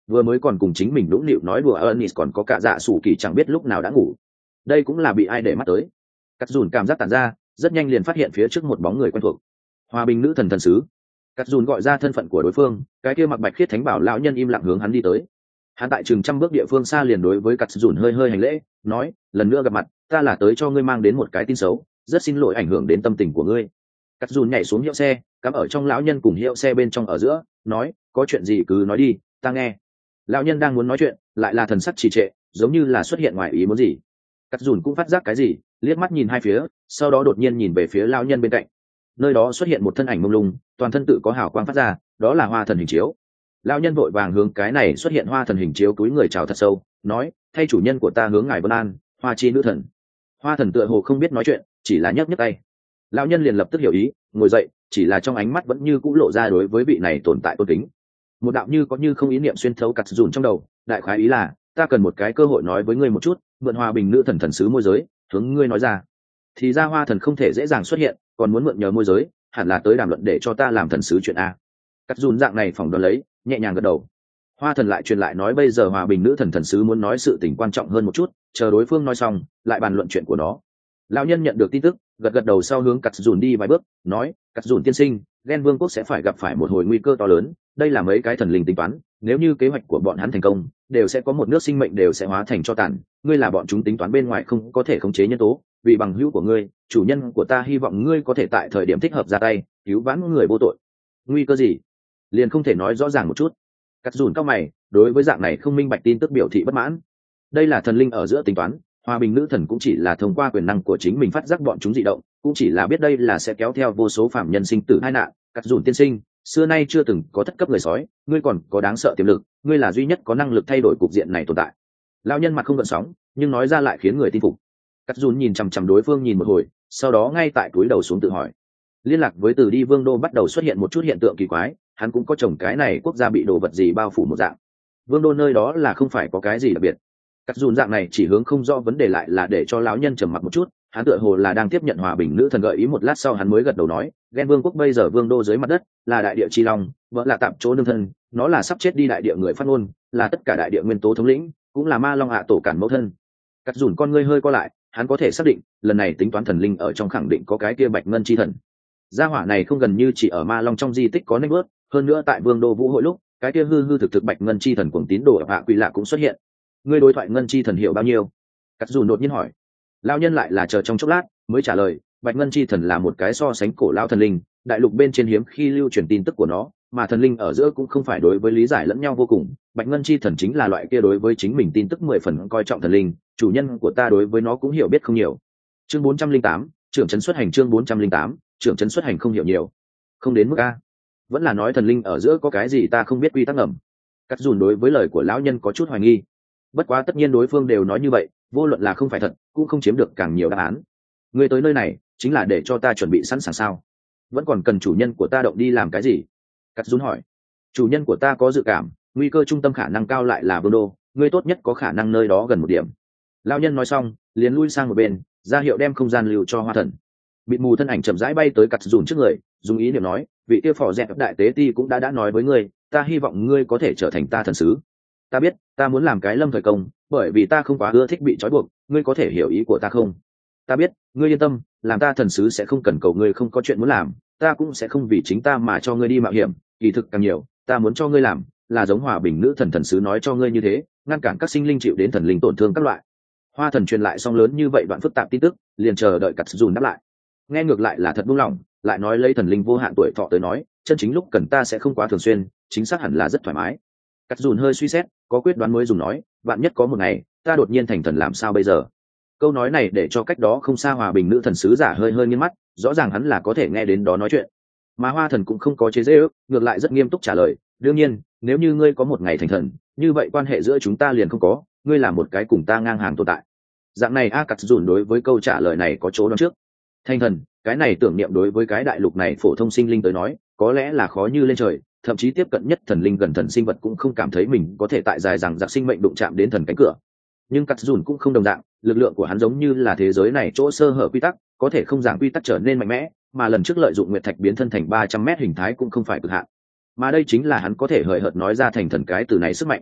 vừa mới còn cùng chính mình nũng nịu nói đùa Ernest còn có cả dạ sủ kỳ chẳng biết lúc nào đã ngủ. Đây cũng là bị ai để mắt tới. Cắt dùn cảm giác tản ra, rất nhanh liền phát hiện phía trước một bóng người quen thuộc. Hòa bình nữ thần thần sứ. Cắt dùn gọi ra thân phận của đối phương, cái kia mặc bạch khiết thánh bảo lão nhân im lặng hướng hắn đi tới. Hắn tại chừng trăm bước địa phương xa liền đối với Cắt dùn hơi hơi hành lễ, nói, lần nữa gặp mặt, ta là tới cho ngươi mang đến một cái tin xấu, rất xin lỗi ảnh hưởng đến tâm tình của ngươi. Cắt dùn nhảy xuống hiệu xe, cắm ở trong lão nhân cùng hiệu xe bên trong ở giữa, nói, có chuyện gì cứ nói đi, ta nghe. Lão nhân đang muốn nói chuyện, lại là thần sắc trì trệ, giống như là xuất hiện ngoài ý muốn gì. Cắt dùn cũng phát giác cái gì, liếc mắt nhìn hai phía, sau đó đột nhiên nhìn về phía lão nhân bên cạnh. Nơi đó xuất hiện một thân ảnh mông lung, toàn thân tự có hào quang phát ra, đó là hoa thần hình chiếu. Lão nhân vội vàng hướng cái này xuất hiện hoa thần hình chiếu cúi người chào thật sâu, nói, thay chủ nhân của ta hướng ngài vân an, hoa chi nữ thần. Hoa thần tựa hồ không biết nói chuyện, chỉ là nhấc nhấc tay. Lão nhân liền lập tức hiểu ý, ngồi dậy, chỉ là trong ánh mắt vẫn như cũ lộ ra đối với vị này tồn tại tôn kính. Một đạo như có như không ý niệm xuyên thấu cắt dùn trong đầu, đại khái ý là, ta cần một cái cơ hội nói với ngươi một chút, mượn hòa bình nữ thần thần sứ môi giới, hướng ngươi nói ra. Thì ra hoa thần không thể dễ dàng xuất hiện, còn muốn mượn nhờ môi giới, hẳn là tới đàm luận để cho ta làm thần sứ chuyện a. Cắt dùn dạng này phỏng đoán lấy, nhẹ nhàng gật đầu. Hoa thần lại truyền lại nói bây giờ hòa bình nữ thần thần sứ muốn nói sự tình quan trọng hơn một chút, chờ đối phương nói xong, lại bàn luận chuyện của nó. Lão nhân nhận được tin tức, gật gật đầu sau hướng cắt dùn đi vài bước, nói, cắt dùn tiên sinh, Gen Vương quốc sẽ phải gặp phải một hồi nguy cơ to lớn, đây là mấy cái thần linh tính toán, nếu như kế hoạch của bọn hắn thành công, đều sẽ có một nước sinh mệnh đều sẽ hóa thành cho tàn, ngươi là bọn chúng tính toán bên ngoài không có thể khống chế nhân tố, vì bằng hữu của ngươi, chủ nhân của ta hy vọng ngươi có thể tại thời điểm thích hợp ra tay, cứu vãn người vô tội. Nguy cơ gì? Liền không thể nói rõ ràng một chút. Cắt dùn cao mày, đối với dạng này không minh bạch tin tức biểu thị bất mãn. Đây là thần linh ở giữa tính toán, hòa bình nữ thần cũng chỉ là thông qua quyền năng của chính mình phát giác bọn chúng dị động, cũng chỉ là biết đây là sẽ kéo theo vô số phạm nhân sinh tử tai nạn. Cắt dùn tiên sinh, xưa nay chưa từng có thất cấp người sói, ngươi còn có đáng sợ tiềm lực, ngươi là duy nhất có năng lực thay đổi cục diện này tồn tại. Lão nhân mặt không gợn sóng, nhưng nói ra lại khiến người tin phục. Cắt dùn nhìn chằm chằm đối phương nhìn một hồi, sau đó ngay tại túi đầu xuống tự hỏi. Liên lạc với từ đi vương đô bắt đầu xuất hiện một chút hiện tượng kỳ quái, hắn cũng có chồng cái này quốc gia bị đồ vật gì bao phủ một dạng. Vương đô nơi đó là không phải có cái gì đặc biệt. Cắt dùn dạng này chỉ hướng không rõ vấn đề lại là để cho lão nhân trầm mặc một chút, hắn tựa hồ là đang tiếp nhận hòa bình nữ thần gợi ý một lát sau hắn mới gật đầu nói, Gen Vương quốc bây giờ vương đô dưới mặt đất, là đại địa chi long, vợ là tạm chỗ nương thân, nó là sắp chết đi đại địa người phát ngôn, là tất cả đại địa nguyên tố thống lĩnh, cũng là ma long hạ tổ cản mẫu thân. Cắt dùn con ngươi hơi co lại, hắn có thể xác định, lần này tính toán thần linh ở trong khẳng định có cái kia bạch ngân chi thần. Gia hỏa này không gần như chỉ ở ma long trong di tích có nét bước, hơn nữa tại vương đô vũ hội lúc, cái kia hư hư thực thực bạch ngân chi thần cuồng tín đồ hạ quỷ lạ cũng xuất hiện. Ngươi đối thoại ngân chi thần hiểu bao nhiêu? Cắt dùn đột nhiên hỏi. Lão nhân lại là chờ trong chốc lát mới trả lời, bạch ngân chi thần là một cái so sánh cổ lão thần linh, đại lục bên trên hiếm khi lưu truyền tin tức của nó, mà thần linh ở giữa cũng không phải đối với lý giải lẫn nhau vô cùng. Bạch ngân chi thần chính là loại kia đối với chính mình tin tức mười phần coi trọng thần linh, chủ nhân của ta đối với nó cũng hiểu biết không nhiều. Chương bốn trăm linh tám, trưởng trấn xuất hành chương bốn trăm linh tám, trưởng trấn xuất hành không hiểu nhiều. Không đến mức a. Vẫn là nói thần linh ở giữa có cái gì ta không biết quy tắc ngầm. Cắt dùn đối với lời của lão nhân có chút hoài nghi. Bất quá tất nhiên đối phương đều nói như vậy, vô luận là không phải thật, cũng không chiếm được càng nhiều đáp án. Ngươi tới nơi này chính là để cho ta chuẩn bị sẵn sàng sao? Vẫn còn cần chủ nhân của ta động đi làm cái gì? Cắt dùn hỏi. Chủ nhân của ta có dự cảm, nguy cơ trung tâm khả năng cao lại là vương đô, ngươi tốt nhất có khả năng nơi đó gần một điểm. Lão nhân nói xong, liền lui sang một bên, ra hiệu đem không gian lưu cho hoa thần. Bịt mù thân ảnh chậm rãi bay tới cắt dùn trước người, dùng ý niệm nói, vị kia phò dẹt đại tế ti cũng đã đã nói với ngươi, ta hy vọng ngươi có thể trở thành ta thần sứ. Ta biết, ta muốn làm cái lâm thời công, bởi vì ta không quá ưa thích bị trói buộc, ngươi có thể hiểu ý của ta không? Ta biết, ngươi yên tâm, làm ta thần sứ sẽ không cần cầu ngươi không có chuyện muốn làm, ta cũng sẽ không vì chính ta mà cho ngươi đi mạo hiểm, kỳ thực càng nhiều, ta muốn cho ngươi làm, là giống hòa bình nữ thần thần sứ nói cho ngươi như thế, ngăn cản các sinh linh chịu đến thần linh tổn thương các loại. Hoa thần truyền lại xong lớn như vậy đoạn phức tạp tin tức, liền chờ đợi cắt dùn đáp lại. Nghe ngược lại là thật buông lỏng, lại nói lấy thần linh vô hạn tuổi thọ tới nói, chân chính lúc cần ta sẽ không quá thường xuyên, chính xác hẳn là rất thoải mái. Cắt dùn hơi suy xét, có quyết đoán mới dùng nói, vạn nhất có một ngày ta đột nhiên thành thần làm sao bây giờ? Câu nói này để cho cách đó không xa hòa bình nữ thần sứ giả hơi hơi nghiêng mắt, rõ ràng hắn là có thể nghe đến đó nói chuyện. Mà hoa thần cũng không có chế giễu, ngược lại rất nghiêm túc trả lời, đương nhiên, nếu như ngươi có một ngày thành thần, như vậy quan hệ giữa chúng ta liền không có, ngươi là một cái cùng ta ngang hàng tồn tại. Dạng này a cắt dùn đối với câu trả lời này có chỗ đoán trước. Thành thần, cái này tưởng niệm đối với cái đại lục này phổ thông sinh linh tới nói, có lẽ là khó như lên trời, thậm chí tiếp cận nhất thần linh gần thần sinh vật cũng không cảm thấy mình có thể tại dài rằng giặc sinh mệnh đụng chạm đến thần cánh cửa. Nhưng cắt dùn cũng không đồng dạng, lực lượng của hắn giống như là thế giới này chỗ sơ hở quy tắc, có thể không giảng quy tắc trở nên mạnh mẽ, mà lần trước lợi dụng nguyệt thạch biến thân thành ba trăm mét hình thái cũng không phải cực hạn. Mà đây chính là hắn có thể hời hợt nói ra thành thần cái từ này sức mạnh.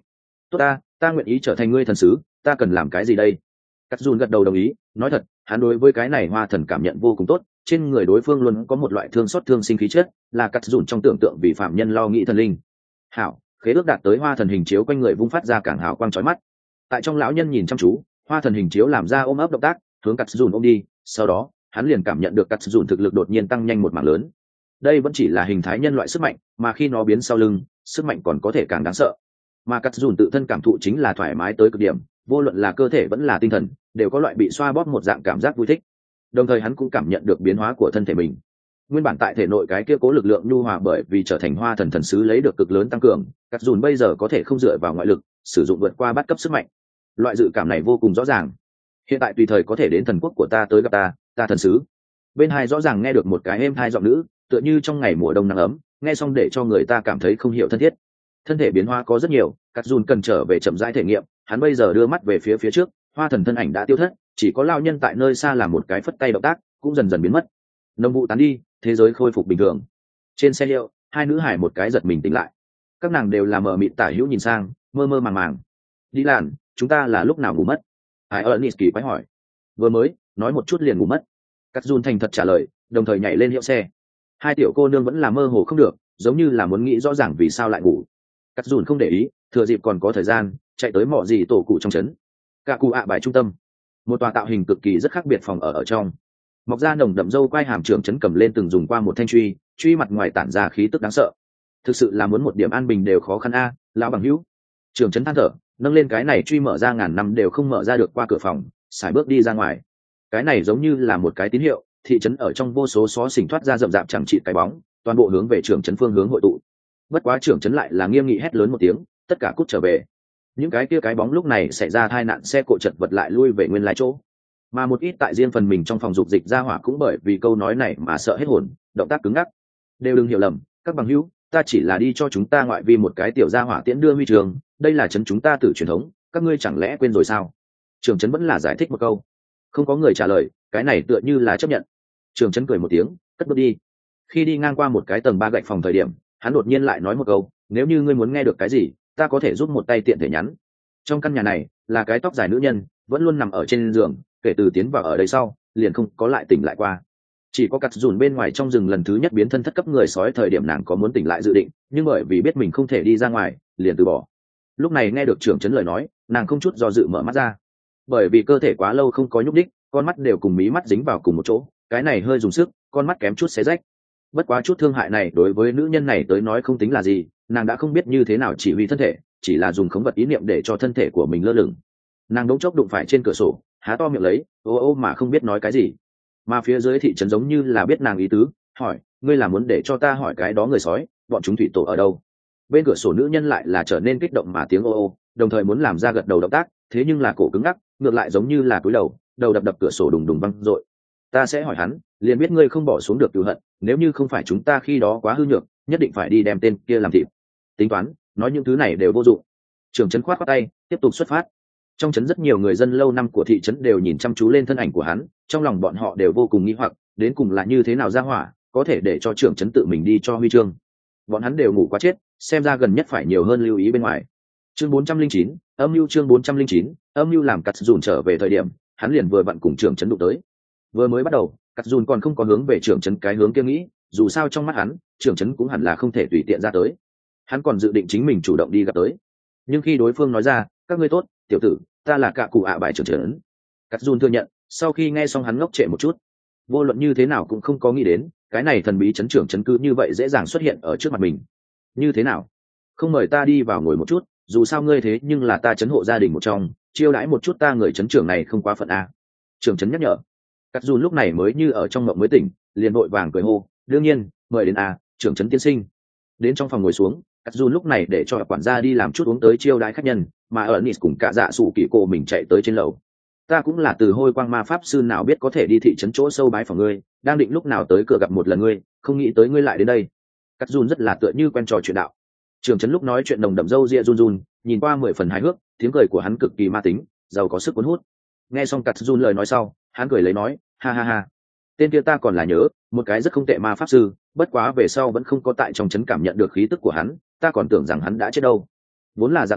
tốt ta ta nguyện ý trở thành ngươi thần sứ, ta cần làm cái gì đây? Cắt dùn gật đầu đồng ý, nói thật hắn đối với cái này hoa thần cảm nhận vô cùng tốt, trên người đối phương luôn có một loại thương xót thương sinh khí chất, là cắt dùn trong tưởng tượng vì phạm nhân lo nghĩ thần linh. Hảo, khế ước đạt tới hoa thần hình chiếu quanh người vung phát ra cảng hào quang chói mắt. Tại trong lão nhân nhìn chăm chú, hoa thần hình chiếu làm ra ôm ấp động tác, hướng cắt dùn ôm đi, sau đó hắn liền cảm nhận được cắt dùn thực lực đột nhiên tăng nhanh một mảng lớn. Đây vẫn chỉ là hình thái nhân loại sức mạnh, mà khi nó biến sau lưng, sức mạnh còn có thể càng đáng sợ. Mà cắt dùn tự thân cảm thụ chính là thoải mái tới cực điểm, vô luận là cơ thể vẫn là tinh thần đều có loại bị xoa bóp một dạng cảm giác vui thích. Đồng thời hắn cũng cảm nhận được biến hóa của thân thể mình. Nguyên bản tại thể nội cái kia cố lực lượng nhu hòa bởi vì trở thành hoa thần thần sứ lấy được cực lớn tăng cường, cắt dùn bây giờ có thể không dựa vào ngoại lực sử dụng vượt qua bắt cấp sức mạnh. Loại dự cảm này vô cùng rõ ràng. Hiện tại tùy thời có thể đến thần quốc của ta tới gặp ta, ta thần sứ. Bên hai rõ ràng nghe được một cái êm hai giọng nữ, tựa như trong ngày mùa đông nắng ấm, nghe xong để cho người ta cảm thấy không hiểu thân thiết. Thân thể biến hóa có rất nhiều, cắt dùn cần trở về chậm rãi thể nghiệm. Hắn bây giờ đưa mắt về phía phía trước, hoa thần thân ảnh đã tiêu thất, chỉ có lao nhân tại nơi xa làm một cái phất tay động tác, cũng dần dần biến mất. Nông vụ tán đi, thế giới khôi phục bình thường. Trên xe liệu, hai nữ hải một cái giật mình tỉnh lại. Các nàng đều là mờ mịt tả hữu nhìn sang, mơ mơ màng màng. Đi làn, chúng ta là lúc nào ngủ mất? Hải ernest kỳ quái hỏi. Vừa mới nói một chút liền ngủ mất. Cắt dùn thành thật trả lời, đồng thời nhảy lên hiệu xe. Hai tiểu cô nương vẫn là mơ hồ không được, giống như là muốn nghĩ rõ ràng vì sao lại ngủ. Cắt dùn không để ý, thừa dịp còn có thời gian chạy tới mỏ gì tổ cụ trong trấn. Cả cụ ạ bài trung tâm, một tòa tạo hình cực kỳ rất khác biệt phòng ở ở trong. Mọc ra nồng đậm dâu quai hàm trưởng trấn cầm lên từng dùng qua một thanh truy, truy mặt ngoài tản ra khí tức đáng sợ. Thực sự là muốn một điểm an bình đều khó khăn a, lão bằng hữu. Trưởng trấn than thở, nâng lên cái này truy mở ra ngàn năm đều không mở ra được qua cửa phòng, xài bước đi ra ngoài. Cái này giống như là một cái tín hiệu, thị trấn ở trong vô số xó xỉnh thoát ra rậm rạp chẳng trị cái bóng, toàn bộ hướng về trưởng trấn phương hướng hội tụ. Bất quá trưởng trấn lại là nghiêm nghị hét lớn một tiếng, tất cả cút trở về. Những cái kia cái bóng lúc này xảy ra tai nạn xe cộ chật vật lại lui về nguyên lai chỗ. Mà một ít tại riêng phần mình trong phòng dục dịch ra hỏa cũng bởi vì câu nói này mà sợ hết hồn, động tác cứng ngắc. Đều đừng hiểu lầm, các bằng hữu, ta chỉ là đi cho chúng ta ngoại vi một cái tiểu gia hỏa tiễn đưa huy trường, đây là trấn chúng ta tự truyền thống, các ngươi chẳng lẽ quên rồi sao? Trưởng trấn vẫn là giải thích một câu. Không có người trả lời, cái này tựa như là chấp nhận. Trưởng trấn cười một tiếng, cất bước đi. Khi đi ngang qua một cái tầng ba gạch phòng thời điểm, hắn đột nhiên lại nói một câu, nếu như ngươi muốn nghe được cái gì, ta có thể giúp một tay tiện thể nhắn. Trong căn nhà này là cái tóc dài nữ nhân, vẫn luôn nằm ở trên giường, kể từ tiến vào ở đây sau liền không có lại tỉnh lại qua. Chỉ có cắt dùn bên ngoài trong rừng lần thứ nhất biến thân thất cấp người sói thời điểm nàng có muốn tỉnh lại dự định, nhưng bởi vì biết mình không thể đi ra ngoài liền từ bỏ. Lúc này nghe được trưởng trấn lời nói, nàng không chút do dự mở mắt ra. Bởi vì cơ thể quá lâu không có nhúc đích, con mắt đều cùng mí mắt dính vào cùng một chỗ, cái này hơi dùng sức, con mắt kém chút xé rách. Bất quá chút thương hại này đối với nữ nhân này tới nói không tính là gì, nàng đã không biết như thế nào chỉ huy thân thể, chỉ là dùng khống vật ý niệm để cho thân thể của mình lơ lửng. Nàng đống chốc đụng phải trên cửa sổ, há to miệng lấy, ô ô mà không biết nói cái gì. Mà phía dưới thị trấn giống như là biết nàng ý tứ, hỏi, ngươi là muốn để cho ta hỏi cái đó người sói, bọn chúng thủy tổ ở đâu? Bên cửa sổ nữ nhân lại là trở nên kích động mà tiếng ô ô, đồng thời muốn làm ra gật đầu động tác, thế nhưng là cổ cứng ngắc, ngược lại giống như là cúi đầu, đầu đập đập cửa sổ đùng đùng văng dội. Ta sẽ hỏi hắn, liền biết ngươi không bỏ xuống được cừu hận, nếu như không phải chúng ta khi đó quá hư nhược, nhất định phải đi đem tên kia làm thịt. Tính toán, nói những thứ này đều vô dụng. Trưởng trấn khoát khoát tay, tiếp tục xuất phát. Trong trấn rất nhiều người dân lâu năm của thị trấn đều nhìn chăm chú lên thân ảnh của hắn, trong lòng bọn họ đều vô cùng nghi hoặc, đến cùng là như thế nào ra hỏa, có thể để cho trưởng trấn tự mình đi cho huy chương. Bọn hắn đều ngủ quá chết, xem ra gần nhất phải nhiều hơn lưu ý bên ngoài. Chương bốn trăm linh chín, âm mưu chương bốn trăm linh chín, âm mưu làm cắt dùn trở về thời điểm, hắn liền vừa vặn cùng trưởng trấn đụng tới. Vừa mới bắt đầu, cắt dùn còn không có hướng về trưởng trấn cái hướng kia nghĩ, dù sao trong mắt hắn, trưởng trấn cũng hẳn là không thể tùy tiện ra tới. Hắn còn dự định chính mình chủ động đi gặp tới. Nhưng khi đối phương nói ra, các ngươi tốt, tiểu tử, ta là cả cụ ạ bài trưởng trấn. Cắt dùn thừa nhận, sau khi nghe xong hắn ngốc trệ một chút. Vô luận như thế nào cũng không có nghĩ đến, cái này thần bí trấn trưởng trấn cứ như vậy dễ dàng xuất hiện ở trước mặt mình. Như thế nào? Không mời ta đi vào ngồi một chút, dù sao ngươi thế nhưng là ta trấn hộ gia đình một trong, chiêu đãi một chút ta người trấn trưởng này không quá phận a. Trưởng trấn nhắc nhở. Cắt dùn lúc này mới như ở trong mộng mới tỉnh, liền vội vàng cười hô, đương nhiên, mời đến a, trưởng trấn tiên sinh. Đến trong phòng ngồi xuống, cắt dùn lúc này để cho quản gia đi làm chút uống tới chiêu đãi khách nhân, mà ở Nis cùng cả dạ sủ kỳ cô mình chạy tới trên lầu. Ta cũng là từ hôi quang ma pháp sư nào biết có thể đi thị trấn chỗ sâu bái phòng ngươi, đang định lúc nào tới cửa gặp một lần ngươi, không nghĩ tới ngươi lại đến đây. Cắt dùn rất là tựa như quen trò chuyện đạo. Trưởng trấn lúc nói chuyện nồng đậm râu ria run run, nhìn qua mười phần hài hước, tiếng cười của hắn cực kỳ ma tính, giàu có sức cuốn hút. Nghe xong cắt dùn lời nói sau, hắn cười lấy nói, ha ha ha, tên kia ta còn là nhớ, một cái rất không tệ ma pháp sư, bất quá về sau vẫn không có tại trong trấn cảm nhận được khí tức của hắn, ta còn tưởng rằng hắn đã chết đâu. Vốn là dạng này,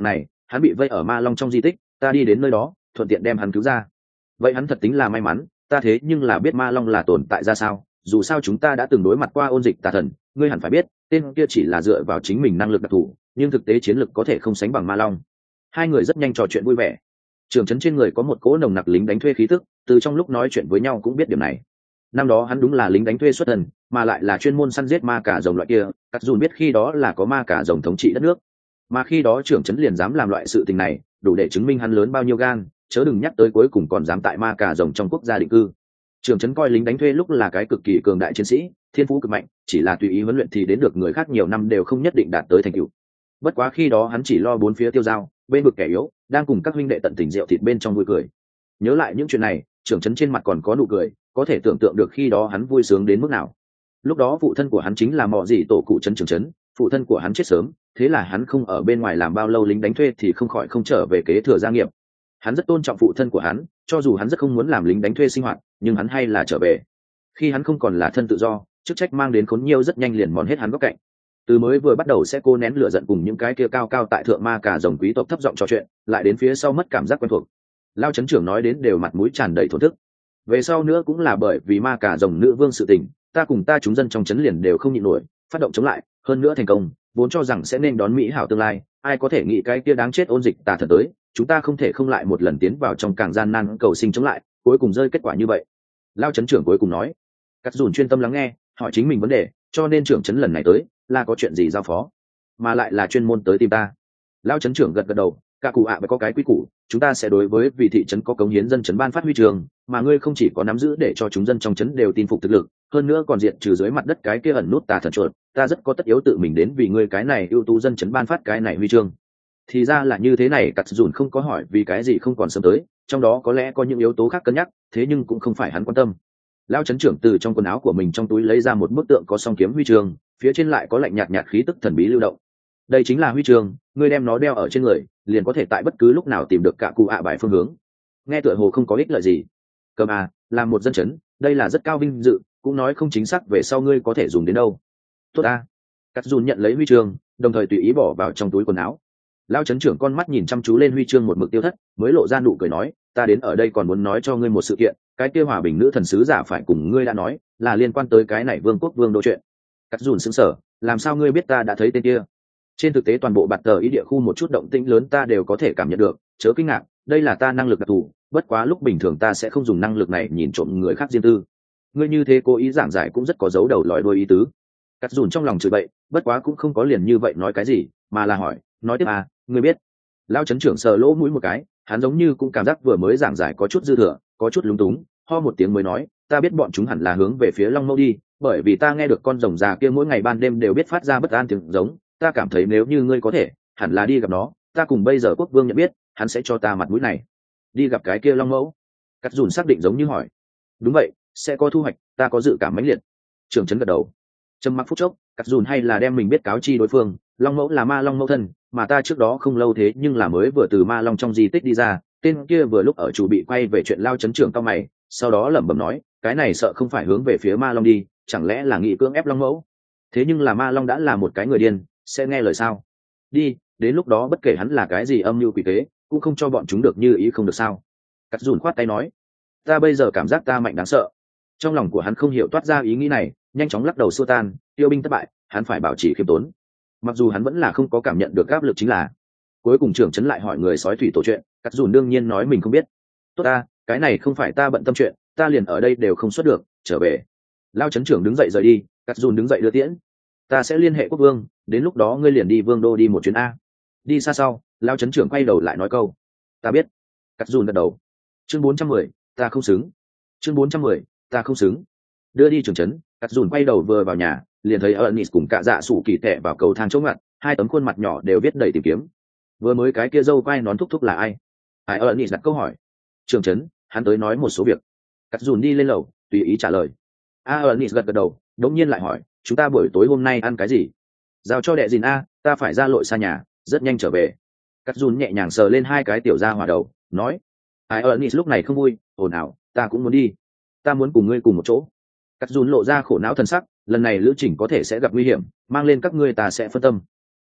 hắn bị vây ở ma long trong di tích, ta đi đến nơi đó thuận tiện đem hắn cứu ra. Vậy hắn thật tính là may mắn, ta thế nhưng là biết ma long là tồn tại ra sao, dù sao chúng ta đã từng đối mặt qua ôn dịch tà thần, ngươi hẳn phải biết tên kia chỉ là dựa vào chính mình năng lực đặc thù, nhưng thực tế chiến lực có thể không sánh bằng ma long. Hai người rất nhanh trò chuyện vui vẻ. Trưởng trấn trên người có một cỗ nồng nặc lính đánh thuê khí tức, từ trong lúc nói chuyện với nhau cũng biết điểm này. Năm đó hắn đúng là lính đánh thuê xuất thân, mà lại là chuyên môn săn giết ma cả rồng loại kia, cắt dùn biết khi đó là có ma cả rồng thống trị đất nước, mà khi đó trưởng trấn liền dám làm loại sự tình này, đủ để chứng minh hắn lớn bao nhiêu gan, chớ đừng nhắc tới cuối cùng còn dám tại ma cả rồng trong quốc gia định cư. Trưởng trấn coi lính đánh thuê lúc là cái cực kỳ cường đại chiến sĩ, thiên phú cực mạnh, chỉ là tùy ý huấn luyện thì đến được người khác nhiều năm đều không nhất định đạt tới thành tựu. Bất quá khi đó hắn chỉ lo bốn phía tiêu dao, bên vực kẻ yếu, đang cùng các huynh đệ tận tình rượu thịt bên trong vui cười. Nhớ lại những chuyện này, trưởng trấn trên mặt còn có nụ cười, có thể tưởng tượng được khi đó hắn vui sướng đến mức nào. Lúc đó phụ thân của hắn chính là mọ gì tổ cụ trấn trưởng trấn, phụ thân của hắn chết sớm, thế là hắn không ở bên ngoài làm bao lâu lính đánh thuê thì không khỏi không trở về kế thừa gia nghiệp. Hắn rất tôn trọng phụ thân của hắn, cho dù hắn rất không muốn làm lính đánh thuê sinh hoạt, nhưng hắn hay là trở về. Khi hắn không còn là thân tự do, chức trách mang đến khốn nhiều rất nhanh liền mòn hết hắn góc cạnh. Từ mới vừa bắt đầu sẽ cô nén lửa giận cùng những cái kia cao cao tại thượng ma cả rồng quý tộc thấp giọng trò chuyện, lại đến phía sau mất cảm giác quen thuộc. Lao trấn trưởng nói đến đều mặt mũi tràn đầy thổn thức. Về sau nữa cũng là bởi vì ma cả rồng nữ vương sự tình, ta cùng ta chúng dân trong trấn liền đều không nhịn nổi, phát động chống lại, hơn nữa thành công, vốn cho rằng sẽ nên đón mỹ hảo tương lai, ai có thể nghĩ cái kia đáng chết ôn dịch tà thần tới, chúng ta không thể không lại một lần tiến vào trong càng gian nan cầu sinh chống lại, cuối cùng rơi kết quả như vậy. Lao trấn trưởng cuối cùng nói. Cắt dùn chuyên tâm lắng nghe, hỏi chính mình vấn đề, cho nên trưởng trấn lần này tới là có chuyện gì giao phó, mà lại là chuyên môn tới tìm ta. Lao trấn trưởng gật gật đầu, cả cụ ạ phải có cái quy củ, chúng ta sẽ đối với vị thị trấn có cống hiến dân trấn ban phát huy trường, mà ngươi không chỉ có nắm giữ để cho chúng dân trong trấn đều tin phục thực lực, hơn nữa còn diệt trừ dưới mặt đất cái kia ẩn nút tà thần chuột, ta rất có tất yếu tự mình đến vì ngươi cái này ưu tú dân trấn ban phát cái này huy chương. Thì ra là như thế này, cắt dùn không có hỏi vì cái gì không còn sớm tới, trong đó có lẽ có những yếu tố khác cân nhắc, thế nhưng cũng không phải hắn quan tâm. Lao trấn trưởng từ trong quần áo của mình trong túi lấy ra một bức tượng có song kiếm huy chương, phía trên lại có lạnh nhạt nhạt khí tức thần bí lưu động. Đây chính là huy chương, ngươi đem nó đeo ở trên người, liền có thể tại bất cứ lúc nào tìm được cả cụ ạ bài phương hướng. Nghe tựa hồ không có ích lợi gì. Cầm à, làm một dân chấn, đây là rất cao vinh dự, cũng nói không chính xác về sau ngươi có thể dùng đến đâu. Tốt à. Cắt dùn nhận lấy huy chương, đồng thời tùy ý bỏ vào trong túi quần áo. Lao trấn trưởng con mắt nhìn chăm chú lên huy chương một mực tiêu thất, mới lộ ra nụ cười nói, ta đến ở đây còn muốn nói cho ngươi một sự kiện, cái kia hòa bình nữ thần sứ giả phải cùng ngươi đã nói, là liên quan tới cái này vương quốc vương đô chuyện. Cắt dùn sững sờ, làm sao ngươi biết ta đã thấy tên kia? Trên thực tế toàn bộ bạt tờ ý địa khu một chút động tĩnh lớn ta đều có thể cảm nhận được, chớ kinh ngạc, đây là ta năng lực đặc thù, bất quá lúc bình thường ta sẽ không dùng năng lực này nhìn trộm người khác riêng tư. Ngươi như thế cố ý giảng giải cũng rất có dấu đầu lòi đuôi ý tứ. Cắt dùn trong lòng chửi bậy, bất quá cũng không có liền như vậy nói cái gì, mà là hỏi, nói tiếp à, ngươi biết? Lao trấn trưởng sờ lỗ mũi một cái, hắn giống như cũng cảm giác vừa mới giảng giải có chút dư thừa, có chút lúng túng, ho một tiếng mới nói, ta biết bọn chúng hẳn là hướng về phía Long Mâu đi, bởi vì ta nghe được con rồng già kia mỗi ngày ban đêm đều biết phát ra bất an tiếng giống, ta cảm thấy nếu như ngươi có thể, hẳn là đi gặp nó, ta cùng bây giờ quốc vương nhận biết, hắn sẽ cho ta mặt mũi này. Đi gặp cái kia Long Mẫu? Cắt dùn xác định giống như hỏi. Đúng vậy, sẽ có thu hoạch, ta có dự cảm mãnh liệt. Trưởng trấn gật đầu. Trầm mặc phút chốc, cắt dùn hay là đem mình biết cáo chi đối phương, Long Mẫu là ma long mẫu thân, mà ta trước đó không lâu thế nhưng là mới vừa từ ma long trong di tích đi ra, tên kia vừa lúc ở chủ bị quay về chuyện Lao trấn trưởng cao mày, sau đó lẩm bẩm nói, cái này sợ không phải hướng về phía ma long đi, chẳng lẽ là nghị cưỡng ép Long Mẫu? Thế nhưng là ma long đã là một cái người điên, sẽ nghe lời sao? Đi, đến lúc đó bất kể hắn là cái gì âm mưu quỷ kế, cũng không cho bọn chúng được như ý không được sao? Cắt dùn khoát tay nói, ta bây giờ cảm giác ta mạnh đáng sợ. Trong lòng của hắn không hiểu toát ra ý nghĩ này, nhanh chóng lắc đầu xua tan, tiêu binh thất bại, hắn phải bảo trì khiêm tốn. Mặc dù hắn vẫn là không có cảm nhận được áp lực chính là. Cuối cùng trưởng trấn lại hỏi người sói thủy tổ chuyện, cắt dùn đương nhiên nói mình không biết. Tốt ta, cái này không phải ta bận tâm chuyện, ta liền ở đây đều không xuất được, trở về. Lao trấn trưởng đứng dậy rời đi, cắt dùn đứng dậy đưa tiễn. Ta sẽ liên hệ quốc vương, đến lúc đó ngươi liền đi vương đô đi một chuyến a. Đi xa sau, Lao trấn trưởng quay đầu lại nói câu, ta biết. Cắt dùn gật đầu. Chương bốn trăm mười, ta không xứng. Chương bốn trăm mười, ta không xứng. Đưa đi trưởng trấn, cắt dùn quay đầu vừa vào nhà, liền thấy Ernest cùng cả dạ sủ kỳ tệ vào cầu thang chỗ ngặt, hai tấm khuôn mặt nhỏ đều viết đầy tìm kiếm. Vừa mới cái kia dâu quay nón thúc thúc là ai? Ai Ernest đặt câu hỏi. Trưởng trấn, hắn tới nói một số việc. Cắt dùn đi lên lầu, tùy ý trả lời. A Ernest gật gật đầu, đống nhiên lại hỏi, chúng ta buổi tối hôm nay ăn cái gì? Giao cho đệ dìn a, ta phải ra lội xa nhà, rất nhanh trở về. Cắt dùn nhẹ nhàng sờ lên hai cái tiểu ra hỏa đầu, nói. Ai Ernest lúc này không vui, ồn ào, ta cũng muốn đi. Ta muốn cùng ngươi cùng một chỗ. Cắt dùn lộ ra khổ não thần sắc, lần này lữ trình có thể sẽ gặp nguy hiểm, mang lên các ngươi ta sẽ phân tâm.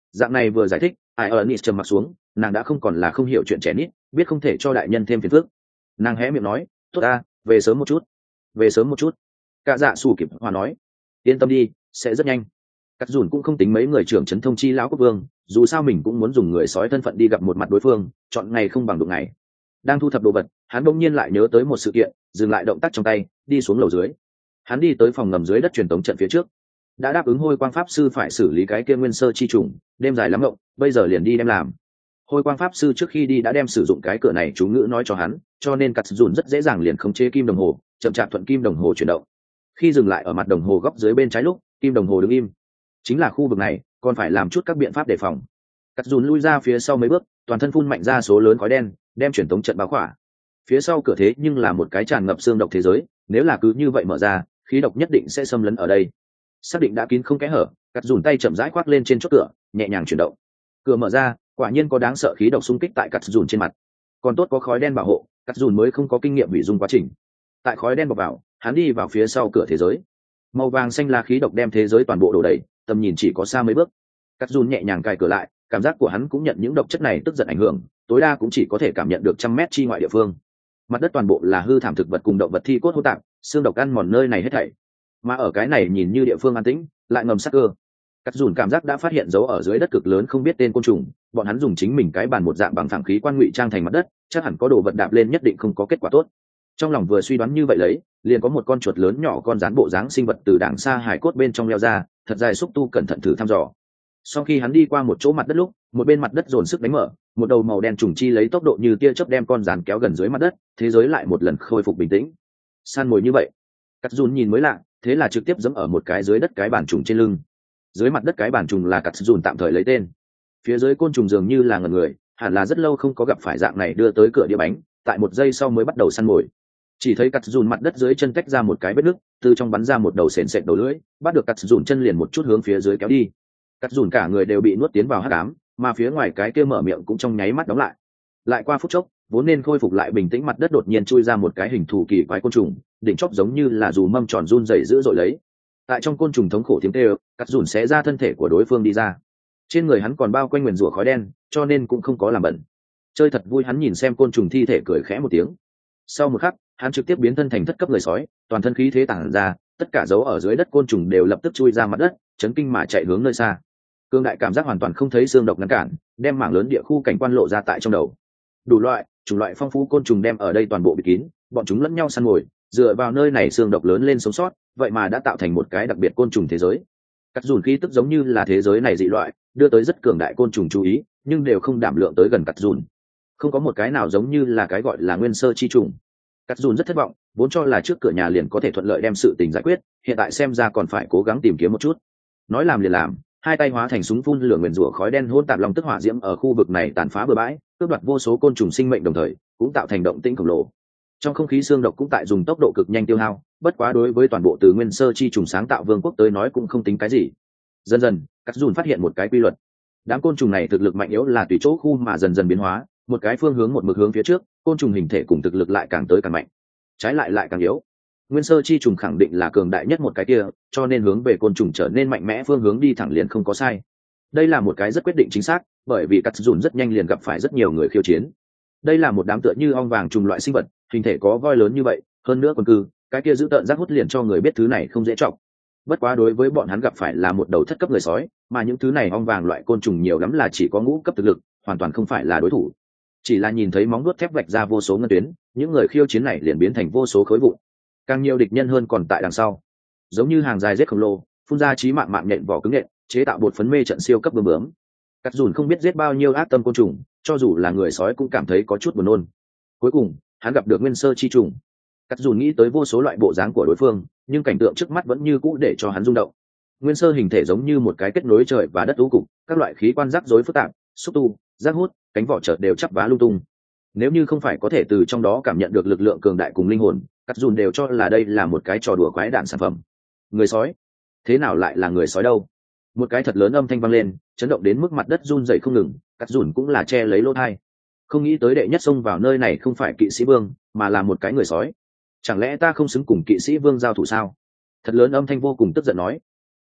Dạng này vừa giải thích, ai ở nít trầm mặt xuống, nàng đã không còn là không hiểu chuyện trẻ nít, biết không thể cho đại nhân thêm phiền phức. Nàng hé miệng nói, tốt ta, về sớm một chút, về sớm một chút. Cả dạ xù kịp hòa nói, yên tâm đi, sẽ rất nhanh. Cắt dùn cũng không tính mấy người trưởng trấn thông chi lão quốc vương, dù sao mình cũng muốn dùng người sói thân phận đi gặp một mặt đối phương, chọn ngày không bằng đụng ngày. Đang thu thập đồ vật, hắn bỗng nhiên lại nhớ tới một sự kiện, dừng lại động tác trong tay, đi xuống lầu dưới. Hắn đi tới phòng ngầm dưới đất truyền tống trận phía trước, đã đáp ứng hôi quang pháp sư phải xử lý cái kia nguyên sơ chi trùng, đêm dài lắm ngộng, bây giờ liền đi đem làm. Hôi quang pháp sư trước khi đi đã đem sử dụng cái cửa này chú ngữ nói cho hắn, cho nên cắt dùn rất dễ dàng liền khống chế kim đồng hồ, chậm chạp thuận kim đồng hồ chuyển động. Khi dừng lại ở mặt đồng hồ góc dưới bên trái lúc, kim đồng hồ đứng im. Chính là khu vực này, còn phải làm chút các biện pháp đề phòng. Cắt dùn lui ra phía sau mấy bước, toàn thân phun mạnh ra số lớn khói đen, đem truyền tống trận bao khỏa. Phía sau cửa thế nhưng là một cái tràn ngập xương độc thế giới, nếu là cứ như vậy mở ra, khí độc nhất định sẽ xâm lấn ở đây. Xác định đã kín không kẽ hở, cắt dùn tay chậm rãi khoác lên trên chốt cửa, nhẹ nhàng chuyển động. Cửa mở ra, quả nhiên có đáng sợ khí độc xung kích tại cắt dùn trên mặt. Còn tốt có khói đen bảo hộ, cắt dùn mới không có kinh nghiệm hủy dung quá trình. Tại khói đen bọc vào, hắn đi vào phía sau cửa thế giới. Màu vàng xanh là khí độc đem thế giới toàn bộ đổ đầy, tầm nhìn chỉ có xa mấy bước. Cắt dùn nhẹ nhàng cài cửa lại, cảm giác của hắn cũng nhận những độc chất này tức giận ảnh hưởng, tối đa cũng chỉ có thể cảm nhận được trăm mét chi ngoại địa phương. Mặt đất toàn bộ là hư thảm thực vật cùng động vật thi cốt hỗn tạp, xương độc ăn mòn nơi này hết thảy. Mà ở cái này nhìn như địa phương an tĩnh, lại ngầm sắc cơ. Cắt dùn cảm giác đã phát hiện dấu ở dưới đất cực lớn không biết tên côn trùng, bọn hắn dùng chính mình cái bàn một dạng bằng phẳng khí quan ngụy trang thành mặt đất, chắc hẳn có đồ vật đạp lên nhất định không có kết quả tốt. Trong lòng vừa suy đoán như vậy lấy, liền có một con chuột lớn nhỏ con rắn bộ dáng sinh vật từ đàng xa hải cốt bên trong leo ra, thật dài xúc tu cẩn thận thử thăm dò. Sau khi hắn đi qua một chỗ mặt đất lúc, một bên mặt đất dồn sức đánh mở, một đầu màu đen trùng chi lấy tốc độ như tia chớp đem con rắn kéo gần dưới mặt đất, thế giới lại một lần khôi phục bình tĩnh. San mồi như vậy, Cắt dùn nhìn mới lạ, thế là trực tiếp giẫm ở một cái dưới đất cái bàn trùng trên lưng. Dưới mặt đất cái bàn trùng là Cắt dùn tạm thời lấy tên. Phía dưới côn trùng dường như là ngẩn người, hẳn là rất lâu không có gặp phải dạng này đưa tới cửa đĩa bánh, tại một giây sau mới bắt đầu săn mồi. Chỉ thấy Cắt dùn mặt đất dưới chân tách ra một cái vết nứt, từ trong bắn ra một đầu sền sệt đầu lưỡi, bắt được Cắt dùn chân liền một chút hướng phía dưới kéo đi. Cắt dùn cả người đều bị nuốt tiến vào hắc ám, mà phía ngoài cái kia mở miệng cũng trong nháy mắt đóng lại. Lại qua phút chốc, vốn nên khôi phục lại bình tĩnh mặt đất đột nhiên chui ra một cái hình thù kỳ quái côn trùng, đỉnh chóp giống như là dù mâm tròn run rẩy dữ dội lấy. Tại trong côn trùng thống khổ tiếng kêu, Cắt dùn xé ra thân thể của đối phương đi ra. Trên người hắn còn bao quanh nguyền rủa khói đen, cho nên cũng không có làm bẩn. Chơi thật vui, hắn nhìn xem côn trùng thi thể cười khẽ một tiếng. Sau một khắc, hắn trực tiếp biến thân thành thất cấp người sói, toàn thân khí thế tản ra, tất cả dấu ở dưới đất côn trùng đều lập tức chui ra mặt đất, chấn kinh mà chạy hướng nơi xa. Cương đại cảm giác hoàn toàn không thấy xương độc ngăn cản, đem mảng lớn địa khu cảnh quan lộ ra tại trong đầu. Đủ loại, chủng loại phong phú côn trùng đem ở đây toàn bộ bịt kín, bọn chúng lẫn nhau săn mồi, dựa vào nơi này xương độc lớn lên sống sót, vậy mà đã tạo thành một cái đặc biệt côn trùng thế giới. Cắt dùn khí tức giống như là thế giới này dị loại, đưa tới rất cường đại côn trùng chú ý, nhưng đều không đảm lượng tới gần cắt dùn. Không có một cái nào giống như là cái gọi là nguyên sơ chi trùng. Cắt dùn rất thất vọng, vốn cho là trước cửa nhà liền có thể thuận lợi đem sự tình giải quyết, hiện tại xem ra còn phải cố gắng tìm kiếm một chút. Nói làm liền làm, hai tay hóa thành súng phun lửa nguyền rủa khói đen hỗn tạp long tức hỏa diễm ở khu vực này tàn phá bừa bãi, cướp đoạt vô số côn trùng sinh mệnh, đồng thời cũng tạo thành động tĩnh khổng lồ. Trong không khí xương độc cũng tại dùng tốc độ cực nhanh tiêu hao, bất quá đối với toàn bộ từ nguyên sơ chi trùng sáng tạo vương quốc tới nói cũng không tính cái gì. Dần dần, Cắt dùn phát hiện một cái quy luật. Đám côn trùng này thực lực mạnh yếu là tùy chỗ khu mà dần dần biến hóa, một cái phương hướng một mực hướng phía trước, côn trùng hình thể cùng thực lực lại càng tới càng mạnh, trái lại lại càng yếu. Nguyên sơ chi trùng khẳng định là cường đại nhất một cái kia, cho nên hướng về côn trùng trở nên mạnh mẽ phương hướng đi thẳng liền không có sai. Đây là một cái rất quyết định chính xác, bởi vì Cắt dùn rất nhanh liền gặp phải rất nhiều người khiêu chiến. Đây là một đám tựa như ong vàng trùng loại sinh vật, hình thể có voi lớn như vậy, hơn nữa còn cư, cái kia giữ tợn giác hút liền cho người biết thứ này không dễ trọng. Bất quá đối với bọn hắn gặp phải là một đầu thất cấp người sói, mà những thứ này ong vàng loại côn trùng nhiều lắm là chỉ có ngũ cấp thực lực, hoàn toàn không phải là đối thủ. Chỉ là nhìn thấy móng vuốt thép vạch ra vô số ngân tuyến, những người khiêu chiến này liền biến thành vô số khối vụn. Càng nhiều địch nhân hơn còn tại đằng sau, giống như hàng dài rết khổng lồ, phun ra chí mạng mạng nhện vỏ cứng nhện, chế tạo bột phấn mê trận siêu cấp bướm bướm. Cắt dùn không biết giết bao nhiêu ác tâm côn trùng, cho dù là người sói cũng cảm thấy có chút buồn nôn. Cuối cùng, hắn gặp được nguyên sơ chi trùng. Cắt dùn nghĩ tới vô số loại bộ dáng của đối phương, nhưng cảnh tượng trước mắt vẫn như cũ để cho hắn rung động. Nguyên sơ hình thể giống như một cái kết nối trời và đất u cục, các loại khí quan rắc rối phức tạp, xúc tu, rác hút, cánh vỏ chợt đều chắp vá lung tung. Nếu như không phải có thể từ trong đó cảm nhận được lực lượng cường đại cùng linh hồn, Cắt dùn đều cho là đây là một cái trò đùa quái đản sản phẩm. Người sói? Thế nào lại là người sói đâu? Một cái thật lớn âm thanh vang lên, chấn động đến mức mặt đất run rẩy không ngừng. Cắt dùn cũng là che lấy lỗ tai. Không nghĩ tới đệ nhất xông vào nơi này không phải kỵ sĩ vương, mà là một cái người sói. Chẳng lẽ ta không xứng cùng kỵ sĩ vương giao thủ sao? Thật lớn âm thanh vô cùng tức giận nói.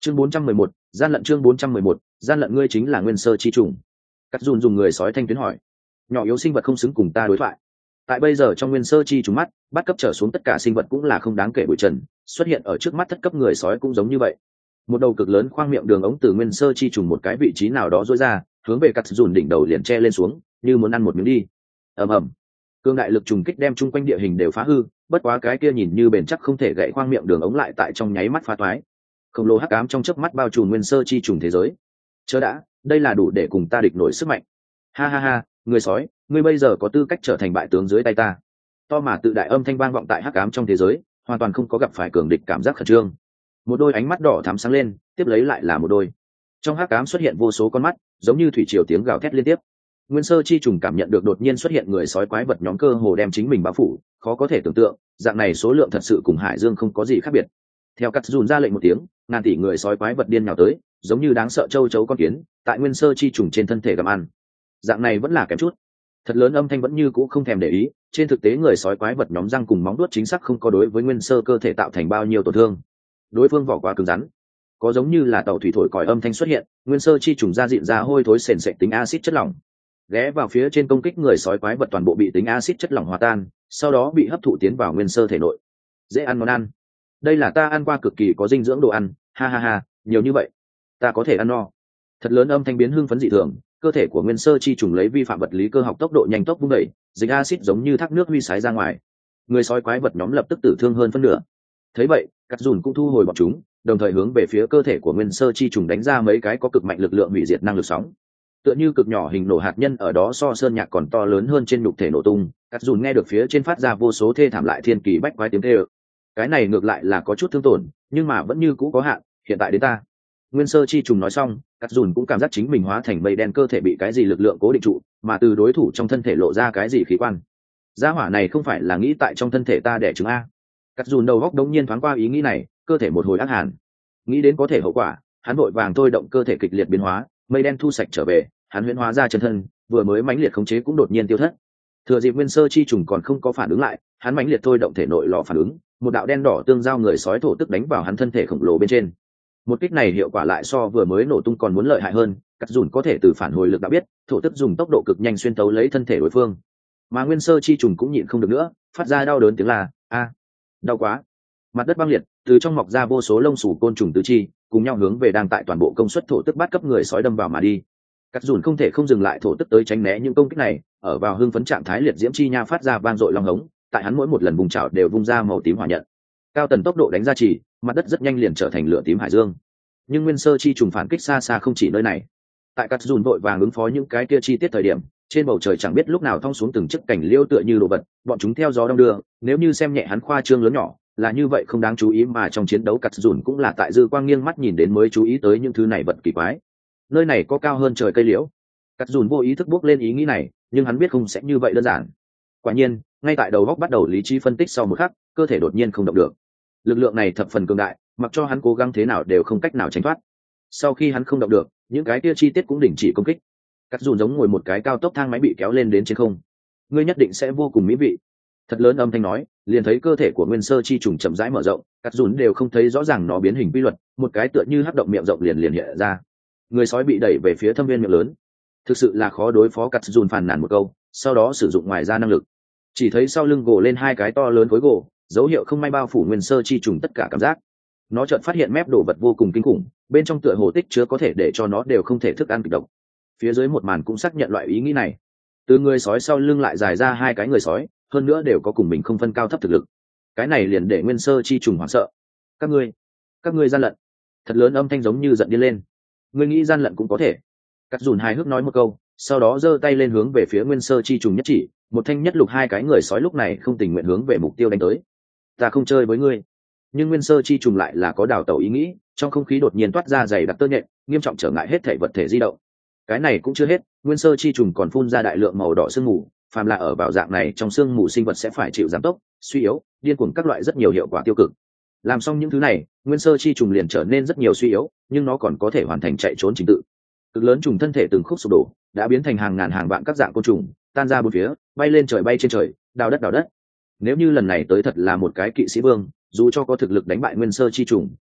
chương bốn trăm mười một, gian lận chương bốn trăm mười một, gian lận ngươi chính là nguyên sơ chi trùng. Cắt dùn dùng người sói thanh tuyến hỏi. Nhỏ yếu sinh vật không xứng cùng ta đối thoại. Tại bây giờ trong nguyên sơ chi trùng mắt, bắt cấp trở xuống tất cả sinh vật cũng là không đáng kể bụi trần, xuất hiện ở trước mắt thất cấp người sói cũng giống như vậy. Một đầu cực lớn khoang miệng đường ống từ nguyên sơ chi trùng một cái vị trí nào đó rối ra, hướng về cắt dùn đỉnh đầu liền che lên xuống, như muốn ăn một miếng đi. Ầm ầm. Cương đại lực trùng kích đem chung quanh địa hình đều phá hư, bất quá cái kia nhìn như bền chắc không thể gãy khoang miệng đường ống lại tại trong nháy mắt phá toái. Khổng lồ hắc ám trong chớp mắt bao trùm nguyên sơ chi trùng thế giới. Chớ đã, đây là đủ để cùng ta địch nổi sức mạnh. Ha ha ha, người sói, ngươi bây giờ có tư cách trở thành bại tướng dưới tay ta. To mà tự đại âm thanh vang vọng tại hắc ám trong thế giới, hoàn toàn không có gặp phải cường địch cảm giác khẩn trương. Một đôi ánh mắt đỏ thắm sáng lên, tiếp lấy lại là một đôi. Trong hắc ám xuất hiện vô số con mắt, giống như thủy triều tiếng gào thét liên tiếp. Nguyên sơ chi trùng cảm nhận được đột nhiên xuất hiện người sói quái vật nhóm cơ hồ đem chính mình bao phủ, khó có thể tưởng tượng, dạng này số lượng thật sự cùng hải dương không có gì khác biệt. Theo cắt dùn ra lệnh một tiếng, ngàn tỷ người sói quái vật điên nhào tới, giống như đáng sợ châu chấu con kiến, tại nguyên sơ chi trùng trên thân thể gặm ăn. Dạng này vẫn là kém chút. Thật lớn âm thanh vẫn như cũ không thèm để ý, trên thực tế người sói quái vật nhóm răng cùng móng vuốt chính xác không có đối với nguyên sơ cơ thể tạo thành bao nhiêu tổn thương. Đối phương vỏ quá cứng rắn, có giống như là tàu thủy thổi còi âm thanh xuất hiện, nguyên sơ chi trùng ra dịn ra hôi thối sền sệt tính axit chất lỏng. Ghé vào phía trên công kích người sói quái vật toàn bộ bị tính axit chất lỏng hòa tan, sau đó bị hấp thụ tiến vào nguyên sơ thể nội. Dễ ăn món ăn. Đây là ta ăn qua cực kỳ có dinh dưỡng đồ ăn, ha ha ha, nhiều như vậy, ta có thể ăn no. Thật lớn âm thanh biến hưng phấn dị thường, cơ thể của nguyên sơ chi trùng lấy vi phạm vật lý cơ học tốc độ nhanh tốc vung đẩy, dịch axit giống như thác nước huy sái ra ngoài. Người sói quái vật nhóm lập tức tử thương hơn phân nửa. Thấy vậy, cắt dùn cũng thu hồi bọn chúng, đồng thời hướng về phía cơ thể của nguyên sơ chi trùng đánh ra mấy cái có cực mạnh lực lượng hủy diệt năng lực sóng. Tựa như cực nhỏ hình nổ hạt nhân ở đó so sơn nhạc còn to lớn hơn trên nhục thể nổ tung, cắt dùn nghe được phía trên phát ra vô số thê thảm lại thiên kỳ bách quái tiếng kêu. Cái này ngược lại là có chút thương tổn, nhưng mà vẫn như cũ có hạn, hiện tại đến ta. Nguyên sơ chi trùng nói xong, cắt dùn cũng cảm giác chính mình hóa thành mây đen, cơ thể bị cái gì lực lượng cố định trụ, mà từ đối thủ trong thân thể lộ ra cái gì khí quan. Gia hỏa này không phải là nghĩ tại trong thân thể ta đẻ trứng a? Cắt dùn đầu góc đống nhiên thoáng qua ý nghĩ này, cơ thể một hồi ác hàn. Nghĩ đến có thể hậu quả, hắn vội vàng thôi động cơ thể kịch liệt biến hóa, mây đen thu sạch trở về, hắn huyễn hóa ra chân thân, vừa mới mãnh liệt khống chế cũng đột nhiên tiêu thất. Thừa dịp nguyên sơ chi trùng còn không có phản ứng lại, hắn mãnh liệt thôi động thể nội lò phản ứng, một đạo đen đỏ tương giao người sói thổ tức đánh vào hắn thân thể khổng lồ bên trên. Một kích này hiệu quả lại so vừa mới nổ tung còn muốn lợi hại hơn, cắt dùn có thể từ phản hồi lực đã biết, thổ tức dùng tốc độ cực nhanh xuyên tấu lấy thân thể đối phương. Mà nguyên sơ chi trùng cũng nhịn không được nữa, phát ra đau đớn tiếng là a, đau quá. Mặt đất băng liệt, từ trong mọc ra vô số lông sủ côn trùng tứ chi, cùng nhau hướng về đang tại toàn bộ công suất thổ tức bắt cấp người sói đâm vào mà đi. Cắt dùn không thể không dừng lại thổ tức tới tránh né những công kích này, ở vào hưng phấn trạng thái liệt diễm chi nha phát ra vang dội long hống, tại hắn mỗi một lần vùng chảo đều vung ra màu tím hỏa nhận. Cao tần tốc độ đánh ra chỉ, mặt đất rất nhanh liền trở thành lửa tím hải dương. Nhưng nguyên sơ chi trùng phản kích xa xa không chỉ nơi này. Tại cắt dùn vội vàng ứng phó những cái kia chi tiết thời điểm, trên bầu trời chẳng biết lúc nào thong xuống từng chiếc cảnh liêu tựa như đồ vật, bọn chúng theo gió đông đưa, nếu như xem nhẹ hắn khoa trương lớn nhỏ, là như vậy không đáng chú ý, mà trong chiến đấu cắt dùn cũng là tại dư quang nghiêng mắt nhìn đến mới chú ý tới những thứ này vật kỳ quái. Nơi này có cao hơn trời cây liễu. Cắt dùn vô ý thức bước lên ý nghĩ này, nhưng hắn biết không sẽ như vậy đơn giản. Quả nhiên, ngay tại đầu góc bắt đầu lý trí phân tích sau một khắc, cơ thể đột nhiên không động được. Lực lượng này thập phần cường đại, mặc cho hắn cố gắng thế nào đều không cách nào tránh thoát. Sau khi hắn không động được, những cái kia chi tiết cũng đình chỉ công kích. Cắt dùn giống ngồi một cái cao tốc thang máy bị kéo lên đến trên không. Ngươi nhất định sẽ vô cùng mỹ vị. Thật lớn âm thanh nói, liền thấy cơ thể của nguyên sơ chi trùng chậm rãi mở rộng, cắt dùn đều không thấy rõ ràng nó biến hình quy luật, một cái tựa như hắc động miệng rộng liền liền hiện ra. Người sói bị đẩy về phía thâm viên miệng lớn. Thực sự là khó đối phó, cắt dùn phàn nàn một câu, sau đó sử dụng ngoài ra năng lực. Chỉ thấy sau lưng gỗ lên hai cái to lớn khối gỗ, dấu hiệu không may bao phủ nguyên sơ chi trùng tất cả cảm giác. Nó chợt phát hiện mép đồ vật vô cùng kinh khủng, bên trong tựa hồ tích chứa có thể để cho nó đều không thể thức ăn kịch độc. Phía dưới một màn cũng xác nhận loại ý nghĩ này. Từ người sói sau lưng lại dài ra hai cái người sói, hơn nữa đều có cùng mình không phân cao thấp thực lực. Cái này liền để nguyên sơ chi trùng hoảng sợ. Các ngươi, các ngươi gian lận. Thật lớn âm thanh giống như giận điên lên. Ngươi nghĩ gian lận cũng có thể. Cắt dùn hài hước nói một câu, sau đó giơ tay lên hướng về phía nguyên sơ chi trùng nhất chỉ, một thanh nhất lục hai cái người sói lúc này không tình nguyện hướng về mục tiêu đánh tới. Ta không chơi với ngươi. Nhưng nguyên sơ chi trùng lại là có đào tẩu ý nghĩ, trong không khí đột nhiên toát ra dày đặc tơ nhện, nghiêm trọng trở ngại hết thể vật thể di động. Cái này cũng chưa hết, nguyên sơ chi trùng còn phun ra đại lượng màu đỏ sương mù, phàm là ở vào dạng này trong sương mù sinh vật sẽ phải chịu giảm tốc, suy yếu, điên cuồng các loại rất nhiều hiệu quả tiêu cực. Làm xong những thứ này, nguyên sơ chi trùng liền trở nên rất nhiều suy yếu, nhưng nó còn có thể hoàn thành chạy trốn trình tự. Cực lớn trùng thân thể từng khúc sụp đổ, đã biến thành hàng ngàn hàng vạn các dạng côn trùng, tan ra bốn phía, bay lên trời bay trên trời, đào đất đào đất. Nếu như lần này tới thật là một cái kỵ sĩ vương, dù cho có thực lực đánh bại nguyên sơ chi trùng,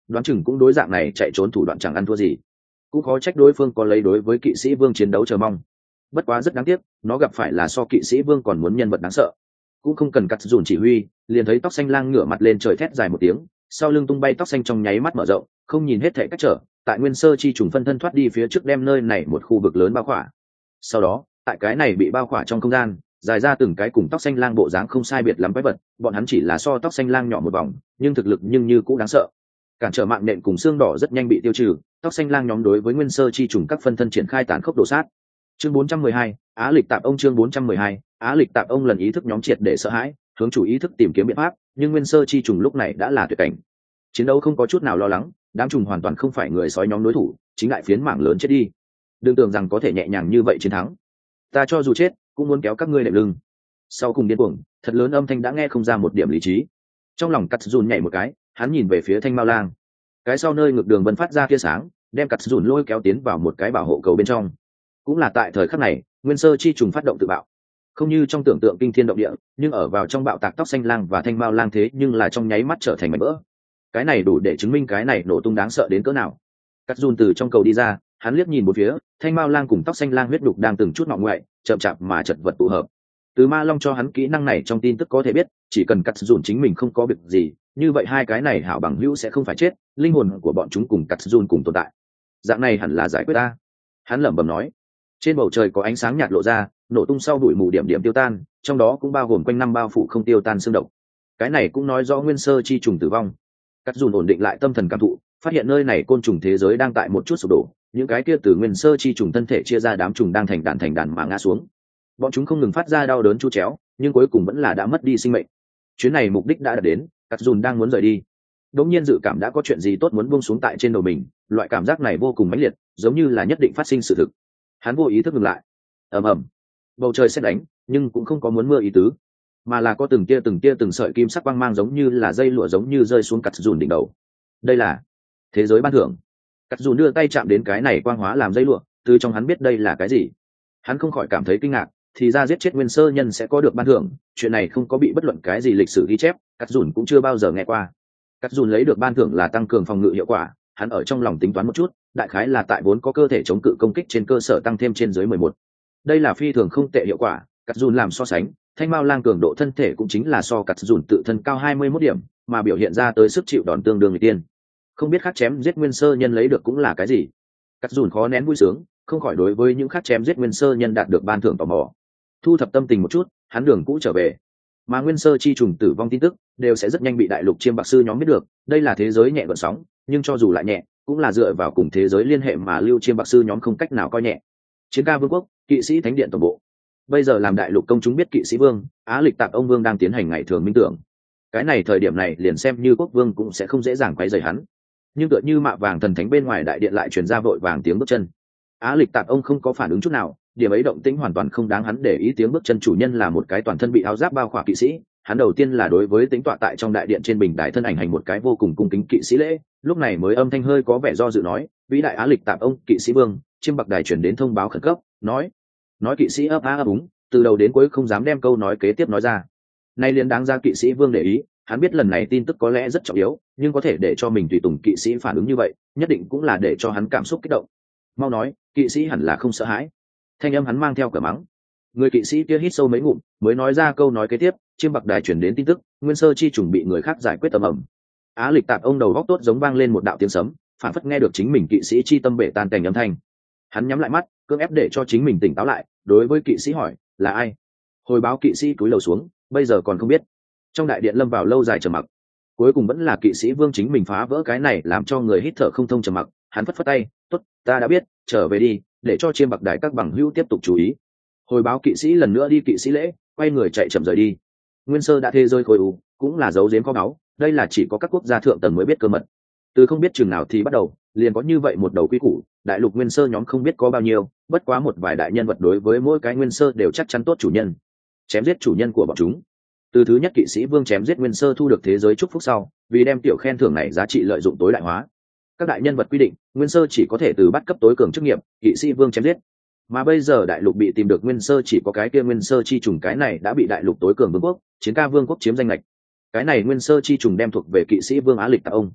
đoán chừng cũng đối dạng này chạy trốn thủ đoạn chẳng ăn thua gì. Cũng khó trách đối phương có lấy đối với kỵ sĩ vương chiến đấu chờ mong. Bất quá rất đáng tiếc, nó gặp phải là so kỵ sĩ vương còn muốn nhân vật đáng sợ. Cũng không cần cắt dùn chỉ huy, liền thấy tóc xanh lang ngửa mặt lên trời thét dài một tiếng, sau lưng tung bay tóc xanh trong nháy mắt mở rộng, không nhìn hết thảy cách trở, tại nguyên sơ chi trùng phân thân thoát đi phía trước đem nơi này một khu vực lớn bao khỏa. Sau đó, tại cái này bị bao khỏa trong không gian, dài ra từng cái cùng tóc xanh lang bộ dáng không sai biệt lắm quái vật, bọn hắn chỉ là so tóc xanh lang nhỏ một vòng, nhưng thực lực nhưng như cũng đáng sợ. Cản trở mạng nện cùng xương đỏ rất nhanh bị tiêu trừ, tóc xanh lang nhóm đối với nguyên sơ chi trùng các phân thân triển khai tàn khốc đổ sát. Chương bốn trăm mười hai, Á lịch tạp ông chương bốn trăm mười hai, Á lịch tạp ông lần ý thức nhóm triệt để sợ hãi, hướng chủ ý thức tìm kiếm biện pháp, nhưng nguyên sơ chi trùng lúc này đã là tuyệt cảnh. Chiến đấu không có chút nào lo lắng, đám trùng hoàn toàn không phải người sói nhóm đối thủ, chính đại phiến mảng lớn chết đi. Đừng tưởng rằng có thể nhẹ nhàng như vậy chiến thắng. Ta cho dù chết, cũng muốn kéo các ngươi đệm lưng. Sau cùng điên cuồng, thật lớn âm thanh đã nghe không ra một điểm lý trí. Trong lòng cắt dùn nhảy một cái, hắn nhìn về phía Thanh Mao Lang. Cái sau nơi ngực đường vân phát ra tia sáng, đem cắt dùn lôi kéo tiến vào một cái bảo hộ cầu bên trong. Cũng là tại thời khắc này, nguyên sơ chi trùng phát động tự bạo. Không như trong tưởng tượng kinh thiên động địa, nhưng ở vào trong bạo tạc tóc xanh lang và Thanh Mao Lang thế nhưng là trong nháy mắt trở thành mảnh vỡ. Cái này đủ để chứng minh cái này nổ tung đáng sợ đến cỡ nào. Cắt dùn từ trong cầu đi ra, hắn liếc nhìn một phía, Thanh Mao Lang cùng tóc xanh lang huyết đục đang từng chút ngọ ngoại, chậm chạp mà chật vật tụ hợp. Từ Ma Long cho hắn kỹ năng này trong tin tức có thể biết, chỉ cần cắt dùn chính mình không có việc gì, như vậy hai cái này hảo bằng hữu sẽ không phải chết, linh hồn của bọn chúng cùng cắt dùn cùng tồn tại. Dạng này hẳn là giải quyết ta. Hắn lẩm bẩm nói. Trên bầu trời có ánh sáng nhạt lộ ra, nổ tung sau bụi mù điểm điểm tiêu tan, trong đó cũng bao gồm quanh năm bao phủ không tiêu tan xương độc. Cái này cũng nói rõ nguyên sơ chi trùng tử vong. Cắt dùn ổn định lại tâm thần cảm thụ, phát hiện nơi này côn trùng thế giới đang tại một chút sụp đổ, những cái kia từ nguyên sơ chi trùng thân thể chia ra đám trùng đang thành đàn thành đàn mà ngã xuống. Bọn chúng không ngừng phát ra đau đớn chu chéo, nhưng cuối cùng vẫn là đã mất đi sinh mệnh. Chuyến này mục đích đã đạt đến, cắt dùn đang muốn rời đi. Đột nhiên dự cảm đã có chuyện gì tốt muốn buông xuống tại trên đầu mình, loại cảm giác này vô cùng mãnh liệt, giống như là nhất định phát sinh sự thực. Hắn vô ý thức ngừng lại. Ầm ầm, bầu trời sét đánh, nhưng cũng không có muốn mưa ý tứ, mà là có từng tia từng tia từng sợi kim sắc quang mang giống như là dây lụa giống như rơi xuống cắt dùn đỉnh đầu. Đây là thế giới ban thưởng. Cắt dùn đưa tay chạm đến cái này quang hóa làm dây lụa, từ trong hắn biết đây là cái gì. Hắn không khỏi cảm thấy kinh ngạc, thì ra giết chết nguyên sơ nhân sẽ có được ban thưởng, chuyện này không có bị bất luận cái gì lịch sử ghi chép, cắt dùn cũng chưa bao giờ nghe qua. Cắt dùn lấy được ban thưởng là tăng cường phòng ngự hiệu quả, hắn ở trong lòng tính toán một chút, đại khái là tại vốn có cơ thể chống cự công kích trên cơ sở tăng thêm trên dưới mười một. Đây là phi thường không tệ hiệu quả, cắt dùn làm so sánh, Thanh Mao Lang cường độ thân thể cũng chính là so cắt dùn tự thân cao hai mươi mốt điểm, mà biểu hiện ra tới sức chịu đòn tương đương người tiên. Không biết khắc chém giết nguyên sơ nhân lấy được cũng là cái gì. Cắt dùn khó nén vui sướng, không khỏi đối với những khắc chém giết nguyên sơ nhân đạt được ban thưởng tò mò. Thu thập tâm tình một chút, hắn đường cũ trở về. Mà nguyên sơ chi trùng tử vong tin tức đều sẽ rất nhanh bị đại lục chiêm bạc sư nhóm biết được, đây là thế giới nhẹ gợn sóng, nhưng cho dù lại nhẹ, cũng là dựa vào cùng thế giới liên hệ mà lưu chiêm bạc sư nhóm không cách nào coi nhẹ. Chiến ca vương quốc, kỵ sĩ thánh điện tổng bộ. Bây giờ làm đại lục công chúng biết kỵ sĩ vương, Á lịch tạp ông vương đang tiến hành ngày thường minh tưởng. Cái này thời điểm này liền xem như quốc vương cũng sẽ không dễ dàng quấy rầy hắn. Nhưng tựa như mạ vàng thần thánh bên ngoài đại điện lại truyền ra vội vàng tiếng bước chân. Á lịch tạp ông không có phản ứng chút nào, điểm ấy động tĩnh hoàn toàn không đáng hắn để ý. Tiếng bước chân chủ nhân là một cái toàn thân bị áo giáp bao khỏa kỵ sĩ, hắn đầu tiên là đối với tính tọa tại trong đại điện trên bình đài thân ảnh hành một cái vô cùng cung kính kỵ sĩ lễ, lúc này mới âm thanh hơi có vẻ do dự nói, vĩ đại Á lịch tạp ông kỵ sĩ vương. Chiêm bạc đài chuyển đến thông báo khẩn cấp, nói nói kỵ sĩ ấp á ấp úng, từ đầu đến cuối không dám đem câu nói kế tiếp nói ra. Nay liền đáng ra kỵ sĩ vương để ý, hắn biết lần này tin tức có lẽ rất trọng yếu, nhưng có thể để cho mình tùy tùng kỵ sĩ phản ứng như vậy, nhất định cũng là để cho hắn cảm xúc kích động. Mau nói, kỵ sĩ hẳn là không sợ hãi. Thanh âm hắn mang theo cờ mắng. Người kỵ sĩ kia hít sâu mấy ngụm, mới nói ra câu nói kế tiếp, chiêm bạc đài chuyển đến tin tức, nguyên sơ chi trùng bị người khác giải quyết ầm ầm. Á lịch tạp ông đầu góc tốt giống vang lên một đạo tiếng sấm, phản phất nghe được chính mình kỵ sĩ chi tâm bể tan cảnh âm thanh. Hắn nhắm lại mắt, cưỡng ép để cho chính mình tỉnh táo lại, đối với kỵ sĩ hỏi, là ai? Hồi báo kỵ sĩ cúi đầu xuống, bây giờ còn không biết. Trong đại điện lâm vào lâu dài trầm mặc, cuối cùng vẫn là kỵ sĩ vương chính mình phá vỡ cái này làm cho người hít thở không thông trầm mặc. Hắn phất phất tay, tốt, ta đã biết, trở về đi, để cho chiêm bạc đài các bằng hữu tiếp tục chú ý. Hồi báo kỵ sĩ lần nữa đi kỵ sĩ lễ, quay người chạy chậm rời đi. Nguyên sơ đã thế rơi khối u, cũng là dấu giếm kho báu, đây là chỉ có các quốc gia thượng tầng mới biết cơ mật. Từ không biết chừng nào thì bắt đầu, liền có như vậy một đầu quy củ, đại lục nguyên sơ nhóm không biết có bao nhiêu, bất quá một vài đại nhân vật đối với mỗi cái nguyên sơ đều chắc chắn tốt chủ nhân, chém giết chủ nhân của bọn chúng. Từ thứ nhất kỵ sĩ vương chém giết nguyên sơ thu được thế giới chúc phúc sau, vì đem tiểu khen thưởng này giá trị lợi dụng tối đại hóa, các đại nhân vật quy định nguyên sơ chỉ có thể từ bắt cấp tối cường chức nghiệp kỵ sĩ vương chém giết. Mà bây giờ đại lục bị tìm được nguyên sơ chỉ có cái kia nguyên sơ chi trùng, cái này đã bị đại lục tối cường vương quốc chiến ca vương quốc chiếm danh lệch. Cái này nguyên sơ chi trùng đem thuộc về kỵ sĩ vương Á lịch tạp ông.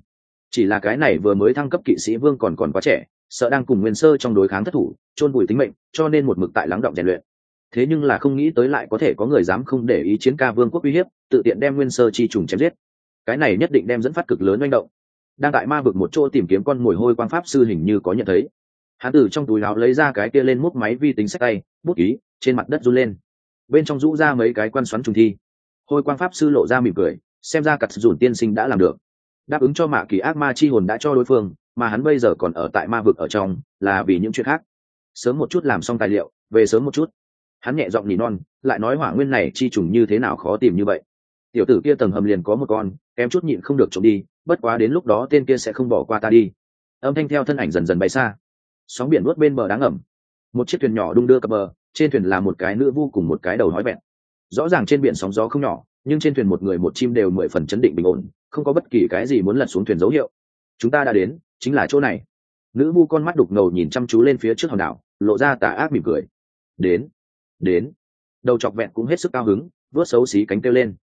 Chỉ là cái này vừa mới thăng cấp kỵ sĩ vương còn còn quá trẻ, sợ đang cùng nguyên sơ trong đối kháng thất thủ, chôn vùi tính mệnh, cho nên một mực tại lắng động rèn luyện. Thế nhưng là không nghĩ tới lại có thể có người dám không để ý chiến ca vương quốc uy hiếp, tự tiện đem nguyên sơ chi trùng chém giết. Cái này nhất định đem dẫn phát cực lớn manh động. Đang tại ma vực một chỗ tìm kiếm con mồi hôi quang pháp sư hình như có nhận thấy. Hắn từ trong túi áo lấy ra cái kia lên mút máy vi tính sách tay, bút ký, trên mặt đất run lên. Bên trong rũ ra mấy cái quan xoắn trùng thi. Hôi quang pháp sư lộ ra mỉm cười, xem ra cặt dùn tiên sinh đã làm được. Đáp ứng cho mạ kỳ ác ma chi hồn đã cho đối phương, mà hắn bây giờ còn ở tại ma vực ở trong, là vì những chuyện khác. Sớm một chút làm xong tài liệu, về sớm một chút. Hắn nhẹ giọng nỉ non, lại nói hỏa nguyên này chi trùng như thế nào khó tìm như vậy. Tiểu tử kia tầng hầm liền có một con, kém chút nhịn không được trộm đi, bất quá đến lúc đó tên kia sẽ không bỏ qua ta đi. Âm thanh theo thân ảnh dần dần bay xa. Sóng biển nuốt bên bờ đá ngầm. Một chiếc thuyền nhỏ đung đưa cập bờ, trên thuyền là một cái nữ vu cùng một cái đầu hói bẹt. Rõ ràng trên biển sóng gió không nhỏ, nhưng trên thuyền một người một chim đều mười phần chấn định bình ổn, không có bất kỳ cái gì muốn lật xuống thuyền dấu hiệu. Chúng ta đã đến, chính là chỗ này. Nữ vu con mắt đục ngầu nhìn chăm chú lên phía trước hòn đảo, lộ ra tà ác mỉm cười. Đến, đến. Đầu chọc vẹn cũng hết sức cao hứng, vớt xấu xí cánh kêu lên.